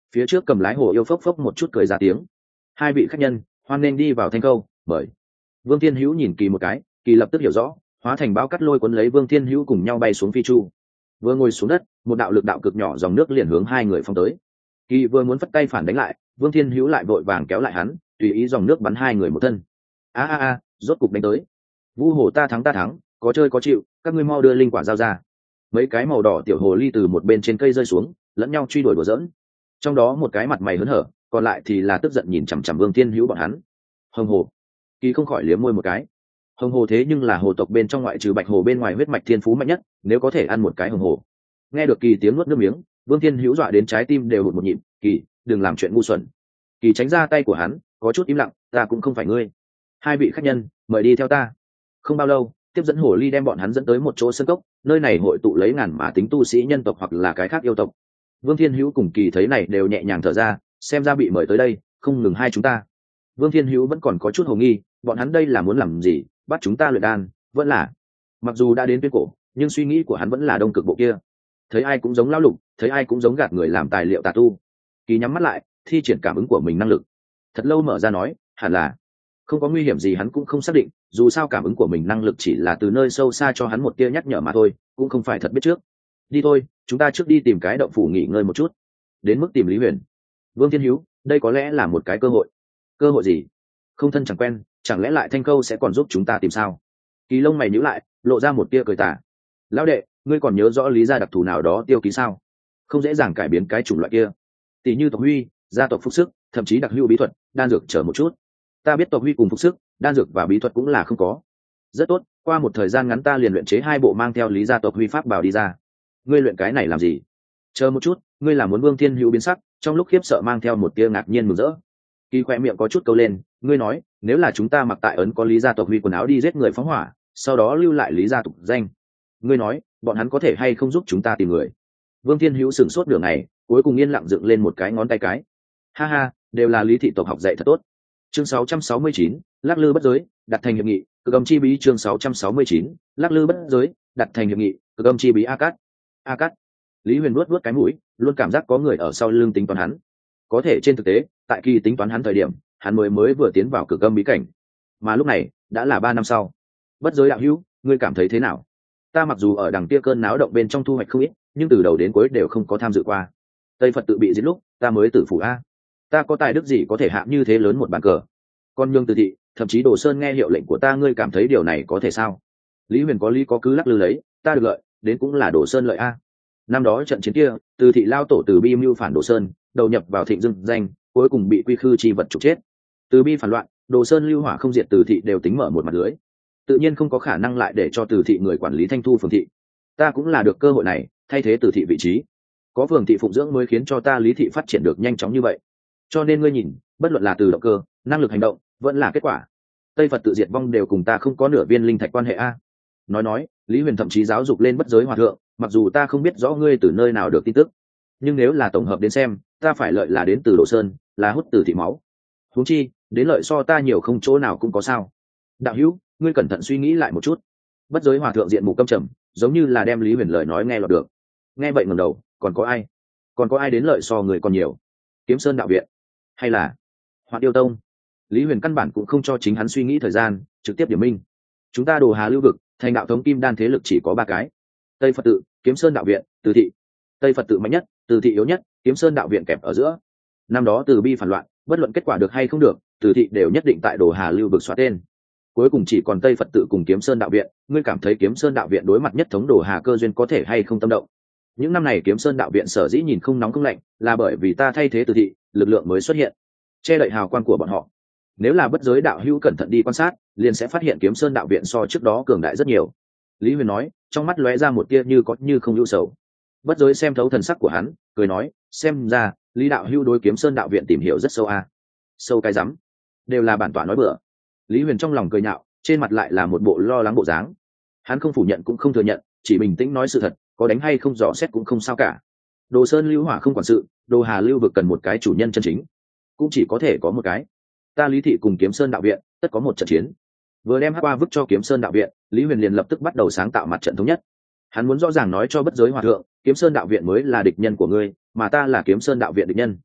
Phía trước cầm lái hồ yêu phốc phốc một chút cười ra tiếng. Hai vị khách nhân hoan nên đi vào Thanh Câu, mời. Vương Thiên Hữu nhìn Kỳ một cái, Kỳ lập tức hiểu rõ, hóa thành báo cắt lôi cuốn lấy Vương Thiên Hữu cùng nhau bay xuống phi chu. Vừa ngồi xuống đất, một đạo lực đạo cực nhỏ dòng nước liền hướng hai người phong tới. Kỳ vừa muốn phất tay phản đánh lại, Vương Thiên Hữu lại vội vàng kéo lại hắn, tùy ý dòng nước bắn hai người một thân. A a a, rốt cục đánh tới. Vu hồ ta thắng ta thắng, có chơi có chịu, các ngươi mau đưa linh quả giao ra. Mấy cái màu đỏ tiểu hồ ly từ một bên trên cây rơi xuống, lẫn nhau truy đuổi đùa giỡn. Trong đó một cái mặt mày hớn hở, còn lại thì là tức giận nhìn chằm chằm Vương Thiên Hữu bọn hắn. Hồng hồ. Kỳ không khỏi liếm môi một cái. Hồng hồ thế nhưng là hồ tộc bên trong ngoại trừ bạch hồ bên ngoài huyết mạch thiên phú mạnh nhất, nếu có thể ăn một cái hồng hồ. Nghe được Kỳ tiếng nuốt nước miếng, Vương Thiên Hữu dọa đến trái tim đều hụt một nhịp. Kỳ, đừng làm chuyện ngu xuẩn. Kỳ tránh ra tay của hắn, có chút im lặng, ta cũng không phải ngươi. Hai vị khách nhân, mời đi theo ta. Không bao lâu, tiếp dẫn hồ ly đem bọn hắn dẫn tới một chỗ sân cốc, nơi này hội tụ lấy ngàn mã tính tu sĩ nhân tộc hoặc là cái khác yêu tộc. Vương Thiên Hữu cùng Kỳ thấy này đều nhẹ nhàng thở ra, xem ra bị mời tới đây, không ngừng hai chúng ta. Vương Thiên Hữu vẫn còn có chút hồ nghi, bọn hắn đây là muốn làm gì, bắt chúng ta luyện đan, vẫn là. Mặc dù đã đến tuyên cổ, nhưng suy nghĩ của hắn vẫn là đông cực bộ kia. Thấy ai cũng giống lão lục, thấy ai cũng giống gạt người làm tài liệu tà tu. Kỳ nhắm mắt lại, thi triển cảm ứng của mình năng lực. Thật lâu mở ra nói, hẳn là không có nguy hiểm gì, hắn cũng không xác định, dù sao cảm ứng của mình năng lực chỉ là từ nơi sâu xa cho hắn một tia nhắc nhở mà thôi, cũng không phải thật biết trước. Đi thôi, chúng ta trước đi tìm cái động phủ nghỉ ngơi một chút. Đến mức tìm Lý Huyền. Vương Thiên Hữu, đây có lẽ là một cái cơ hội. Cơ hội gì? Không thân chẳng quen, chẳng lẽ lại Thanh Câu sẽ còn giúp chúng ta tìm sao? Kỳ lông mày nhíu lại, lộ ra một tia cười tà. Lão đệ, ngươi còn nhớ rõ lý gia đặc thù nào đó tiêu ký sao? Không dễ dàng cải biến cái chủng loại kia. Tỷ như tộc Huy, gia tộc Phúc Sức, thậm chí đặc hữu bí thuật, đan dược chờ một chút. Ta biết tộc Huy cùng Phúc Sức, đan dược và bí thuật cũng là không có. Rất tốt, qua một thời gian ngắn ta liền luyện chế hai bộ mang theo lý gia tộc Huy pháp bảo đi ra. Ngươi luyện cái này làm gì? Chờ một chút, ngươi là muốn Vương Thiên Hữu biến sắc, trong lúc khiếp sợ mang theo một tia ngạc nhiên mừng rỡ. Kỳ khỏe miệng có chút câu lên, ngươi nói, nếu là chúng ta mặc tại ấn có lý gia tộc Huy quần áo đi giết người phóng hỏa, sau đó lưu lại lý gia tục danh, ngươi nói, bọn hắn có thể hay không giúp chúng ta tìm người? Vương Thiên Hữu sửng sốt nửa ngày, cuối cùng yên lặng dựng lên một cái ngón tay cái. Ha ha, đều là lý thị tộc học dạy thật tốt. Chương sáu trăm sáu mươi chín, lắc lư bất giới, đặt thành hiệp nghị, cực âm chi bí. Chương sáu trăm sáu mươi chín, lắc lư bất giới, đặt thành hiệp nghị, cực âm chi bí. A Cát, A Cát. Lý Huyền nuốt nuốt cái mũi, luôn cảm giác có người ở sau lưng tính toán hắn. Có thể trên thực tế, tại kỳ tính toán hắn thời điểm, hắn mới mới vừa tiến vào cực âm bí cảnh, mà lúc này đã là ba năm sau. Bất giới đạo hữu, ngươi cảm thấy thế nào? Ta mặc dù ở đằng kia cơn náo động bên trong thu hoạch không ít, nhưng từ đầu đến cuối đều không có tham dự qua. Tây Phật tự bị giết lúc, ta mới tử phủ a. Ta có tài đức gì có thể hạ như thế lớn một bàn cờ? Con nhương từ thị, thậm chí Đồ Sơn nghe hiệu lệnh của ta, ngươi cảm thấy điều này có thể sao? Lý Huyền có lý có cứ lắc lư lấy, ta được lợi, đến cũng là Đồ Sơn lợi a. Năm đó trận chiến kia, từ thị lao tổ từ bi mưu phản Đồ Sơn, đầu nhập vào Thịnh Dương danh, cuối cùng bị quy khư chi vật trục chết. Từ bi phản loạn, Đồ Sơn lưu hỏa không diệt từ thị đều tính mở một mặt lưới. Tự nhiên không có khả năng lại để cho từ thị người quản lý Thanh Thu phường thị. Ta cũng là được cơ hội này, thay thế từ thị vị trí. Có phường thị phụng dưỡng mới khiến cho ta lý thị phát triển được nhanh chóng như vậy. Cho nên ngươi nhìn, bất luận là từ động cơ, năng lực hành động, vẫn là kết quả. Tây Phật tự diệt vong đều cùng ta không có nửa viên linh thạch quan hệ a. Nói nói, Lý Huyền thậm chí giáo dục lên bất giới hòa thượng, mặc dù ta không biết rõ ngươi từ nơi nào được tin tức, nhưng nếu là tổng hợp đến xem, ta phải lợi là đến từ Đồ Sơn, là hút từ thị máu. Huống chi, đến lợi so ta nhiều không chỗ nào cũng có sao. Đạo hữu, ngươi cẩn thận suy nghĩ lại một chút. Bất giới hòa thượng diện mục căm trầm, giống như là đem Lý Huyền lời nói nghe lọt được. Nghe vậy ngẩng đầu, còn có ai? Còn có ai đến lợi so người còn nhiều? Kiếm Sơn đạo viện, hay là Hoạt Yêu Tông? Lý Huyền căn bản cũng không cho chính hắn suy nghĩ thời gian, trực tiếp điểm minh. Chúng ta Đồ Hà lưu vực, thành đạo thống kim đan thế lực chỉ có ba cái: Tây Phật tự, Kiếm Sơn đạo viện, Từ thị. Tây Phật tự mạnh nhất, Từ thị yếu nhất, Kiếm Sơn đạo viện kẹp ở giữa. Năm đó Từ bi phản loạn, bất luận kết quả được hay không được, Từ thị đều nhất định tại Đồ Hà lưu vực xóa tên. Cuối cùng chỉ còn Tây Phật tự cùng Kiếm Sơn đạo viện. Ngươi cảm thấy Kiếm Sơn đạo viện đối mặt nhất thống Đồ Hà cơ duyên có thể hay không tâm động? Những năm này Kiếm Sơn đạo viện sở dĩ nhìn không nóng không lạnh, là bởi vì ta thay thế Từ thị, lực lượng mới xuất hiện, che đậy hào quang của bọn họ. Nếu là bất giới đạo hữu cẩn thận đi quan sát, liền sẽ phát hiện Kiếm Sơn đạo viện so trước đó cường đại rất nhiều. Lý Huyền nói, trong mắt lóe ra một tia như có như không ưu sầu. Bất giới xem thấu thần sắc của hắn, cười nói, xem ra Lý đạo hữu đối Kiếm Sơn đạo viện tìm hiểu rất sâu a. Sâu cái rắm, đều là bản tọa nói bừa. Lý Huyền trong lòng cười nhạo, trên mặt lại là một bộ lo lắng bộ dáng. Hắn không phủ nhận cũng không thừa nhận, chỉ bình tĩnh nói sự thật, có đánh hay không dò xét cũng không sao cả. Đồ Sơn lưu hỏa không quản sự, Đồ Hà lưu vực cần một cái chủ nhân chân chính, cũng chỉ có thể có một cái. Ta Lý thị cùng Kiếm Sơn đạo viện tất có một trận chiến. Vừa đem hắc qua vứt cho Kiếm Sơn đạo viện, Lý Huyền liền lập tức bắt đầu sáng tạo mặt trận thống nhất. Hắn muốn rõ ràng nói cho bất giới hòa thượng, Kiếm Sơn đạo viện mới là địch nhân của ngươi, mà ta là Kiếm Sơn đạo viện địch nhân.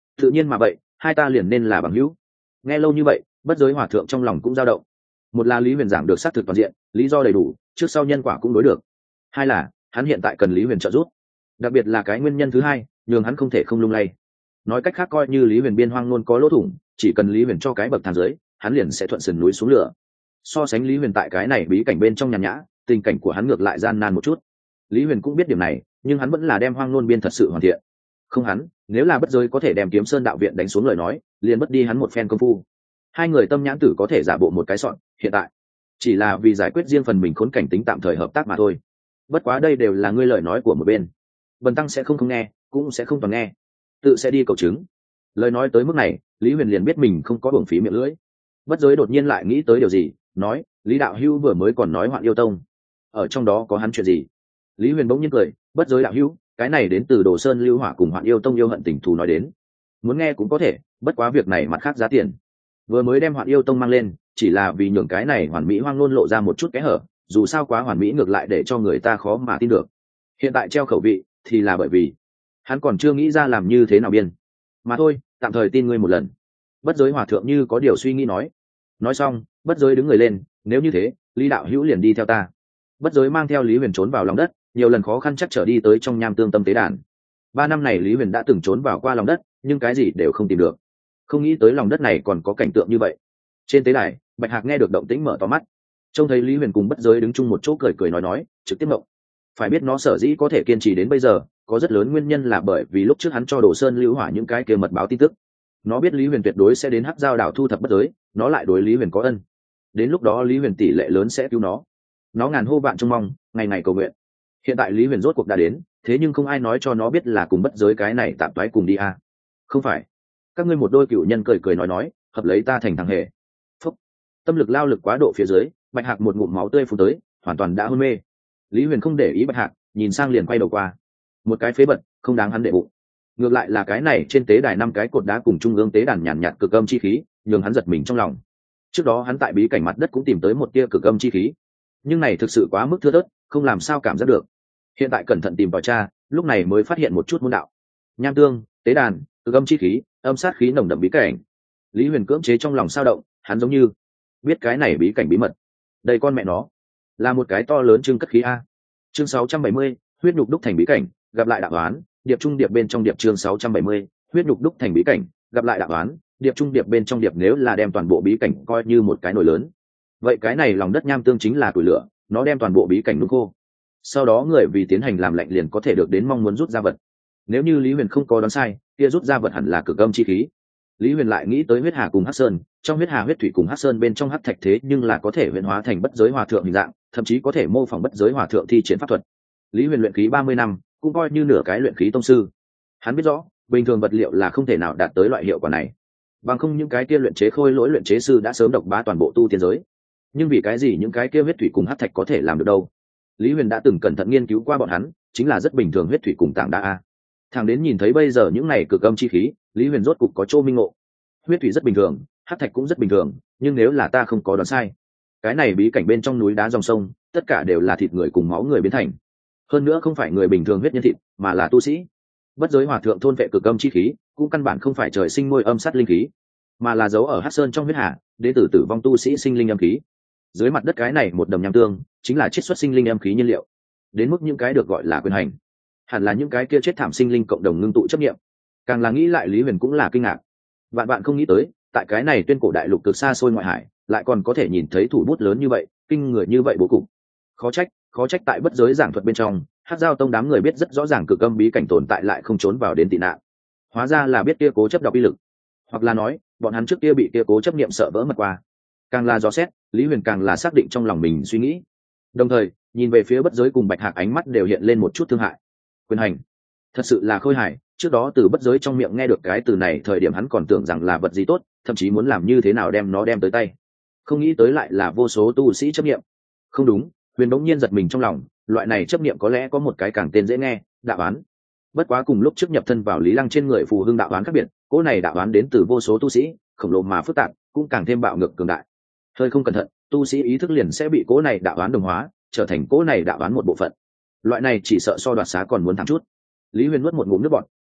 tự nhiên mà vậy hai ta liền nên là bằng hữu. Nghe lâu như vậy bất giới hòa thượng trong lòng cũng dao động. Một là lý huyền giảng được xác thực toàn diện, lý do đầy đủ, trước sau nhân quả cũng đối được. Hai là hắn hiện tại cần lý huyền trợ giúp, đặc biệt là cái nguyên nhân thứ hai nhường hắn không thể không lung lay. Nói cách khác coi như lý huyền biên hoang luôn có lỗ thủng, chỉ cần lý huyền cho cái bậc thang dưới, hắn liền sẽ thuận sườn núi xuống lửa. So sánh lý huyền tại cái này bí cảnh bên trong nhàn nhã, tình cảnh của hắn ngược lại gian nan một chút. Lý huyền cũng biết điểm này, nhưng hắn vẫn là đem hoang nôn biên thật sự hoàn thiện. Không hắn, nếu là bất giới có thể đem kiếm sơn đạo viện đánh xuống lời nói, liền mất đi hắn một phen công phu. Hai người tâm nhãn tử có thể giả bộ một cái sọn, hiện tại chỉ là vì giải quyết riêng phần mình khốn cảnh tính tạm thời hợp tác mà thôi. Bất quá đây đều là ngươi lời nói của một bên, bần tăng sẽ không không nghe, cũng sẽ không toàn nghe, tự sẽ đi cầu chứng. Lời nói tới mức này, lý huyền liền biết mình không có uổng phí miệng lưỡi. Bất giới đột nhiên lại nghĩ tới điều gì, nói lý đạo hữu vừa mới còn nói Hoạn Yêu Tông, ở trong đó có hắn chuyện gì? Lý huyền bỗng nhiên cười, bất giới đạo hữu, cái này đến từ Đồ Sơn Lưu Hỏa cùng Hoạn Yêu Tông yêu hận tình thù nói đến, muốn nghe cũng có thể, bất quá việc này mặt khác giá tiền. Vừa mới đem Hoạn Yêu Tông mang lên chỉ là vì nhường cái này hoàn mỹ hoang luôn lộ ra một chút kẽ hở, dù sao quá hoàn mỹ ngược lại để cho người ta khó mà tin được. Hiện tại treo khẩu vị thì là bởi vì hắn còn chưa nghĩ ra làm như thế nào biên mà thôi, tạm thời tin ngươi một lần. Bất giới hòa thượng như có điều suy nghĩ nói. Nói xong bất giới đứng người lên, nếu như thế lý đạo hữu liền đi theo ta. Bất giới mang theo lý huyền trốn vào lòng đất, nhiều lần khó khăn chắc trở đi tới trong nham tương tâm tế đàn. Ba năm này lý huyền đã từng trốn vào qua lòng đất, nhưng cái gì đều không tìm được. Không nghĩ tới lòng đất này còn có cảnh tượng như vậy. Trên tế đài bạch hạc nghe được động tĩnh mở to mắt, trông thấy lý huyền cùng bất giới đứng chung một chỗ cười cười nói nói, trực tiếp mộng. Phải biết nó sở dĩ có thể kiên trì đến bây giờ có rất lớn nguyên nhân là bởi vì lúc trước hắn cho Đồ Sơn Lưu Hỏa những cái kia mật báo tin tức. Nó biết lý huyền tuyệt đối sẽ đến Hắc Giao đảo thu thập bất giới, nó lại đối lý huyền có ân, đến lúc đó lý huyền tỷ lệ lớn sẽ cứu nó. Nó ngàn hô vạn trông mong, ngày ngày cầu nguyện. Hiện tại lý huyền rốt cuộc đã đến, thế nhưng không ai nói cho nó biết là cùng bất giới cái này tạm toái cùng đi à. Không phải các ngươi một đôi cựu nhân cười cười nói nói, hợp lấy ta thành thằng hề. Phúc. Tâm lực lao lực quá độ phía dưới, bạch hạc một ngụm máu tươi phun tới, hoàn toàn đã hôn mê. Lý huyền không để ý bạch hạc, nhìn sang liền quay đầu qua. Một cái phế bật không đáng hắn để bụng. Ngược lại là cái này trên tế đài năm cái cột đá cùng trung ương tế đàn nhàn nhạt cực âm chi khí, nhường hắn giật mình trong lòng. Trước đó hắn tại bí cảnh mặt đất cũng tìm tới một tia cực âm chi khí, nhưng này thực sự quá mức thưa thớt, không làm sao cảm giác được. Hiện tại cẩn thận tìm vào tra, lúc này mới phát hiện một chút môn đạo. Nham tương, tế đàn, cực âm chi khí, âm sát khí nồng đậm bí cảnh. Lý huyền cưỡng chế trong lòng sao động, hắn giống như biết cái này bí cảnh bí mật. Đây con mẹ nó là một cái to lớn trưng cất khí a. Chương sáu trăm bảy mươi, huyết nhục đúc thành bí cảnh, gặp lại đạo oán, điệp trung điệp bên trong điệp. Chương sáu trăm bảy mươi, huyết nhục đúc thành bí cảnh, gặp lại đạo oán, điệp trung điệp bên trong điệp. Nếu là đem toàn bộ bí cảnh coi như một cái nồi lớn, vậy cái này lòng đất nham tương chính là củi lửa, nó đem toàn bộ bí cảnh nung khô. Sau đó người vì tiến hành làm lạnh liền có thể được đến mong muốn rút ra vật. Nếu như Lý Huyền không có đoán sai, kia rút ra vật hẳn là cực âm chi khí. Lý Huyền lại nghĩ tới huyết hà cùng hắc sơn, trong huyết hà huyết thủy cùng hắc sơn bên trong hắc thạch thế nhưng là có thể huyền hóa thành bất giới hòa thượng hình dạng, thậm chí có thể mô phỏng bất giới hòa thượng thi triển pháp thuật. Lý Huyền luyện khí ba mươi năm, cũng coi như nửa cái luyện khí tông sư. Hắn biết rõ, bình thường vật liệu là không thể nào đạt tới loại hiệu quả này. Bằng không những cái kia luyện chế khôi lỗi luyện chế sư đã sớm độc bá toàn bộ tu tiên giới. Nhưng vì cái gì những cái kia huyết thủy cùng hắc thạch có thể làm được đâu? Lý Huyền đã từng cẩn thận nghiên cứu qua bọn hắn, chính là rất bình thường huyết thủy cùng tảng đá a. Thằng đến nhìn thấy bây giờ những này cực âm chi khí, Lý Huyền rốt cục có chỗ minh ngộ. Huyết thủy rất bình thường, hắc thạch cũng rất bình thường, nhưng nếu là ta không có đoán sai, cái này bí cảnh bên trong núi đá dòng sông, tất cả đều là thịt người cùng máu người biến thành. Hơn nữa không phải người bình thường huyết nhân thịt, mà là tu sĩ. Bất giới hòa thượng thôn vệ cực âm chi khí, cũng căn bản không phải trời sinh nuôi âm sát linh khí, mà là giấu ở hắc sơn trong huyết hà, đến từ tử vong tu sĩ sinh linh âm khí. Dưới mặt đất cái này một đầm nham tương, chính là chiết xuất sinh linh âm khí nhiên liệu. Đến mức những cái được gọi là quyền hành, hẳn là những cái kia chết thảm sinh linh cộng đồng ngưng tụ chấp nghiệm. Càng là nghĩ lại Lý Huyền cũng là kinh ngạc. Vạn bạn không nghĩ tới, tại cái này tuyên cổ đại lục cực xa xôi ngoại hải, lại còn có thể nhìn thấy thủ bút lớn như vậy, kinh người như vậy bố cục. Khó trách, khó trách tại bất giới giảng thuật bên trong, Hắc Giao Tông đám người biết rất rõ ràng cực âm bí cảnh tồn tại lại không trốn vào đến tị nạn. Hóa ra là biết kia cố chấp đọc uy lực, hoặc là nói, bọn hắn trước kia bị kia cố chấp niệm sợ vỡ mật qua. Càng là dò xét, Lý Huyền càng là xác định trong lòng mình suy nghĩ. Đồng thời, nhìn về phía bất giới cùng Bạch Hạc ánh mắt đều hiện lên một chút thương hại. Quyền hành, thật sự là khôi hài. Trước đó từ bất giới trong miệng nghe được cái từ này thời điểm hắn còn tưởng rằng là vật gì tốt, thậm chí muốn làm như thế nào đem nó đem tới tay. Không nghĩ tới lại là vô số tu sĩ chấp niệm. Không đúng, Huyền đống nhiên giật mình trong lòng, loại này chấp niệm có lẽ có một cái càng tên dễ nghe, đạo oán. Bất quá cùng lúc trước nhập thân vào Lý Lăng trên người phù hương đạo oán khác biệt, cỗ này đạo oán đến từ vô số tu sĩ, khổng lồ mà phức tạp, cũng càng thêm bạo ngược cường đại. Hơi không cẩn thận, tu sĩ ý thức liền sẽ bị cỗ này đạo oán đồng hóa, trở thành cỗ này đạo oán một bộ phận. Loại này chỉ sợ so đoạt xá còn muốn thắng chút. Lý Huyền nuốt một ngụm nước bọt,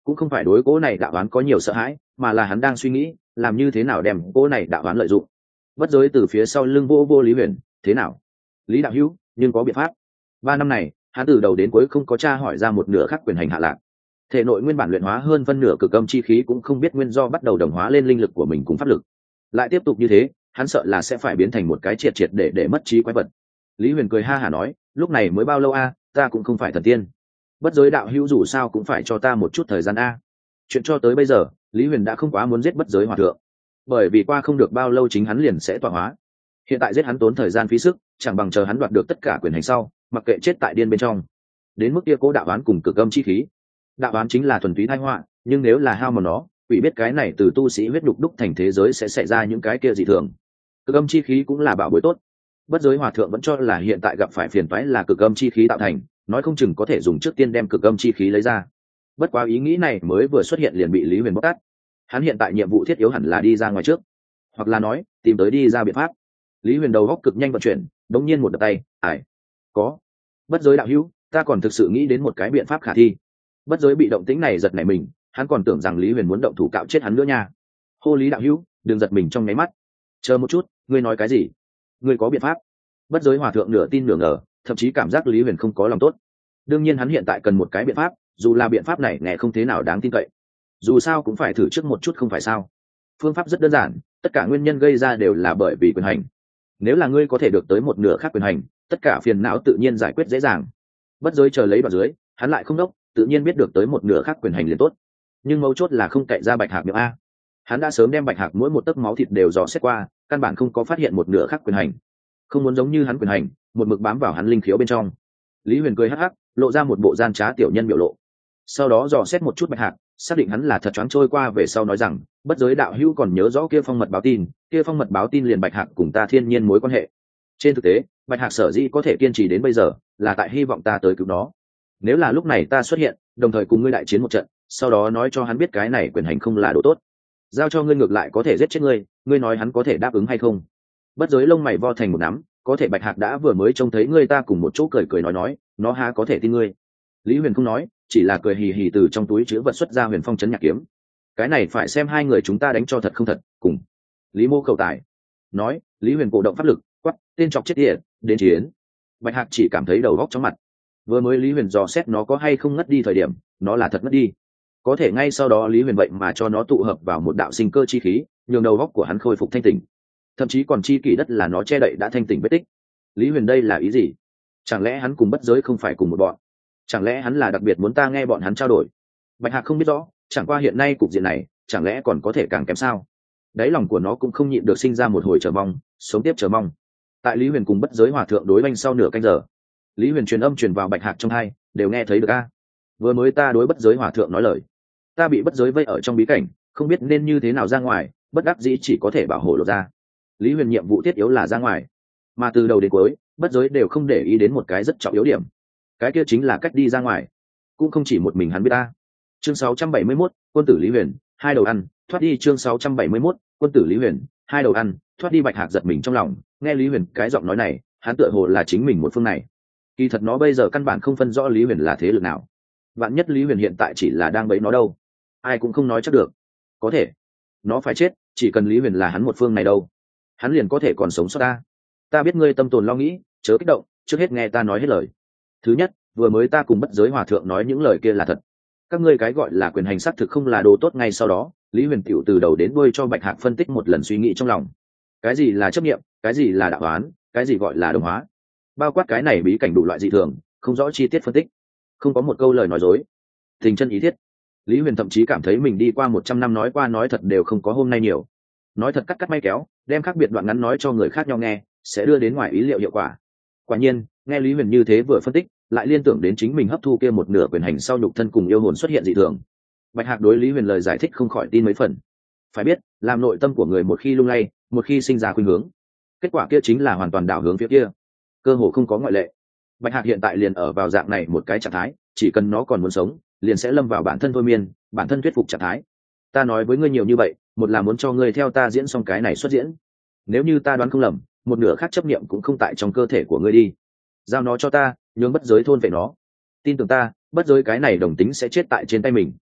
cũng không phải đối cố này đạo oán có nhiều sợ hãi, mà là hắn đang suy nghĩ làm như thế nào đem cố này đạo oán lợi dụng. Bất giới từ phía sau lưng vô vô Lý Huyền, thế nào Lý đạo hữu, nhưng có biện pháp. Ba năm này hắn từ đầu đến cuối không có tra hỏi ra một nửa khác quyền hành hạ lạc, thể nội nguyên bản luyện hóa hơn phân nửa cực âm chi khí cũng không biết nguyên do bắt đầu đồng hóa lên linh lực của mình cùng pháp lực. Lại tiếp tục như thế hắn sợ là sẽ phải biến thành một cái triệt triệt để để mất trí quái vật. Lý Huyền cười ha hả nói, lúc này mới bao lâu a, ta cũng không phải thần tiên. Bất giới đạo hữu dù sao cũng phải cho ta một chút thời gian a. Chuyện cho tới bây giờ Lý Huyền đã không quá muốn giết bất giới hòa thượng, bởi vì qua không được bao lâu chính hắn liền sẽ tọa hóa. Hiện tại giết hắn tốn thời gian phí sức, chẳng bằng chờ hắn đoạt được tất cả quyền hành sau mặc kệ chết tại điên bên trong. Đến mức kia cố đạo oán cùng cực âm chi khí, đạo oán chính là thuần túy tai họa, nhưng nếu là hao mòn nó, quỷ biết cái này từ tu sĩ huyết đục đúc thành thế giới sẽ xảy ra những cái kia dị thường. Cực âm chi khí cũng là bảo bối tốt. Bất giới hòa thượng vẫn cho là hiện tại gặp phải phiền toái là cực âm chi khí tạo thành, nói không chừng có thể dùng trước tiên đem cực âm chi khí lấy ra. Bất quá ý nghĩ này mới vừa xuất hiện liền bị Lý Huyền bóc tát. Hắn hiện tại nhiệm vụ thiết yếu hẳn là đi ra ngoài trước, hoặc là nói tìm tới đi ra biện pháp. Lý Huyền đầu góc cực nhanh vận chuyển, đống nhiên một đập tay, ải, có. Bất giới đạo hữu, ta còn thực sự nghĩ đến một cái biện pháp khả thi. Bất giới bị động tĩnh này giật nảy mình, hắn còn tưởng rằng Lý Huyền muốn động thủ cạo chết hắn nữa nha. Hô Lý đạo hữu, đừng giật mình trong nháy mắt. Chờ một chút, ngươi nói cái gì? Ngươi có biện pháp? Bất giới hòa thượng nửa tin nửa ngờ, thậm chí cảm giác Lý Huyền không có lòng tốt. Đương nhiên hắn hiện tại cần một cái biện pháp, dù là biện pháp này nghe không thế nào đáng tin cậy, dù sao cũng phải thử trước một chút không phải sao. Phương pháp rất đơn giản, tất cả nguyên nhân gây ra đều là bởi vì quyền hành. Nếu là ngươi có thể được tới một nửa khác quyền hành, tất cả phiền não tự nhiên giải quyết dễ dàng. Bất giới chờ lấy đoạn dưới, hắn lại không đốc, tự nhiên biết được tới một nửa khác quyền hành liền tốt. Nhưng mấu chốt là không cậy ra bạch hạc miệng a. Hắn đã sớm đem bạch hạc mỗi một tấc máu thịt đều dò xét qua, căn bản không có phát hiện một nửa khác quyền hành. Không muốn giống như hắn quyền hành, một mực bám vào hắn linh khiếu bên trong. Lý Huyền cười hắc hắc, lộ ra một bộ gian trá tiểu nhân biểu lộ. Sau đó dò xét một chút bạch hạc, xác định hắn là thật choáng trôi qua về sau nói rằng, bất giới đạo hữu còn nhớ rõ kia phong mật báo tin, kia phong mật báo tin liền bạch hạc cùng ta thiên nhiên mối quan hệ. Trên thực tế bạch hạc sở dĩ có thể kiên trì đến bây giờ là tại hy vọng ta tới cứu nó. Nếu là lúc này ta xuất hiện đồng thời cùng ngươi đại chiến một trận, sau đó nói cho hắn biết cái này quyền hành không là đồ tốt, giao cho ngươi ngược lại có thể giết chết ngươi, ngươi nói hắn có thể đáp ứng hay không? Bất giới lông mày vo thành một nắm, có thể bạch hạc đã vừa mới trông thấy ngươi ta cùng một chỗ cười cười nói nói, nó há có thể tin ngươi? Lý Huyền không nói, chỉ là cười hì hì từ trong túi chứa vật xuất ra huyền phong chấn nhạc kiếm. Cái này phải xem hai người chúng ta đánh cho thật không thật. Cùng Lý Mô cầu tài nói, Lý Huyền cổ động pháp lực, quắc tên chọc chết tiệt, đến chiến. Bạch hạc chỉ cảm thấy đầu góc chóng mặt. Vừa mới Lý Huyền dò xét nó có hay không ngất đi thời điểm, nó là thật ngất đi. Có thể ngay sau đó Lý Huyền vậy mà cho nó tụ hợp vào một đạo sinh cơ chi khí, nhường đầu góc của hắn khôi phục thanh tỉnh, thậm chí còn chi kỷ đất là nó che đậy đã thanh tỉnh vết tích. Lý Huyền đây là ý gì? Chẳng lẽ hắn cùng bất giới không phải cùng một bọn? Chẳng lẽ hắn là đặc biệt muốn ta nghe bọn hắn trao đổi? Bạch hạc không biết rõ, chẳng qua hiện nay cục diện này chẳng lẽ còn có thể càng kém sao? Đáy lòng của nó cũng không nhịn được sinh ra một hồi chờ mong, sống tiếp chờ mong. Tại Lý Huyền cùng bất giới hòa thượng đối oanh sau nửa canh giờ, Lý Huyền truyền âm truyền vào bạch hạc trong hai, đều nghe thấy được a. Vừa mới ta đối bất giới hòa thượng nói lời, ta bị bất giới vây ở trong bí cảnh, không biết nên như thế nào ra ngoài, bất đắc dĩ chỉ có thể bảo hộ lột ra. Lý Huyền nhiệm vụ thiết yếu là ra ngoài, mà từ đầu đến cuối bất giới đều không để ý đến một cái rất trọng yếu điểm, cái kia chính là cách đi ra ngoài. Cũng không chỉ một mình hắn biết ta. Chương sáu trăm bảy mươi mốt, quân tử Lý Huyền, hai đầu ăn, thoát đi. Chương sáu trăm bảy mươi mốt, quân tử Lý Huyền, hai đầu ăn, thoát đi. Bạch hạc giật mình trong lòng, nghe Lý Huyền cái giọng nói này, hắn tựa hồ là chính mình một phương này. Kỳ thật nó bây giờ căn bản không phân rõ Lý Huyền là thế lực nào. Vạn nhất Lý Huyền hiện tại chỉ là đang bẫy nó đâu, ai cũng không nói chắc được. Có thể nó phải chết, chỉ cần Lý Huyền là hắn một phương này đâu, hắn liền có thể còn sống sót. Ta ta biết ngươi tâm tồn lo nghĩ, chớ kích động, trước hết nghe ta nói hết lời. Thứ nhất, vừa mới ta cùng bất giới hòa thượng nói những lời kia là thật. Các ngươi cái gọi là quyền hành xác thực không là đồ tốt. Ngay sau đó Lý Huyền tiểu từ đầu đến đuôi cho bạch hạc phân tích một lần suy nghĩ trong lòng. Cái gì là chấp niệm, cái gì là đạo oán, cái gì gọi là đồng hóa, bao quát cái này bí cảnh đủ loại dị thường, không rõ chi tiết phân tích, không có một câu lời nói dối, tình chân ý thiết. Lý Huyền thậm chí cảm thấy mình đi qua một trăm năm nói qua nói thật đều không có hôm nay nhiều. Nói thật cắt cắt may kéo, đem khác biệt đoạn ngắn nói cho người khác nhau nghe, sẽ đưa đến ngoài ý liệu hiệu quả. Quả nhiên, nghe Lý Huyền như thế vừa phân tích, lại liên tưởng đến chính mình hấp thu kia một nửa quyền hành sau nhục thân cùng yêu hồn xuất hiện dị thường. Bạch hạc đối Lý Huyền lời giải thích không khỏi tin mấy phần. Phải biết, làm nội tâm của người một khi lung lay, một khi sinh ra khuynh hướng, kết quả kia chính là hoàn toàn đảo hướng phía kia, cơ hồ không có ngoại lệ. Bạch hạc hiện tại liền ở vào dạng này một cái trạng thái, chỉ cần nó còn muốn sống, liền sẽ lâm vào bản thân thôi miên, bản thân thuyết phục trạng thái. Ta nói với ngươi nhiều như vậy, một là muốn cho ngươi theo ta diễn xong cái này xuất diễn. Nếu như ta đoán không lầm, một nửa khác chấp niệm cũng không tại trong cơ thể của ngươi đi. Giao nó cho ta, nhường bất giới thôn vệ nó. Tin tưởng ta, bất giới cái này đồng tính sẽ chết tại trên tay mình.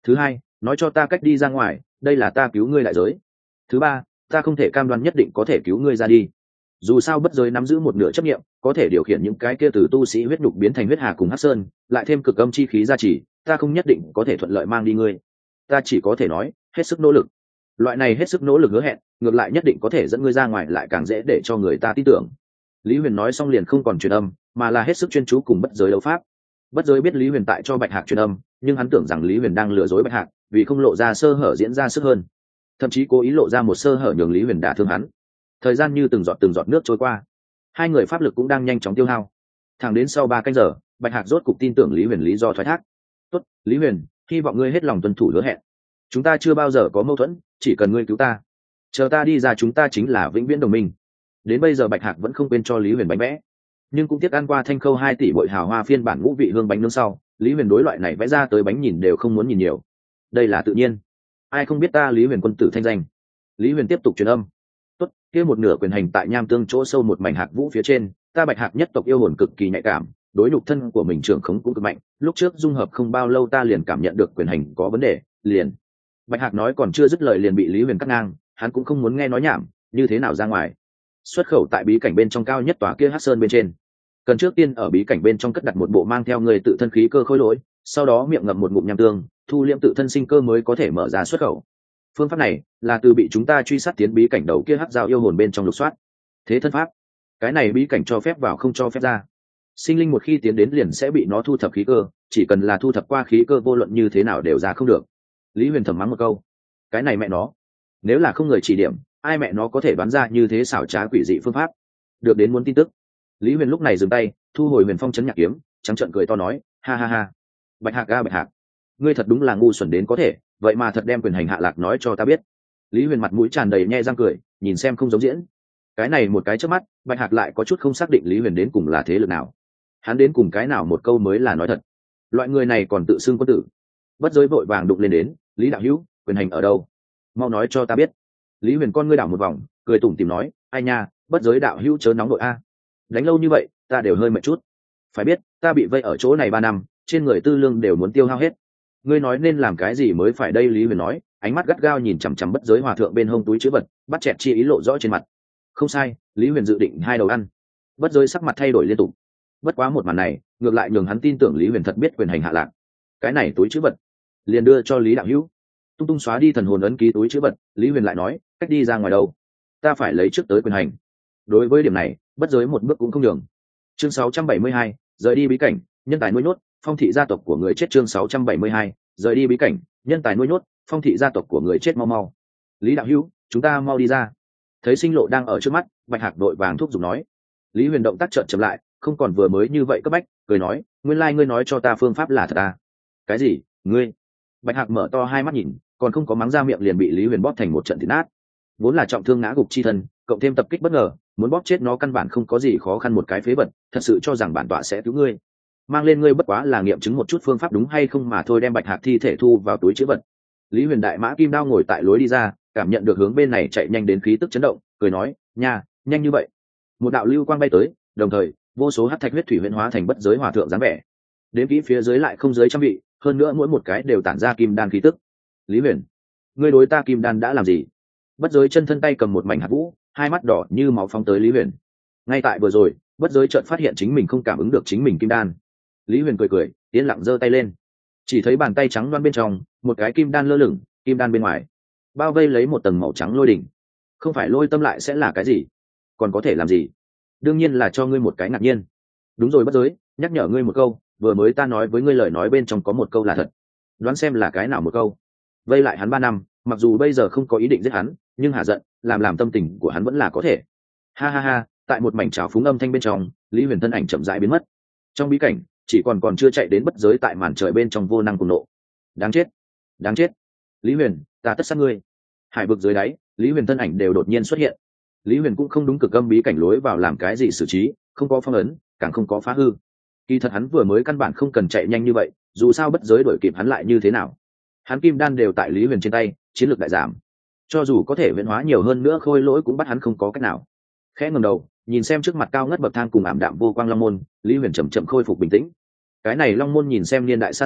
Thứ hai, nói cho ta cách đi ra ngoài, đây là ta cứu ngươi đại giới. Thứ ba, ta không thể cam đoan nhất định có thể cứu ngươi ra đi. Dù sao bất giới nắm giữ một nửa chấp nghiệm, có thể điều khiển những cái kia từ tu sĩ huyết nhục biến thành huyết hà cùng hắc sơn, lại thêm cực âm chi khí gia trì, ta không nhất định có thể thuận lợi mang đi ngươi. Ta chỉ có thể nói, hết sức nỗ lực. Loại này hết sức nỗ lực hứa hẹn, ngược lại nhất định có thể dẫn ngươi ra ngoài lại càng dễ để cho người ta tin tưởng. Lý Huyền nói xong liền không còn truyền âm, mà là hết sức chuyên chú cùng bất giới đấu pháp. Bất giới biết Lý Huyền tại cho Bạch Hạc truyền âm, nhưng hắn tưởng rằng Lý Huyền đang lừa dối Bạch Hạc, vì không lộ ra sơ hở diễn ra sức hơn, thậm chí cố ý lộ ra một sơ hở nhường Lý Huyền đả thương hắn. Thời gian như từng giọt từng giọt nước trôi qua, hai người pháp lực cũng đang nhanh chóng tiêu hao. Thẳng đến sau ba canh giờ, Bạch Hạc rốt cục tin tưởng Lý Huyền lý do thoái thác. "Tốt, Lý Huyền, hy vọng ngươi hết lòng tuân thủ hứa hẹn. Chúng ta chưa bao giờ có mâu thuẫn, chỉ cần ngươi cứu ta, chờ ta đi ra chúng ta chính là vĩnh viễn đồng minh." Đến bây giờ Bạch Hạc vẫn không quên cho Lý Huyền bánh vẽ, nhưng cũng tiếc ăn qua Thanh Khâu hai tỷ bội hào hoa phiên bản ngũ vị hương bánh nướng sau, Lý Huyền đối loại này vẽ ra tới bánh nhìn đều không muốn nhìn nhiều. Đây là tự nhiên, ai không biết ta Lý Huyền quân tử thanh danh. Lý Huyền tiếp tục truyền âm. "Tốt, kia một nửa quyền hành tại Nham Tương chỗ sâu một mảnh hạc vũ phía trên, ta Bạch Hạc nhất tộc yêu hồn cực kỳ nhạy cảm, đối nhục thân của mình trưởng khống cũng cực mạnh, lúc trước dung hợp không bao lâu ta liền cảm nhận được quyền hành có vấn đề, liền." Bạch Hạc nói còn chưa dứt lời liền bị Lý Huyền cắt ngang, hắn cũng không muốn nghe nói nhảm, như thế nào ra ngoài? Xuất khẩu tại bí cảnh bên trong cao nhất tòa kia hắc sơn bên trên, cần trước tiên ở bí cảnh bên trong cất đặt một bộ mang theo người tự thân khí cơ khôi lỗi, sau đó miệng ngậm một ngụm nham tương, thu liễm tự thân sinh cơ mới có thể mở ra xuất khẩu. Phương pháp này là từ bị chúng ta truy sát tiến bí cảnh đầu kia hắc giao yêu hồn bên trong lục soát. Thế thân pháp, cái này bí cảnh cho phép vào không cho phép ra. Sinh linh một khi tiến đến liền sẽ bị nó thu thập khí cơ, chỉ cần là thu thập qua khí cơ vô luận như thế nào đều ra không được. Lý Huyền thầm mắng một câu, cái này mẹ nó, nếu là không người chỉ điểm, ai mẹ nó có thể đoán ra như thế xảo trá quỷ dị phương pháp. Được đến muốn tin tức, Lý Huyền lúc này dừng tay, thu hồi Huyền Phong chấn nhạc kiếm, trắng trợn cười to nói, ha ha ha, Bạch Hạc ga Bạch Hạc, ngươi thật đúng là ngu xuẩn đến có thể, vậy mà thật đem quyền hành hạ lạc nói cho ta biết. Lý Huyền mặt mũi tràn đầy nhe răng cười, nhìn xem không giống diễn. Cái này một cái trước mắt, Bạch Hạc lại có chút không xác định Lý Huyền đến cùng là thế lực nào, hắn đến cùng cái nào một câu mới là nói thật. Loại người này còn tự xưng quân tử. Bất giới vội vàng đụng lên đến, Lý đạo hữu, quyền hành ở đâu, mau nói cho ta biết. Lý Huyền con ngươi đảo một vòng, cười tủm tỉm nói, ai nha, bất giới đạo hữu chớ nóng nội a, đánh lâu như vậy ta đều hơi mệt chút. Phải biết ta bị vây ở chỗ này ba năm, trên người tư lương đều muốn tiêu hao hết. Ngươi nói nên làm cái gì mới phải đây? Lý Huyền nói, ánh mắt gắt gao nhìn chằm chằm bất giới hòa thượng bên hông túi chữ vật, bắt chẹt chi ý lộ rõ trên mặt. Không sai, Lý Huyền dự định hai đầu ăn. Bất giới sắc mặt thay đổi liên tục, bất quá một màn này ngược lại nhường hắn tin tưởng Lý Huyền thật biết quyền hành hạ lạc. Cái này túi chữ vật liền đưa cho Lý đạo hữu. Tung tung xóa đi thần hồn ấn ký túi chữ vật, Lý Huyền lại nói, cách đi ra ngoài đâu, ta phải lấy trước tới quyền hành. Đối với điểm này bất giới một bước cũng không nhường. Chương sáu trăm bảy mươi hai, rời đi bí cảnh, nhân tài nuôi nhốt, phong thị gia tộc của người chết. Chương sáu trăm bảy mươi hai, rời đi bí cảnh, nhân tài nuôi nhốt, phong thị gia tộc của người chết. Mau mau, Lý đạo hữu, chúng ta mau đi ra. Thấy sinh lộ đang ở trước mắt, Bạch Hạc đội vàng thúc giục nói. Lý Huyền động tác chợt chậm lại, không còn vừa mới như vậy cấp bách, cười nói, nguyên lai ngươi nói cho ta phương pháp là thật à? Cái gì? Ngươi? Bạch Hạc mở to hai mắt nhìn, còn không có mắng ra miệng liền bị Lý Huyền bóp thành một trận thịt nát. Vốn là trọng thương ngã gục chi thân, cộng thêm tập kích bất ngờ, muốn bóp chết nó căn bản không có gì khó khăn. Một cái phế vật, thật sự cho rằng bản tọa sẽ cứu ngươi? Mang lên ngươi bất quá là nghiệm chứng một chút phương pháp đúng hay không mà thôi. Đem Bạch Hạc thi thể thu vào túi chữ vật, Lý Huyền đại mã kim đao ngồi tại lối đi ra, cảm nhận được hướng bên này chạy nhanh đến khí tức chấn động, cười nói, nha, nhanh như vậy. Một đạo lưu quang bay tới, đồng thời vô số hắc thạch huyết thủy huyễn hóa thành bất giới hòa thượng dáng vẻ. Đến kỹ phía dưới lại không dưới trăm vị, hơn nữa mỗi một cái đều tản ra kim đan khí tức. Lý Huyền, ngươi đối ta kim đan đã làm gì? Bất giới chân thân tay cầm một mảnh hạt vũ, hai mắt đỏ như máu phóng tới Lý Huyền. Ngay tại vừa rồi, bất giới chợt phát hiện chính mình không cảm ứng được chính mình kim đan. Lý Huyền cười cười, yên lặng giơ tay lên, chỉ thấy bàn tay trắng loan bên trong một cái kim đan lơ lửng, kim đan bên ngoài bao vây lấy một tầng màu trắng lôi đỉnh. Không phải lôi tâm lại sẽ là cái gì? Còn có thể làm gì? Đương nhiên là cho ngươi một cái ngạc nhiên. Đúng rồi bất giới, nhắc nhở ngươi một câu, vừa mới ta nói với ngươi lời nói bên trong có một câu là thật, đoán xem là cái nào một câu. Vây lại hắn ba năm, mặc dù bây giờ không có ý định giết hắn, nhưng hạ giận làm làm tâm tình của hắn vẫn là có thể. Ha ha ha, tại một mảnh trào phúng âm thanh bên trong, Lý Huyền thân ảnh chậm rãi biến mất. Trong bí cảnh chỉ còn còn chưa chạy đến bất giới tại màn trời bên trong vô năng cùng nộ. Đáng chết, đáng chết, Lý Huyền, ta tất sát ngươi. Hải vực dưới đáy, Lý Huyền thân ảnh đều đột nhiên xuất hiện. Lý Huyền cũng không đúng cực âm bí cảnh lối vào làm cái gì xử trí, không có phong ấn, càng không có phá hư. Kỳ thật hắn vừa mới căn bản không cần chạy nhanh như vậy, dù sao bất giới đuổi kịp hắn lại như thế nào. Hắn kim đan đều tại Lý Huyền trên tay, chiến lược đại giảm. Cho dù có thể viễn hóa nhiều hơn nữa khôi lỗi cũng bắt hắn không có cách nào. Khẽ ngẩng đầu, nhìn xem trước mặt cao ngất bậc thang cùng ảm đạm vô quang long môn, Lý Huyền chậm chậm khôi phục bình tĩnh. Cái này long môn nhìn xem niên đại xa xưa,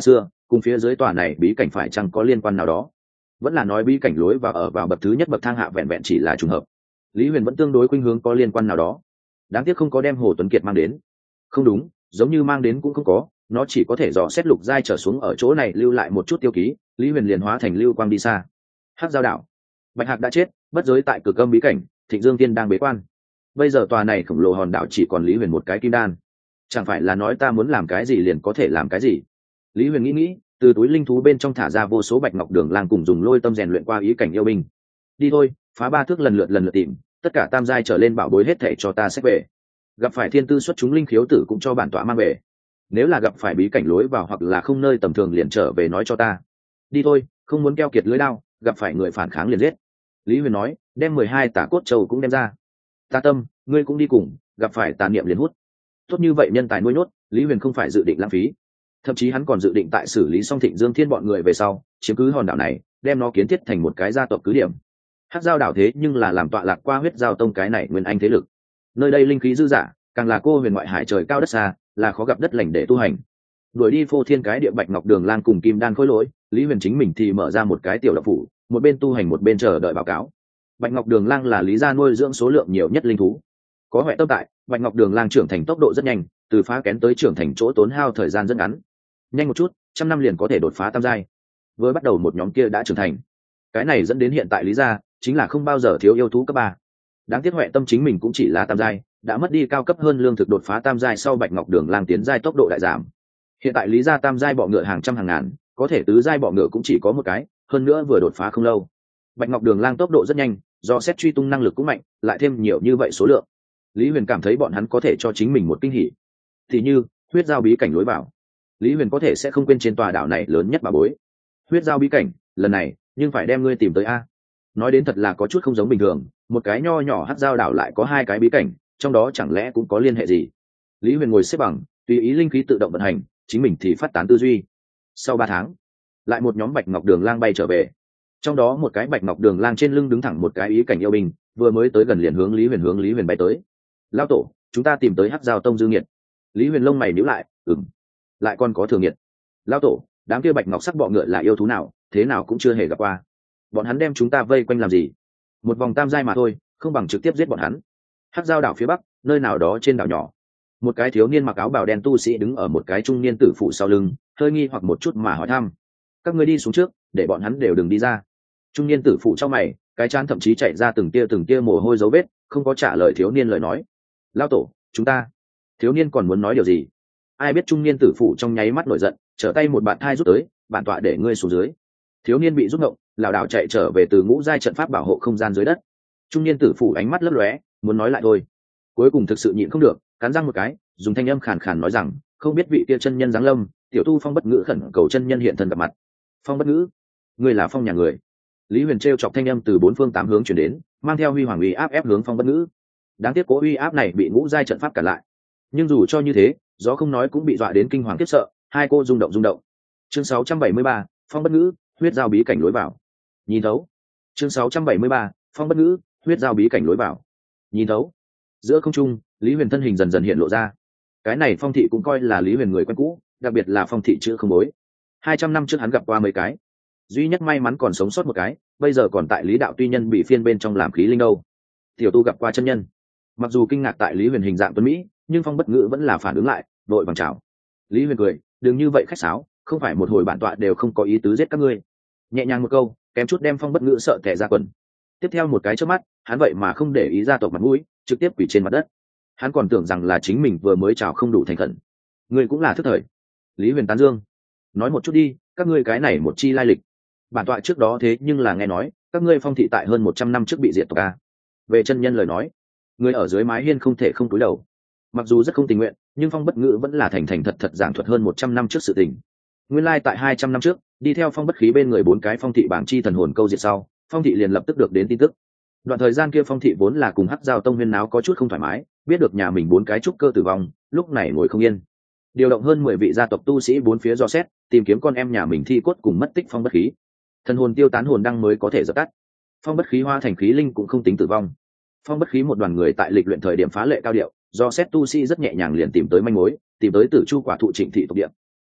cùng phía dưới tòa này bí cảnh phải chăng có liên quan nào đó, vẫn là nói bí cảnh lối vào ở vào bậc thứ nhất bậc thang hạ vẹn vẹn chỉ là trùng hợp. Lý Huyền vẫn tương đối khuynh hướng có liên quan nào đó. Đáng tiếc không có đem Hồ Tuấn Kiệt mang đến. Không đúng, giống như mang đến cũng không có, nó chỉ có thể dò xét lục giai trở xuống ở chỗ này lưu lại một chút tiêu ký. Lý Huyền liền hóa thành lưu quang đi xa. Hắc giao đảo, Bạch Hạc đã chết, bất giới tại cực âm bí cảnh, Thịnh Dương Tiên đang bế quan. Bây giờ tòa này khổng lồ hòn đảo chỉ còn Lý Huyền một cái kim đan. Chẳng phải là nói ta muốn làm cái gì liền có thể làm cái gì? Lý Huyền nghĩ nghĩ, từ túi linh thú bên trong thả ra vô số bạch ngọc đường lang cùng dùng lôi tâm rèn luyện qua ý cảnh yêu binh. Đi thôi, phá ba thước lần lượt lần lượt tìm, tất cả tam giai trở lên bảo bối hết thảy cho ta xếp về. Gặp phải thiên tư xuất chúng linh khiếu tử cũng cho bản tọa mang về. Nếu là gặp phải bí cảnh lối vào hoặc là không nơi tầm thường liền trở về nói cho ta. Đi thôi, không muốn keo kiệt lưới lao, gặp phải người phản kháng liền giết. Lý Huyền nói, đem mười hai tả cốt châu cũng đem ra. Ta Tâm, ngươi cũng đi cùng, gặp phải tà niệm liền hút. Tốt như vậy nhân tài nuôi nhốt, Lý Huyền không phải dự định lãng phí. Thậm chí hắn còn dự định tại xử lý xong Thịnh Dương Thiên bọn người về sau, chiếm cứ hòn đảo này, đem nó kiến thiết thành một cái gia tộc cứ điểm. Hắc giao đảo thế nhưng là làm tọa lạc qua huyết giao tông cái này nguyên anh thế lực. Nơi đây linh khí dư dả, càng là cô huyền ngoại hải trời cao đất xa, là khó gặp đất lành để tu hành. Đuổi đi phô thiên cái địa bạch ngọc đường lang cùng kim đan khối lỗi, Lý Huyền chính mình thì mở ra một cái tiểu đạo phủ, một bên tu hành một bên chờ đợi báo cáo. Bạch ngọc đường lang là lý gia nuôi dưỡng số lượng nhiều nhất linh thú. Có huệ tâm tại, bạch ngọc đường lang trưởng thành tốc độ rất nhanh, từ phá kén tới trưởng thành chỗ tốn hao thời gian rất ngắn. Nhanh một chút, trăm năm liền có thể đột phá tam giai. Vừa bắt đầu một nhóm kia đã trưởng thành. Cái này dẫn đến hiện tại lý gia chính là không bao giờ thiếu yêu thú cấp ba. Đáng tiếc huệ tâm chính mình cũng chỉ là tam giai, đã mất đi cao cấp hơn lương thực đột phá tam giai sau bạch ngọc đường lang tiến giai tốc độ đại giảm. Hiện tại lý gia tam giai bọ ngựa hàng trăm hàng ngàn, có thể tứ giai bọ ngựa cũng chỉ có một cái, hơn nữa vừa đột phá không lâu. Bạch ngọc đường lang tốc độ rất nhanh, do xét truy tung năng lực cũng mạnh, lại thêm nhiều như vậy số lượng. Lý Huyền cảm thấy bọn hắn có thể cho chính mình một kinh hỉ. Thì như huyết giao bí cảnh lối vào, Lý Huyền có thể sẽ không quên trên tòa đảo này lớn nhất bà bối. Huyết giao bí cảnh, lần này nhưng phải đem ngươi tìm tới a. Nói đến thật là có chút không giống bình thường, một cái nho nhỏ hắc giao đảo lại có hai cái bí cảnh, trong đó chẳng lẽ cũng có liên hệ gì? Lý Huyền ngồi xếp bằng, tùy ý linh khí tự động vận hành, chính mình thì phát tán tư duy. Sau ba tháng, lại một nhóm bạch ngọc đường lang bay trở về. Trong đó một cái bạch ngọc đường lang trên lưng đứng thẳng một cái ý cảnh yêu binh, vừa mới tới gần liền hướng Lý Huyền hướng Lý Huyền bay tới. Lao tổ, chúng ta tìm tới hắc giao tông dư nghiệt. Lý Huyền lông mày nhíu lại, ừm, lại còn có thường nghiệt. Lao tổ, đám kia bạch ngọc sắc bọ ngựa là yêu thú nào, thế nào cũng chưa hề gặp qua. Bọn hắn đem chúng ta vây quanh làm gì? Một vòng tam giai mà thôi, không bằng trực tiếp giết bọn hắn. Hắc giao đảo phía bắc, nơi nào đó trên đảo nhỏ, một cái thiếu niên mặc áo bào đen tu sĩ đứng ở một cái trung niên tử phụ sau lưng, hơi nghi hoặc một chút mà hỏi thăm. Các ngươi đi xuống trước, để bọn hắn đều đừng đi ra. Trung niên tử phụ trong mày, cái trán thậm chí chạy ra từng tia từng tia mồ hôi dấu vết, không có trả lời thiếu niên lời nói. Lao tổ, chúng ta. Thiếu niên còn muốn nói điều gì? Ai biết trung niên tử phụ trong nháy mắt nổi giận, trở tay một bạn thai rút tới, bản tọa để ngươi xuống dưới. Thiếu niên bị rút ngộng, lảo đảo chạy trở về từ ngũ giai trận pháp bảo hộ không gian dưới đất. Trung niên tử phụ ánh mắt lấp lóe, muốn nói lại thôi, cuối cùng thực sự nhịn không được, cắn răng một cái, dùng thanh âm khàn khàn nói rằng, không biết vị kia chân nhân giáng lâm, tiểu tu Phong Bất Ngữ khẩn cầu chân nhân hiện thân gặp mặt. Phong Bất Ngữ, ngươi là Phong nhà người? Lý Huyền trêu chọc thanh âm từ bốn phương tám hướng truyền đến, mang theo huy hoàng uy áp ép hướng Phong Bất Ngữ. Đáng tiếc cố uy áp này bị ngũ giai trận pháp cản lại. Nhưng dù cho như thế, gió không nói cũng bị dọa đến kinh hoàng khiếp sợ, hai cô rung động rung động. Chương sáu trăm bảy mươi ba, Phong Bất Ngữ, huyết giao bí cảnh lối vào. Nhìn thấu. Chương sáu trăm bảy mươi ba, Phong Bất Ngữ, huyết giao bí cảnh lối vào. Nhìn thấu. Giữa không trung, Lý Huyền thân hình dần dần hiện lộ ra. Cái này Phong thị cũng coi là Lý Huyền người quen cũ, đặc biệt là Phong thị chữ không bối. Hai trăm năm trước hắn gặp qua mấy cái, duy nhất may mắn còn sống sót một cái, bây giờ còn tại Lý đạo tuy nhân bị phiên bên trong làm khí linh đâu. Tiểu tu gặp qua chân nhân. Mặc dù kinh ngạc tại Lý Huyền hình dạng tuấn mỹ, nhưng Phong Bất Ngữ vẫn là phản ứng lại, đội bằng chào. Lý Huyền cười, đừng như vậy khách sáo, không phải một hồi bản tọa đều không có ý tứ giết các ngươi. Nhẹ nhàng một câu, kém chút đem Phong Bất Ngữ sợ tè ra quần. Tiếp theo một cái chớp mắt, hắn vậy mà không để ý gia tộc mặt mũi, trực tiếp quỳ trên mặt đất. Hắn còn tưởng rằng là chính mình vừa mới chào không đủ thành khẩn. Ngươi cũng là thức thời. Lý Huyền tán dương, nói một chút đi, các ngươi cái này một chi lai lịch. Bản tọa trước đó thế nhưng là nghe nói, các ngươi Phong thị tại hơn một trăm năm trước bị diệt tộc a. Về chân nhân lời nói, người ở dưới mái hiên không thể không cúi đầu. Mặc dù rất không tình nguyện, nhưng Phong Bất Ngữ vẫn là thành thành thật thật giảng thuật hơn một trăm năm trước sự tình. Nguyên lai tại hai trăm năm trước, đi theo Phong Bất Khí bên người bốn cái Phong thị bảng chi thần hồn câu diệt sau, Phong thị liền lập tức được đến tin tức. Đoạn thời gian kia Phong thị vốn là cùng Hắc Giao Tông huyên náo có chút không thoải mái, biết được nhà mình bốn cái trúc cơ tử vong, lúc này ngồi không yên. Điều động hơn mười vị gia tộc tu sĩ bốn phía dò xét, tìm kiếm con em nhà mình thi cốt cùng mất tích Phong Bất Khí. Thần hồn tiêu tán hồn đăng mới có thể dập tắt. Phong Bất Khí hóa thành khí linh cũng không tính tử vong. Phong Bất Khí một đoàn người tại lịch luyện thời điểm phá lệ cao điệu, do xét tu sĩ rất nhẹ nhàng liền tìm tới manh mối, tìm tới Tử Chu quả thụ Trịnh thị tộc địa.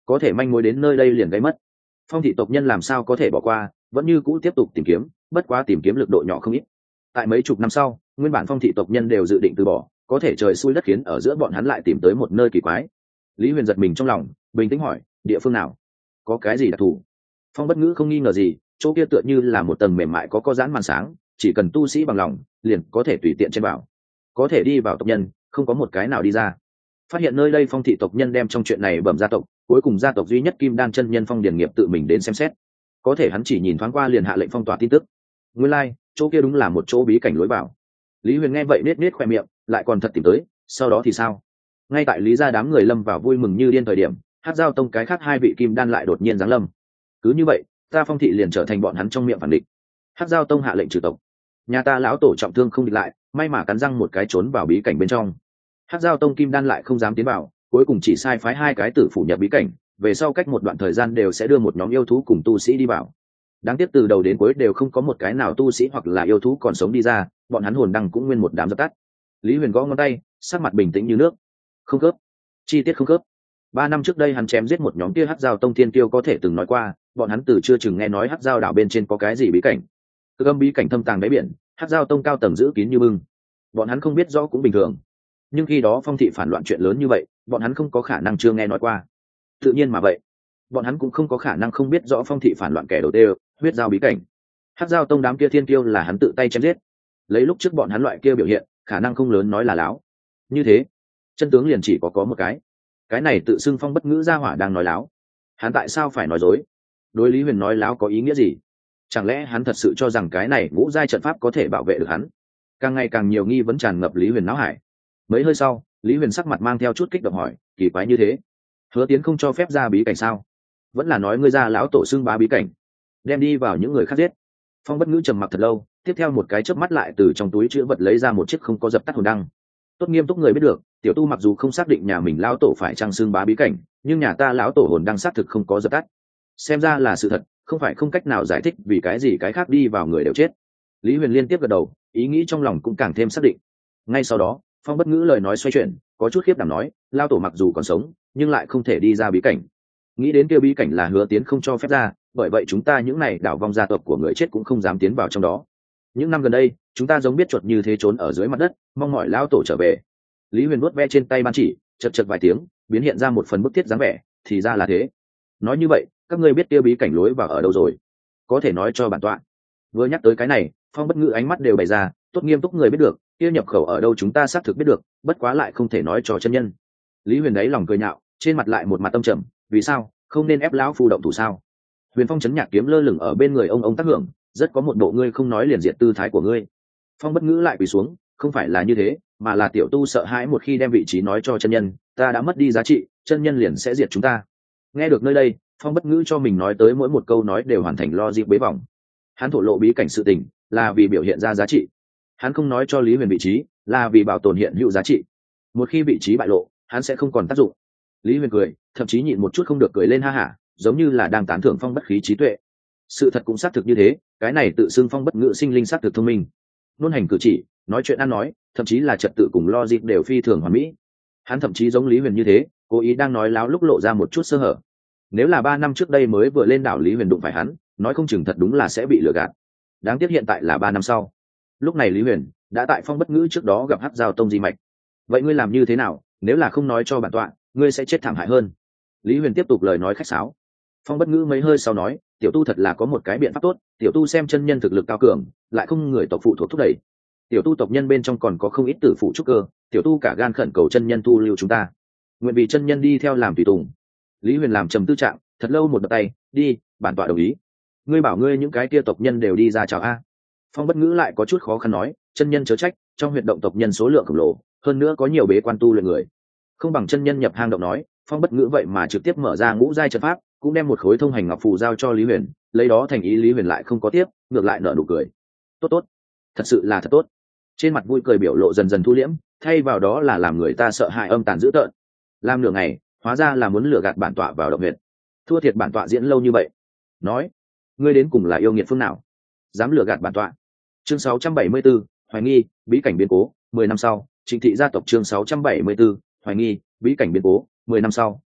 có thể manh mối đến nơi đây liền gây mất. Phong thị tộc nhân làm sao có thể bỏ qua, vẫn như cũ tiếp tục tìm kiếm, bất quá tìm kiếm lực độ nhỏ không ít. Tại mấy chục năm sau, nguyên bản phong thị tộc nhân đều dự định từ bỏ, có thể trời xui đất khiến ở giữa bọn hắn lại tìm tới một nơi kỳ quái. Lý Huyền giật mình trong lòng, bình tĩnh hỏi, địa phương nào, có cái gì đặc thù? Phong Bất Ngữ không nghi ngờ gì, chỗ kia tựa như là một tầng mềm mại có có dán màn sáng, chỉ cần tu sĩ bằng lòng, liền có thể tùy tiện chen vào. Có thể đi vào tộc nhân, không có một cái nào đi ra. Phát hiện nơi đây phong thị tộc nhân đem trong chuyện này bẩm gia tộc, cuối cùng gia tộc duy nhất Kim Đan chân nhân Phong Điển Nghiệp tự mình đến xem xét. Có thể hắn chỉ nhìn thoáng qua liền hạ lệnh phong tỏa tin tức. Nguyên lai, like, chỗ kia đúng là một chỗ bí cảnh lối vào. Lý Huyền nghe vậy nết nết khoe miệng, lại còn thật tìm tới, sau đó thì sao? Ngay tại Lý gia đám người lâm vào vui mừng như điên thời điểm, Hắc Giao tông cái khác hai vị kim đan lại đột nhiên giáng lâm. Cứ như vậy, ta Phong thị liền trở thành bọn hắn trong miệng phản địch. Hắc Giao tông hạ lệnh trừ tộc. Nhà ta lão tổ trọng thương không địch lại, may mà cắn răng một cái trốn vào bí cảnh bên trong. Hắc Giao tông kim đan lại không dám tiến vào, cuối cùng chỉ sai phái hai cái tử phủ nhập bí cảnh, về sau cách một đoạn thời gian đều sẽ đưa một nhóm yêu thú cùng tu sĩ đi vào. Đáng tiếc từ đầu đến cuối đều không có một cái nào tu sĩ hoặc là yêu thú còn sống đi ra, bọn hắn hồn đăng cũng nguyên một đám dập tắt. Lý Huyền gõ ngón tay, sắc mặt bình tĩnh như nước. Không khớp, chi tiết không khớp. Ba năm trước đây hắn chém giết một nhóm kia Hắc Giao tông thiên tiêu có thể từng nói qua, bọn hắn từ chưa chừng nghe nói Hắc Giao đảo bên trên có cái gì bí cảnh. Từ âm bí cảnh thâm tàng đáy biển, Hắc Giao tông cao tầng giữ kín như bưng. Bọn hắn không biết rõ cũng bình thường. Nhưng khi đó Phong thị phản loạn chuyện lớn như vậy, bọn hắn không có khả năng chưa nghe nói qua. Tự nhiên mà vậy, bọn hắn cũng không có khả năng không biết rõ Phong thị phản loạn kẻ đầu tiên, huyết giao bí cảnh. Hắc Giao tông đám kia thiên kiêu là hắn tự tay chém giết. Lấy lúc trước bọn hắn loại kia biểu hiện, khả năng không lớn nói là láo. Như thế, chân tướng liền chỉ có có một cái. Cái này tự xưng Phong Bất Ngữ gia hỏa đang nói láo. Hắn tại sao phải nói dối? Đối Lý Huyền nói láo có ý nghĩa gì? Chẳng lẽ hắn thật sự cho rằng cái này ngũ giai trận pháp có thể bảo vệ được hắn? Càng ngày càng nhiều nghi vấn tràn ngập Lý Huyền não hải. Mấy hơi sau, Lý Huyền sắc mặt mang theo chút kích động hỏi, kỳ quái như thế, Hứa Tiến không cho phép ra bí cảnh sao? Vẫn là nói ngươi ra lão tổ xưng bá bí cảnh, đem đi vào những người khác giết? Phong Bất Ngữ trầm mặc thật lâu, tiếp theo một cái chớp mắt lại từ trong túi chữ vật lấy ra một chiếc không có dập tắt hồn đăng. Tốt nghiêm túc người biết được, tiểu tu mặc dù không xác định nhà mình lão tổ phải trang xưng bá bí cảnh, nhưng nhà ta lão tổ hồn đăng xác thực không có dập tắt. Xem ra là sự thật, không phải không cách nào giải thích vì cái gì cái khác đi vào người đều chết. Lý Huyền liên tiếp gật đầu, ý nghĩ trong lòng cũng càng thêm xác định. Ngay sau đó, Phong Bất Ngữ lời nói xoay chuyển, có chút khiếp đảm nói, lão tổ mặc dù còn sống, nhưng lại không thể đi ra bí cảnh. Nghĩ đến kia bí cảnh là Hứa Tiến không cho phép ra, bởi vậy chúng ta những này đảo vong gia tộc của người chết cũng không dám tiến vào trong đó. Những năm gần đây, chúng ta giống biết chuột như thế trốn ở dưới mặt đất, mong mỏi lão tổ trở về. Lý Huyền vuốt ve trên tay ban chỉ, chật chật vài tiếng, biến hiện ra một phần bức thiết dáng vẻ, thì ra là thế. Nói như vậy, các ngươi biết kia bí cảnh lối vào ở đâu rồi? Có thể nói cho bản tọa. Vừa nhắc tới cái này, Phong Bất Ngữ ánh mắt đều bày ra, tốt nghiêm túc người biết được, kia nhập khẩu ở đâu chúng ta xác thực biết được, bất quá lại không thể nói cho chân nhân. Lý Huyền đấy lòng cười nhạo, trên mặt lại một mặt tâm trầm, vì sao, không nên ép lão phu động thủ sao? Huyền Phong chấn nhạc kiếm lơ lửng ở bên người ông ông tác hưởng, rất có một bộ ngươi không nói liền diệt tư thái của ngươi. Phong Bất Ngữ lại quỳ xuống, không phải là như thế, mà là tiểu tu sợ hãi một khi đem vị trí nói cho chân nhân, ta đã mất đi giá trị, chân nhân liền sẽ diệt chúng ta. Nghe được nơi đây, Phong Bất Ngữ cho mình nói tới mỗi một câu nói đều hoàn thành logic bế vòng. Hắn thổ lộ bí cảnh sự tình, là vì biểu hiện ra giá trị. Hắn không nói cho Lý Huyền vị trí, là vì bảo tồn hiện hữu giá trị. Một khi vị trí bại lộ, hắn sẽ không còn tác dụng. Lý Huyền cười, thậm chí nhịn một chút không được cười lên ha hả, giống như là đang tán thưởng Phong Bất Khí trí tuệ. Sự thật cũng xác thực như thế, cái này tự xưng Phong Bất Ngữ sinh linh xác thực thông minh. Luôn hành cử chỉ, nói chuyện ăn nói, thậm chí là trật tự cùng logic đều phi thường hoàn mỹ. Hắn thậm chí giống Lý Huyền như thế, cố ý đang nói láo lúc lộ ra một chút sơ hở. Nếu là ba năm trước đây mới vừa lên đảo Lý Huyền đụng phải hắn, nói không chừng thật đúng là sẽ bị lừa gạt. Đáng tiếc hiện tại là ba năm sau. Lúc này Lý Huyền đã tại Phong Bất Ngữ trước đó gặp Hắc Giao tông di mạch. Vậy ngươi làm như thế nào, nếu là không nói cho bản tọa, ngươi sẽ chết thảm hại hơn. Lý Huyền tiếp tục lời nói khách sáo. Phong Bất Ngữ mấy hơi sau nói, tiểu tu thật là có một cái biện pháp tốt, tiểu tu xem chân nhân thực lực cao cường, lại không người tộc phụ thuộc thúc đẩy. Tiểu tu tộc nhân bên trong còn có không ít tử phụ trúc cơ, tiểu tu cả gan khẩn cầu chân nhân thu lưu chúng ta, nguyện vì chân nhân đi theo làm tùy tùng. Lý Huyền làm trầm tư trạng, thật lâu một đập tay, đi, bản tọa đồng ý. Ngươi bảo ngươi những cái kia tộc nhân đều đi ra chào a. Phong Bất Ngữ lại có chút khó khăn nói, chân nhân chớ trách, trong huyệt động tộc nhân số lượng khổng lồ, hơn nữa có nhiều bế quan tu luyện người, không bằng chân nhân nhập hang động nói. Phong Bất Ngữ vậy mà trực tiếp mở ra ngũ giai trận pháp, cũng đem một khối thông hành ngọc phù giao cho Lý Huyền, lấy đó thành ý. Lý Huyền lại không có tiếp, ngược lại nở nụ cười, tốt tốt, thật sự là thật tốt. Trên mặt vui cười biểu lộ dần dần thu liễm, thay vào đó là làm người ta sợ hãi âm tàn dữ tợn. Làm nửa ngày, hóa ra là muốn lừa gạt bản tọa vào động huyệt, thua thiệt bản tọa diễn lâu như vậy. Nói, ngươi đến cùng là yêu nghiệt phương nào, dám lừa gạt bản tọa? Chương sáu trăm bảy mươi bốn, hoài nghi, bí cảnh biến cố. Mười năm sau, Trịnh thị gia tộc. Chương sáu trăm bảy mươi 4, hoài nghi, bí cảnh biến cố. Mười năm sau,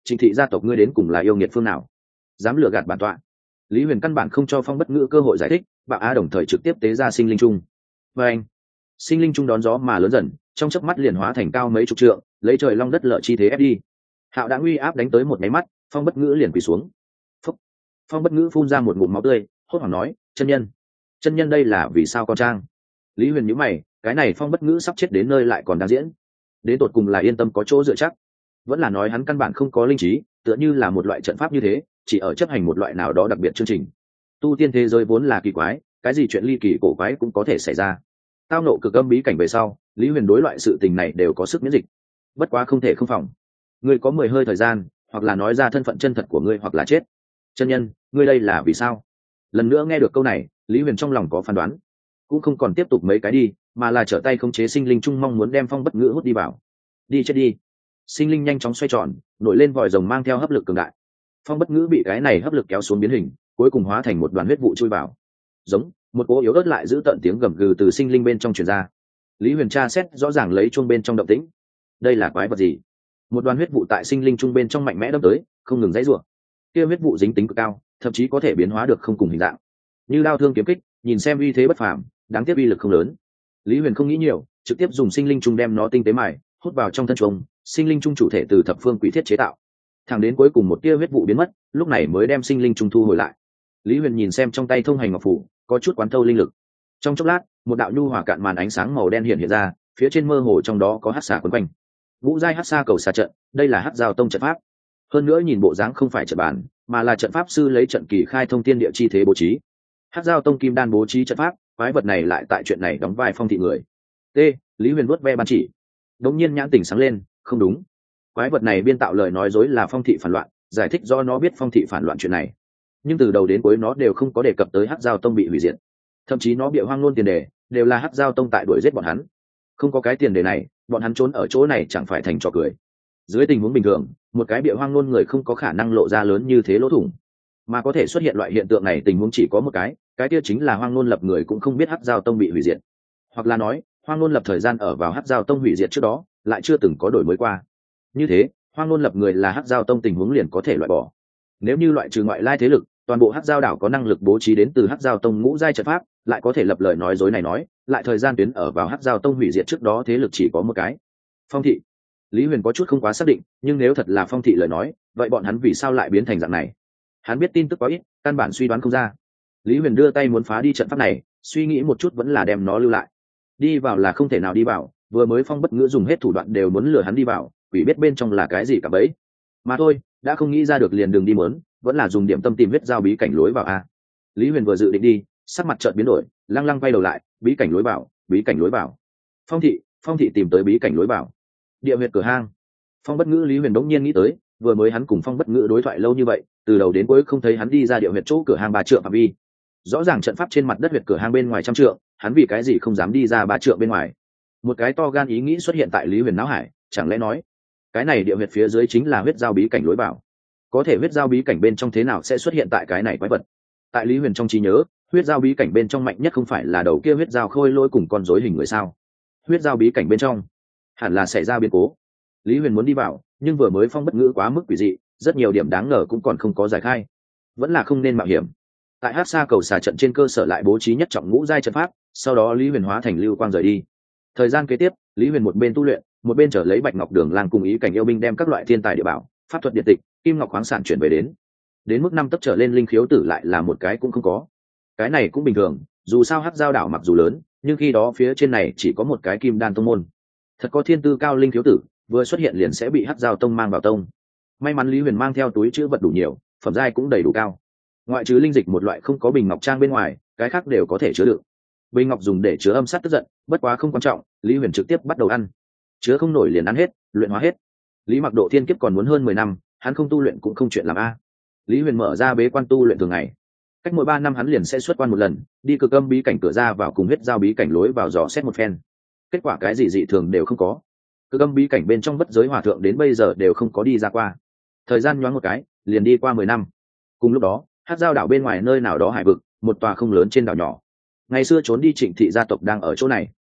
Trịnh thị gia tộc ngươi đến cùng là yêu nghiệt phương nào, dám lừa gạt bản tọa? Lý Huyền căn bản không cho Phong Bất Ngữ cơ hội giải thích, bạo á đồng thời trực tiếp tế ra sinh linh trung. Và anh, sinh linh trung đón gió mà lớn dần, trong chớp mắt liền hóa thành cao mấy chục trượng, lấy trời long đất lở chi thế ép đi. Hạo đã uy áp đánh tới một máy mắt, Phong Bất Ngữ liền quỳ xuống. Phúc. Phong Bất Ngữ phun ra một ngụm máu tươi, hốt hoảng nói, chân nhân, chân nhân đây là vì sao con trang? Lý Huyền nhíu mày, cái này Phong Bất Ngữ sắp chết đến nơi lại còn đang diễn, đến tột cùng là yên tâm có chỗ dựa chắc, vẫn là nói hắn căn bản không có linh trí, tựa như là một loại trận pháp như thế, chỉ ở chấp hành một loại nào đó đặc biệt chương trình. Tu tiên thế giới vốn là kỳ quái, cái gì chuyện ly kỳ cổ quái cũng có thể xảy ra. Tao nộ cực âm bí cảnh về sau, Lý Huyền đối loại sự tình này đều có sức miễn dịch. Bất quá không thể không phòng, ngươi có mười hơi thời gian, hoặc là nói ra thân phận chân thật của ngươi hoặc là chết. Chân nhân, ngươi đây là vì sao? Lần nữa nghe được câu này, Lý Huyền trong lòng có phán đoán, cũng không còn tiếp tục mấy cái đi, mà là trở tay khống chế sinh linh trung, mong muốn đem Phong Bất Ngữ hút đi vào. Đi chết đi. Sinh linh nhanh chóng xoay tròn, nổi lên vòi rồng mang theo hấp lực cường đại. Phong Bất Ngữ bị cái này hấp lực kéo xuống biến hình, cuối cùng hóa thành một đoàn huyết vụ chui vào. Giống, một cỗ yếu ớt lại giữ tận tiếng gầm gừ từ sinh linh bên trong truyền ra. Lý Huyền tra xét rõ ràng lấy chuông bên trong động tĩnh. Đây là quái vật gì? Một đoàn huyết vụ tại sinh linh trung bên trong mạnh mẽ đâm tới, không ngừng dãy rủa. Kia huyết vụ dính tính cực cao, thậm chí có thể biến hóa được không cùng hình dạng. Như đao thương kiếm kích, nhìn xem uy thế bất phàm, đáng tiếc uy lực không lớn. Lý Huyền không nghĩ nhiều, trực tiếp dùng sinh linh trung đem nó tinh tế mài, hút vào trong thân chuông. Sinh linh trung chủ thể từ thập phương quỷ thiết chế tạo, thẳng đến cuối cùng một tia huyết vụ biến mất, lúc này mới đem sinh linh trung thu hồi lại. Lý Huyền nhìn xem trong tay thông hành ngọc phủ, có chút quán thâu linh lực. Trong chốc lát, một đạo nhu hòa cạn màn ánh sáng màu đen hiện hiện ra, phía trên mơ hồ trong đó có hắc xà quấn quanh. Ngũ giai hắc xà cầu xà trận, đây là hắc giao tông trận pháp. Hơn nữa nhìn bộ dáng không phải trận bản, mà là trận pháp sư lấy trận kỳ khai thông thiên địa chi thế bố trí. Hắc giao tông kim đan bố trí trận pháp, quái vật này lại tại chuyện này đóng vai phong thị người. T. Lý Huyền vuốt ve ban chỉ, đống nhiên nhãn tỉnh sáng lên, không đúng, quái vật này biên tạo lời nói dối là phong thị phản loạn, giải thích do nó biết phong thị phản loạn chuyện này, nhưng từ đầu đến cuối nó đều không có đề cập tới hắc giao tông bị hủy diệt, thậm chí nó bịa hoang ngôn tiền đề đều là hắc giao tông tại đuổi giết bọn hắn. Không có cái tiền đề này, bọn hắn trốn ở chỗ này chẳng phải thành trò cười. Dưới tình huống bình thường, một cái bịa hoang ngôn người không có khả năng lộ ra lớn như thế lỗ thủng, mà có thể xuất hiện loại hiện tượng này tình huống chỉ có một cái, cái kia chính là hoang ngôn lập người cũng không biết hắc giao tông bị hủy diệt, hoặc là nói hoang ngôn lập thời gian ở vào hắc giao tông hủy diệt trước đó lại chưa từng có đổi mới qua. Như thế hoang ngôn lập người là hắc giao tông tình huống liền có thể loại bỏ. Nếu như loại trừ ngoại lai thế lực, toàn bộ hắc giao đảo có năng lực bố trí đến từ hắc giao tông ngũ giai trận pháp, lại có thể lập lời nói dối này nói lại thời gian tuyến ở vào hắc giao tông hủy diệt trước đó thế lực chỉ có một cái, phong thị. Lý Huyền có chút không quá xác định, nhưng nếu thật là phong thị lời nói, vậy bọn hắn vì sao lại biến thành dạng này? Hắn biết tin tức quá ít, căn bản suy đoán không ra. Lý Huyền đưa tay muốn phá đi trận pháp này, suy nghĩ một chút vẫn là đem nó lưu lại. Đi vào là không thể nào đi vào, vừa mới Phong Bất Ngữ dùng hết thủ đoạn đều muốn lừa hắn đi vào, quỷ biết bên trong là cái gì cả bấy. Mà thôi, đã không nghĩ ra được liền đường đi mớn, vẫn là dùng điểm tâm tìm huyết giao bí cảnh lối vào a. Lý Huyền vừa dự định đi, sắc mặt chợt biến đổi, lăng lăng quay đầu lại, bí cảnh lối vào, bí cảnh lối vào. Phong thị, Phong thị tìm tới bí cảnh lối vào. Địa huyệt cửa hang. Phong Bất Ngữ Lý Huyền đống nhiên nghĩ tới, vừa mới hắn cùng Phong Bất Ngữ đối thoại lâu như vậy, từ đầu đến cuối không thấy hắn đi ra địa huyệt chỗ cửa hang ba trượng phạm vi. Rõ ràng trận pháp trên mặt đất huyệt cửa hang bên ngoài trăm trượng, hắn vì cái gì không dám đi ra ba trượng bên ngoài? Một cái to gan ý nghĩ xuất hiện tại Lý Huyền não hải, chẳng lẽ nói cái này địa huyệt phía dưới chính là huyết giao bí cảnh lối vào? Có thể huyết giao bí cảnh bên trong thế nào sẽ xuất hiện tại cái này quái vật? Tại Lý Huyền trong trí nhớ, huyết giao bí cảnh bên trong mạnh nhất không phải là đầu kia huyết giao khôi lỗi cùng con rối hình người sao? Huyết giao bí cảnh bên trong hẳn là xảy ra biến cố. Lý Huyền muốn đi vào, nhưng vừa mới Phong Bất Ngữ quá mức quỷ dị, rất nhiều điểm đáng ngờ cũng còn không có giải khai, vẫn là không nên mạo hiểm. Tại Hắc Sa cầu xà trận trên cơ sở lại bố trí nhất trọng ngũ giai trận pháp, sau đó Lý Huyền hóa thành lưu quang rời đi. Thời gian kế tiếp, Lý Huyền một bên tu luyện, một bên trở lấy Bạch Ngọc Đường Lang cùng ý cảnh yêu binh đem các loại thiên tài địa bảo, pháp thuật điện tịch, kim ngọc khoáng sản chuyển về đến. Đến mức năm tấc trở lên linh khiếu tử lại là một cái cũng không có. Cái này cũng bình thường, dù sao Hắc Giao đảo mặc dù lớn, nhưng khi đó phía trên này chỉ có một cái kim đan tông môn. Thật có thiên tư cao linh khiếu tử, vừa xuất hiện liền sẽ bị Hắc Giao tông mang vào tông. May mắn Lý Huyền mang theo túi trữ vật đủ nhiều, phẩm giai cũng đầy đủ cao. Ngoại trừ linh dịch một loại không có bình ngọc trang bên ngoài, cái khác đều có thể chứa đựng. Bình ngọc dùng để chứa âm sát tức giận, bất quá không quan trọng, Lý Huyền trực tiếp bắt đầu ăn. Chứa không nổi liền ăn hết, luyện hóa hết. Lý Mặc độ thiên kiếp còn muốn hơn mười năm, hắn không tu luyện cũng không chuyện làm a. Lý Huyền mở ra bế quan tu luyện thường ngày. Cách mỗi ba năm hắn liền sẽ xuất quan một lần, đi cực âm bí cảnh cửa ra vào cùng huyết giao bí cảnh lối vào dò xét một phen. Kết quả cái gì dị thường đều không có. Cực âm bí cảnh bên trong bất giới hòa thượng đến bây giờ đều không có đi ra qua. Thời gian nhoáng một cái, liền đi qua mười năm. Cùng lúc đó, Hắc Giao đảo bên ngoài nơi nào đó hải vực, một tòa không lớn trên đảo nhỏ. Ngày xưa trốn đi Trịnh thị gia tộc đang ở chỗ này.